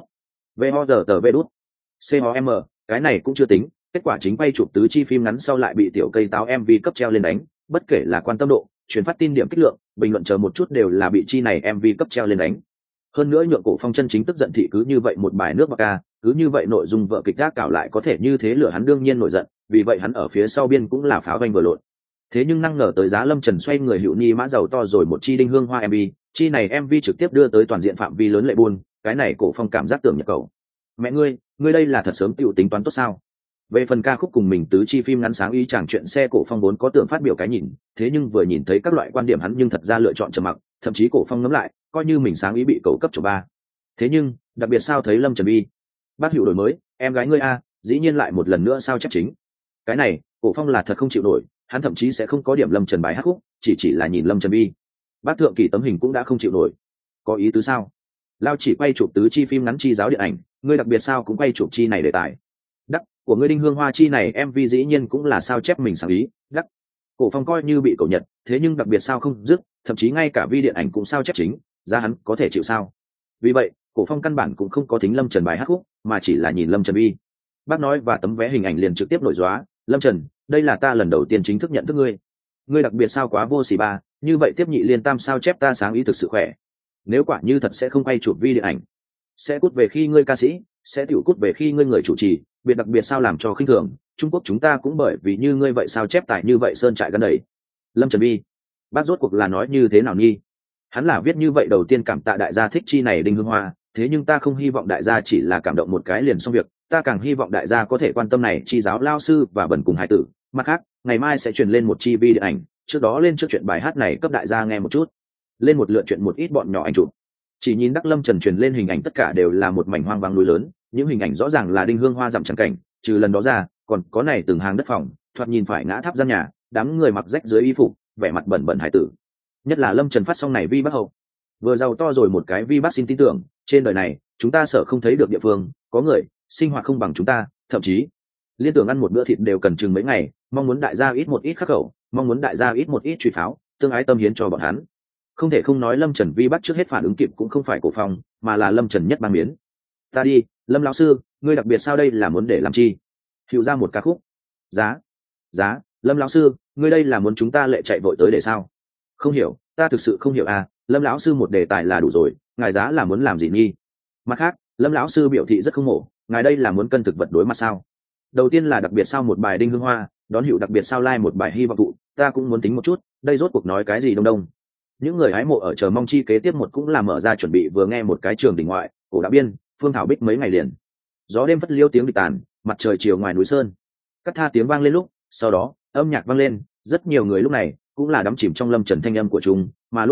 vê đút com, cái này cũng chưa tính, kết quả chính quay chụp tứ chi phim ngắn sau lại bị tiểu cây táo MV cấp treo lên đánh, bất kể là quan tâm độ, truyền phát tin điểm kích lượng, bình luận chờ một chút đều là bị chi này MV cấp treo lên đánh. Hơn nữa nhượng Cổ Phong chân chính tức giận thị cứ như vậy một bài nước bạc ca, cứ như vậy nội dung vợ kịch gác cảo lại có thể như thế lửa hắn đương nhiên nổi giận, vì vậy hắn ở phía sau biên cũng là pháo vanh vừa lộn. Thế nhưng năng ngờ tới giá Lâm Trần xoay người hữu ni mã giàu to rồi một chi Đinh Hương Hoa MV, chi này MV trực tiếp đưa tới toàn diện phạm vi lớn lệ buôn, cái này Cổ Phong cảm giác tưởng nhập cầu. Mẹ ngươi đây là thật sớm tiểu tính toán tốt sao? Về phần ca khúc cùng mình tứ chi phim ngắn sáng ý chàng chuyện xe, Cổ Phong vốn có tưởng phát biểu cái nhìn, thế nhưng vừa nhìn thấy các loại quan điểm hắn nhưng thật ra lựa chọn trầm mặc, thậm chí Cổ Phong ngẫm lại, coi như mình sáng ý bị cầu cấp chỗ 3. Thế nhưng, đặc biệt sao thấy Lâm Trần Bi, bác hữu đổi mới, em gái ngươi a, dĩ nhiên lại một lần nữa sao chép chính. Cái này, Cổ Phong là thật không chịu nổi, hắn thậm chí sẽ không có điểm Lâm Trần bài hát khúc, chỉ là nhìn Lâm Trần Bi. Bác thượng kỳ tấm hình cũng đã không chịu nổi. Có ý tứ sao? Lao chỉ quay chụp tứ chi phim ngắn chi giáo điện ảnh, ngươi đặc biệt sao cũng quay chụp chi này đề tài. Đắc của ngươi Đinh Hương Hoa chi này MV dĩ nhiên cũng là sao chép mình sáng ý, đắc. Cổ Phong coi như bị cẩu nhật, thế nhưng đặc biệt sao không dứt, thậm chí ngay cả vi điện ảnh cũng sao chép chính, ra hắn có thể chịu sao? Vì vậy, Cổ Phong căn bản cũng không có tính Lâm Trần bài hát khúc, mà chỉ là nhìn Lâm Trần Bi. Bác nói và tấm vé hình ảnh liền trực tiếp nổi gióa, Lâm Trần, đây là ta lần đầu tiên chính thức nhận thức ngươi. Ngươi đặc biệt sao quá vô sỉ ba, như vậy tiếp nhị liên tam sao chép ta sáng ý thực sự khỏe. Nếu quả như thật sẽ không quay chụp vi điện ảnh, sẽ cút về khi ngươi ca sĩ, sẽ tiểu cút về khi ngươi người chủ trì, biệt đặc biệt sao làm cho khinh thường, Trung Quốc chúng ta cũng bởi vì như ngươi vậy sao chép tài như vậy sơn trại gần đầy. Lâm Trần Bi, bác rốt cuộc là nói như thế nào nhi? Hắn là viết như vậy đầu tiên cảm tạ đại gia thích chi này Đinh Hương Hoa, thế nhưng ta không hy vọng đại gia chỉ là cảm động một cái liền xong việc, ta càng hy vọng đại gia có thể quan tâm này chi giáo lao sư và bẩn cùng hải tử. Mặt khác, ngày mai sẽ truyền lên một chi vi điện ảnh, trước đó lên trước chuyện bài hát này cấp đại gia nghe một chút, lên một lượt chuyện một ít bọn nhỏ ảnh chụp. Chỉ nhìn Đắc Lâm Trần truyền lên hình ảnh tất cả đều là một mảnh hoang vắng núi lớn, những hình ảnh rõ ràng là Đinh Hương Hoa dặm chẳng cảnh, trừ lần đó ra, còn có này từng hàng đất phòng, thoạt nhìn phải ngã tháp gian nhà, đám người mặc rách dưới y phục, vẻ mặt bẩn bẩn hải tử. Nhất là Lâm Trần phát xong này vi bác hậu, vừa giàu to rồi một cái vi bác xin tin tưởng, trên đời này, chúng ta sợ không thấy được địa phương, có người sinh hoạt không bằng chúng ta, thậm chí liên tưởng ăn một bữa thịt đều cần chừng mấy ngày, mong muốn đại gia ít một ít khắc khẩu, mong muốn đại gia ít một ít truy pháo, tương ái tâm hiến cho bọn hắn. Không thể không nói Lâm Trần vi bắt trước hết phản ứng kịp cũng không phải Cổ Phong, mà là Lâm Trần nhất ban miến. Ta đi, Lâm lão sư, ngươi đặc biệt sao đây là muốn để làm chi? Hiệu ra một ca khúc. Giá, Lâm lão sư, ngươi đây là muốn chúng ta lệ chạy vội tới để sao? Không hiểu, ta thực sự không hiểu à, Lâm lão sư một đề tài là đủ rồi, ngài giá là muốn làm gì nghi? Mặt khác, Lâm lão sư biểu thị rất không mổ, ngài đây là muốn cân thực vật đối mặt sao? Đầu tiên là đặc biệt sao một bài Đinh Hương Hoa, đón hiệu đặc biệt sao like một bài hy vọng thụ, ta cũng muốn tính một chút, đây rốt cuộc nói cái gì đông đông. Những người hái mộ ở chờ mong chi kế tiếp một cũng là mở ra chuẩn bị vừa nghe một cái trường đỉnh ngoại, cổ đã biên, Phương Thảo Bích mấy ngày liền. Gió đêm phất liêu tiếng địch tàn, mặt trời chiều ngoài núi sơn. Cắt tha tiếng vang lên lúc, sau đó, âm nhạc vang lên, rất nhiều người lúc này cũng là đắm chìm trong Lâm Trần thanh âm của chúng, mà lúc này,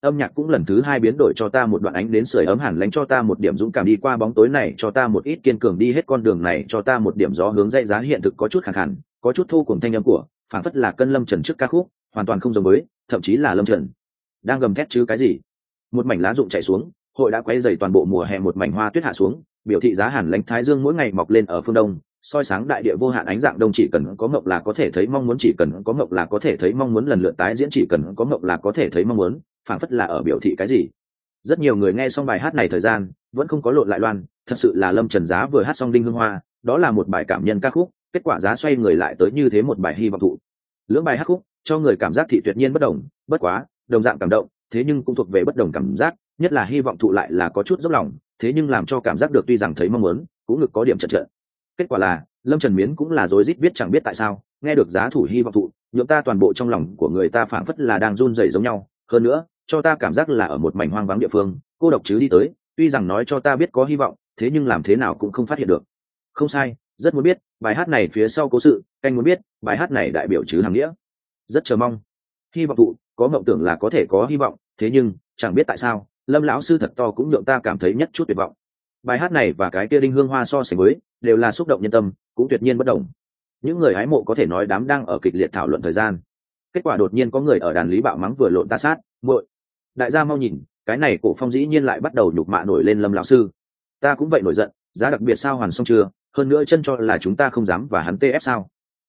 âm nhạc cũng lần thứ hai biến đổi, cho ta một đoạn ánh đến sưởi ấm hàn lánh, cho ta một điểm dũng cảm đi qua bóng tối này, cho ta một ít kiên cường đi hết con đường này, cho ta một điểm gió hướng dây giá hiện thực có chút khẳng hẳn, có chút thu cùng thanh âm của phảng phất là cân Lâm Trần trước ca khúc, hoàn toàn không giống với, thậm chí là Lâm Trần đang gầm thét chứ cái gì. Một mảnh lá rụng chảy xuống, hội đã quay dày toàn bộ mùa hè, một mảnh hoa tuyết hạ xuống, biểu thị giá hàn lánh thái dương mỗi ngày mọc lên ở phương đông, soi sáng đại địa vô hạn ánh dạng đông. Chỉ cần có mộng là có thể thấy mong muốn, chỉ cần có mộng là có thể thấy mong muốn, lần lượt tái diễn, chỉ cần có mộng là có thể thấy mong muốn, phảng phất là ở biểu thị cái gì. Rất nhiều người nghe xong bài hát này thời gian vẫn không có lộn lại loan, thật sự là Lâm Trần giá vừa hát xong Đinh Hương Hoa, đó là một bài cảm nhân ca khúc, kết quả giá xoay người lại tới như thế một bài hy vọng thụ. Lưỡng bài hát khúc cho người cảm giác thị tuyệt nhiên bất đồng, bất quá đồng dạng cảm động, thế nhưng cũng thuộc về bất đồng cảm giác, nhất là hy vọng thụ lại là có chút dốc lòng, thế nhưng làm cho cảm giác được tuy rằng thấy mong muốn, cũng ngực có điểm chật chật. Kết quả là Lâm Trần Miến cũng là rối rít viết chẳng biết tại sao, nghe được giá thủ hy vọng thụ, nhượng ta toàn bộ trong lòng của người ta phảng phất là đang run rẩy giống nhau, hơn nữa cho ta cảm giác là ở một mảnh hoang vắng địa phương, cô độc chứ đi tới, tuy rằng nói cho ta biết có hy vọng, thế nhưng làm thế nào cũng không phát hiện được. Không sai, rất muốn biết bài hát này phía sau cố sự, canh muốn biết bài hát này đại biểu chứ hàm nghĩa. Rất chờ mong. Hy vọng thụ, có mộng tưởng là có thể có hy vọng, thế nhưng chẳng biết tại sao Lâm lão sư thật to cũng nhượng ta cảm thấy nhất chút tuyệt vọng. Bài hát này và cái kia Đinh Hương Hoa so sánh với, đều là xúc động nhân tâm, cũng tuyệt nhiên bất đồng. Những người hái mộ có thể nói đám đang ở kịch liệt thảo luận thời gian, kết quả đột nhiên có người ở đàn lý bạo mắng vừa lộn ta sát muội. Đại gia mau nhìn, cái này cổ phong dĩ nhiên lại bắt đầu nhục mạ nổi lên Lâm lão sư. Ta cũng vậy nổi giận, giá đặc biệt sao hoàn xong chưa, hơn nữa chân cho là chúng ta không dám và hắn tf sao.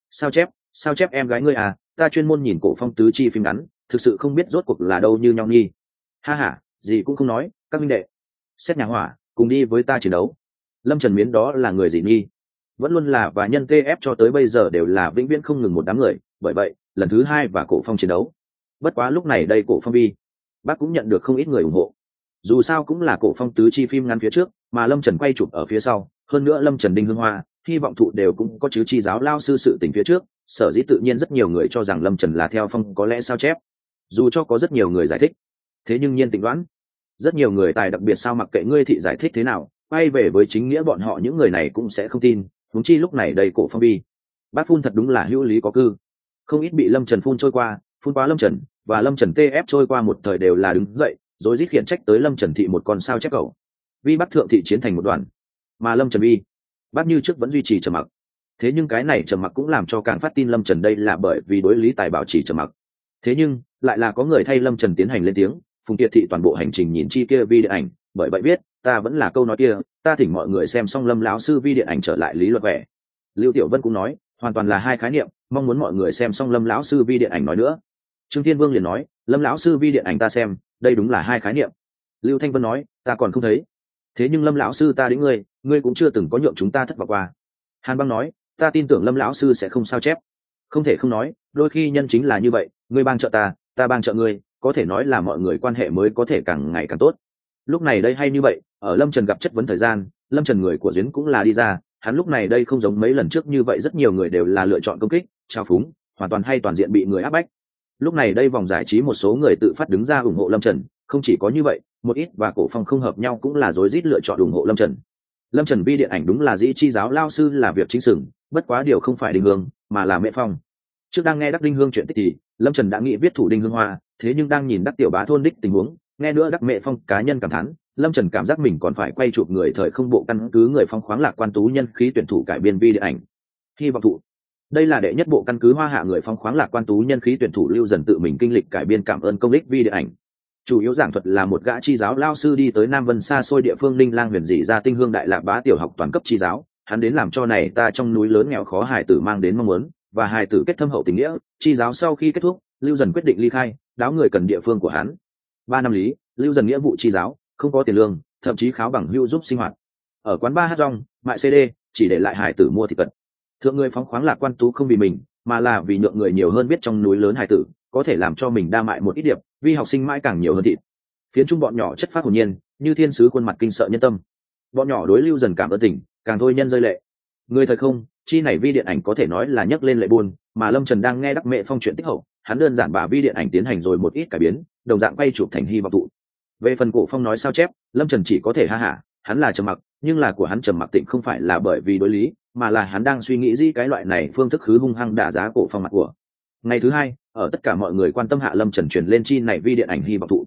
Sao chép em gái ngươi à, ta chuyên môn nhìn cổ phong tứ chi phim ngắn, thực sự không biết rốt cuộc là đâu như nhau nghi. Ha ha, gì cũng không nói, các minh đệ xét nhà hỏa cùng đi với ta chiến đấu. Lâm Trần Miến đó là người gì nghi, vẫn luôn là và nhân tf cho tới bây giờ đều là vĩnh viễn không ngừng một đám người, bởi vậy lần thứ hai và cổ phong chiến đấu. Bất quá lúc này đây cổ phong vi bác cũng nhận được không ít người ủng hộ, dù sao cũng là cổ phong tứ chi phim ngắn phía trước mà Lâm Trần quay chụp ở phía sau, hơn nữa Lâm Trần Đinh Hương Hoa hy vọng thụ đều cũng có chứ chi giáo lao sư sự tình phía trước, sở dĩ tự nhiên rất nhiều người cho rằng Lâm Trần là theo phong có lẽ sao chép, dù cho có rất nhiều người giải thích, thế nhưng nhiên tịnh đoán rất nhiều người tài đặc biệt sao mặc kệ ngươi thị giải thích thế nào, quay về với chính nghĩa bọn họ những người này cũng sẽ không tin, huống chi lúc này đây cổ phong bi bác phun thật đúng là hữu lý có cư, không ít bị Lâm Trần phun trôi qua, phun quá Lâm Trần và Lâm Trần tf trôi qua một thời đều là đứng dậy rồi rít khiển trách tới Lâm Trần thị một con sao chép cầu vi bắc thượng thị chiến thành một đoàn, mà Lâm Trần vi bác như trước vẫn duy trì trầm mặc. Thế nhưng cái này trầm mặc cũng làm cho càng phát tin Lâm Trần đây là bởi vì đối lý tài bảo trì trầm mặc. Thế nhưng lại là có người thay Lâm Trần tiến hành lên tiếng, Phùng Kiệt thị toàn bộ hành trình nhìn chi kia vi điện ảnh, bởi vậy biết ta vẫn là câu nói kia, ta thỉnh mọi người xem xong Lâm lão sư vi điện ảnh trở lại lý luật vẻ. Lưu Tiểu Vân cũng nói hoàn toàn là hai khái niệm, mong muốn mọi người xem xong Lâm lão sư vi điện ảnh nói nữa. Trương Thiên Vương liền nói Lâm lão sư vi điện ảnh ta xem, đây đúng là hai khái niệm. Lưu Thanh Vân nói ta còn không thấy, thế nhưng Lâm lão sư ta đến ngươi cũng chưa từng có nhượng chúng ta thất vọng qua. Hàn Băng nói ta tin tưởng Lâm lão sư sẽ không sao chép. Không thể không nói, đôi khi nhân chính là như vậy, ngươi bang trợ ta bang trợ ngươi, có thể nói là mọi người quan hệ mới có thể càng ngày càng tốt. Lúc này đây hay như vậy, ở Lâm Trần gặp chất vấn thời gian, Lâm Trần người của Duyến cũng là đi ra, hắn lúc này đây không giống mấy lần trước như vậy rất nhiều người đều là lựa chọn công kích, trao phúng, hoàn toàn hay toàn diện bị người áp bách. Lúc này đây vòng giải trí một số người tự phát đứng ra ủng hộ Lâm Trần, không chỉ có như vậy, một ít và cổ phong không hợp nhau cũng là rối rít lựa chọn ủng hộ Lâm Trần. Lâm Trần vi điện ảnh đúng là dĩ chi giáo lao sư là việc chính sửng, bất quá điều không phải Đinh Hương mà là Mẹ Phong. Trước đang nghe Đắc Đinh Hương chuyện tích thì Lâm Trần đã nghĩ viết thủ Đinh Hương Hoa, thế nhưng đang nhìn Đắc Tiểu Bá thôn đích tình huống, nghe nữa Đắc Mẹ Phong cá nhân cảm thán, Lâm Trần cảm giác mình còn phải quay chụp người thời không bộ căn cứ người phong khoáng lạc quan tú nhân khí tuyển thủ cải biên vi điện ảnh. Hy vọng thụ, đây là đệ nhất bộ căn cứ hoa hạ người phong khoáng lạc quan tú nhân khí tuyển thủ Lưu Dần tự mình kinh lịch cải biên cảm ơn công đích vi điện ảnh. Chủ yếu giảng thuật là một gã chi giáo lao sư đi tới Nam Vân xa xôi địa phương Ninh Lang huyền dị ra tinh hương đại lạc bá tiểu học toàn cấp chi giáo, hắn đến làm cho này ta trong núi lớn nghèo khó hài tử mang đến mong muốn, và hài tử kết thâm hậu tình nghĩa. Chi giáo sau khi kết thúc, Lưu Dần quyết định ly khai, đáo người cần địa phương của hắn. 3 năm lý, Lưu Dần nghĩa vụ chi giáo, không có tiền lương, thậm chí kháo bằng hưu giúp sinh hoạt. Ở quán bar hát rong, mại CD, chỉ để lại hài tử mua thịt cận. Thượng người phóng khoáng lạc quan tú không vì mình, mà là vì nhượng người nhiều hơn biết trong núi lớn hài tử có thể làm cho mình đa mại một ít điệp, vì học sinh mãi càng nhiều hơn thịt. Phiến trung bọn nhỏ chất phát hồn nhiên, như thiên sứ khuôn mặt kinh sợ nhân tâm. Bọn nhỏ đối Lưu Dần cảm ơn tình, càng thôi nhân rơi lệ. Người thời không, chi này vi điện ảnh có thể nói là nhấc lên lệ buồn, mà Lâm Trần đang nghe Đắc Mẹ Phong chuyện tích hậu, hắn đơn giản bà vi điện ảnh tiến hành rồi một ít cải biến, đồng dạng quay chụp thành hy vọng thụ. Về phần cổ phong nói sao chép, Lâm Trần chỉ có thể ha hả, hắn là trầm mặc, nhưng là của hắn trầm mặc tịnh không phải là bởi vì đối lý, mà là hắn đang suy nghĩ gì cái loại này phương thức khứ hung hăng đả giá cổ phong mặt của. Ngày thứ hai, ở tất cả mọi người quan tâm hạ Lâm Trần truyền lên chi này vi điện ảnh hy vọng thụ.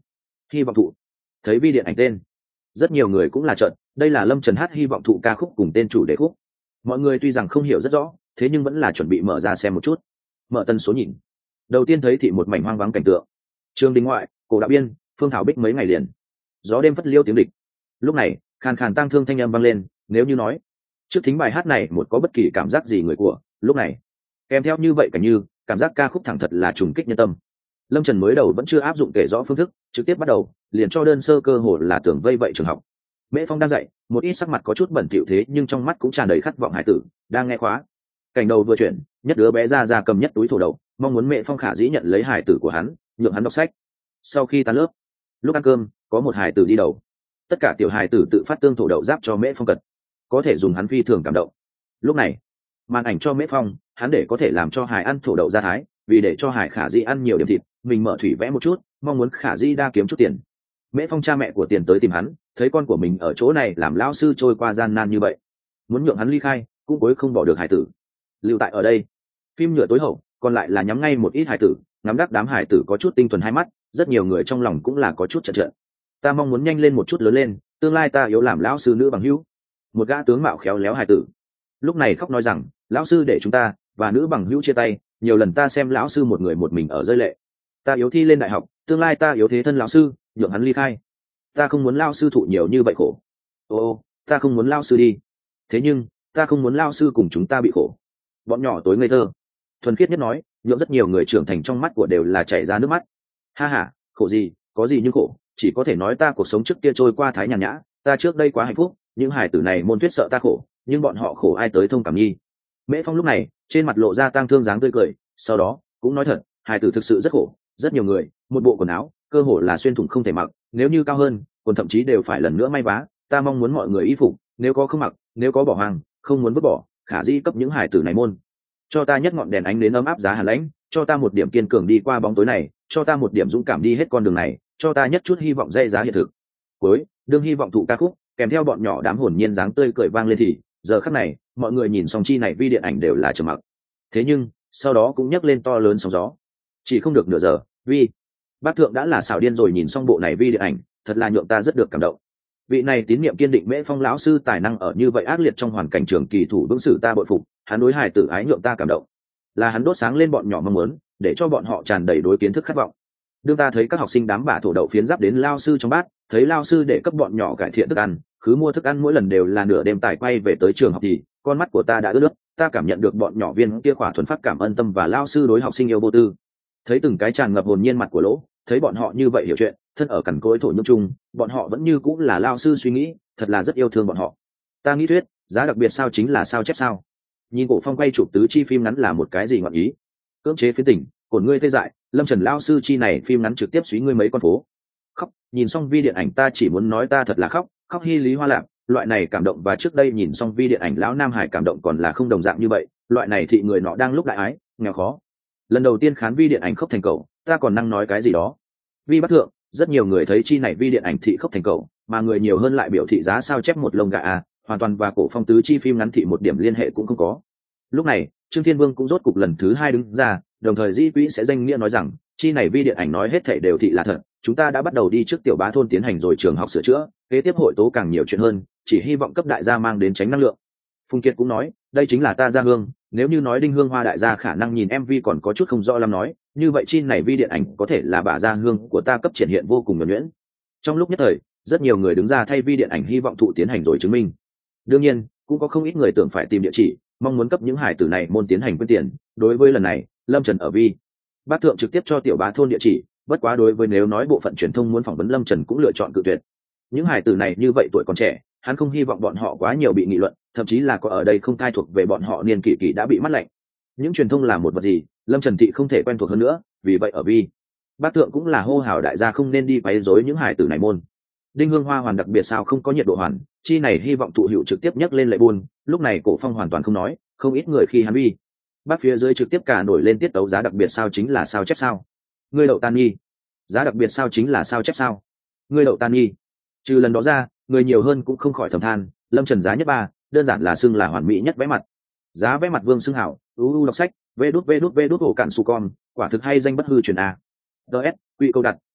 Hy vọng thụ. Thấy vi điện ảnh tên, rất nhiều người cũng là trợn, đây là Lâm Trần hát hy vọng thụ ca khúc cùng tên chủ đề khúc. Mọi người tuy rằng không hiểu rất rõ, thế nhưng vẫn là chuẩn bị mở ra xem một chút. Mở tần số nhìn, đầu tiên thấy thị một mảnh hoang vắng cảnh tượng. Trường đình ngoại, cổ đạo biên, Phương Thảo Bích mấy ngày liền. Gió đêm phất liêu tiếng địch. Lúc này, khàn khàn tang thương thanh âm vang lên, nếu như nói trước thính bài hát này một có bất kỳ cảm giác gì người của, lúc này kèm theo như vậy cả như cảm giác ca khúc thẳng thật là trùng kích nhân tâm. Lâm Trần mới đầu vẫn chưa áp dụng kể rõ phương thức, trực tiếp bắt đầu liền cho đơn sơ cơ hội là tưởng vây vậy trường học. Mễ Phong đang dạy, một ít sắc mặt có chút bẩn thỉu thế nhưng trong mắt cũng tràn đầy khát vọng hải tử đang nghe khóa. Cảnh đầu vừa chuyển, nhất đứa bé ra cầm nhất túi thổ đậu, mong muốn Mễ Phong khả dĩ nhận lấy hải tử của hắn, nhượng hắn đọc sách. Sau khi tan lớp, lúc ăn cơm, có một hải tử đi đầu, tất cả tiểu hải tử tự phát tương thổ đậu giáp cho Mễ Phong cật, có thể dùng hắn phi thường cảm động. Lúc này, màn ảnh cho Mễ Phong, hắn để có thể làm cho hải ăn thổ đậu ra thái, vì để cho hải khả dĩ ăn nhiều điểm thịt, mình mở thủy vẽ một chút, mong muốn khả dĩ đa kiếm chút tiền. Mễ Phong cha mẹ của tiền tới tìm hắn, thấy con của mình ở chỗ này làm lão sư trôi qua gian nan như vậy, muốn nhượng hắn ly khai, cũng cuối không bỏ được hải tử lưu tại ở đây. Phim nhựa tối hậu, còn lại là nhắm ngay một ít hải tử, ngắm đắc đám hải tử có chút tinh thuần hai mắt, rất nhiều người trong lòng cũng là có chút chợt chợt. Ta mong muốn nhanh lên một chút lớn lên, tương lai ta yếu làm lão sư nữ bằng hữu. Một gã tướng mạo khéo léo hải tử lúc này khóc nói rằng, lão sư để chúng ta và nữ bằng hữu chia tay, nhiều lần ta xem lão sư một người một mình ở rơi lệ. Ta yếu thi lên đại học, tương lai ta yếu thế thân lão sư, nhượng hắn ly khai. Ta không muốn lão sư thụ nhiều như vậy khổ. Ô, ta không muốn lão sư đi. Thế nhưng, ta không muốn lão sư cùng chúng ta bị khổ. Bọn nhỏ tối ngây thơ, thuần khiết nhất nói, nhượng rất nhiều người trưởng thành trong mắt của đều là chảy ra nước mắt. Ha ha, khổ gì, có gì nhưng khổ, chỉ có thể nói ta cuộc sống trước kia trôi qua thái nhàn nhã, ta trước đây quá hạnh phúc, những hải tử này môn thuyết sợ ta khổ, nhưng bọn họ khổ ai tới thông cảm nhi. Mễ Phong lúc này trên mặt lộ ra tang thương dáng tươi cười, sau đó cũng nói thật, hải tử thực sự rất khổ, rất nhiều người một bộ quần áo cơ hồ là xuyên thủng không thể mặc, nếu như cao hơn còn thậm chí đều phải lần nữa may vá. Ta mong muốn mọi người y phục nếu có không mặc, nếu có bỏ hoang không muốn vứt bỏ, khả dĩ cấp những hải tử này môn, cho ta nhất ngọn đèn ánh đến ấm áp giá hàn lãnh, cho ta một điểm kiên cường đi qua bóng tối này, cho ta một điểm dũng cảm đi hết con đường này, cho ta nhất chút hy vọng dây giá hiện thực. Cuối đương hy vọng thụ ca khúc kèm theo bọn nhỏ đám hồn nhiên dáng tươi cười vang lên thì giờ khắc này mọi người nhìn xong chi này vi điện ảnh đều là trầm mặc. Thế nhưng sau đó cũng nhấc lên to lớn sóng gió. Chỉ không được nửa giờ, vi bác thượng đã là xảo điên rồi nhìn xong bộ này vi điện ảnh, thật là nhượng ta rất được cảm động. Vị này tín niệm kiên định Mễ Phong lão sư tài năng ở như vậy ác liệt trong hoàn cảnh trường kỳ thủ vững sử ta bội phục, hắn đối hài tử ái nhượng ta cảm động, là hắn đốt sáng lên bọn nhỏ mong muốn, để cho bọn họ tràn đầy đối kiến thức khát vọng. Đương ta thấy các học sinh đám bả thổ đậu phiến giáp đến lao sư trong bát, thấy lao sư để cấp bọn nhỏ cải thiện thức ăn, cứ mua thức ăn mỗi lần đều là nửa đêm tài quay về tới trường học thì con mắt của ta đã ướt nước, ta cảm nhận được bọn nhỏ viên kia khỏa thuần phát cảm ân tâm và lao sư đối học sinh yêu vô tư. Thấy từng cái tràn ngập hồn nhiên mặt của lỗ, thấy bọn họ như vậy hiểu chuyện, thân ở cằn cỗi thổ nhưỡng chung, bọn họ vẫn như cũng là lao sư suy nghĩ, thật là rất yêu thương bọn họ. Ta nghĩ thuyết giá đặc biệt sao chính là sao chép sao. Nhìn cổ phong quay chụp tứ chi phim ngắn là một cái gì ngọn ý, cưỡng chế phiến tỉnh cổn ngươi tê dại. Lâm Trần lao sư chi này phim ngắn trực tiếp suý ngươi mấy con phố khóc. Nhìn xong vi điện ảnh ta chỉ muốn nói ta thật là khóc khóc hy lý hoa lạc. Loại này cảm động và trước đây nhìn xong vi điện ảnh lão Nam Hải cảm động còn là không đồng dạng như vậy. Loại này thị người nọ đang lúc đại ái nghèo khó, lần đầu tiên khán vi điện ảnh khóc thành cầu, ta còn năng nói cái gì đó. Vi bắc thượng rất nhiều người thấy chi này vi điện ảnh thị khóc thành cầu, mà người nhiều hơn lại biểu thị giá sao chép một lông gà à, hoàn toàn và cổ phong tứ chi phim ngắn thị một điểm liên hệ cũng không có. Lúc này Trương Thiên Vương cũng rốt cục lần thứ hai đứng ra, đồng thời Di Quỹ sẽ danh nghĩa nói rằng chi này vi điện ảnh nói hết thảy đều thị là thật, chúng ta đã bắt đầu đi trước tiểu bá thôn tiến hành rồi trường học sửa chữa, kế tiếp hội tố càng nhiều chuyện hơn, chỉ hy vọng cấp đại gia mang đến tránh năng lượng. Phùng Kiệt cũng nói đây chính là ta gia hương, nếu như nói Đinh Hương Hoa đại gia khả năng nhìn MV còn có chút không rõ lắm nói, như vậy chi này vi điện ảnh có thể là bà gia hương của ta cấp triển hiện vô cùng nhuần nhuyễn. Trong lúc nhất thời rất nhiều người đứng ra thay vi điện ảnh hy vọng thụ tiến hành rồi chứng minh. Đương nhiên cũng có không ít người tưởng phải tìm địa chỉ, mong muốn cấp những hải tử này môn tiến hành quyên tiền. Đối với lần này Lâm Trần ở vi bác thượng trực tiếp cho tiểu bá thôn địa chỉ, bất quá đối với nếu nói bộ phận truyền thông muốn phỏng vấn Lâm Trần cũng lựa chọn cự tuyệt. Những hải tử này như vậy tuổi còn trẻ, hắn không hy vọng bọn họ quá nhiều bị nghị luận, thậm chí là có ở đây không thai thuộc về bọn họ niên kỷ đã bị mắt lạnh. Những truyền thông là một vật gì Lâm Trần thị không thể quen thuộc hơn nữa, vì vậy ở vi bác thượng cũng là hô hào đại gia không nên đi quấy rối những hải tử này môn. Đinh Hương Hoa hoàn đặc biệt sao không có nhiệt độ hoàn, chi này hy vọng thụ hiệu trực tiếp nhắc lên lệ buồn. Lúc này cổ phong hoàn toàn không nói, không ít người khi hắn vi bác phía dưới trực tiếp cả nổi lên tiết tấu giá đặc biệt sao chính là sao chép sao, ngươi đậu tan nghi, giá đặc biệt sao chính là sao chép sao, ngươi đậu tan nghi. Trừ lần đó ra người nhiều hơn cũng không khỏi thầm than Lâm Trần giá nhất ba, đơn giản là xưng là hoàn mỹ nhất vẽ mặt. Giá vẽ mặt vương xưng hảo uu đọc sách vê đút ổ cạn su con, quả thực hay danh bất hư truyền a. ts quỹ câu đặt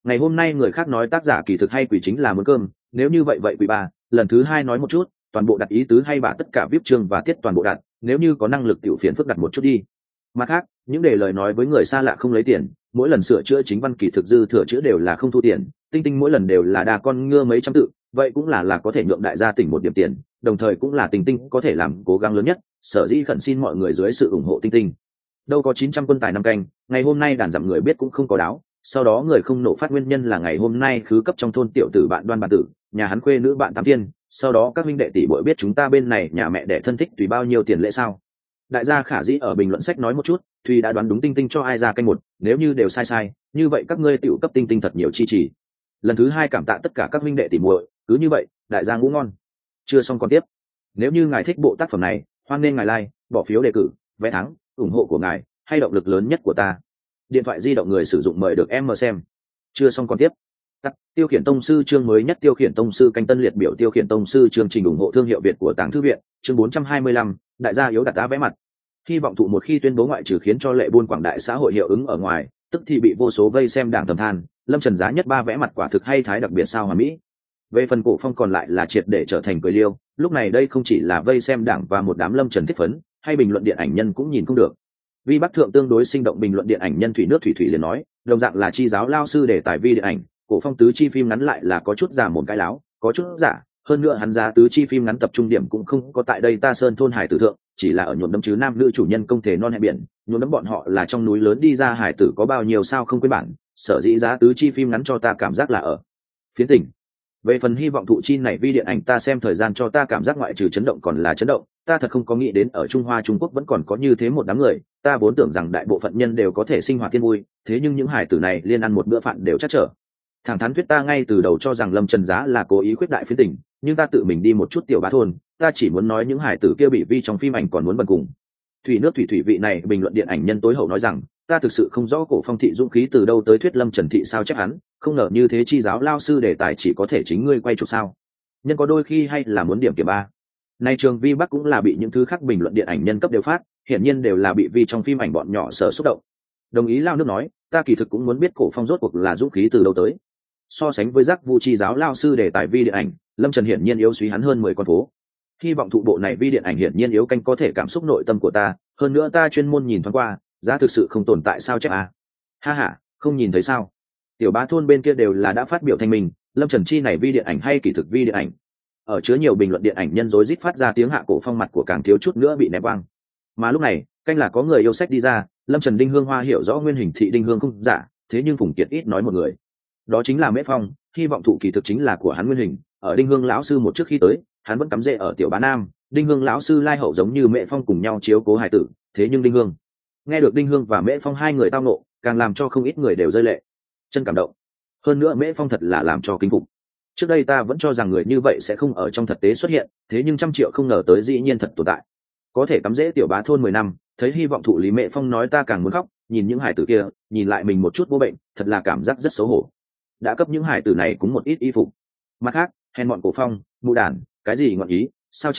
ngày hôm nay người khác nói tác giả kỳ thực hay quỷ chính là muốn cơm, nếu như vậy vậy quỷ ba lần thứ hai nói một chút, toàn bộ đặt ý tứ hay bà tất cả viết chương và tiết toàn bộ đặt, nếu như có năng lực tiểu phiền phức đặt một chút đi. Mặt khác, những để lời nói với người xa lạ không lấy tiền, mỗi lần sửa chữa chính văn kỳ thực dư thừa chữ đều là không thu tiền, tinh tinh mỗi lần đều là đa con ngưa mấy trăm tự, vậy cũng là có thể nhượng đại gia tỉnh một điểm tiền, đồng thời cũng là tinh tinh có thể làm cố gắng lớn nhất, sở dĩ khẩn xin mọi người dưới sự ủng hộ tinh tinh. Đâu có 900 quân tài năm canh, ngày hôm nay đàn dặm người biết cũng không có đáo, sau đó người không nổ phát nguyên nhân là ngày hôm nay khứ cấp trong thôn tiểu tử bạn Đoan Bản Tử, nhà hắn khuê nữ bạn Tám Thiên, sau đó các huynh đệ tỷ muội biết chúng ta bên này nhà mẹ đẻ thân thích tùy bao nhiêu tiền lễ sao. Đại gia khả dĩ ở bình luận sách nói một chút, Thùy đã đoán đúng tinh tinh cho ai ra canh một, nếu như đều sai sai, như vậy các ngươi tiểu cấp tinh tinh thật nhiều chi trì. Lần thứ hai cảm tạ tất cả các huynh đệ tỷ muội, cứ như vậy, đại gia ngủ ngon. Chưa xong còn tiếp. Nếu như ngài thích bộ tác phẩm này, hoan nên ngài like, bỏ phiếu đề cử, vé thắng, ủng hộ của ngài hay động lực lớn nhất của ta. Điện thoại di động người sử dụng mời được em mở xem. Chưa xong còn tiếp. Tiêu khiển tông sư chương mới nhất. Tiêu khiển tông sư canh tân liệt biểu. Tiêu khiển tông sư chương trình ủng hộ thương hiệu Việt của Tàng Thư viện. Chương 425, đại gia yếu đặt đá vẽ mặt. Hy vọng thụ một khi tuyên bố ngoại trừ khiến cho lệ buôn quảng đại xã hội hiệu ứng ở ngoài, tức thì bị vô số vây xem đảng thầm than, Lâm Trần giá nhất ba vẽ mặt quả thực hay thái đặc biệt sao hòa mỹ. Về phần Cổ Phong còn lại là triệt để trở thành cười liêu, lúc này đây không chỉ là vây xem đảng và một đám Lâm Trần thích phấn, hay bình luận điện ảnh nhân cũng nhìn không được. Vi Bắc Thượng tương đối sinh động bình luận điện ảnh nhân Thủy Nước Thủy Thủy liền nói, đồng dạng là chi giáo lao sư để tài vi điện ảnh, Cổ Phong tứ chi phim ngắn lại là có chút giả một cái láo, có chút giả, hơn nữa hắn ra tứ chi phim ngắn tập trung điểm cũng không có tại đây ta sơn thôn hải tử thượng, chỉ là ở nhuộm đấm chứ nam nữ chủ nhân công thể non hẹp biển, nhuộm đấm bọn họ là trong núi lớn đi ra hải tử có bao nhiêu sao không quên bản, sở dĩ giá tứ chi phim ngắn cho ta cảm giác là ở phiến tỉnh. Về phần hy vọng thụ chi này vi điện ảnh ta xem thời gian cho ta cảm giác ngoại trừ chấn động còn là chấn động, ta thật không có nghĩ đến ở Trung Hoa Trung Quốc vẫn còn có như thế một đám người, ta vốn tưởng rằng đại bộ phận nhân đều có thể sinh hoạt thiên vui, thế nhưng những hải tử này liên ăn một bữa phạn đều chắc trở. Thẳng thắn thuyết ta ngay từ đầu cho rằng Lâm Trần giá là cố ý khuyết đại phiến tỉnh, nhưng ta tự mình đi một chút tiểu bá thôn, ta chỉ muốn nói những hải tử kia bị vi trong phim ảnh còn muốn bần cùng. Thủy Nước Thủy Thủy vị này bình luận điện ảnh nhân tối hậu nói rằng, ta thực sự không rõ Cổ Phong thị dũng khí từ đâu tới thuyết Lâm Trần thị sao chắc hắn, không ngờ như thế chi giáo lao sư đề tài chỉ có thể chính ngươi quay chụp sao. Nhân có đôi khi hay là muốn điểm kiểm ba. Nay trường Vi Bắc cũng là bị những thứ khác bình luận điện ảnh nhân cấp đều phát, hiển nhiên đều là bị vi trong phim ảnh bọn nhỏ sợ xúc động. Đồng ý lao nước nói, ta kỳ thực cũng muốn biết Cổ Phong rốt cuộc là dũng khí từ đâu tới. So sánh với giác vu chi giáo lao sư đề tài vi điện ảnh, Lâm Trần hiển nhiên yếu suy hắn hơn 10 con phố. Hy vọng thụ bộ này vi điện ảnh hiển nhiên yếu canh có thể cảm xúc nội tâm của ta, hơn nữa ta chuyên môn nhìn thoáng qua, giá thực sự không tồn tại sao chép à. Ha ha, không nhìn thấy sao. Tiểu bá thôn bên kia đều là đã phát biểu thanh mình, Lâm Trần chi này vi điện ảnh hay kỳ thực vi điện ảnh. Ở chứa nhiều bình luận điện ảnh nhân rối rít phát ra tiếng hạ Cổ Phong mặt của càng thiếu chút nữa bị ném quang. Mà lúc này, canh là có người yêu sách đi ra, Lâm Trần Đinh Hương Hoa hiểu rõ nguyên hình thị Đinh Hương không giả, thế nhưng Phùng Kiệt ít nói một người. Đó chính là Mễ Phong, hy vọng thụ kỳ thực chính là của hắn nguyên hình, ở Đinh Hương lão sư một trước khi tới, hắn vẫn cắm rễ ở tiểu bá nam, Đinh Hương lão sư lai hậu giống như Mễ Phong cùng nhau chiếu cố hài tử, thế nhưng Đinh Hương nghe được Đinh Hương và Mễ Phong hai người tao nộ, càng làm cho không ít người đều rơi lệ, chân cảm động. Hơn nữa Mễ Phong thật là làm cho kính phục. Trước đây ta vẫn cho rằng người như vậy sẽ không ở trong thực tế xuất hiện, thế nhưng 100 triệu không ngờ tới dĩ nhiên thật tồn tại. Có thể cắm rễ tiểu bá thôn 10 năm, thấy hy vọng thụ Lý Mễ Phong nói ta càng muốn khóc, nhìn những hải tử kia, nhìn lại mình một chút vô bệnh, thật là cảm giác rất xấu hổ. Đã cấp những hải tử này cũng một ít y phục. Mặt khác, hèn bọn Cổ Phong, mụ đàn, cái gì ngọn ý,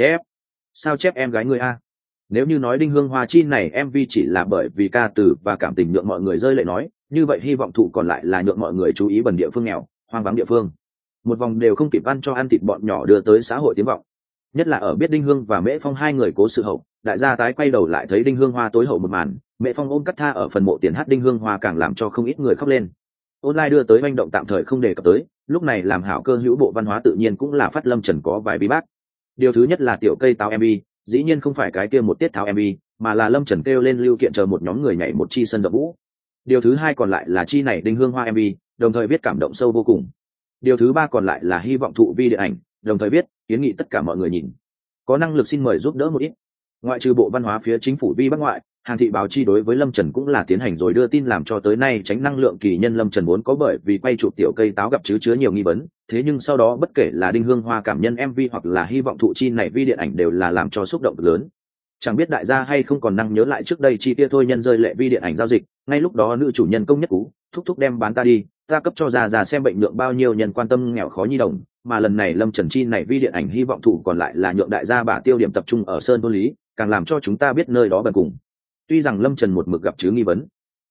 sao chép em gái người a. Nếu như nói Đinh Hương Hoa chi này MV chỉ là bởi vì ca từ và cảm tình nhượng mọi người rơi lệ nói, như vậy hy vọng thụ còn lại là nhượng mọi người chú ý bần địa phương nghèo, hoang vắng địa phương. Một vòng đều không kịp ăn cho ăn thịt bọn nhỏ đưa tới xã hội tiếng vọng. Nhất là ở biết Đinh Hương và Mễ Phong hai người cố sự hậu, đại gia tái quay đầu lại thấy Đinh Hương Hoa tối hậu một màn, Mễ Phong ôm cắt tha ở phần mộ tiền hát Đinh Hương Hoa càng làm cho không ít người khóc lên. Online đưa tới manh động tạm thời không đề cập tới, lúc này làm hảo cơ hữu bộ văn hóa tự nhiên cũng là phát Lâm Trần có vài bí bác. Điều thứ nhất là tiểu cây táo MV, dĩ nhiên không phải cái kia một tiết tháo MV, mà là Lâm Trần kêu lên lưu kiện chờ một nhóm người nhảy một chi sân rộng vũ. Điều thứ hai còn lại là chi này Đinh Hương Hoa MV, đồng thời viết cảm động sâu vô cùng. Điều thứ ba còn lại là hy vọng thụ vi điện ảnh, đồng thời viết kiến nghị tất cả mọi người nhìn, có năng lực xin mời giúp đỡ một ít. Ngoại trừ bộ văn hóa phía chính phủ vi bắc ngoại, hàng thị báo chi đối với Lâm Trần cũng là tiến hành rồi đưa tin làm cho tới nay tránh năng lượng kỳ nhân Lâm Trần vốn có bởi vì quay chụp tiểu cây táo gặp chứa nhiều nghi vấn, thế nhưng sau đó bất kể là Đinh Hương Hoa cảm nhân MV hoặc là hy vọng thụ chi này vi điện ảnh đều là làm cho xúc động lớn. Chẳng biết đại gia hay không còn năng nhớ lại trước đây chi tiêu thôi nhân rơi lệ vi điện ảnh giao dịch, ngay lúc đó nữ chủ nhân công nhất cú thúc thúc đem bán ta đi, ta cấp cho già xem bệnh lượng bao nhiêu nhân quan tâm nghèo khó nhi đồng, mà lần này Lâm Trần chi này vi điện ảnh hy vọng thụ còn lại là nhượng đại gia bả tiêu điểm tập trung ở sơn thôn lý, càng làm cho chúng ta biết nơi đó bần cùng. Tuy rằng Lâm Trần một mực gặp chứ nghi vấn,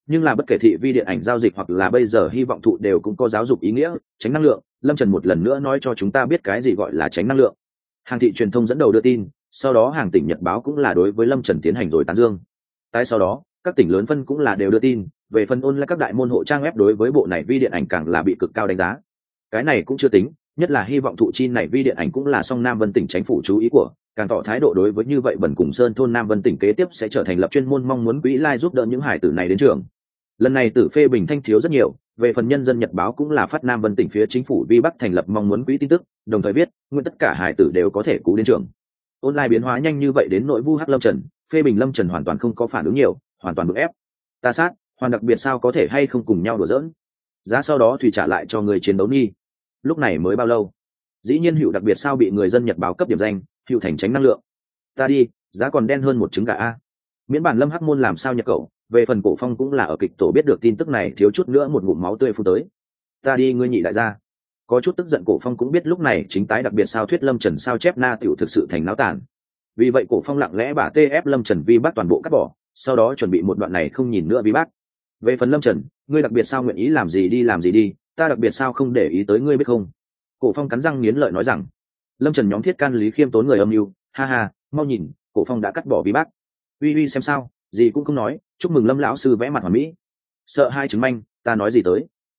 nhưng là bất kể thị vi điện ảnh giao dịch hoặc là bây giờ hy vọng thụ đều cũng có giáo dục ý nghĩa. Tránh năng lượng, Lâm Trần một lần nữa nói cho chúng ta biết cái gì gọi là tránh năng lượng. Hàng thị truyền thông dẫn đầu đưa tin, sau đó hàng tỉnh nhật báo cũng là đối với Lâm Trần tiến hành rồi tán dương. Tại sau đó các tỉnh lớn phân cũng là đều đưa tin về phần online các đại môn hộ trang web đối với bộ này vi điện ảnh càng là bị cực cao đánh giá. Cái này cũng chưa tính, nhất là hy vọng thụ chi này vi điện ảnh cũng là song Nam Vân tỉnh chính phủ chú ý của, càng tỏ thái độ đối với như vậy Bẩn Cùng Sơn thôn Nam Vân tỉnh kế tiếp sẽ trở thành lập chuyên môn mong muốn quỹ lai giúp đỡ những hải tử này đến trường. Lần này tử phê bình thanh thiếu rất nhiều, về phần nhân dân nhật báo cũng là phát Nam Vân tỉnh phía chính phủ vi bắc thành lập mong muốn quỹ tin tức, đồng thời viết nguyên tất cả hải tử đều có thể cú đến trường. Online biến hóa nhanh như vậy đến nỗi vu hắc Lâm Trần, phê bình Lâm Trần hoàn toàn không có phản ứng nhiều, hoàn toàn bức ép. Ta sát, hoàn đặc biệt sao có thể hay không cùng nhau đùa giỡn. Giá sau đó thủy trả lại cho người chiến đấu nghi. Lúc này mới bao lâu? Dĩ nhiên Hữu đặc biệt sao bị người dân nhật báo cấp điểm danh, Hữu thành tránh năng lượng. Ta đi, giá còn đen hơn một trứng gà a. Miễn bản Lâm Hắc Môn làm sao nhật cậu, về phần Cổ Phong cũng là ở kịch tổ biết được tin tức này thiếu chút nữa một ngụm máu tươi phun tới. Ta đi ngươi nhị đại gia. Có chút tức giận Cổ Phong cũng biết lúc này chính tái đặc biệt sao thuyết Lâm Trần sao chép na tiểu thực sự thành náo tàn. Vì vậy Cổ Phong lặng lẽ bả TF Lâm Trần vi bác toàn bộ cắt bỏ, sau đó chuẩn bị một đoạn này không nhìn nữa vi bác. Về phần Lâm Trần, ngươi đặc biệt sao nguyện ý làm gì đi, ta đặc biệt sao không để ý tới ngươi biết không? Cổ Phong cắn răng nghiến lợi nói rằng. Lâm Trần nhóm thiết can lý khiêm tốn người âm mưu, ha ha, mau nhìn, Cổ Phong đã cắt bỏ vi bác. Uy xem sao, gì cũng không nói, chúc mừng Lâm lão sư vẽ mặt hoàn mỹ. Sợ hai chứng manh, ta nói gì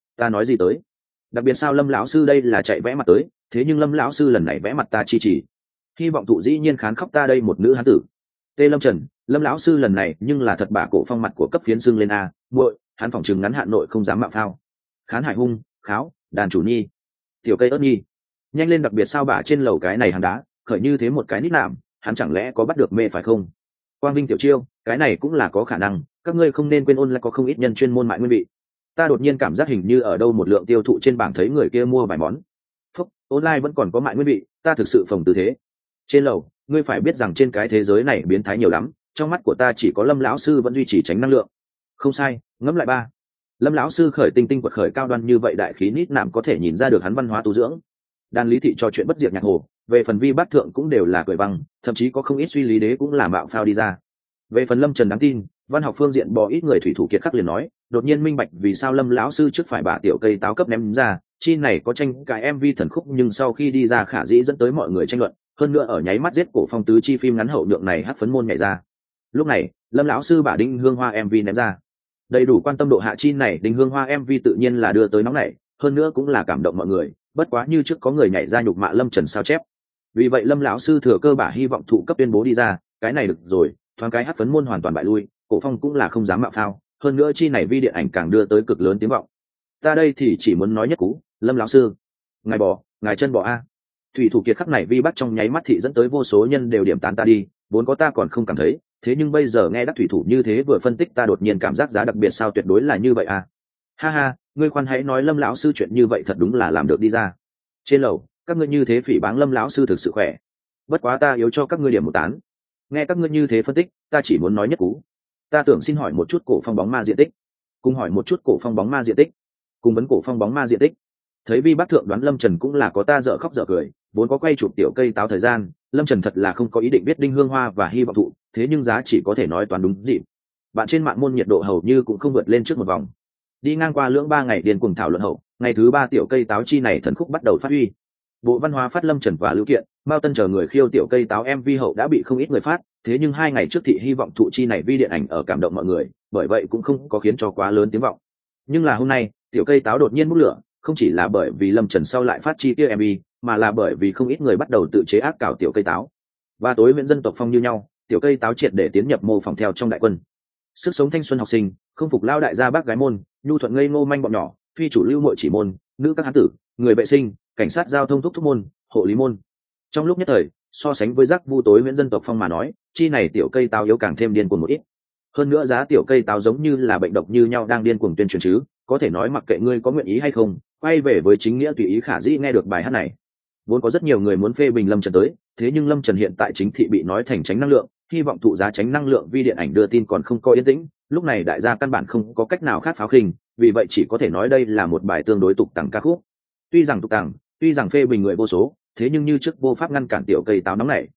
tới? Đặc biệt sao Lâm lão sư đây là chạy vẽ mặt tới, thế nhưng Lâm lão sư lần này vẽ mặt ta chi chỉ. Hy vọng thụ dĩ nhiên khán khóc ta đây một nữ hán tử. Tê Lâm Trần, Lâm lão sư lần này nhưng là thật bả Cổ Phong mặt của cấp phiến xương lên a, muội, hắn phòng trừng ngắn hạn nội không dám mạo phao. Khán Hải Hung, Kháo, đàn chủ nhi, tiểu cây ớt nhi, nhanh lên đặc biệt sao bả trên lầu cái này hàng đá, khởi như thế một cái nít nạm, hắn chẳng lẽ có bắt được mê phải không? Quang Vinh tiểu chiêu, cái này cũng là có khả năng, các ngươi không nên quên ôn lại có không ít nhân chuyên môn mại nguyên vị. Ta đột nhiên cảm giác hình như ở đâu một lượng tiêu thụ trên bảng thấy người kia mua vài món. Phúc, online vẫn còn có mại nguyên vị, ta thực sự phồng tư thế. Trên lầu, ngươi phải biết rằng trên cái thế giới này biến thái nhiều lắm, trong mắt của ta chỉ có Lâm lão sư vẫn duy trì tránh năng lượng. Không sai, ngẫm lại ba. Lâm lão sư khởi tinh quật khởi cao đoan như vậy đại khí nít nạm có thể nhìn ra được hắn văn hóa tu dưỡng. Đan Lý Thị cho chuyện bất diệt nhạc hồ, về phần vi bát thượng cũng đều là cười băng, thậm chí có không ít suy lý đế cũng là mạo phao đi ra. Về phần Lâm Trần đáng tin, văn học phương diện bỏ ít người thủy thủ kiệt khắc liền nói, đột nhiên minh bạch vì sao Lâm lão sư trước phải bả tiểu cây táo cấp ném ra, chi này có tranh cái MV thần khúc nhưng sau khi đi ra khả dĩ dẫn tới mọi người tranh luận, hơn nữa ở nháy mắt giết Cổ Phong tứ chi phim ngắn hậu nhượng này hát phấn môn nhảy ra. Lúc này, Lâm lão sư bả Đinh Hương Hoa MV ném ra. Đầy đủ quan tâm độ hạ chi này Đinh Hương Hoa MV tự nhiên là đưa tới nóng nảy, hơn nữa cũng là cảm động mọi người, bất quá như trước có người nhảy ra nhục mạ Lâm Trần sao chép. Vì vậy Lâm lão sư thừa cơ bả hy vọng thụ cấp tuyên bố đi ra, cái này được rồi, thoáng cái hát phấn môn hoàn toàn bại lui, Cổ Phong cũng là không dám mạo phao, hơn nữa chi này vi điện ảnh càng đưa tới cực lớn tiếng vọng. Ta đây thì chỉ muốn nói nhất cú, Lâm lão sư, ngài chân bỏ a. Thủy thủ kiệt khắc này vi bắt trong nháy mắt thị dẫn tới vô số nhân đều điểm tán ta đi, vốn có ta còn không cảm thấy, thế nhưng bây giờ nghe đắc thủy thủ như thế vừa phân tích ta đột nhiên cảm giác giá đặc biệt sao tuyệt đối là như vậy a. Ha ha, ngươi khoan hãy nói Lâm lão sư chuyện như vậy thật đúng là làm được đi ra. Trên lầu, các ngươi như thế phỉ báng Lâm lão sư thực sự khỏe. Bất quá ta yếu cho các ngươi điểm một tán. Nghe các ngươi như thế phân tích, ta chỉ muốn nói nhất cú. Ta tưởng xin hỏi một chút Cổ Phong bóng ma diện tích. Cùng hỏi một chút Cổ Phong bóng ma diện tích. Cùng vấn Cổ Phong bóng ma diện tích. Thấy vi bác thượng đoán Lâm Trần cũng là có ta dở khóc dở cười, vốn có quay chụp tiểu cây táo thời gian, Lâm Trần thật là không có ý định biết Đinh Hương Hoa và hy vọng thụ, thế nhưng giá chỉ có thể nói toán đúng dịp. Bạn trên mạng môn nhiệt độ hầu như cũng không vượt lên trước một vòng. Đi ngang qua lưỡng 3 ngày điên cuồng thảo luận hậu, ngày thứ 3 tiểu cây táo chi này thần khúc bắt đầu phát huy. Bộ Văn hóa phát Lâm Trần và Lưu Kiện, Mao Tân chờ người khiêu tiểu cây táo MV hậu đã bị không ít người phát, thế nhưng 2 ngày trước thị hy vọng thụ chi này vi điện ảnh ở cảm động mọi người, bởi vậy cũng không có khiến cho quá lớn tiếng vọng. Nhưng là hôm nay, tiểu cây táo đột nhiên bốc lửa, không chỉ là bởi vì Lâm Trần sau lại phát chi kia MV, mà là bởi vì không ít người bắt đầu tự chế ác cảo tiểu cây táo. Và tối miễn dân tộc phong như nhau, tiểu cây táo triệt để tiến nhập mô phỏng theo trong đại quân. Sức sống thanh xuân học sinh, không phục lao đại gia bác gái môn, nhu thuận ngây ngô manh bọn nhỏ, phi chủ lưu muội chỉ môn, nữ các hán tử, người vệ sinh, cảnh sát giao thông thúc môn, hộ lý môn. Trong lúc nhất thời, so sánh với giác vu tối miễn dân tộc phong mà nói, chi này tiểu cây táo yếu càng thêm điên cuồng một ít. Hơn nữa giá tiểu cây táo giống như là bệnh độc như nhau đang điên cuồng tuyên truyền chứ, có thể nói mặc kệ ngươi có nguyện ý hay không, quay về với chính nghĩa tùy ý khả dĩ nghe được bài hát này. Vốn có rất nhiều người muốn phê bình Lâm Trần tới, thế nhưng Lâm Trần hiện tại chính thị bị nói thành tránh năng lượng, hy vọng thụ giá tránh năng lượng vi điện ảnh đưa tin còn không có yên tĩnh, lúc này đại gia căn bản không có cách nào khác pháo khinh, vì vậy chỉ có thể nói đây là một bài tương đối tục tằng ca khúc. Tuy rằng tục tằng, tuy rằng phê bình người vô số, thế nhưng như trước vô pháp ngăn cản tiểu cây táo nóng này.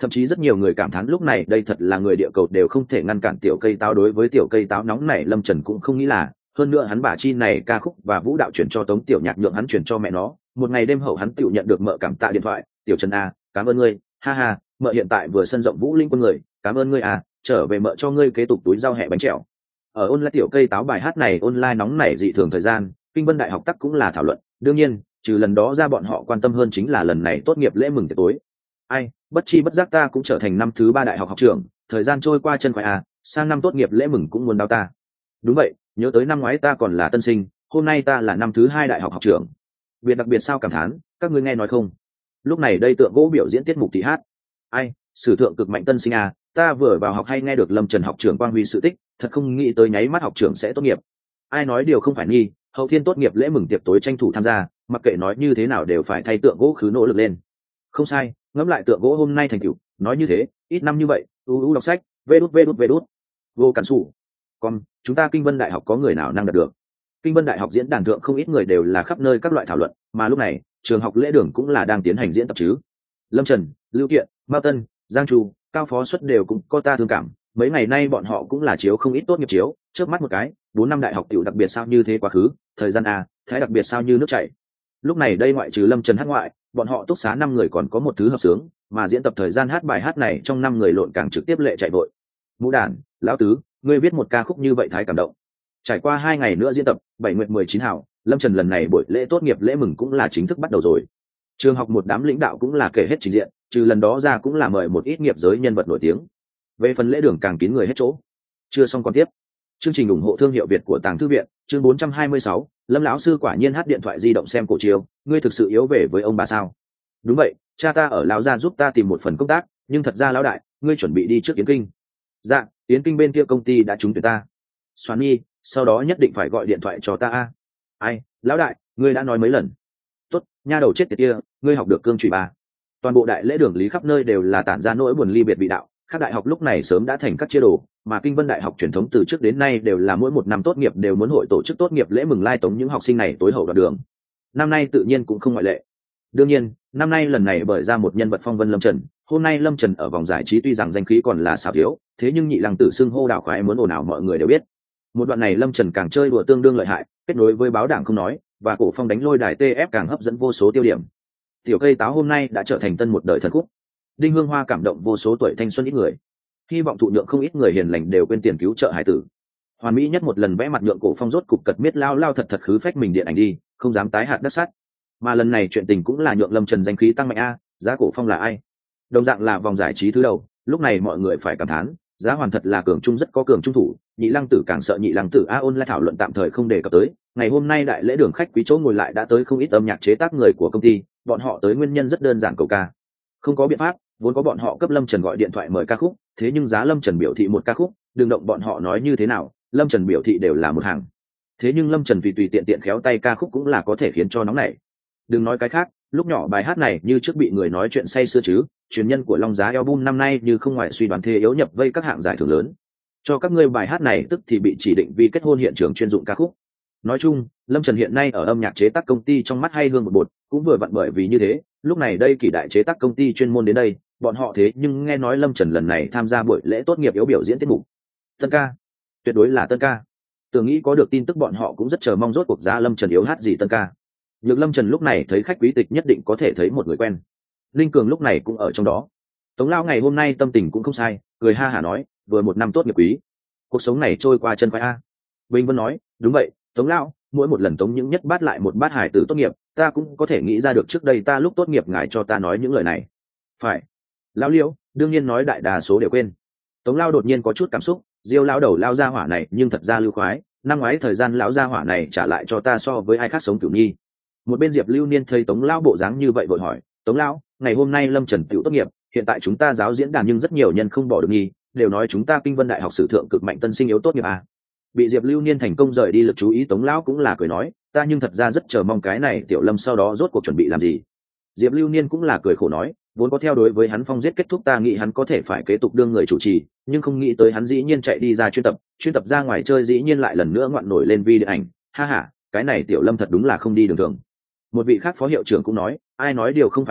Thậm chí rất nhiều người cảm thán lúc này đây thật là người địa cầu đều không thể ngăn cản tiểu cây táo. Đối với tiểu cây táo nóng này, Lâm Trần cũng không nghĩ là, hơn nữa hắn bả chi này ca khúc và vũ đạo chuyển cho Tống Tiểu Nhạc, nhượng hắn chuyển cho mẹ nó. Một ngày đêm hậu hắn tự nhận được mợ cảm tạ điện thoại: "Tiểu Trần a, cảm ơn ngươi, ha ha, mợ hiện tại vừa sân rộng Vũ Linh quân người, cảm ơn ngươi à, trở về mợ cho ngươi kế tục túi rau hẹ bánh trèo." Ở online tiểu cây táo bài hát này online nóng nảy dị thường thời gian, Kinh Vân Đại học tắc cũng là thảo luận. Đương nhiên, trừ lần đó ra, bọn họ quan tâm hơn chính là lần này tốt nghiệp lễ mừng tiệc tối. Ai, bất chi bất giác ta cũng trở thành năm thứ 3 đại học học trưởng, thời gian trôi qua chân khoái à, sang năm tốt nghiệp lễ mừng cũng muốn đau ta. Đúng vậy, nhớ tới năm ngoái ta còn là tân sinh, hôm nay ta là năm thứ 2 đại học học trưởng. Việc đặc biệt sao cảm thán, các ngươi nghe nói không? Lúc này đây tượng gỗ biểu diễn tiết mục thị hát. Ai, sử thượng cực mạnh tân sinh à, ta vừa vào học hay nghe được Lâm Trần học trưởng quang huy sự tích, thật không nghĩ tới nháy mắt học trưởng sẽ tốt nghiệp. Ai nói điều không phải nghi, hậu thiên tốt nghiệp lễ mừng tiệc tối tranh thủ tham gia, mặc kệ nói như thế nào đều phải thay tượng gỗ khứ nỗ lực lên. Không sai, ngẫm lại tượng gỗ hôm nay thành tựu, nói như thế, ít năm như vậy, đọc sách, vê đút, vô cản sủ. Còn chúng ta Kinh Vân Đại học có người nào năng đạt được? Kinh Vân Đại học diễn đàn thượng không ít người đều là khắp nơi các loại thảo luận, mà lúc này trường học lễ đường cũng là đang tiến hành diễn tập chứ. Lâm Trần, Lưu Kiện, Mao Tân, Giang Chu, Cao Phó Xuất đều cũng có ta thương cảm. Mấy ngày nay bọn họ cũng là chiếu không ít tốt nghiệp chiếu, trước mắt một cái 4 năm đại học tiểu đặc biệt sao như thế quá khứ, thời gian a, thái đặc biệt sao như nước chảy. Lúc này đây ngoại trừ Lâm Trần hát ngoại, bọn họ túc xá 5 người còn có một thứ hợp sướng, mà diễn tập thời gian hát bài hát này trong 5 người lộn càng trực tiếp lệ chạy vội. Mũ đàn, lão tứ, ngươi viết một ca khúc như vậy thái cảm động. Trải qua 2 ngày nữa diễn tập, 7 nguyệt 19 hảo, Lâm Trần lần này buổi lễ tốt nghiệp lễ mừng cũng là chính thức bắt đầu rồi. Trường học một đám lãnh đạo cũng là kể hết trình diện, trừ lần đó ra cũng là mời một ít nghiệp giới nhân vật nổi tiếng. Về phần lễ đường càng kín người hết chỗ. Chưa xong còn tiếp. Chương trình ủng hộ thương hiệu Việt của Tàng Thư viện, chương 426, Lâm lão sư quả nhiên hát điện thoại di động xem cổ chiếu, ngươi thực sự yếu về với ông bà sao? Đúng vậy, cha ta ở lão gia giúp ta tìm một phần công tác, nhưng thật ra lão đại, ngươi chuẩn bị đi trước Yến Kinh. Dạ, Yến Kinh bên kia công ty đã trúng tuyển ta. Xoắn nhi, sau đó nhất định phải gọi điện thoại cho ta a. Ai, lão đại, ngươi đã nói mấy lần. Tốt, nha đầu chết tiệt kia, ngươi học được cương trụy ba. Toàn bộ đại lễ đường lý khắp nơi đều là tản ra nỗi buồn ly biệt vị đạo. Các đại học lúc này sớm đã thành các chia đồ, mà Kinh Vân Đại học truyền thống từ trước đến nay đều là mỗi một năm tốt nghiệp đều muốn hội tổ chức tốt nghiệp lễ mừng lai tống những học sinh này tối hậu đoạn đường. Năm nay tự nhiên cũng không ngoại lệ. Đương nhiên, năm nay lần này bởi ra một nhân vật phong vân Lâm Trần. Hôm nay Lâm Trần ở vòng giải trí tuy rằng danh khí còn là xảo thiếu, thế nhưng nhị lăng tử xưng hô đảo khoái muốn ồn ào mọi người đều biết. Một đoạn này Lâm Trần càng chơi đùa tương đương lợi hại, kết nối với báo đảng không nói, và cổ phong đánh lôi đài TF càng hấp dẫn vô số tiêu điểm. Tiểu cây táo hôm nay đã trở thành tân một đời thần khúc. Đinh Hương Hoa cảm động vô số tuổi thanh xuân ít người. Hy vọng thụ nhượng không ít người hiền lành đều quên tiền cứu trợ hải tử. Hoàn mỹ nhất một lần vẽ mặt nhượng cổ phong rốt cục cật miết lao thật khứ phách mình điện ảnh đi, không dám tái hạt đất sắt. Mà lần này chuyện tình cũng là nhượng Lâm Trần danh khí tăng mạnh a, giá cổ phong là ai? Đồng dạng là vòng giải trí thứ đầu, lúc này mọi người phải cảm thán, giá hoàn thật là cường trung rất có cường trung thủ, nhị lăng tử càng sợ nhị lăng tử a. Ôn lại thảo luận tạm thời không đề cập tới, ngày hôm nay đại lễ đường khách quý chỗ ngồi lại đã tới không ít âm nhạc chế tác người của công ty, bọn họ tới nguyên nhân rất đơn giản cầu ca. Không có biện pháp, vốn có bọn họ cấp Lâm Trần gọi điện thoại mời ca khúc, thế nhưng giá Lâm Trần biểu thị một ca khúc, đừng động bọn họ nói như thế nào, Lâm Trần biểu thị đều là một hàng. Thế nhưng Lâm Trần tùy tiện khéo tay ca khúc cũng là có thể khiến cho nóng nảy. Đừng nói cái khác, lúc nhỏ bài hát này như trước bị người nói chuyện say sưa chứ, truyền nhân của Long Giá album năm nay như không ngoài suy đoán thế yếu nhập vây các hạng giải thưởng lớn. Cho các ngươi bài hát này tức thì bị chỉ định vì kết hôn hiện trường chuyên dụng ca khúc. Nói chung, Lâm Trần hiện nay ở âm nhạc chế tác công ty trong mắt hay hương một bột, cũng vừa vặn bởi vì như thế, lúc này đây kỳ đại chế tác công ty chuyên môn đến đây, bọn họ thế nhưng nghe nói Lâm Trần lần này tham gia buổi lễ tốt nghiệp yếu biểu diễn tiết mục. Tân ca, tuyệt đối là tân ca. Tưởng nghĩ có được tin tức bọn họ cũng rất chờ mong rốt cuộc giá Lâm Trần yếu hát gì tân ca. Nhược Lâm Trần lúc này thấy khách quý tịch nhất định có thể thấy một người quen. Linh Cường lúc này cũng ở trong đó. Tống Lao ngày hôm nay tâm tình cũng không sai, cười ha hả nói, vừa một năm tốt nghiệp quý, cuộc sống này trôi qua chân khoái a. Bình Vân nói, đúng vậy, Tống Lao, mỗi một lần Tống những nhất bát lại một bát hải tử tốt nghiệp, ta cũng có thể nghĩ ra được trước đây ta lúc tốt nghiệp ngài cho ta nói những lời này. Phải. Lão Liễu, đương nhiên nói đại đa số đều quên. Tống Lao đột nhiên có chút cảm xúc, Diêu lão đầu lao ra hỏa này nhưng thật ra lưu khoái, năm ngoái thời gian lão gia hỏa này trả lại cho ta so với ai khác sống cửu nhi. Một bên Diệp Lưu Niên thấy Tống Lao bộ dáng như vậy vội hỏi, Tống Lão, ngày hôm nay Lâm Trần tiểu tốt nghiệp, hiện tại chúng ta giáo diễn đàn nhưng rất nhiều nhân không bỏ được nghi, đều nói chúng ta Kinh Vân Đại học sử thượng cực mạnh tân sinh yếu tốt nghiệp à. Bị Diệp Lưu Niên thành công rời đi lực chú ý Tống Lão cũng là cười nói, ta nhưng thật ra rất chờ mong cái này tiểu Lâm sau đó rốt cuộc chuẩn bị làm gì. Diệp Lưu Niên cũng là cười khổ nói, vốn có theo đối với hắn phong giết kết thúc ta nghĩ hắn có thể phải kế tục đương người chủ trì, nhưng không nghĩ tới hắn dĩ nhiên chạy đi ra chuyên tập ra ngoài chơi dĩ nhiên lại lần nữa ngoạn nổi lên vi điện ảnh, ha ha, cái này tiểu Lâm thật đúng là không đi đường thường. Một vị khác phó hiệu trưởng cũng nói, ai nói điều không phải nghi,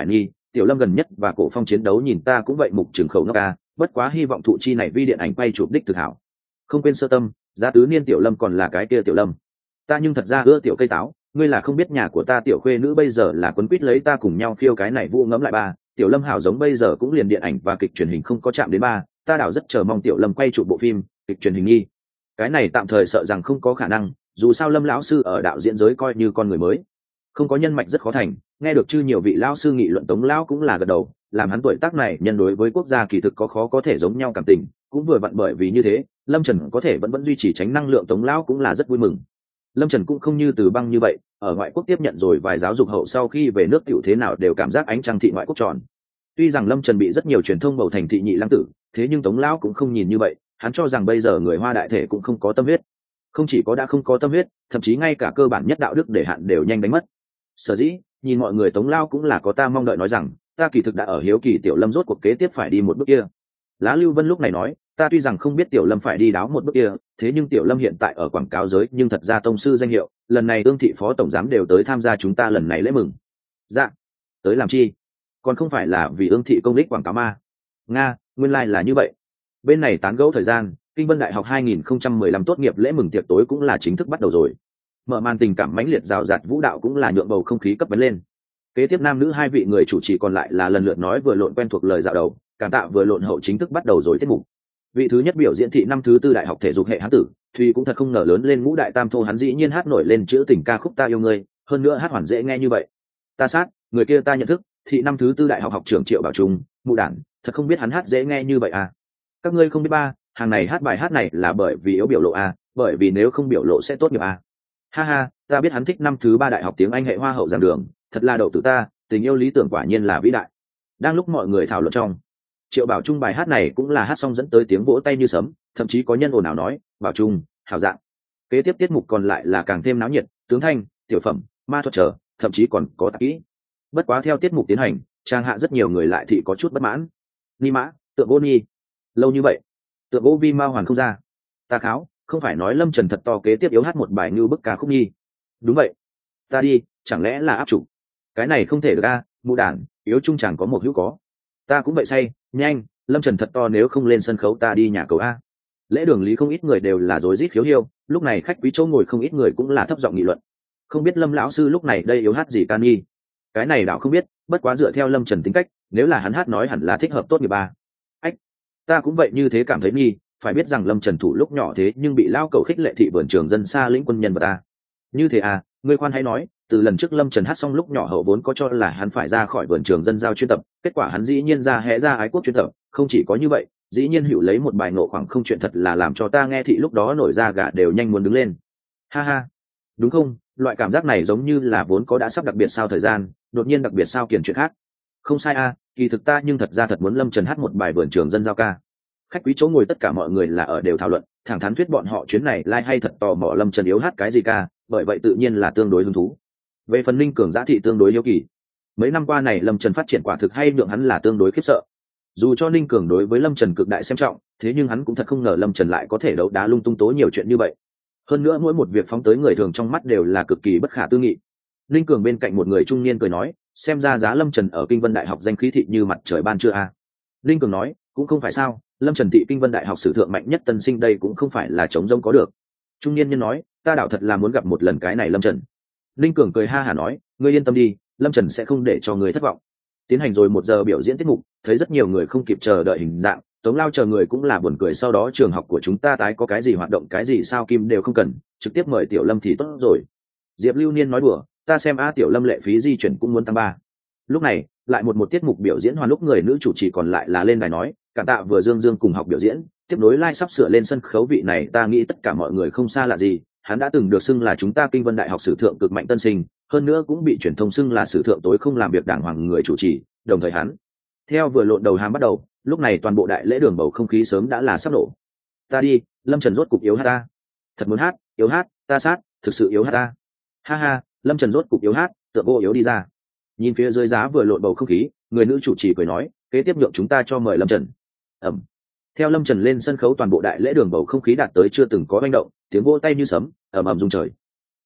Tiểu Lâm gần nhất và Cổ Phong chiến đấu nhìn ta cũng vậy mục trường khẩu ngốc ca, bất quá hy vọng thụ chi này vi điện ảnh quay chụp đích thực hảo. Không quên sơ tâm, giá tứ niên Tiểu Lâm còn là cái kia Tiểu Lâm. Ta nhưng thật ra ưa tiểu cây táo, ngươi là không biết nhà của ta tiểu khuê nữ bây giờ là quấn quýt lấy ta cùng nhau khiêu cái này vu ngẫm lại ba. Tiểu Lâm hảo giống bây giờ cũng liền điện ảnh và kịch truyền hình không có chạm đến ba, ta đảo rất chờ mong Tiểu Lâm quay chụp bộ phim kịch truyền hình nghi. Cái này tạm thời sợ rằng không có khả năng, dù sao Lâm lão sư ở đạo diễn giới coi như con người mới, không có nhân mạch rất khó thành. Nghe được chư nhiều vị lão sư nghị luận, Tống lão cũng là gật đầu, làm hắn tuổi tác này nhân đối với quốc gia kỳ thực có khó có thể giống nhau cảm tình, cũng vừa vặn bởi vì như thế, Lâm Trần có thể vẫn duy trì tránh năng lượng, Tống lão cũng là rất vui mừng. Lâm Trần cũng không như Từ Băng như vậy, ở ngoại quốc tiếp nhận rồi vài giáo dục hậu sau khi về nước tiểu thế nào đều cảm giác ánh trăng thị ngoại quốc tròn. Tuy rằng Lâm Trần bị rất nhiều truyền thông bầu thành thị nhị lăng tử, thế nhưng Tống lão cũng không nhìn như vậy, hắn cho rằng bây giờ người Hoa đại thể cũng không có tâm huyết. Không chỉ có đã không có tâm huyết, thậm chí ngay cả cơ bản nhất đạo đức để hạn đều nhanh đánh mất. Sở dĩ, nhìn mọi người Tống lão cũng là có ta mong đợi nói rằng, ta kỳ thực đã ở hiếu kỳ Tiểu Lâm rốt cuộc kế tiếp phải đi một bước kia. Lá Lưu Vân lúc này nói, ta tuy rằng không biết Tiểu Lâm phải đi đáo một bước kia, thế nhưng Tiểu Lâm hiện tại ở quảng cáo giới nhưng thật ra tông sư danh hiệu, lần này Ương thị phó tổng giám đều tới tham gia chúng ta lần này lễ mừng. Dạ, tới làm chi? Còn không phải là vì Ương thị công đích quảng cáo ma. Nga, nguyên lai là như vậy. Bên này tán gẫu thời gian, Kinh Vân Đại học 2015 tốt nghiệp lễ mừng tiệc tối cũng là chính thức bắt đầu rồi. Mở màn tình cảm mãnh liệt rào rạt vũ đạo cũng là nhượng bầu không khí cấp bấn lên. Kế tiếp nam nữ hai vị người chủ trì còn lại là lần lượt nói vừa lộn quen thuộc lời dạo đầu, cảm tạ vừa lộn hậu chính thức bắt đầu rồi tiết mục. Vị thứ nhất biểu diễn thị năm thứ tư đại học thể dục hệ hán tử, Thùy cũng thật không ngờ lớn lên ngũ đại tam thô hắn dĩ nhiên hát nổi lên chữ tình ca khúc Ta yêu ngươi, hơn nữa hát hoàn dễ nghe như vậy. Ta sát, người kia ta nhận thức, thị năm thứ tư đại học học trưởng Triệu Bảo Trung, mụ đản, thật không biết hắn hát dễ nghe như vậy à. Các ngươi không biết ba, hàng này hát bài hát này là bởi vì yếu biểu lộ à, bởi vì nếu không biểu lộ sẽ tốt nghiệp à. Ha ha, ta biết hắn thích năm thứ ba đại học tiếng Anh hệ hoa hậu giảng đường, thật là đậu tử ta, tình yêu lý tưởng quả nhiên là vĩ đại. Đang lúc mọi người thảo luận trong, Triệu Bảo Trung bài hát này cũng là hát xong dẫn tới tiếng vỗ tay như sấm, thậm chí có nhân ồn ào nói, Bảo Trung, hảo dạng. Kế tiếp tiết mục còn lại là càng thêm náo nhiệt, tướng thanh, tiểu phẩm, ma thuật trở, thậm chí còn có tạp kỹ. Bất quá theo tiết mục tiến hành, trang hạ rất nhiều người lại thì có chút bất mãn. Ni mã, tượng gỗ nhi, lâu như vậy, tượng gỗ vi ma hoàn không ra. Ta kháo, không phải nói Lâm Trần thật to kế tiếp yếu hát một bài như bức ca khúc nhi. Đúng vậy, ta đi, chẳng lẽ là áp chủ? Cái này không thể được a, mụ đản, yếu trung chẳng có một hữu có. Ta cũng vậy say, nhanh, Lâm Trần thật to nếu không lên sân khấu ta đi nhà cầu a. Lễ đường lý không ít người đều là rối rít khiếu hiêu, lúc này khách quý chỗ ngồi không ít người cũng là thấp giọng nghị luận. Không biết Lâm lão sư lúc này đây yếu hát gì ca nghi? Cái này đạo không biết, bất quá dựa theo Lâm Trần tính cách, nếu là hắn hát nói hẳn là thích hợp tốt nghiệp ba. Ách, ta cũng vậy như thế cảm thấy nghi, phải biết rằng Lâm Trần thủ lúc nhỏ thế nhưng bị lao cầu khích lệ thị vườn trường dân xa lĩnh quân nhân vật ta. Như thế à, ngươi khoan hãy nói, từ lần trước Lâm Trần hát xong lúc nhỏ hậu vốn có cho là hắn phải ra khỏi vườn trường dân giao chuyên tập, kết quả hắn dĩ nhiên ra hẽ ra ái quốc chuyên tập, không chỉ có như vậy, dĩ nhiên hữu lấy một bài nộ khoảng không chuyện thật là làm cho ta nghe thị lúc đó nổi da gà đều nhanh muốn đứng lên. Ha ha, đúng không, loại cảm giác này giống như là vốn có đã sắp đặc biệt sao thời gian, đột nhiên đặc biệt sao kiền chuyện khác. Không sai a, kỳ thực ta nhưng thật ra thật muốn Lâm Trần hát một bài vườn trường dân giao ca. Khách quý chỗ ngồi tất cả mọi người là ở đều thảo luận, thẳng thắn thuyết bọn họ chuyến này lai hay thật tò mò Lâm Trần yếu hát cái gì ca, bởi vậy tự nhiên là tương đối hứng thú. Về phần Ninh Cường Giã thị tương đối hiếu kỳ. Mấy năm qua này Lâm Trần phát triển quả thực hay nhượng hắn là tương đối khiếp sợ. Dù cho Ninh Cường đối với Lâm Trần cực đại xem trọng, thế nhưng hắn cũng thật không ngờ Lâm Trần lại có thể đấu đá lung tung tố nhiều chuyện như vậy. Hơn nữa mỗi một việc phóng tới người thường trong mắt đều là cực kỳ bất khả tư nghị. Ninh Cường bên cạnh một người trung niên cười nói, xem ra giá Lâm Trần ở Kinh Vân Đại học danh khí thị như mặt trời ban trưa a. Ninh Cường nói, cũng không phải sao, Lâm Trần thị Kinh Vân Đại học sử thượng mạnh nhất tân sinh đây cũng không phải là chống rông có được. Trung niên nhân nói, ta đảo thật là muốn gặp một lần cái này Lâm Trần. Ninh Cường cười ha hả nói, ngươi yên tâm đi, Lâm Trần sẽ không để cho người thất vọng. Tiến hành rồi 1 giờ biểu diễn tiết mục, thấy rất nhiều người không kịp chờ đợi hình dạng, Tống Lao chờ người cũng là buồn cười, sau đó trường học của chúng ta tái có cái gì hoạt động cái gì sao kim đều không cần, trực tiếp mời Tiểu Lâm thì tốt rồi. Diệp Lưu Niên nói đùa, ta xem Tiểu Lâm lệ phí di chuyển cũng muốn tăng 3. Lúc này, lại một tiết mục biểu diễn hoàn lúc người nữ chủ trì còn lại là lên đài nói, cảm tạ vừa Dương Dương cùng học biểu diễn, tiếp nối lai sắp sửa lên sân khấu vị này ta nghĩ tất cả mọi người không xa lạ gì, hắn đã từng được xưng là chúng ta Kinh Vân Đại học sử thượng cực mạnh tân sinh, hơn nữa cũng bị truyền thông xưng là sử thượng tối không làm việc đàng hoàng người chủ trì, đồng thời hắn theo vừa lộn đầu hàm bắt đầu, lúc này toàn bộ đại lễ đường bầu không khí sớm đã là sắp nổ. Ta đi, Lâm Trần rốt cục yếu hát ta, thật muốn hát, yếu hát, ta sát, thực sự yếu hát ta. Ha ha, Lâm Trần rốt cục yếu hát, tượng vô yếu đi ra. Nhìn phía dưới giá vừa lộn bầu không khí, người nữ chủ trì cười nói, kế tiếp nhượng chúng ta cho mời Lâm Trần. Ẩm. Theo Lâm Trần lên sân khấu toàn bộ đại lễ đường bầu không khí đạt tới chưa từng có manh động, tiếng vỗ tay như sấm, ầm ầm rung trời.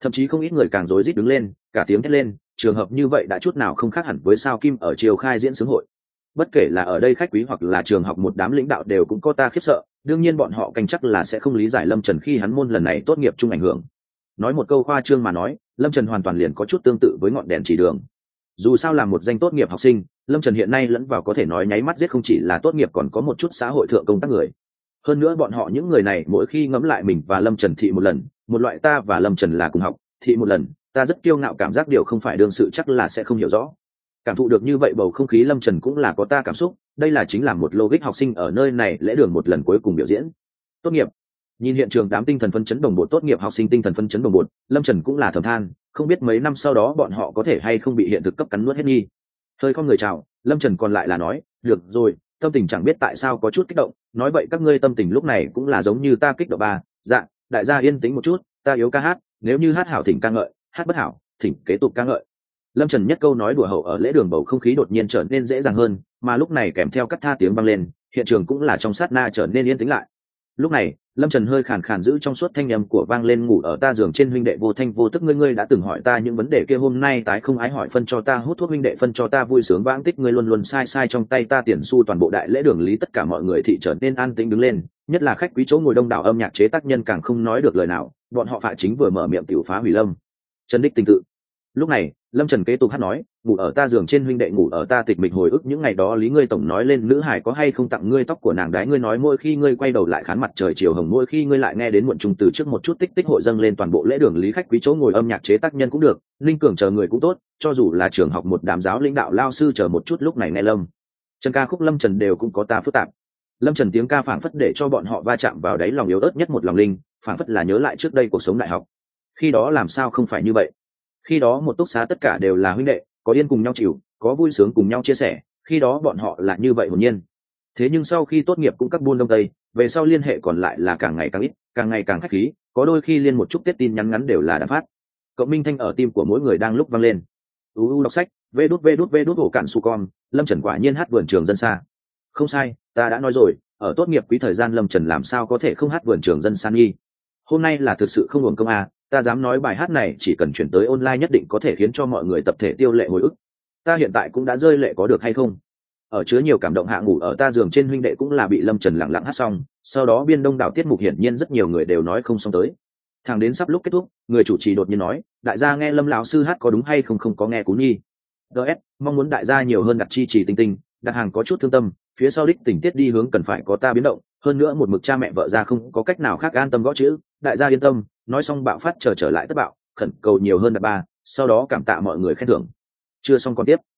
thậm chí không ít người càng rối rít đứng lên cả tiếng thét lên. Trường hợp như vậy đã chút nào không khác hẳn với sao kim ở chiều khai diễn sướng hội. Bất kể là ở đây khách quý hoặc là trường học một đám lãnh đạo đều cũng có ta khiếp sợ, đương nhiên bọn họ canh chắc là sẽ không lý giải Lâm Trần khi hắn môn lần này tốt nghiệp chung ảnh hưởng. Nói một câu khoa trương mà nói, Lâm Trần hoàn toàn liền có chút tương tự với ngọn đèn chỉ đường. Dù sao là một danh tốt nghiệp học sinh, Lâm Trần hiện nay lẫn vào có thể nói nháy mắt giết không chỉ là tốt nghiệp còn có một chút xã hội thượng công tác người. Hơn nữa bọn họ những người này mỗi khi ngẫm lại mình và Lâm Trần thị một lần, một loại ta và Lâm Trần là cùng học, thị một lần, ta rất kiêu ngạo cảm giác điều không phải đương sự chắc là sẽ không hiểu rõ. Cảm thụ được như vậy bầu không khí Lâm Trần cũng là có ta cảm xúc, đây là chính là một logic học sinh ở nơi này lễ đường một lần cuối cùng biểu diễn. Tốt nghiệp. Nhìn hiện trường đám tinh thần phấn chấn đồng bộ tốt nghiệp học sinh tinh thần phấn chấn đồng bộ, Lâm Trần cũng là thầm than, không biết mấy năm sau đó bọn họ có thể hay không bị hiện thực cấp cắn nuốt hết nghi. Hơi không người chào, Lâm Trần còn lại là nói, được rồi, tâm tình chẳng biết tại sao có chút kích động, nói vậy các ngươi tâm tình lúc này cũng là giống như ta kích động ba, dạ, đại gia yên tĩnh một chút, ta yếu ca hát, nếu như hát hảo thỉnh ca ngợi, hát bất hảo, thỉnh kế tục ca ngợi. Lâm Trần nhất câu nói đùa hậu ở lễ đường bầu không khí đột nhiên trở nên dễ dàng hơn, mà lúc này kèm theo cắt tha tiếng vang lên, hiện trường cũng là trong sát na trở nên yên tĩnh lại. Lúc này, Lâm Trần hơi khàn khàn giữ trong suốt thanh âm của vang lên ngủ ở ta giường trên huynh đệ vô thanh vô tức ngươi đã từng hỏi ta những vấn đề kia hôm nay tái không ái hỏi phân cho ta hút thuốc huynh đệ phân cho ta vui sướng vãng tích ngươi luôn luôn sai sai trong tay ta tiền xu toàn bộ đại lễ đường lý tất cả mọi người thị trở nên an tĩnh đứng lên, nhất là khách quý chỗ ngồi đông đảo âm nhạc chế tác nhân càng không nói được lời nào, bọn họ phạ chính vừa mở miệng tiểu phá hủy Lâm Trần đích tình tự. Lúc này, Lâm Trần kế tục hát nói, ngủ ở ta giường trên huynh đệ ngủ ở ta tịch mịch hồi ức những ngày đó lý ngươi tổng nói lên nữ hải có hay không tặng ngươi tóc của nàng đái ngươi nói mỗi khi ngươi quay đầu lại khán mặt trời chiều hồng mỗi khi ngươi lại nghe đến muộn trùng từ trước một chút tích tích hội dâng lên toàn bộ lễ đường lý khách quý chỗ ngồi âm nhạc chế tác nhân cũng được, linh cường chờ người cũng tốt, cho dù là trường học một đám giáo lãnh đạo lao sư chờ một chút lúc này nghe Lâm Trần ca khúc Lâm Trần đều cũng có ta phức tạp. Lâm Trần tiếng ca phảng phất để cho bọn họ va chạm vào đáy lòng yếu ớt nhất một lòng linh, phảng phất là nhớ lại trước đây cuộc sống đại học. Khi đó làm sao không phải như vậy? Khi đó một túc xá tất cả đều là huynh đệ, có điên cùng nhau chịu, có vui sướng cùng nhau chia sẻ, khi đó bọn họ là như vậy hồn nhiên. Thế nhưng sau khi tốt nghiệp cũng các buôn đông tây, về sau liên hệ còn lại là càng ngày càng ít, càng ngày càng khách khí, có đôi khi liên một chút tiết tin nhắn ngắn đều là đã phát. Cộng minh thanh ở tim của mỗi người đang lúc vang lên. Đọc sách, vê đút hổ cạn su con, Lâm Trần quả nhiên hát vườn trường dân xa. Không sai, ta đã nói rồi, ở tốt nghiệp quý thời gian Lâm Trần làm sao có thể không hát vườn trường dân san nghi. Hôm nay là thực sự không uổng công à, ta dám nói bài hát này chỉ cần chuyển tới online nhất định có thể khiến cho mọi người tập thể tiêu lệ hồi ức. Ta hiện tại cũng đã rơi lệ có được hay không? Ở chứa nhiều cảm động hạ ngủ ở ta giường trên huynh đệ cũng là bị Lâm Trần lặng lặng hát xong, sau đó biên đông đảo tiết mục hiển nhiên rất nhiều người đều nói không xong tới. Thằng đến sắp lúc kết thúc, người chủ trì đột nhiên nói, đại gia nghe Lâm lão sư hát có đúng hay không không có nghe cú nhi. DS, mong muốn đại gia nhiều hơn đặt chi trì tinh tinh, đặt hàng có chút thương tâm, phía sau đích tình tiết đi hướng cần phải có ta biến động, hơn nữa một mực cha mẹ vợ ra không có cách nào khác an tâm gõ chữ, đại gia yên tâm, nói xong bạo phát trở lại tất bạo, khẩn cầu nhiều hơn đặt ba, sau đó cảm tạ mọi người khen thưởng. Chưa xong còn tiếp.